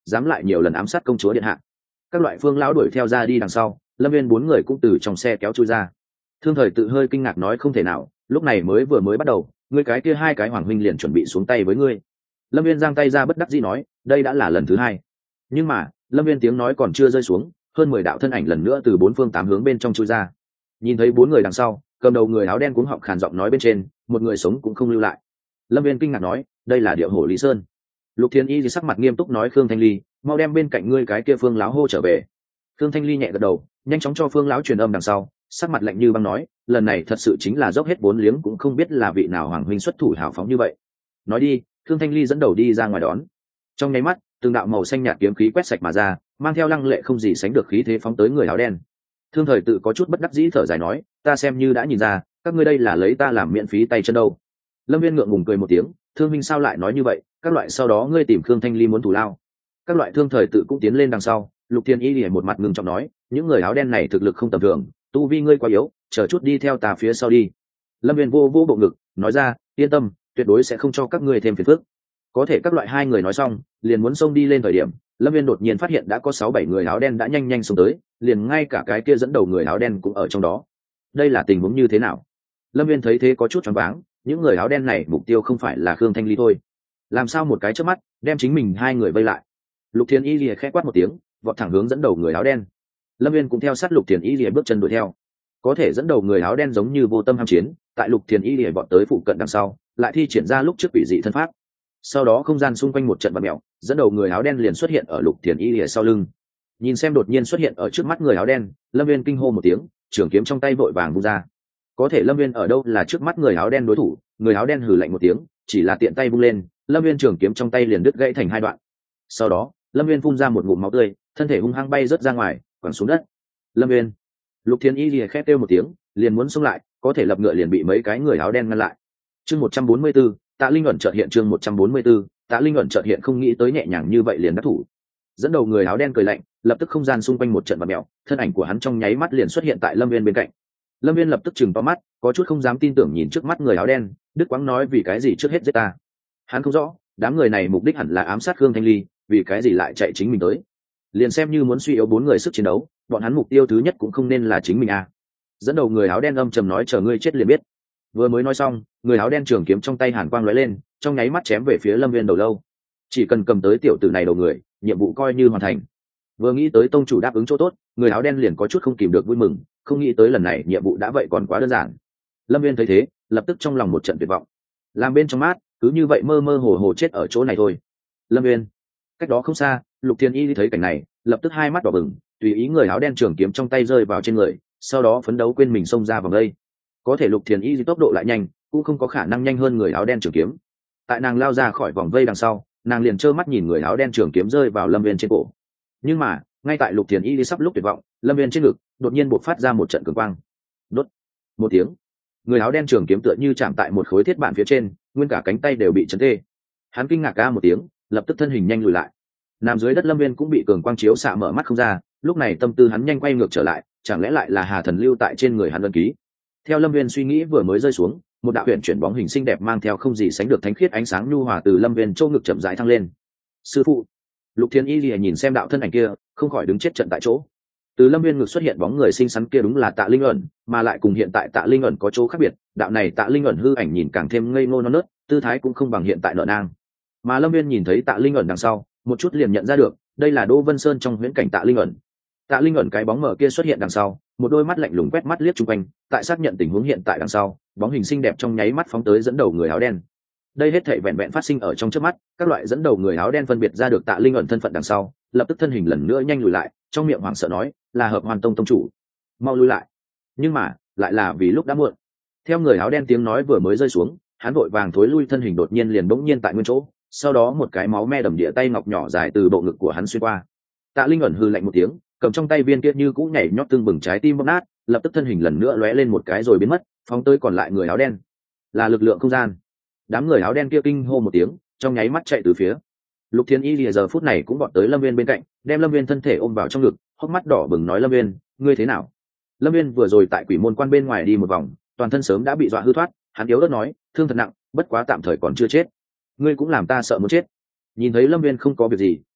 dám lại nhiều lần ám sát công chúa điện hạ. Các loại phương lão đuổi theo ra đi đằng sau, lâm viên bốn người cũng từ trong xe kéo chui ra. Thương Thời tự hơi kinh ngạc nói không thể nào, lúc này mới vừa mới bắt đầu, ngươi cái kia hai cái hoàng huynh liền chuẩn bị xuống tay với ngươi. Lâm viên giang tay ra bất đắc dĩ nói, đây đã là lần thứ hai. Nhưng mà lâm viên tiếng nói còn chưa rơi xuống, hơn mười đạo thân ảnh lần nữa từ bốn phương tám hướng bên trong chui ra. Nhìn thấy bốn người đằng sau, cầm đầu người áo đen cuống họng khàn giọng nói bên trên, một người sống cũng không lưu lại. Lâm viên kinh ngạc nói, đây là điệu hổ Lý Sơn. Lục Thiên Y thì sắc mặt nghiêm túc nói, Khương Thanh Ly, mau đem bên cạnh ngươi cái kia phương láo hô trở về. Khương Thanh Ly nhẹ gật đầu, nhanh chóng cho phương láo truyền âm đằng sau, sắc mặt lạnh như băng nói, lần này thật sự chính là dốc hết vốn liếng, cũng không biết là vị nào hoàng huynh xuất thủ hào phóng như vậy. Nói đi. Khương Thanh Ly dẫn đầu đi ra ngoài đón. Trong nháy mắt, từng đạo màu xanh nhạt kiếm khí quét sạch mà ra, mang theo lăng lệ không gì sánh được khí thế phóng tới người áo đen. Thương Thời tự có chút bất đắc dĩ thở dài nói, ta xem như đã nhìn ra, các ngươi đây là lấy ta làm miễn phí tay chân đâu. Lâm Viên ngượng ngùng cười một tiếng, Thương minh sao lại nói như vậy, các loại sau đó ngươi tìm Khương Thanh Ly muốn thủ lao. Các loại Thương Thời tự cũng tiến lên đằng sau, Lục Thiên Y liền một mặt ngưng trọng nói, những người áo đen này thực lực không tầm thường, tu vi ngươi quá yếu, chờ chút đi theo ta phía sau đi. Lâm Viên vô vô bộ ngực, nói ra, yên tâm, tuyệt đối sẽ không cho các ngươi thêm phiền phức. Có thể các loại hai người nói xong, liền muốn xông đi lên thời điểm, Lâm Viên đột nhiên phát hiện đã có sáu bảy người áo đen đã nhanh nhanh xông tới, liền ngay cả cái kia dẫn đầu người áo đen cũng ở trong đó. Đây là tình huống như thế nào? Lâm Viên thấy thế có chút choáng váng, những người áo đen này mục tiêu không phải là Khương Thanh Ly thôi, làm sao một cái chớp mắt đem chính mình hai người vây lại? Lục Thiên Y lìa khẽ quát một tiếng, vọt thẳng hướng dẫn đầu người áo đen. Lâm Viên cũng theo sát Lục Thiên Y lìa bước chân đuổi theo. Có thể dẫn đầu người áo đen giống như vô tâm ham chiến, tại Lục Thiên Y lìa vọt tới phụ cận đằng sau, lại thi triển ra lúc trước quỷ dị thân pháp. Sau đó không gian xung quanh một trận vặn mèo, dẫn đầu người áo đen liền xuất hiện ở Lục Thiên Y lìa sau lưng. Nhìn xem đột nhiên xuất hiện ở trước mắt người áo đen, Lâm Viên kinh hô một tiếng, trường kiếm trong tay vội vàng vung ra. Có thể Lâm Viên ở đâu là trước mắt người áo đen đối thủ, người áo đen hừ lạnh một tiếng, chỉ là tiện tay vung lên, Lâm Viên trường kiếm trong tay liền đứt gãy thành hai đoạn. Sau đó, Lâm Viên phun ra một ngụm máu tươi, thân thể hung hăng bay rớt ra ngoài, quẳng xuống đất. Lâm Viên, Lục Thiên Y lìa khét kêu một tiếng, liền muốn xông lại, có thể lập ngựa liền bị mấy cái người áo đen ngăn lại. Chương một trăm bốn mươi 144, Tạ Linh ẩn chợt hiện chương một trăm bốn mươi 144, Tạ Linh ẩn chợt hiện không nghĩ tới nhẹ nhàng như vậy liền đắc thủ. Dẫn đầu người áo đen cười lạnh, lập tức không gian xung quanh một trận vặn mèo, thân ảnh của hắn trong nháy mắt liền xuất hiện tại Lâm Viên bên cạnh. Lâm Viên lập tức chừng to mắt, có chút không dám tin tưởng nhìn trước mắt người áo đen, Đức Quáng nói vì cái gì trước hết giết ta? Hắn không rõ, đám người này mục đích hẳn là ám sát Khương Thanh Ly, vì cái gì lại chạy chính mình tới? Liền xem như muốn suy yếu bốn người sức chiến đấu, bọn hắn mục tiêu thứ nhất cũng không nên là chính mình à? Dẫn đầu người áo đen âm trầm nói, chờ ngươi chết liền biết. Vừa mới nói xong, người áo đen trường kiếm trong tay hàn quang lóe lên, trong nháy mắt chém về phía Lâm Viên đầu lâu. Chỉ cần cầm tới tiểu tử này đầu người, nhiệm vụ coi như hoàn thành. Vừa nghĩ tới tông chủ đáp ứng chỗ tốt, người áo đen liền có chút không kìm được vui mừng, không nghĩ tới lần này nhiệm vụ đã vậy còn quá đơn giản. Lâm Viên thấy thế, lập tức trong lòng một trận tuyệt vọng. Làm bên trong mát, cứ như vậy mơ mơ hồ hồ chết ở chỗ này thôi. Lâm Viên, cách đó không xa, Lục Thiên Y thấy cảnh này, lập tức hai mắt đỏ bừng, tùy ý người áo đen trường kiếm trong tay rơi vào trên người, sau đó phấn đấu quên mình xông ra vòng đây. Có thể Lục Thiên Y tốc độ lại nhanh, cũng không có khả năng nhanh hơn người áo đen trường kiếm. Tại nàng lao ra khỏi vòng vây đằng sau, nàng liền trơ mắt nhìn người áo đen trường kiếm rơi vào Lâm Viên trên cổ. Nhưng mà ngay tại Lục Thiên Y sắp lúc tuyệt vọng, Lâm Viên trên ngực đột nhiên bộc phát ra một trận cường quang. Đốt một tiếng, người áo đen trường kiếm tựa như chạm tại một khối thiết bản phía trên, nguyên cả cánh tay đều bị chấn tê. Hắn kinh ngạc ca một tiếng, lập tức thân hình nhanh lùi lại. Nằm dưới đất Lâm Viên cũng bị cường quang chiếu xạ mở mắt không ra, lúc này tâm tư hắn nhanh quay ngược trở lại, chẳng lẽ lại là Hà Thần lưu tại trên người hắn ân ký? Theo Lâm Viên suy nghĩ vừa mới rơi xuống, một đạo huyền chuyển bóng hình xinh đẹp mang theo không gì sánh được thánh khiết ánh sáng nhu hòa từ Lâm Viên chỗ ngực chậm rãi thăng lên. Sư phụ! Lục Thiên Y lìa nhìn xem đạo thân ảnh kia, không khỏi đứng chết trận tại chỗ. Từ Lâm Viên ngực xuất hiện bóng người xinh xắn kia đúng là Tạ Linh ẩn, mà lại cùng hiện tại Tạ Linh ẩn có chỗ khác biệt, đạo này Tạ Linh ẩn hư ảnh nhìn càng thêm ngây ngô non nớt, tư thái cũng không bằng hiện tại nợ nang. Mà Lâm Viên nhìn thấy Tạ Linh ẩn đằng sau, một chút liền nhận ra được, đây là Đỗ Vân Sơn trong huyễn cảnh Tạ Linh ẩn. Tạ Linh ẩn cái bóng mờ kia xuất hiện đằng sau, một đôi mắt lạnh lùng quét mắt liếc chung quanh, tại xác nhận tình huống hiện tại đằng sau, bóng hình xinh đẹp trong nháy mắt phóng tới dẫn đầu người áo đen. Đây hết thảy vẹn vẹn phát sinh ở trong chớp mắt, các loại dẫn đầu người áo đen phân biệt ra được Tạ Linh ẩn thân phận đằng sau, lập tức thân hình lần nữa nhanh lùi lại, trong miệng hoảng sợ nói, là Hợp Hoàn Tông tông chủ, mau lùi lại. Nhưng mà lại là vì lúc đã muộn. Theo người áo đen tiếng nói vừa mới rơi xuống, hắn vội vàng thối lui thân hình đột nhiên liền bỗng nhiên tại nguyên chỗ, sau đó một cái máu me đầm địa tay ngọc nhỏ dài từ bộ ngực của hắn xuyên qua. Tạ Linh ẩn hừ lạnh một tiếng, cầm trong tay viên kia như cũ nhảy nhót tương bừng trái tim bóp nát, lập tức thân hình lần nữa lóe lên một cái rồi biến mất, phóng tới còn lại người áo đen. Là lực lượng không gian. Đám người áo đen kia kinh hô một tiếng, trong nháy mắt chạy từ phía. Lục Thiên Y lìa giờ phút này cũng bọn tới Lâm Viên bên cạnh, đem Lâm Viên thân thể ôm vào trong ngực, hốc mắt đỏ bừng nói, Lâm Viên, ngươi thế nào? Lâm Viên vừa rồi tại quỷ môn quan bên ngoài đi một vòng, toàn thân sớm đã bị dọa hư thoát, hắn yếu ớt nói, thương thật nặng, bất quá tạm thời còn chưa chết. Ngươi cũng làm ta sợ muốn chết. Nhìn thấy Lâm Viên không có việc gì,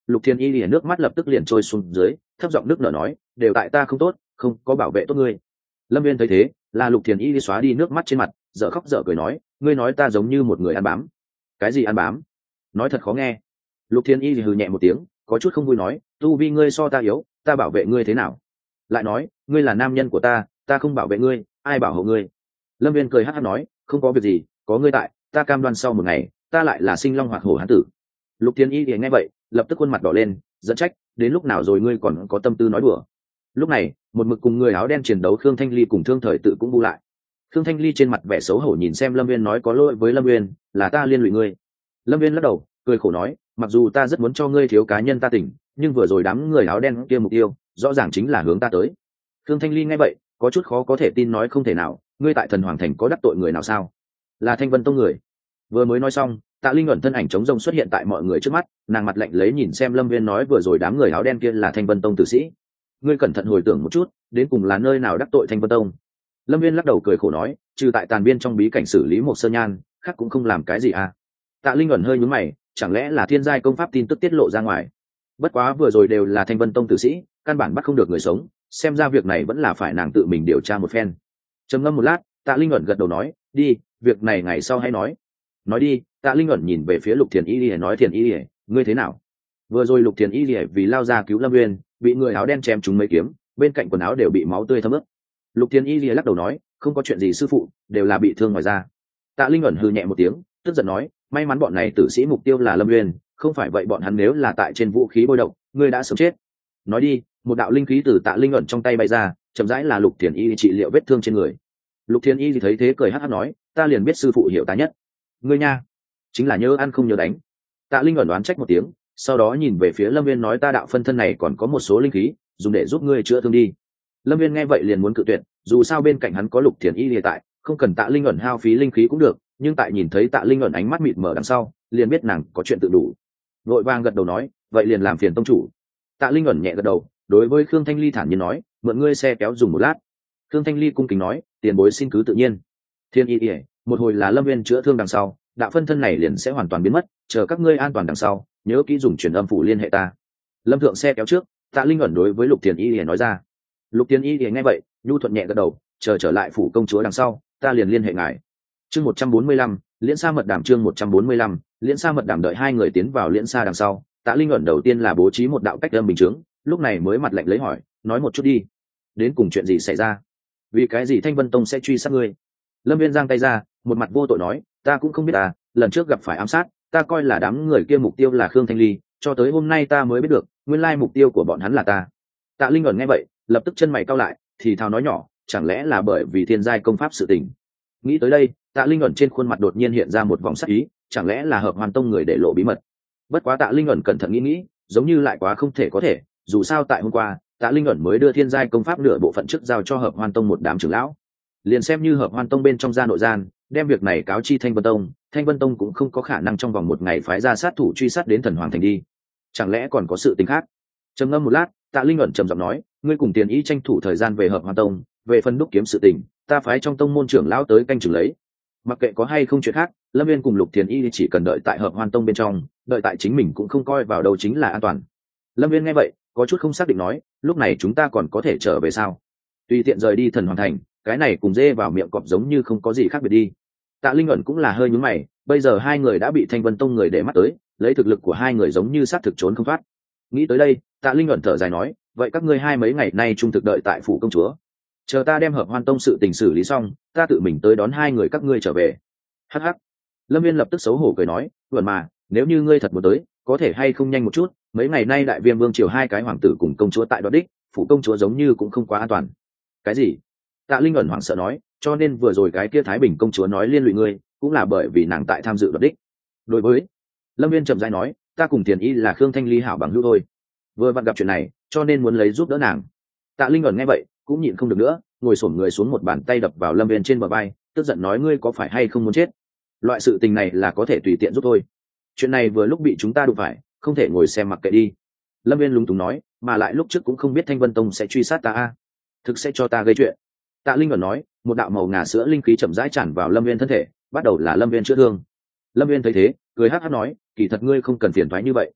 Lục Thiên Y liền nước mắt lập tức liền trôi xuống dưới, thấp giọng nước nở nói, đều tại ta không tốt, không có bảo vệ tốt ngươi. Lâm Viên thấy thế, là Lục Thiên Y xóa đi nước mắt trên mặt, dở khóc dở cười nói, ngươi nói ta giống như một người ăn bám. Cái gì ăn bám? Nói thật khó nghe. Lục Thiên Y hừ nhẹ một tiếng, có chút không vui nói, tu vi ngươi so ta yếu, ta bảo vệ ngươi thế nào? Lại nói, ngươi là nam nhân của ta, ta không bảo vệ ngươi, ai bảo hộ ngươi? Lâm Viên cười hắc hắc nói, không có việc gì, có ngươi tại, ta cam đoan sau một ngày, ta lại là sinh long hoạt hổ hán tử. Lục Thiên Y thì nghe vậy, lập tức khuôn mặt đỏ lên, giận trách, đến lúc nào rồi ngươi còn có tâm tư nói đùa? Lúc này, một mực cùng người áo đen chiến đấu Khương Thanh Ly cùng Thương Thời Tự cũng bu lại. Khương Thanh Ly trên mặt vẻ xấu hổ nhìn xem Lâm Viên nói, có lỗi với Lâm Viên, là ta liên lụy ngươi. Lâm Viên lắc đầu, cười khổ nói, mặc dù ta rất muốn cho ngươi thiếu cá nhân ta tỉnh, nhưng vừa rồi đám người áo đen kia mục tiêu rõ ràng chính là hướng ta tới. Khương Thanh Ly nghe vậy, có chút khó có thể tin nói, không thể nào, ngươi tại Thần Hoàng Thành có đắc tội người nào sao? Là Thanh Vân Tông người. Vừa mới nói xong, Tạ Linh ẩn thân ảnh chống rông xuất hiện tại mọi người trước mắt, nàng mặt lạnh lấy nhìn xem Lâm Viên nói, vừa rồi đám người áo đen kia là Thanh Vân Tông tử sĩ. Ngươi cẩn thận hồi tưởng một chút, đến cùng là nơi nào đắc tội Thanh Vân Tông? Lâm Viên lắc đầu cười khổ nói, trừ tại tàn biên trong bí cảnh xử lý một sơn nhan, khác cũng không làm cái gì à. Tạ Linh ẩn hơi nhướng mày, chẳng lẽ là thiên giai công pháp tin tức tiết lộ ra ngoài? Bất quá vừa rồi đều là Thanh Vân Tông tử sĩ, căn bản bắt không được người sống, xem ra việc này vẫn là phải nàng tự mình điều tra một phen. Trầm ngâm một lát, Tạ Linh ẩn gật đầu nói, đi, việc này ngày sau hãy nói. Nói đi, Tạ Linh ẩn nhìn về phía Lục Thiền Y Lìa nói, Thiền Y Lìa, ngươi thế nào? Vừa rồi Lục Thiền Y Lìa vì lao ra cứu Lâm Nguyên, bị người áo đen chém trúng mấy kiếm, bên cạnh quần áo đều bị máu tươi thấm ướt. Lục Thiền Y Lìa lắc đầu nói, không có chuyện gì sư phụ, đều là bị thương ngoài da. Tạ Linh ẩn hừ nhẹ một tiếng, tức giận nói, may mắn bọn này tử sĩ mục tiêu là Lâm Nguyên, không phải vậy bọn hắn nếu là tại trên vũ khí bôi động, ngươi đã sớm chết. Nói đi, một đạo linh khí từ Tạ Linh ẩn trong tay bay ra, chậm rãi là Lục Thiền Y trị liệu vết thương trên người. Lục Thiền Y thấy thế cười hắc hắc nói, ta liền biết sư phụ hiểu ta nhất. Ngươi nha, chính là nhớ ăn không nhớ đánh. Tạ Linh ẩn đoán trách một tiếng, sau đó nhìn về phía Lâm Viên nói, ta đạo phân thân này còn có một số linh khí, dùng để giúp ngươi chữa thương đi. Lâm Viên nghe vậy liền muốn cự tuyệt, dù sao bên cạnh hắn có Lục Thiền Y hiện tại, không cần Tạ Linh ẩn hao phí linh khí cũng được, nhưng tại nhìn thấy Tạ Linh ẩn ánh mắt mịt mờ đằng sau, liền biết nàng có chuyện tự đủ. Vội vàng gật đầu nói, vậy liền làm phiền tông chủ. Tạ Linh ẩn nhẹ gật đầu, đối với Khương Thanh Ly thản nhiên nói, mượn ngươi xe kéo dùng một lát. Khương Thanh Ly cung kính nói, tiền bối xin cứ tự nhiên. Thiên Y ỉa, một hồi là Lâm Viên chữa thương đằng sau, đạo phân thân này liền sẽ hoàn toàn biến mất, chờ các ngươi an toàn đằng sau, nhớ kỹ dùng truyền âm phủ liên hệ ta. Lâm thượng xe kéo trước, Tạ Linh ẩn đối với Lục Tiền Y liền nói ra. Lục Tiền Y liền nghe vậy, nhu thuận nhẹ gật đầu, chờ trở lại phủ công chúa đằng sau, ta liền liên hệ ngài. Chương một trăm bốn mươi lăm, Liễn Sa mật đàm chương một trăm bốn mươi lăm, Liễn Sa mật đàm đợi hai người tiến vào Liễn Sa đằng sau, Tạ Linh ẩn đầu tiên là bố trí một đạo cách âm bình chứng, lúc này mới mặt lạnh lấy hỏi, nói một chút đi, đến cùng chuyện gì xảy ra? Vì cái gì Thanh Vân Tông sẽ truy sát ngươi? Lâm Viên giang tay ra, một mặt vô tội nói, ta cũng không biết à, lần trước gặp phải ám sát, ta coi là đám người kia mục tiêu là Khương Thanh Ly, cho tới hôm nay ta mới biết được, nguyên lai mục tiêu của bọn hắn là ta. Tạ Linh ẩn nghe vậy, lập tức chân mày cau lại, thì thào nói nhỏ, chẳng lẽ là bởi vì thiên giai công pháp sự tình. Nghĩ tới đây, Tạ Linh ẩn trên khuôn mặt đột nhiên hiện ra một vòng sắc ý, chẳng lẽ là Hợp Hoàn Tông người để lộ bí mật. Bất quá Tạ Linh ẩn cẩn thận nghĩ nghĩ, giống như lại quá không thể có thể, dù sao tại hôm qua, Tạ Linh ẩn mới đưa thiên giai công pháp nửa bộ phận trước giao cho Hợp Hoàn Tông một đám trưởng lão. Liền xem như Hợp Hoàn Tông bên trong gia nội gian, đem việc này cáo chi Thanh Vân Tông, Thanh Vân Tông cũng không có khả năng trong vòng một ngày phái ra sát thủ truy sát đến Thần Hoàng Thành đi. Chẳng lẽ còn có sự tình khác? Trầm ngâm một lát, Tạ Linh ẩn trầm giọng nói, ngươi cùng Tiền Ý tranh thủ thời gian về Hợp Hoàn Tông, về phân đúc kiếm sự tình, ta phái trong tông môn trưởng lão tới canh chừng lấy. Mặc kệ có hay không chuyện khác, Lâm Viên cùng Lục Tiền Y chỉ cần đợi tại Hợp Hoàn Tông bên trong, đợi tại chính mình cũng không coi vào đâu chính là an toàn. Lâm Viên nghe vậy, có chút không xác định nói, lúc này chúng ta còn có thể trở về sao? Tùy tiện rời đi Thần Hoàng Thành, cái này cùng dê vào miệng cọp giống như không có gì khác biệt đi. Tạ Linh ẩn cũng là hơi nhướng mày, bây giờ hai người đã bị Thanh Vân Tông người để mắt tới, lấy thực lực của hai người giống như sát thực trốn không thoát. Nghĩ tới đây, Tạ Linh ẩn thở dài nói, vậy các ngươi hai mấy ngày nay trung thực đợi tại phủ công chúa, chờ ta đem Hợp Hoàn Tông sự tình xử lý xong, ta tự mình tới đón hai người các ngươi trở về. Hắc hắc. Lâm Viên lập tức xấu hổ cười nói, "Vẩn mà, nếu như ngươi thật muốn tới, có thể hay không nhanh một chút, mấy ngày nay Đại Viêm Vương triều hai cái hoàng tử cùng công chúa tại đoạt đích, phủ công chúa giống như cũng không quá an toàn." Cái gì? Tạ Linh ẩn hoảng sợ nói, cho nên vừa rồi cái kia Thái Bình công chúa nói liên lụy ngươi, cũng là bởi vì nàng tại tham dự đoạt đích. Đối với Lâm Viên trầm rãi nói, ta cùng Tiền Y là Khương Thanh Ly hảo bằng hữu thôi, vừa vặn gặp chuyện này, cho nên muốn lấy giúp đỡ nàng. Tạ Linh ẩn nghe vậy, cũng nhịn không được nữa, ngồi xổm người xuống một bàn tay đập vào Lâm Viên trên bờ vai, tức giận nói, ngươi có phải hay không muốn chết? Loại sự tình này là có thể tùy tiện giúp thôi, chuyện này vừa lúc bị chúng ta đụng phải, không thể ngồi xem mặc kệ đi. Lâm Viên lúng túng nói, mà lại lúc trước cũng không biết Thanh Vân Tông sẽ truy sát ta a, thực sẽ cho ta gây chuyện. Tạ Linh ẩn nói, một đạo màu ngà sữa linh khí chậm rãi tràn vào Lâm Viên thân thể, bắt đầu là Lâm Viên chữa thương. Lâm Viên thấy thế, cười hắc hắc nói, kỳ thật ngươi không cần phiền toái như vậy.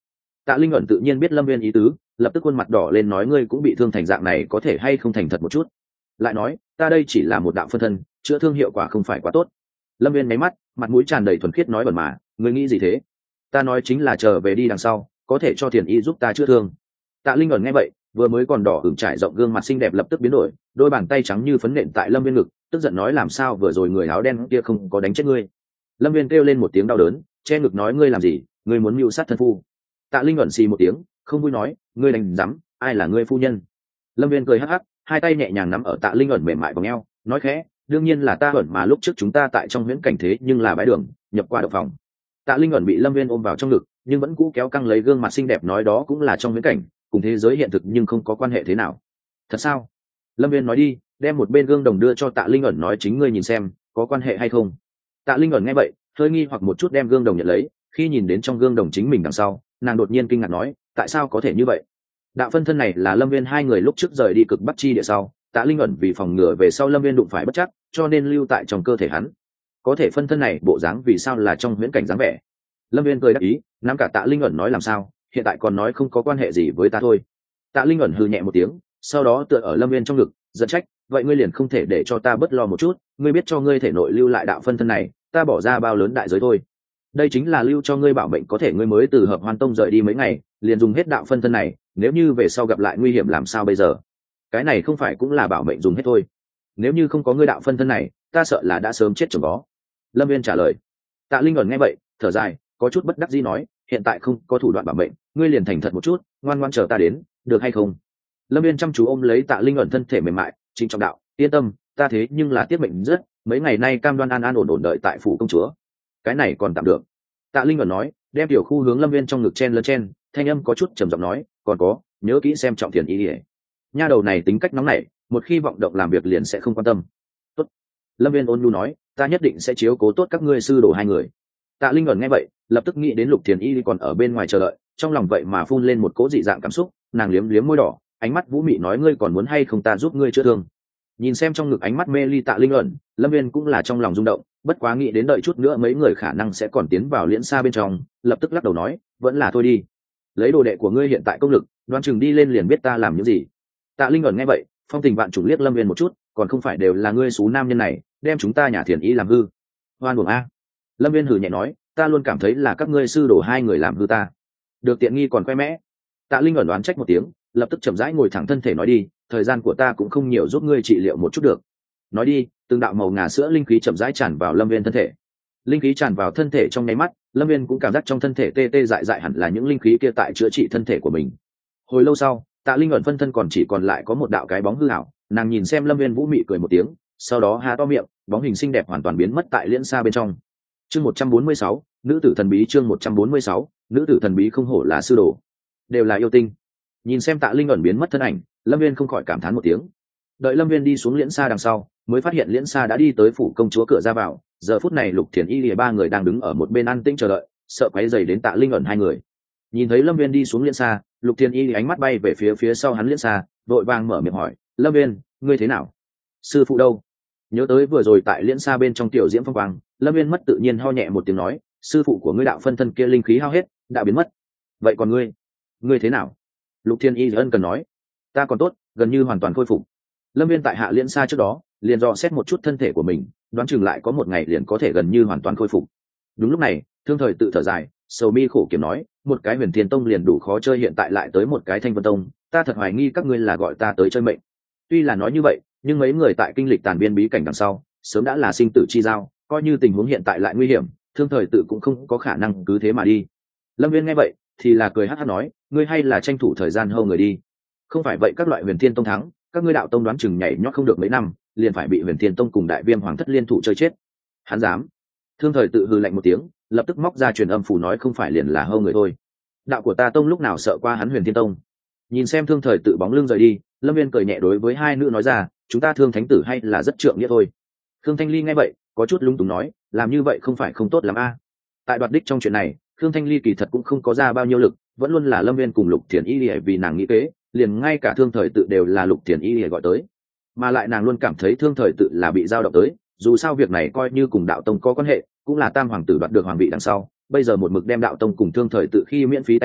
Tạ Linh ẩn tự nhiên biết Lâm Viên ý tứ, lập tức khuôn mặt đỏ lên nói ngươi cũng bị thương thành dạng này có thể hay không thành thật một chút. Lại nói ta đây chỉ là một đạo phân thân, chữa thương hiệu quả không phải quá tốt. Lâm Viên máy mắt, mặt mũi tràn đầy thuần khiết nói bẩn mà, ngươi nghĩ gì thế? Ta nói chính là chờ về đi đằng sau có thể cho tiền y giúp ta chữa thương. Tạ Linh ẩn nghe vậy, vừa mới còn đỏ ửng trải rộng gương mặt xinh đẹp lập tức biến đổi, đôi bàn tay trắng như phấn nện tại Lâm Viên ngực, tức giận nói làm sao vừa rồi người áo đen kia không có đánh chết ngươi. Lâm Viên kêu lên một tiếng đau đớn, che ngực nói ngươi làm gì, ngươi muốn mưu sát thân phu. Tạ Linh ẩn xì một tiếng, không vui nói, ngươi đánh rắm, ai là ngươi phu nhân? Lâm Viên cười hắc hắc, hai tay nhẹ nhàng nắm ở Tạ Linh ẩn mềm mại vòng eo, nói khẽ, đương nhiên là ta ẩn mà lúc trước chúng ta tại trong huyễn cảnh thế nhưng là bãi đường, nhập qua động phòng. Tạ Linh ẩn bị Lâm Viên ôm vào trong ngực, nhưng vẫn cũ kéo căng lấy gương mặt xinh đẹp nói đó cũng là trong huyễn cảnh, cùng thế giới hiện thực nhưng không có quan hệ thế nào. Thật sao? Lâm Viên nói đi, đem một bên gương đồng đưa cho Tạ Linh ẩn nói chính ngươi nhìn xem, có quan hệ hay không. Tạ Linh ẩn nghe vậy, hơi nghi hoặc một chút đem gương đồng nhận lấy, khi nhìn đến trong gương đồng chính mình đằng sau, nàng đột nhiên kinh ngạc nói, tại sao có thể như vậy? Đạo phân thân này là Lâm Viên hai người lúc trước rời đi cực Bắc chi địa sau, Tạ Linh ẩn vì phòng ngừa về sau Lâm Viên đụng phải bất chắc, cho nên lưu tại trong cơ thể hắn. Có thể phân thân này bộ dáng vì sao là trong huyễn cảnh dáng vẻ? Lâm Viên cười đáp ý, nắm cả Tạ Linh ẩn nói làm sao, hiện tại còn nói không có quan hệ gì với ta thôi. Tạ Linh ẩn hừ nhẹ một tiếng, sau đó tựa ở Lâm Viên trong ngực, giận trách, vậy ngươi liền không thể để cho ta bớt lo một chút, ngươi biết cho ngươi thể nội lưu lại đạo phân thân này, ta bỏ ra bao lớn đại giới thôi. Đây chính là lưu cho ngươi bảo mệnh, có thể ngươi mới từ Hợp Hoan Tông rời đi mấy ngày, liền dùng hết đạo phân thân này, nếu như về sau gặp lại nguy hiểm làm sao bây giờ? Cái này không phải cũng là bảo mệnh dùng hết thôi. Nếu như không có ngươi đạo phân thân này, ta sợ là đã sớm chết chồng vó. Lâm Viên trả lời. Tạ Linh ẩn nghe vậy, thở dài, có chút bất đắc dĩ nói, hiện tại không có thủ đoạn bảo mệnh, ngươi liền thành thật một chút, ngoan ngoan chờ ta đến, được hay không? Lâm Viên chăm chú ôm lấy Tạ Linh ẩn thân thể mềm mại, chính trọng đạo, yên tâm, ta thế nhưng là tiết mệnh rất, mấy ngày nay cam đoan an an ổn ổn đợi tại phủ công chúa. Cái này còn tạm được. Tạ Linh ẩn nói, đem tiểu khu hướng Lâm Viên trong ngực chen lấn chen, thanh âm có chút trầm giọng nói, còn có, nhớ kỹ xem trọng tiền ý ỉa. Nha đầu này tính cách nóng nảy, một khi vọng động làm việc liền sẽ không quan tâm. Tốt. Lâm Viên ôn nhu nói, ta nhất định sẽ chiếu cố tốt các ngươi sư đồ hai người. Tạ Linh ẩn nghe vậy, lập tức nghĩ đến Lục Thiền Y còn ở bên ngoài chờ đợi, trong lòng vậy mà phun lên một cỗ dị dạng cảm xúc, nàng liếm liếm môi đỏ, ánh mắt vũ mị nói ngươi còn muốn hay không ta giúp ngươi chữa thương. Nhìn xem trong ngực ánh mắt mê ly Tạ Linh ẩn, Lâm Viên cũng là trong lòng rung động, bất quá nghĩ đến đợi chút nữa mấy người khả năng sẽ còn tiến vào liễn xa bên trong, lập tức lắc đầu nói, vẫn là thôi đi. Lấy đồ đệ của ngươi hiện tại công lực, đoán chừng đi lên liền biết ta làm những gì. Tạ Linh ẩn nghe vậy, phong tình vạn trùng liếc Lâm Viên một chút, còn không phải đều là ngươi xú nam nhân này, đem chúng ta nhà Thiền Y làm hư. Hoan uổng a. Lâm Viên hừ nhẹ nói, ta luôn cảm thấy là các ngươi sư đổ hai người làm hư ta. Được tiện nghi còn khoe mẽ. Tạ Linh ẩn đoán trách một tiếng, lập tức chậm rãi ngồi thẳng thân thể nói đi, thời gian của ta cũng không nhiều, giúp ngươi trị liệu một chút được. Nói đi, từng đạo màu ngà sữa linh khí chậm rãi tràn vào Lâm Viên thân thể. Linh khí tràn vào thân thể trong nháy mắt, Lâm Viên cũng cảm giác trong thân thể tê tê dại dại hẳn là những linh khí kia tại chữa trị thân thể của mình. Hồi lâu sau, Tạ Linh ẩn phân thân còn chỉ còn lại có một đạo cái bóng hư ảo, nàng nhìn xem Lâm Viên vũ mị cười một tiếng, sau đó há to miệng, bóng hình xinh đẹp hoàn toàn biến mất tại liễn xa bên trong. Chương một trăm bốn mươi sáu, nữ tử thần bí. Chương một trăm bốn mươi sáu, nữ tử thần bí. Không hổ là sư đồ, đều là yêu tinh. Nhìn xem Tạ Linh ẩn biến mất thân ảnh, Lâm Viên không khỏi cảm thán một tiếng. Đợi Lâm Viên đi xuống liễn xa đằng sau, mới phát hiện liễn xa đã đi tới phủ công chúa cửa ra vào. Giờ phút này Lục Thiền Y lìa ba người đang đứng ở một bên an tĩnh chờ đợi, sợ quấy rầy đến Tạ Linh ẩn hai người. Nhìn thấy Lâm Viên đi xuống liễn xa, Lục Thiền Y ánh mắt bay về phía phía sau hắn liễn xa, vội vàng mở miệng hỏi, Lâm Viên, ngươi thế nào? Sư phụ đâu? Nhớ tới vừa rồi tại liễn xa bên trong tiểu diễm phong quang, Lâm Viên mất tự nhiên ho nhẹ một tiếng nói, sư phụ của ngươi đạo phân thân kia linh khí hao hết, đã biến mất. Vậy còn ngươi, ngươi thế nào? Lục Thiên Y ân cần nói, ta còn tốt, gần như hoàn toàn khôi phục. Lâm Viên tại hạ liễn xa trước đó, liền dò xét một chút thân thể của mình, đoán chừng lại có một ngày liền có thể gần như hoàn toàn khôi phục. Đúng lúc này, Thương Thời tự thở dài, sầu mi khổ kiểm nói, một cái Huyền Thiên Tông liền đủ khó chơi, hiện tại lại tới một cái Thanh Vân Tông, ta thật hoài nghi các ngươi là gọi ta tới chơi mệnh. Tuy là nói như vậy, nhưng mấy người tại kinh lịch tàn biên bí cảnh đằng sau, sớm đã là sinh tử chi giao, coi như tình huống hiện tại lại nguy hiểm, Thương Thời tự cũng không có khả năng cứ thế mà đi. Lâm Viên nghe vậy, thì là cười hắc hắc nói, ngươi hay là tranh thủ thời gian hâu người đi. Không phải vậy các loại Huyền Thiên Tông thắng, các ngươi đạo tông đoán chừng nhảy nhót không được mấy năm, liền phải bị Huyền Thiên Tông cùng Đại Viêm Hoàng thất liên thủ chơi chết. Hắn dám? Thương Thời tự hừ lạnh một tiếng, lập tức móc ra truyền âm phủ nói không phải liền là hâu người thôi. Đạo của ta tông lúc nào sợ qua hắn Huyền Thiên Tông? Nhìn xem Thương Thời tự bóng lưng rời đi, Lâm Viên cười nhẹ đối với hai nữ nói ra, chúng ta Thương thánh tử hay là rất trượng nghĩa thôi. Thương Thanh Ly nghe vậy, có chút lung túng nói, làm như vậy không phải không tốt lắm a. Tại đoạt đích trong chuyện này, Thương Thanh Ly kỳ thật cũng không có ra bao nhiêu lực, vẫn luôn là Lâm Viên cùng Lục Thiền Y lìa vì nàng nghĩ kế, liền ngay cả Thương Thời tự đều là Lục Thiền Y lìa gọi tới, mà lại nàng luôn cảm thấy Thương Thời tự là bị dao động tới, dù sao việc này coi như cùng đạo tông có quan hệ, cũng là tam hoàng tử đoạt được hoàng vị đằng sau, bây giờ một mực đem đạo tông cùng Thương Thời tự khi miễn phí tay chân,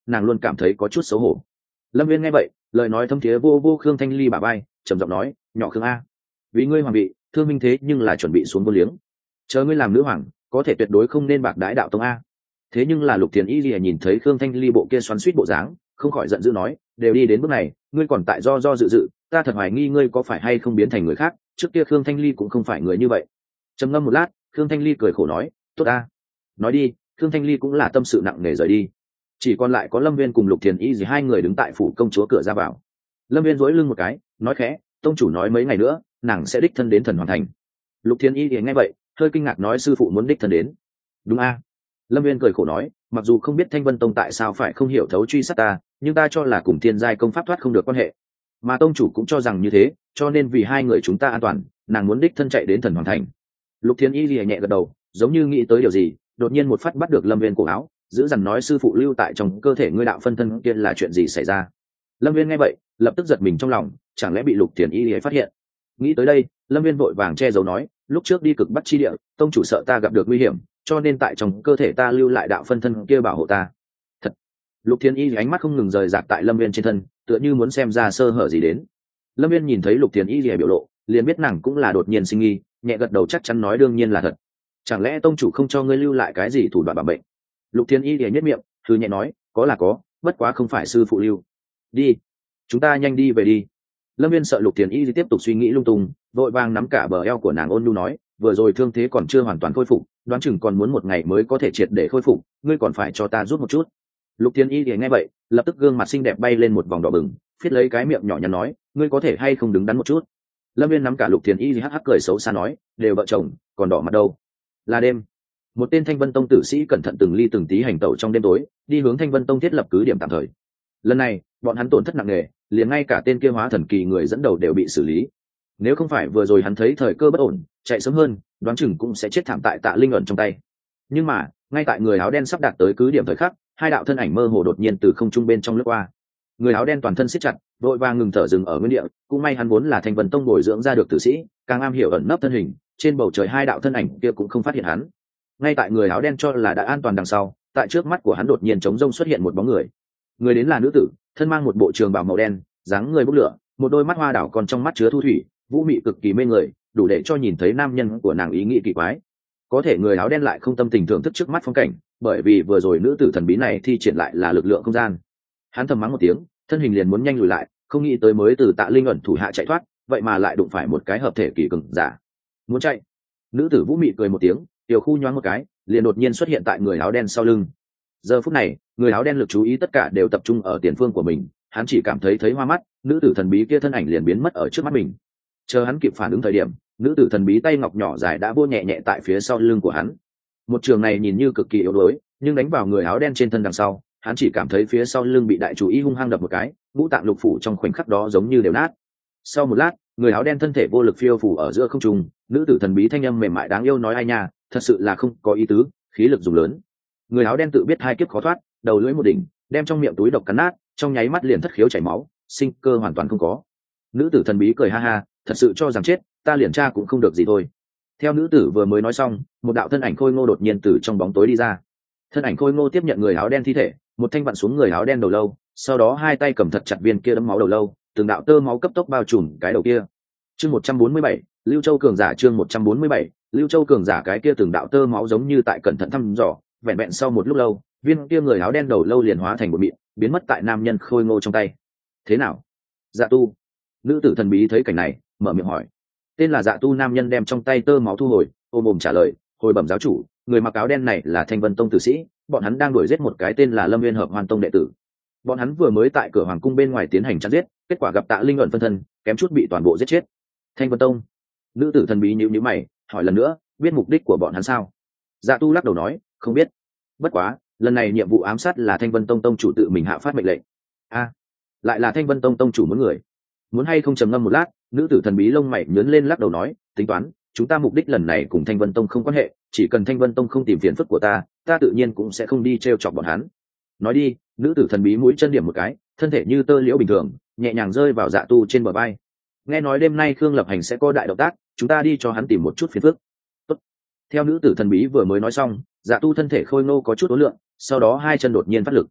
nàng luôn cảm thấy có chút xấu hổ. Lâm Viên nghe vậy, lời nói thâm thiế vô vô Khương Thanh Ly bả vai, trầm giọng nói, nhỏ Khương a, vì ngươi hoàng vị, thương minh thế nhưng là chuẩn bị xuống vô liếng, chờ ngươi làm nữ hoàng có thể tuyệt đối không nên bạc đái đạo tông a. Thế nhưng là Lục Thiền Y lìa nhìn thấy Khương Thanh Ly bộ kia xoắn xuýt bộ dáng, không khỏi giận dữ nói, đều đi đến bước này, ngươi còn tại do do dự dự, ta thật hoài nghi ngươi có phải hay không biến thành người khác, trước kia Khương Thanh Ly cũng không phải người như vậy. Trầm ngâm một lát, Khương Thanh Ly cười khổ nói, tốt a, nói đi. Khương Thanh Ly cũng là tâm sự nặng nề rời đi, chỉ còn lại có Lâm Viên cùng Lục Thiền Y gì hai người đứng tại phủ công chúa cửa ra vào. Lâm Viên duỗi lưng một cái, nói khẽ, tông chủ nói mấy ngày nữa nàng sẽ đích thân đến Thần Hoàn Thành. Lục Thiền Y thì nghe vậy hơi kinh ngạc nói, sư phụ muốn đích thân đến? Đúng a. Lâm Viên cười khổ nói, mặc dù không biết Thanh Vân Tông tại sao phải không hiểu thấu truy sát ta, nhưng ta cho là cùng thiên giai công pháp thoát không được quan hệ, mà tông chủ cũng cho rằng như thế, cho nên vì hai người chúng ta an toàn, nàng muốn đích thân chạy đến Thần Hoàn Thành. Lục Thiền Y lìa nhẹ gật đầu, giống như nghĩ tới điều gì, đột nhiên một phát bắt được Lâm Viên cổ áo, giữ dằn nói, sư phụ lưu tại trong cơ thể ngươi đạo phân thân kia là chuyện gì xảy ra? Lâm Viên nghe vậy lập tức giật mình trong lòng, chẳng lẽ bị Lục Thiền Y lìa phát hiện? Nghĩ tới đây, Lâm Viên vội vàng che giấu nói, lúc trước đi cực bắc chi địa, tông chủ sợ ta gặp được nguy hiểm, cho nên tại trong cơ thể ta lưu lại đạo phân thân kia bảo hộ ta. Thật. Lục Thiền Y ánh mắt không ngừng rời rạc tại Lâm Viên trên thân, tựa như muốn xem ra sơ hở gì đến. Lâm Viên nhìn thấy Lục Thiền Y lìa biểu lộ, liền biết nàng cũng là đột nhiên sinh nghi, nhẹ gật đầu chắc chắn nói, đương nhiên là thật. Chẳng lẽ tông chủ không cho ngươi lưu lại cái gì thủ đoạn bảo bệnh? Lục Thiền Y lìa nhất miệng, thư nhẹ nói, có là có, bất quá không phải sư phụ lưu. Đi, chúng ta nhanh đi về đi. Lâm Viên sợ Lục Thiền Y tiếp tục suy nghĩ lung tung, vội vàng nắm cả bờ eo của nàng ôn nhu nói, vừa rồi thương thế còn chưa hoàn toàn khôi phục, đoán chừng còn muốn một ngày mới có thể triệt để khôi phục, ngươi còn phải cho ta giúp một chút. Lục Thiền Y thì nghe vậy lập tức gương mặt xinh đẹp bay lên một vòng đỏ bừng, phiết lấy cái miệng nhỏ nhắn nói, ngươi có thể hay không đứng đắn một chút. Lâm Viên nắm cả Lục Thiền Y thì hắc hắc cười xấu xa nói, đều vợ chồng còn đỏ mặt đâu. Là đêm, một tên Thanh Vân Tông tử sĩ cẩn thận từng ly từng tí hành tẩu trong đêm tối, đi hướng Thanh Vân Tông thiết lập cứ điểm tạm thời. Lần này bọn hắn tổn thất nặng nề, liền ngay cả tên kia hóa thần kỳ người dẫn đầu đều bị xử lý. Nếu không phải vừa rồi hắn thấy thời cơ bất ổn, chạy sớm hơn, đoán chừng cũng sẽ chết thảm tại Tạ Linh ẩn trong tay. Nhưng mà ngay tại người áo đen sắp đạt tới cứ điểm thời khắc, hai đạo thân ảnh mơ hồ đột nhiên từ không trung bên trong lướt qua. Người áo đen toàn thân siết chặt, vội vàng ngừng thở dừng ở nguyên địa, cũng may hắn vốn là Thanh Vân Tông bồi dưỡng ra được tử sĩ, càng am hiểu ẩn nấp thân hình, trên bầu trời hai đạo thân ảnh kia cũng không phát hiện hắn. Ngay tại người áo đen cho là đã an toàn đằng sau, tại trước mắt của hắn đột nhiên trống rông xuất hiện một bóng người. Người đến là nữ tử, thân mang một bộ trường bào màu đen, dáng người bốc lửa, một đôi mắt hoa đảo còn trong mắt chứa thu thủy, vũ mị cực kỳ mê người, đủ để cho nhìn thấy nam nhân của nàng ý nghĩ kỳ quái. Có thể người áo đen lại không tâm tình thưởng thức trước mắt phong cảnh, bởi vì vừa rồi nữ tử thần bí này thi triển lại là lực lượng không gian. Hắn thầm mắng một tiếng, thân hình liền muốn nhanh lùi lại, không nghĩ tới mới từ Tạ Linh ẩn thủ hạ chạy thoát, vậy mà lại đụng phải một cái hợp thể kỳ cường giả. Muốn chạy? Nữ tử vũ mị cười một tiếng, tiểu khu nhoáng một cái, liền đột nhiên xuất hiện tại người áo đen sau lưng. Giờ phút này, người áo đen lực chú ý tất cả đều tập trung ở tiền phương của mình, hắn chỉ cảm thấy thấy hoa mắt, nữ tử thần bí kia thân ảnh liền biến mất ở trước mắt mình. Chờ hắn kịp phản ứng thời điểm, nữ tử thần bí tay ngọc nhỏ dài đã vô nhẹ nhẹ tại phía sau lưng của hắn. Một trường này nhìn như cực kỳ yếu đuối, nhưng đánh vào người áo đen trên thân đằng sau, hắn chỉ cảm thấy phía sau lưng bị đại chủ ý hung hăng đập một cái, ngũ tạng lục phủ trong khoảnh khắc đó giống như đều nát. Sau một lát, người áo đen thân thể vô lực phiêu phù ở giữa không trung, nữ tử thần bí thanh âm mềm mại đáng yêu nói, ai nha, thật sự là không có ý tứ, khí lực dùng lớn. Người áo đen tự biết hai kiếp khó thoát, đầu lưỡi một đỉnh, đem trong miệng túi độc cắn nát, trong nháy mắt liền thất khiếu chảy máu, sinh cơ hoàn toàn không có. Nữ tử thần bí cười ha ha, thật sự cho rằng chết, ta liền tra cũng không được gì thôi. Theo nữ tử vừa mới nói xong, một đạo thân ảnh khôi ngô đột nhiên từ trong bóng tối đi ra. Thân ảnh khôi ngô tiếp nhận người áo đen thi thể, một thanh vặn xuống người áo đen đầu lâu, sau đó hai tay cầm thật chặt viên kia đấm máu đầu lâu, từng đạo tơ máu cấp tốc bao trùm cái đầu kia. Chương một trăm bốn mươi bảy, Lưu Châu cường giả chương một trăm bốn mươi bảy, Lưu Châu cường giả cái kia từng đạo tơ máu giống như tại cẩn thận thăm dò, vẹn vẹn sau một lúc lâu, viên kia người áo đen đầu lâu liền hóa thành một mịn, biến mất tại nam nhân khôi ngô trong tay. Thế nào? Dạ tu. Nữ tử thần bí thấy cảnh này, mở miệng hỏi. Tên là Dạ tu nam nhân đem trong tay tơ máu thu hồi, ôm ôm trả lời, hồi bẩm giáo chủ, người mặc áo đen này là Thanh Vân Tông tử sĩ, bọn hắn đang đuổi giết một cái tên là Lâm Nguyên Hợp Hoan Tông đệ tử. Bọn hắn vừa mới tại cửa hoàng cung bên ngoài tiến hành chặn giết, kết quả gặp Tạ Linh ẩn phân thân, kém chút bị toàn bộ giết chết. Thanh Vân Tông. Nữ tử thần bí nhíu nhíu mày, hỏi lần nữa, biết mục đích của bọn hắn sao? Dạ tu lắc đầu nói, không biết. Bất quá, lần này nhiệm vụ ám sát là Thanh Vân Tông tông chủ tự mình hạ phát mệnh lệnh. A, lại là Thanh Vân Tông tông chủ muốn người. Muốn hay không trầm ngâm một lát, nữ tử thần bí lông mày nhướng lên lắc đầu nói, tính toán, chúng ta mục đích lần này cùng Thanh Vân Tông không quan hệ, chỉ cần Thanh Vân Tông không tìm phiền phức của ta, ta tự nhiên cũng sẽ không đi trêu chọc bọn hắn. Nói đi, nữ tử thần bí mũi chân điểm một cái, thân thể như tơ liễu bình thường, nhẹ nhàng rơi vào Dạ tu trên bờ vai. Nghe nói đêm nay Khương Lập Hành sẽ có đại động tác, chúng ta đi cho hắn tìm một chút phiền phức. Tốt. Theo nữ tử thần bí vừa mới nói xong, Dạ tu thân thể khôi ngô có chút ối lượng, sau đó hai chân đột nhiên phát lực.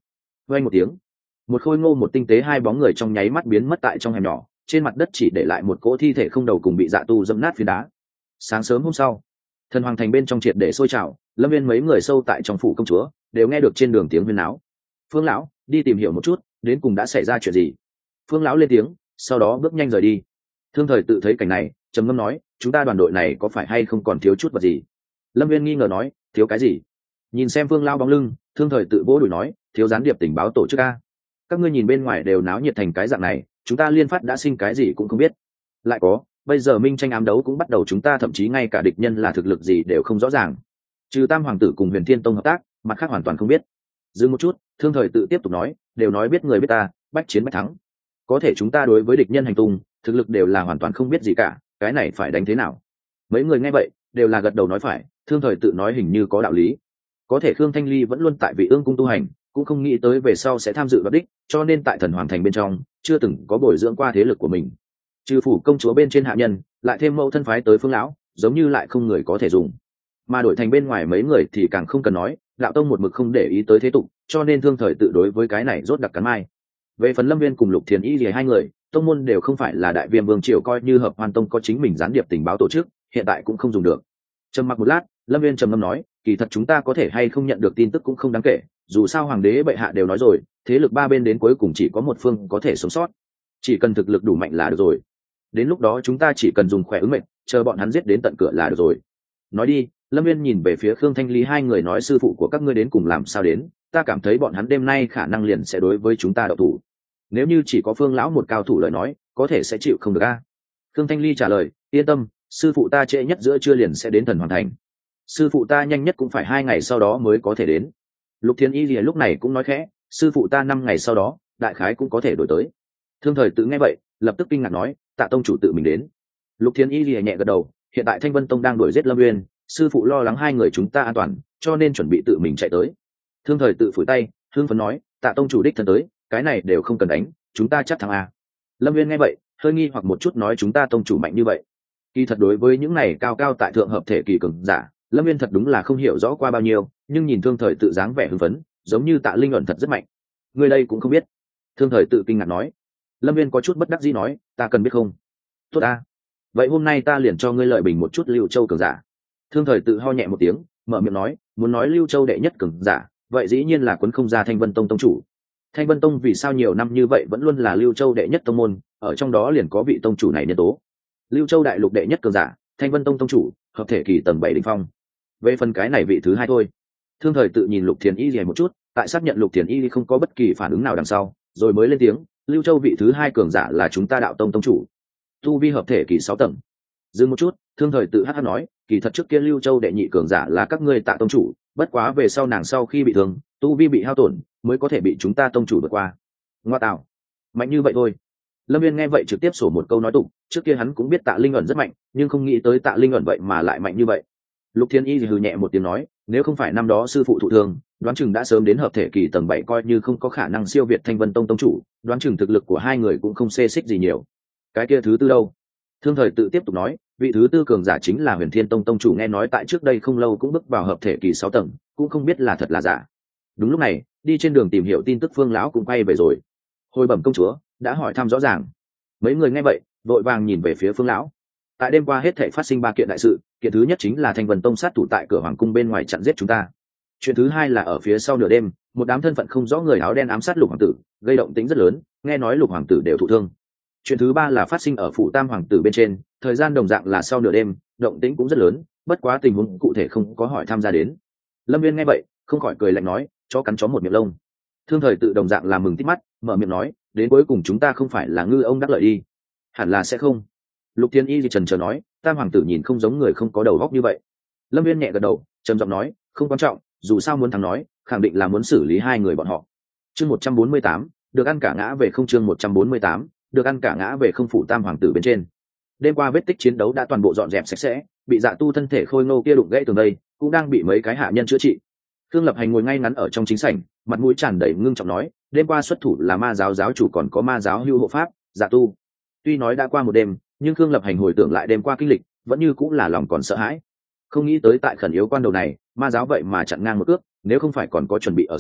vang một tiếng, một khôi ngô một tinh tế hai bóng người trong nháy mắt biến mất tại trong hẻm nhỏ, trên mặt đất chỉ để lại một cỗ thi thể không đầu cùng bị dạ tu dẫm nát phiến đá. Sáng sớm hôm sau, thần hoàng thành bên trong triệt để sôi trào, Lâm Viên mấy người sâu tại trong phủ công chúa đều nghe được trên đường tiếng huyên náo. Phương lão, đi tìm hiểu một chút, đến cùng đã xảy ra chuyện gì? Phương lão lên tiếng, sau đó bước nhanh rời đi. Thương Thời tự thấy cảnh này, trầm ngâm nói, chúng ta đoàn đội này có phải hay không còn thiếu chút vật gì? Lâm Viên nghi ngờ nói, thiếu cái gì? Nhìn xem Phương lão bóng lưng, Thương Thời tự vỗ đùi nói, thiếu gián điệp tình báo tổ chức a. Các ngươi nhìn bên ngoài đều náo nhiệt thành cái dạng này, chúng ta liên phát đã sinh cái gì cũng không biết. Lại có, bây giờ minh tranh ám đấu cũng bắt đầu, chúng ta thậm chí ngay cả địch nhân là thực lực gì đều không rõ ràng. Trừ Tam hoàng tử cùng Huyền Thiên tông hợp tác, mặt khác hoàn toàn không biết. Dừng một chút, Thương Thời tự tiếp tục nói, đều nói biết người biết ta, bách chiến bách thắng. Có thể chúng ta đối với địch nhân hành tung, thực lực đều là hoàn toàn không biết gì cả, cái này phải đánh thế nào? Mấy người nghe vậy, đều là gật đầu nói phải. Thương Thời tự nói hình như có đạo lý. Có thể Khương Thanh Ly vẫn luôn tại Vị Ương cung tu hành, cũng không nghĩ tới về sau sẽ tham dự vào đích, cho nên tại Thần Hoàng thành bên trong chưa từng có bồi dưỡng qua thế lực của mình. Trừ phủ công chúa bên trên hạ nhân, lại thêm mẫu thân phái tới Phương lão, giống như lại không người có thể dùng. Mà đổi thành bên ngoài mấy người thì càng không cần nói, đạo tông một mực không để ý tới thế tục, cho nên Thương Thời tự đối với cái này rốt đặc cắn mai. Về phần Lâm Viên cùng Lục Thiền Y thì hai người, tông môn đều không phải là Đại Viêm vương triều coi như Hợp Hoan tông có chính mình gián điệp tình báo tổ chức, hiện tại cũng không dùng được. Trầm mặc một lát, Lâm Viên trầm ngâm nói, kỳ thật chúng ta có thể hay không nhận được tin tức cũng không đáng kể, dù sao hoàng đế bệ hạ đều nói rồi, thế lực ba bên đến cuối cùng chỉ có một phương có thể sống sót, chỉ cần thực lực đủ mạnh là được rồi. Đến lúc đó chúng ta chỉ cần dùng khỏe ứng mệnh, chờ bọn hắn giết đến tận cửa là được rồi. Nói đi, Lâm Viên nhìn về phía Khương Thanh Lý hai người nói, sư phụ của các ngươi đến cùng làm sao đến, ta cảm thấy bọn hắn đêm nay khả năng liền sẽ đối với chúng ta đậu thủ. Nếu như chỉ có Phương lão một cao thủ lời nói, có thể sẽ chịu không được a. Khương Thanh Ly trả lời, yên tâm, sư phụ ta trễ nhất giữa trưa liền sẽ đến Thần Hoàng thành. Sư phụ ta nhanh nhất cũng phải hai ngày sau đó mới có thể đến. Lục Thiên Y lìa lúc này cũng nói khẽ, sư phụ ta năm ngày sau đó, đại khái cũng có thể đổi tới. Thương Thời tự nghe vậy, lập tức kinh ngạc nói, Tạ tông chủ tự mình đến. Lục Thiên Y lìa nhẹ gật đầu, hiện tại Thanh Vân tông đang đuổi giết Lâm Uyên, sư phụ lo lắng hai người chúng ta an toàn, cho nên chuẩn bị tự mình chạy tới. Thương Thời tự phủi tay, hưng phấn nói, Tạ tông chủ đích thân tới, cái này đều không cần đánh, chúng ta chắc thắng a. Lâm Uyên nghe vậy, hơi nghi hoặc một chút nói, chúng ta tông chủ mạnh như vậy? Kỳ thật đối với những này cao cao tại thượng hợp thể kỳ cường giả, Lâm Viên thật đúng là không hiểu rõ qua bao nhiêu, nhưng nhìn Thương Thời tự dáng vẻ hưng phấn, giống như Tạ Linh ẩn thật rất mạnh. Người đây cũng không biết. Thương Thời tự kinh ngạc nói. Lâm Viên có chút bất đắc dĩ nói, ta cần biết không? Tốt a, vậy hôm nay ta liền cho ngươi lợi bình một chút Lưu Châu cường giả. Thương Thời tự ho nhẹ một tiếng, mở miệng nói, muốn nói Lưu Châu đệ nhất cường giả, vậy dĩ nhiên là Quấn Không Gia Thanh Vân tông tông chủ. Thanh Vân tông vì sao nhiều năm như vậy vẫn luôn là Lưu Châu đệ nhất tông môn, ở trong đó liền có vị tông chủ này nhân tố. Lưu Châu đại lục đệ nhất cường giả, Thanh Vân tông tông chủ, hợp thể kỳ tầng bảy đỉnh phong. Về phần cái này vị thứ hai thôi. Thương Thời tự nhìn Lục Thiền Y lìa một chút, tại xác nhận Lục Thiền Y không có bất kỳ phản ứng nào đằng sau, rồi mới lên tiếng, Lưu Châu vị thứ hai cường giả là chúng ta đạo tông tông chủ, tu vi hợp thể kỳ sáu tầng. Dừng một chút, Thương Thời tự hắc hắc nói, kỳ thật trước kia Lưu Châu đệ nhị cường giả là các ngươi Tạ tông chủ, bất quá về sau nàng sau khi bị thương, tu vi bị hao tổn, mới có thể bị chúng ta tông chủ vượt qua. Ngoa tạo, mạnh như vậy thôi. Lâm Viên nghe vậy trực tiếp sổ một câu nói tục, trước kia hắn cũng biết Tạ Linh ẩn rất mạnh, nhưng không nghĩ tới Tạ Linh ẩn vậy mà lại mạnh như vậy. Lục Thiên Y hừ nhẹ một tiếng nói, nếu không phải năm đó sư phụ thụ thương, đoán chừng đã sớm đến hợp thể kỳ tầng bảy, coi như không có khả năng siêu việt Thanh Vân tông tông chủ, đoán chừng thực lực của hai người cũng không xê xích gì nhiều. Cái kia thứ tư đâu? Thương Thời tự tiếp tục nói, vị thứ tư cường giả chính là Huyền Thiên tông tông chủ, nghe nói tại trước đây không lâu cũng bước vào hợp thể kỳ sáu tầng, cũng không biết là thật là giả. Đúng lúc này, đi trên đường tìm hiểu tin tức Phương lão cũng quay về rồi. Hồi bẩm công chúa, đã hỏi thăm rõ ràng. Mấy người nghe vậy, vội vàng nhìn về phía Phương lão. Tại đêm qua hết thảy phát sinh ba kiện đại sự, kiện thứ nhất chính là Thanh Vân tông sát thủ tại cửa hoàng cung bên ngoài chặn giết chúng ta. Chuyện thứ hai là ở phía sau nửa đêm, một đám thân phận không rõ người áo đen ám sát Lục hoàng tử, gây động tĩnh rất lớn, nghe nói Lục hoàng tử đều thụ thương. Chuyện thứ ba là phát sinh ở phủ Tam hoàng tử bên trên, thời gian đồng dạng là sau nửa đêm, động tĩnh cũng rất lớn, bất quá tình huống cụ thể không có hỏi tham gia đến. Lâm Viên nghe vậy, không khỏi cười lạnh nói, chó cắn chó một miệng lông. Thương Thời tự đồng dạng làm mừng tít mắt, mở miệng nói, đến cuối cùng chúng ta không phải là ngư ông đắc lợi đi? Hẳn là sẽ không. Lục Thiên Y thì trần trờ nói, Tam hoàng tử nhìn không giống người không có đầu óc như vậy. Lâm Viên nhẹ gật đầu, trầm giọng nói, không quan trọng, dù sao muốn thắng nói, khẳng định là muốn xử lý hai người bọn họ. Chương một trăm bốn mươi tám, được ăn cả ngã về không. Chương một trăm bốn mươi tám, được ăn cả ngã về không. Phủ Tam hoàng tử bên trên. Đêm qua vết tích chiến đấu đã toàn bộ dọn dẹp sạch sẽ, bị Dạ Tu thân thể khôi ngô kia đụng gãy tường đây, cũng đang bị mấy cái hạ nhân chữa trị. Khương Lập Hành ngồi ngay ngắn ở trong chính sảnh, mặt mũi tràn đầy ngưng trọng nói, đêm qua xuất thủ là ma giáo giáo chủ còn có ma giáo hưu hộ pháp, Dạ Tu. Tuy nói đã qua một đêm, nhưng Khương Lập Hành hồi tưởng lại đêm qua kinh lịch, vẫn như cũng là lòng còn sợ hãi. Không nghĩ tới tại khẩn yếu quan đầu này, ma giáo vậy mà chặn ngang một cước, nếu không phải còn có chuẩn bị ở sau,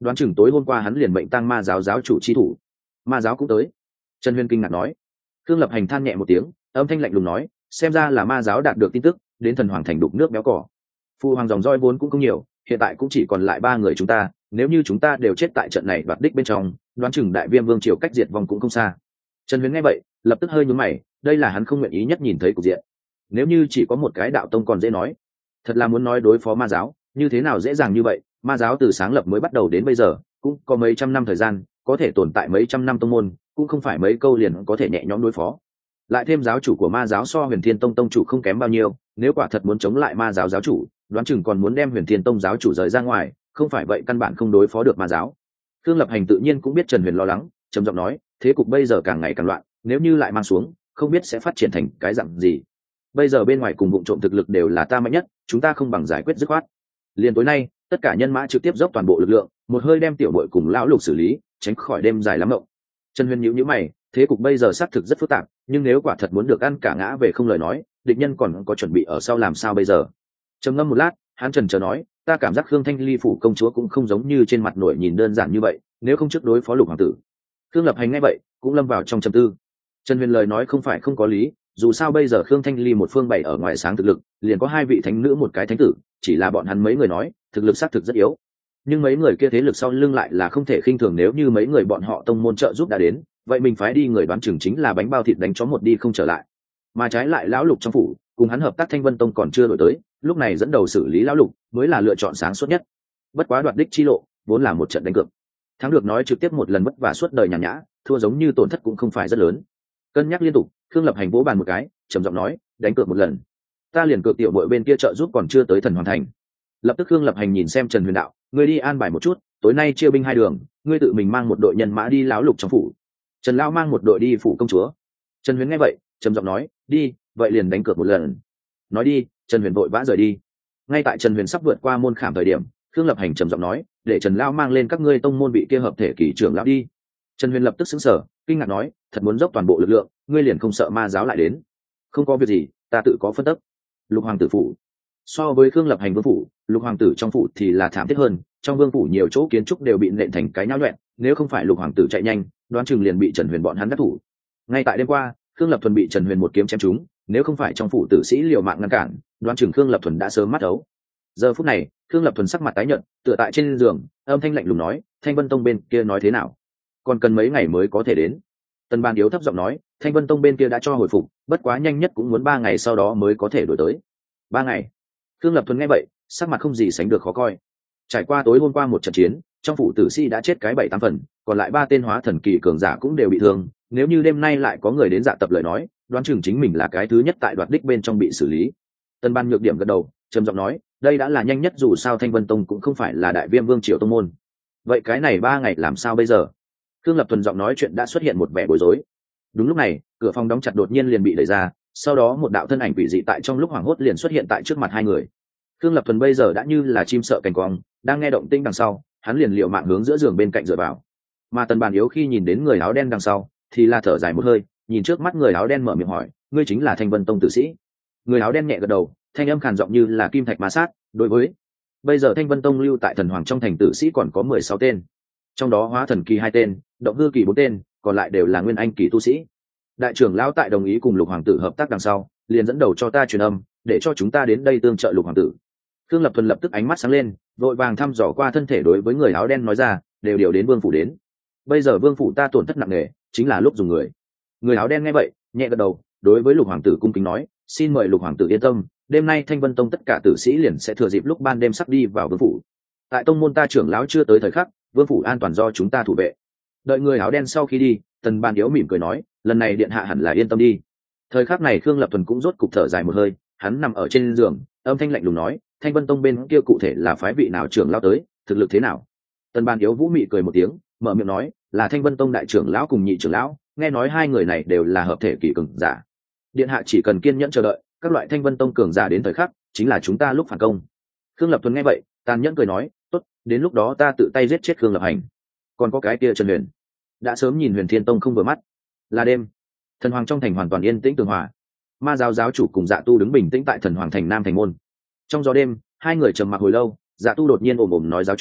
đoán chừng tối hôm qua hắn liền mệnh tăng ma giáo giáo chủ chi thủ. Ma giáo cũng tới. Trần Huyền kinh ngạc nói. Khương Lập Hành than nhẹ một tiếng, âm thanh lạnh lùng nói, xem ra là ma giáo đạt được tin tức, đến thần hoàng thành đục nước béo cỏ. Phu hoàng dòng roi vốn cũng không nhiều, hiện tại cũng chỉ còn lại ba người chúng ta, nếu như chúng ta đều chết tại trận này đoạt đích bên trong, đoán chừng đại viêm vương triều cách diệt vong cũng không xa. Trần Huyền nghe vậy, lập tức hơi nhướng mày, đây là hắn không nguyện ý nhất nhìn thấy cục diện. Nếu như chỉ có một cái đạo tông còn dễ nói, thật là muốn nói đối phó ma giáo, như thế nào dễ dàng như vậy? Ma giáo từ sáng lập mới bắt đầu đến bây giờ, cũng có mấy trăm năm thời gian, có thể tồn tại mấy trăm năm tông môn, cũng không phải mấy câu liền có thể nhẹ nhõm đối phó. Lại thêm giáo chủ của ma giáo so Huyền Thiên Tông tông chủ không kém bao nhiêu, nếu quả thật muốn chống lại ma giáo giáo chủ, đoán chừng còn muốn đem Huyền Thiên Tông giáo chủ rời ra ngoài, không phải vậy căn bản không đối phó được ma giáo. Khương Lập Hành tự nhiên cũng biết Trần Huyền lo lắng, trầm giọng nói, thế cục bây giờ càng ngày càng loạn, nếu như lại mang xuống, không biết sẽ phát triển thành cái dạng gì. Bây giờ bên ngoài cùng vụ trộm thực lực đều là ta mạnh nhất, chúng ta không bằng giải quyết dứt khoát. Liền tối nay, tất cả nhân mã trực tiếp dốc toàn bộ lực lượng, một hơi đem tiểu muội cùng lão lục xử lý, tránh khỏi đêm dài lắm mộng. Trần Huyền nhíu nhíu mày, thế cục bây giờ xác thực rất phức tạp, nhưng nếu quả thật muốn được ăn cả ngã về không lời nói, địch nhân còn có chuẩn bị ở sau làm sao bây giờ? Trầm ngâm một lát, hắn chần chờ nói, ta cảm giác Khương Thanh Ly phủ công chúa cũng không giống như trên mặt nổi nhìn đơn giản như vậy, nếu không trước đối phó Lục hoàng tử. Khương Lập Hành nghe vậy, cũng lâm vào trong trầm tư. Trần Huyền lời nói không phải không có lý, dù sao bây giờ Khương Thanh Ly một phương bảy ở ngoài sáng thực lực, liền có hai vị thánh nữ một cái thánh tử, chỉ là bọn hắn mấy người nói, thực lực xác thực rất yếu. Nhưng mấy người kia thế lực sau lưng lại là không thể khinh thường, nếu như mấy người bọn họ tông môn trợ giúp đã đến, vậy mình phái đi người đoán chừng chính là bánh bao thịt đánh chó một đi không trở lại. Mà trái lại lão Lục trong phủ, cùng hắn hợp tác Thanh Vân Tông còn chưa đổi tới, lúc này dẫn đầu xử lý lão Lục mới là lựa chọn sáng suốt nhất. Bất quá đoạt đích chi lộ, vốn là một trận đánh cược. Thắng được nói trực tiếp một lần vất vả suốt đời nhàn nhã, thua giống như tổn thất cũng không phải rất lớn. Cân nhắc liên tục, Khương Lập Hành vỗ bàn một cái, trầm giọng nói, đánh cược một lần. Ta liền cược tiểu bội bên kia trợ giúp còn chưa tới thần hoàn thành. Lập tức Khương Lập Hành nhìn xem Trần Huyền đạo, ngươi đi an bài một chút, tối nay chia binh hai đường, ngươi tự mình mang một đội nhân mã đi lão Lục trong phủ, Trần Lão mang một đội đi phủ công chúa. Trần Huyền nghe vậy, trầm giọng nói, đi, vậy liền đánh cược một lần. Nói đi, Trần Huyền vội vã rời đi. Ngay tại Trần Huyền sắp vượt qua môn khảm thời điểm, Khương Lập Hành trầm giọng nói, để Trần Lão mang lên các ngươi tông môn bị kia hợp thể kỳ trưởng lão đi. Trần Huyền lập tức sững sờ, kinh ngạc nói, thật muốn dốc toàn bộ lực lượng, ngươi liền không sợ ma giáo lại đến? Không có việc gì, ta tự có phân tích. Lục hoàng tử phủ. So với Khương Lập Hành vương phủ, Lục hoàng tử trong phủ thì là thảm thiết hơn, trong vương phủ nhiều chỗ kiến trúc đều bị nện thành cái nhão nhoẹn, nếu không phải Lục hoàng tử chạy nhanh, đoán chừng liền bị Trần Huyền bọn hắn đắc thủ. Ngay tại đêm qua, Khương Lập Thuần bị Trần Huyền một kiếm chém trúng, nếu không phải trong phủ tử sĩ liều mạng ngăn cản, đoán chừng Khương Lập Thuần đã sớm mắt ấu. Giờ phút này, Khương Lập Thuần sắc mặt tái nhợt, tựa tại trên giường, âm thanh lạnh lùng nói, Thanh Vân Tông bên kia nói thế nào? Còn cần mấy ngày mới có thể đến. Tần Ban yếu thấp giọng nói, Thanh Vân Tông bên kia đã cho hồi phục, bất quá nhanh nhất cũng muốn ba ngày sau đó mới có thể đổi tới. Ba ngày? Khương Lập Thuần nghe vậy, sắc mặt không gì sánh được khó coi. Trải qua tối hôm qua một trận chiến, trong phủ tử sĩ đã chết cái bảy tám phần, còn lại ba tên hóa thần kỳ cường giả cũng đều bị thương. Nếu như đêm nay lại có người đến dạ tập lời nói, đoán chừng chính mình là cái thứ nhất tại đoạt đích bên trong bị xử lý. Tần Ban nhược điểm gật đầu, trầm giọng nói, đây đã là nhanh nhất, dù sao Thanh Vân Tông cũng không phải là đại viêm vương triều tông môn. Vậy cái này ba ngày làm sao bây giờ? Khương Lập Thuần giọng nói chuyện đã xuất hiện một vẻ bối rối. Đúng lúc này, cửa phòng đóng chặt đột nhiên liền bị đẩy ra, sau đó một đạo thân ảnh quỷ dị tại trong lúc hoảng hốt liền xuất hiện tại trước mặt hai người. Khương Lập Thuần bây giờ đã như là chim sợ cành cong, đang nghe động tĩnh đằng sau, hắn liền liều mạng hướng giữa giường bên cạnh dựa vào. Mà Tần Bàn yếu khi nhìn đến người áo đen đằng sau, thì là thở dài một hơi, nhìn trước mắt người áo đen mở miệng hỏi, ngươi chính là Thanh Vân Tông tử sĩ? Người áo đen nhẹ gật đầu, thanh âm khàn giọng như là kim thạch ma sát, đối với bây giờ Thanh Vân Tông lưu tại thần hoàng trong thành tử sĩ còn có mười sáu tên, trong đó hóa thần kỳ hai tên, động hư kỳ bốn tên, còn lại đều là nguyên anh kỳ tu sĩ. Đại trưởng lão tại đồng ý cùng Lục hoàng tử hợp tác đằng sau, liền dẫn đầu cho ta truyền âm, để cho chúng ta đến đây tương trợ Lục hoàng tử. Khương Lập Thuần lập tức ánh mắt sáng lên, vội vàng thăm dò qua thân thể đối với người áo đen nói ra, đều điều đến vương phủ đến. Bây giờ vương phủ ta tổn thất nặng nề, chính là lúc dùng người. Người áo đen nghe vậy, nhẹ gật đầu, đối với Lục hoàng tử cung kính nói, xin mời Lục hoàng tử yên tâm, đêm nay Thanh Vân Tông tất cả tử sĩ liền sẽ thừa dịp lúc ban đêm sắp đi vào vương phủ. Tại tông môn ta trưởng lão chưa tới thời khắc, vương phủ an toàn do chúng ta thủ vệ. Đợi người áo đen sau khi đi, Tần Ban yếu mỉm cười nói, lần này điện hạ hẳn là yên tâm đi. Thời khắc này Khương Lập Thuần cũng rốt cục thở dài một hơi, hắn nằm ở trên giường, âm thanh lạnh lùng nói, Thanh Vân Tông bên kia cụ thể là phái vị nào trưởng lão tới, thực lực thế nào? Tần Ban yếu vũ mị cười một tiếng, mở miệng nói, là Thanh Vân Tông đại trưởng lão cùng nhị trưởng lão, nghe nói hai người này đều là hợp thể kỳ cường giả. Điện hạ chỉ cần kiên nhẫn chờ đợi, các loại Thanh Vân Tông cường giả đến thời khắc, chính là chúng ta lúc phản công. Khương Lập Thuần nghe vậy, tàn nhẫn cười nói, tốt, đến lúc đó ta tự tay giết chết Khương Lập Hành. Còn có cái kia Trần Huyền, đã sớm nhìn Huyền Thiên Tông không vừa mắt. Là đêm, thần hoàng trong thành hoàn toàn yên tĩnh tường hòa. Ma giáo giáo chủ cùng Dạ Tu đứng bình tĩnh tại thần hoàng thành nam thành môn. Trong gió đêm, hai người trầm mặc hồi lâu, Dạ Tu đột nhiên ồm ồm nói, giáo chủ,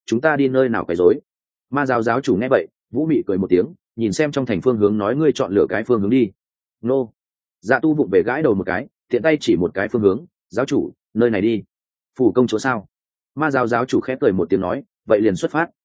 chúng ta đi nơi nào quấy rối? Ma giáo giáo chủ nghe vậy, vũ mị cười một tiếng, nhìn xem trong thành phương hướng nói ngươi chọn lựa cái phương hướng đi. Nô. Dạ tu vụng về gãi đầu một cái, tiện tay chỉ một cái phương hướng, giáo chủ, nơi này đi. Phủ công chúa sao? Ma giáo giáo chủ khẽ cười một tiếng nói, vậy liền xuất phát.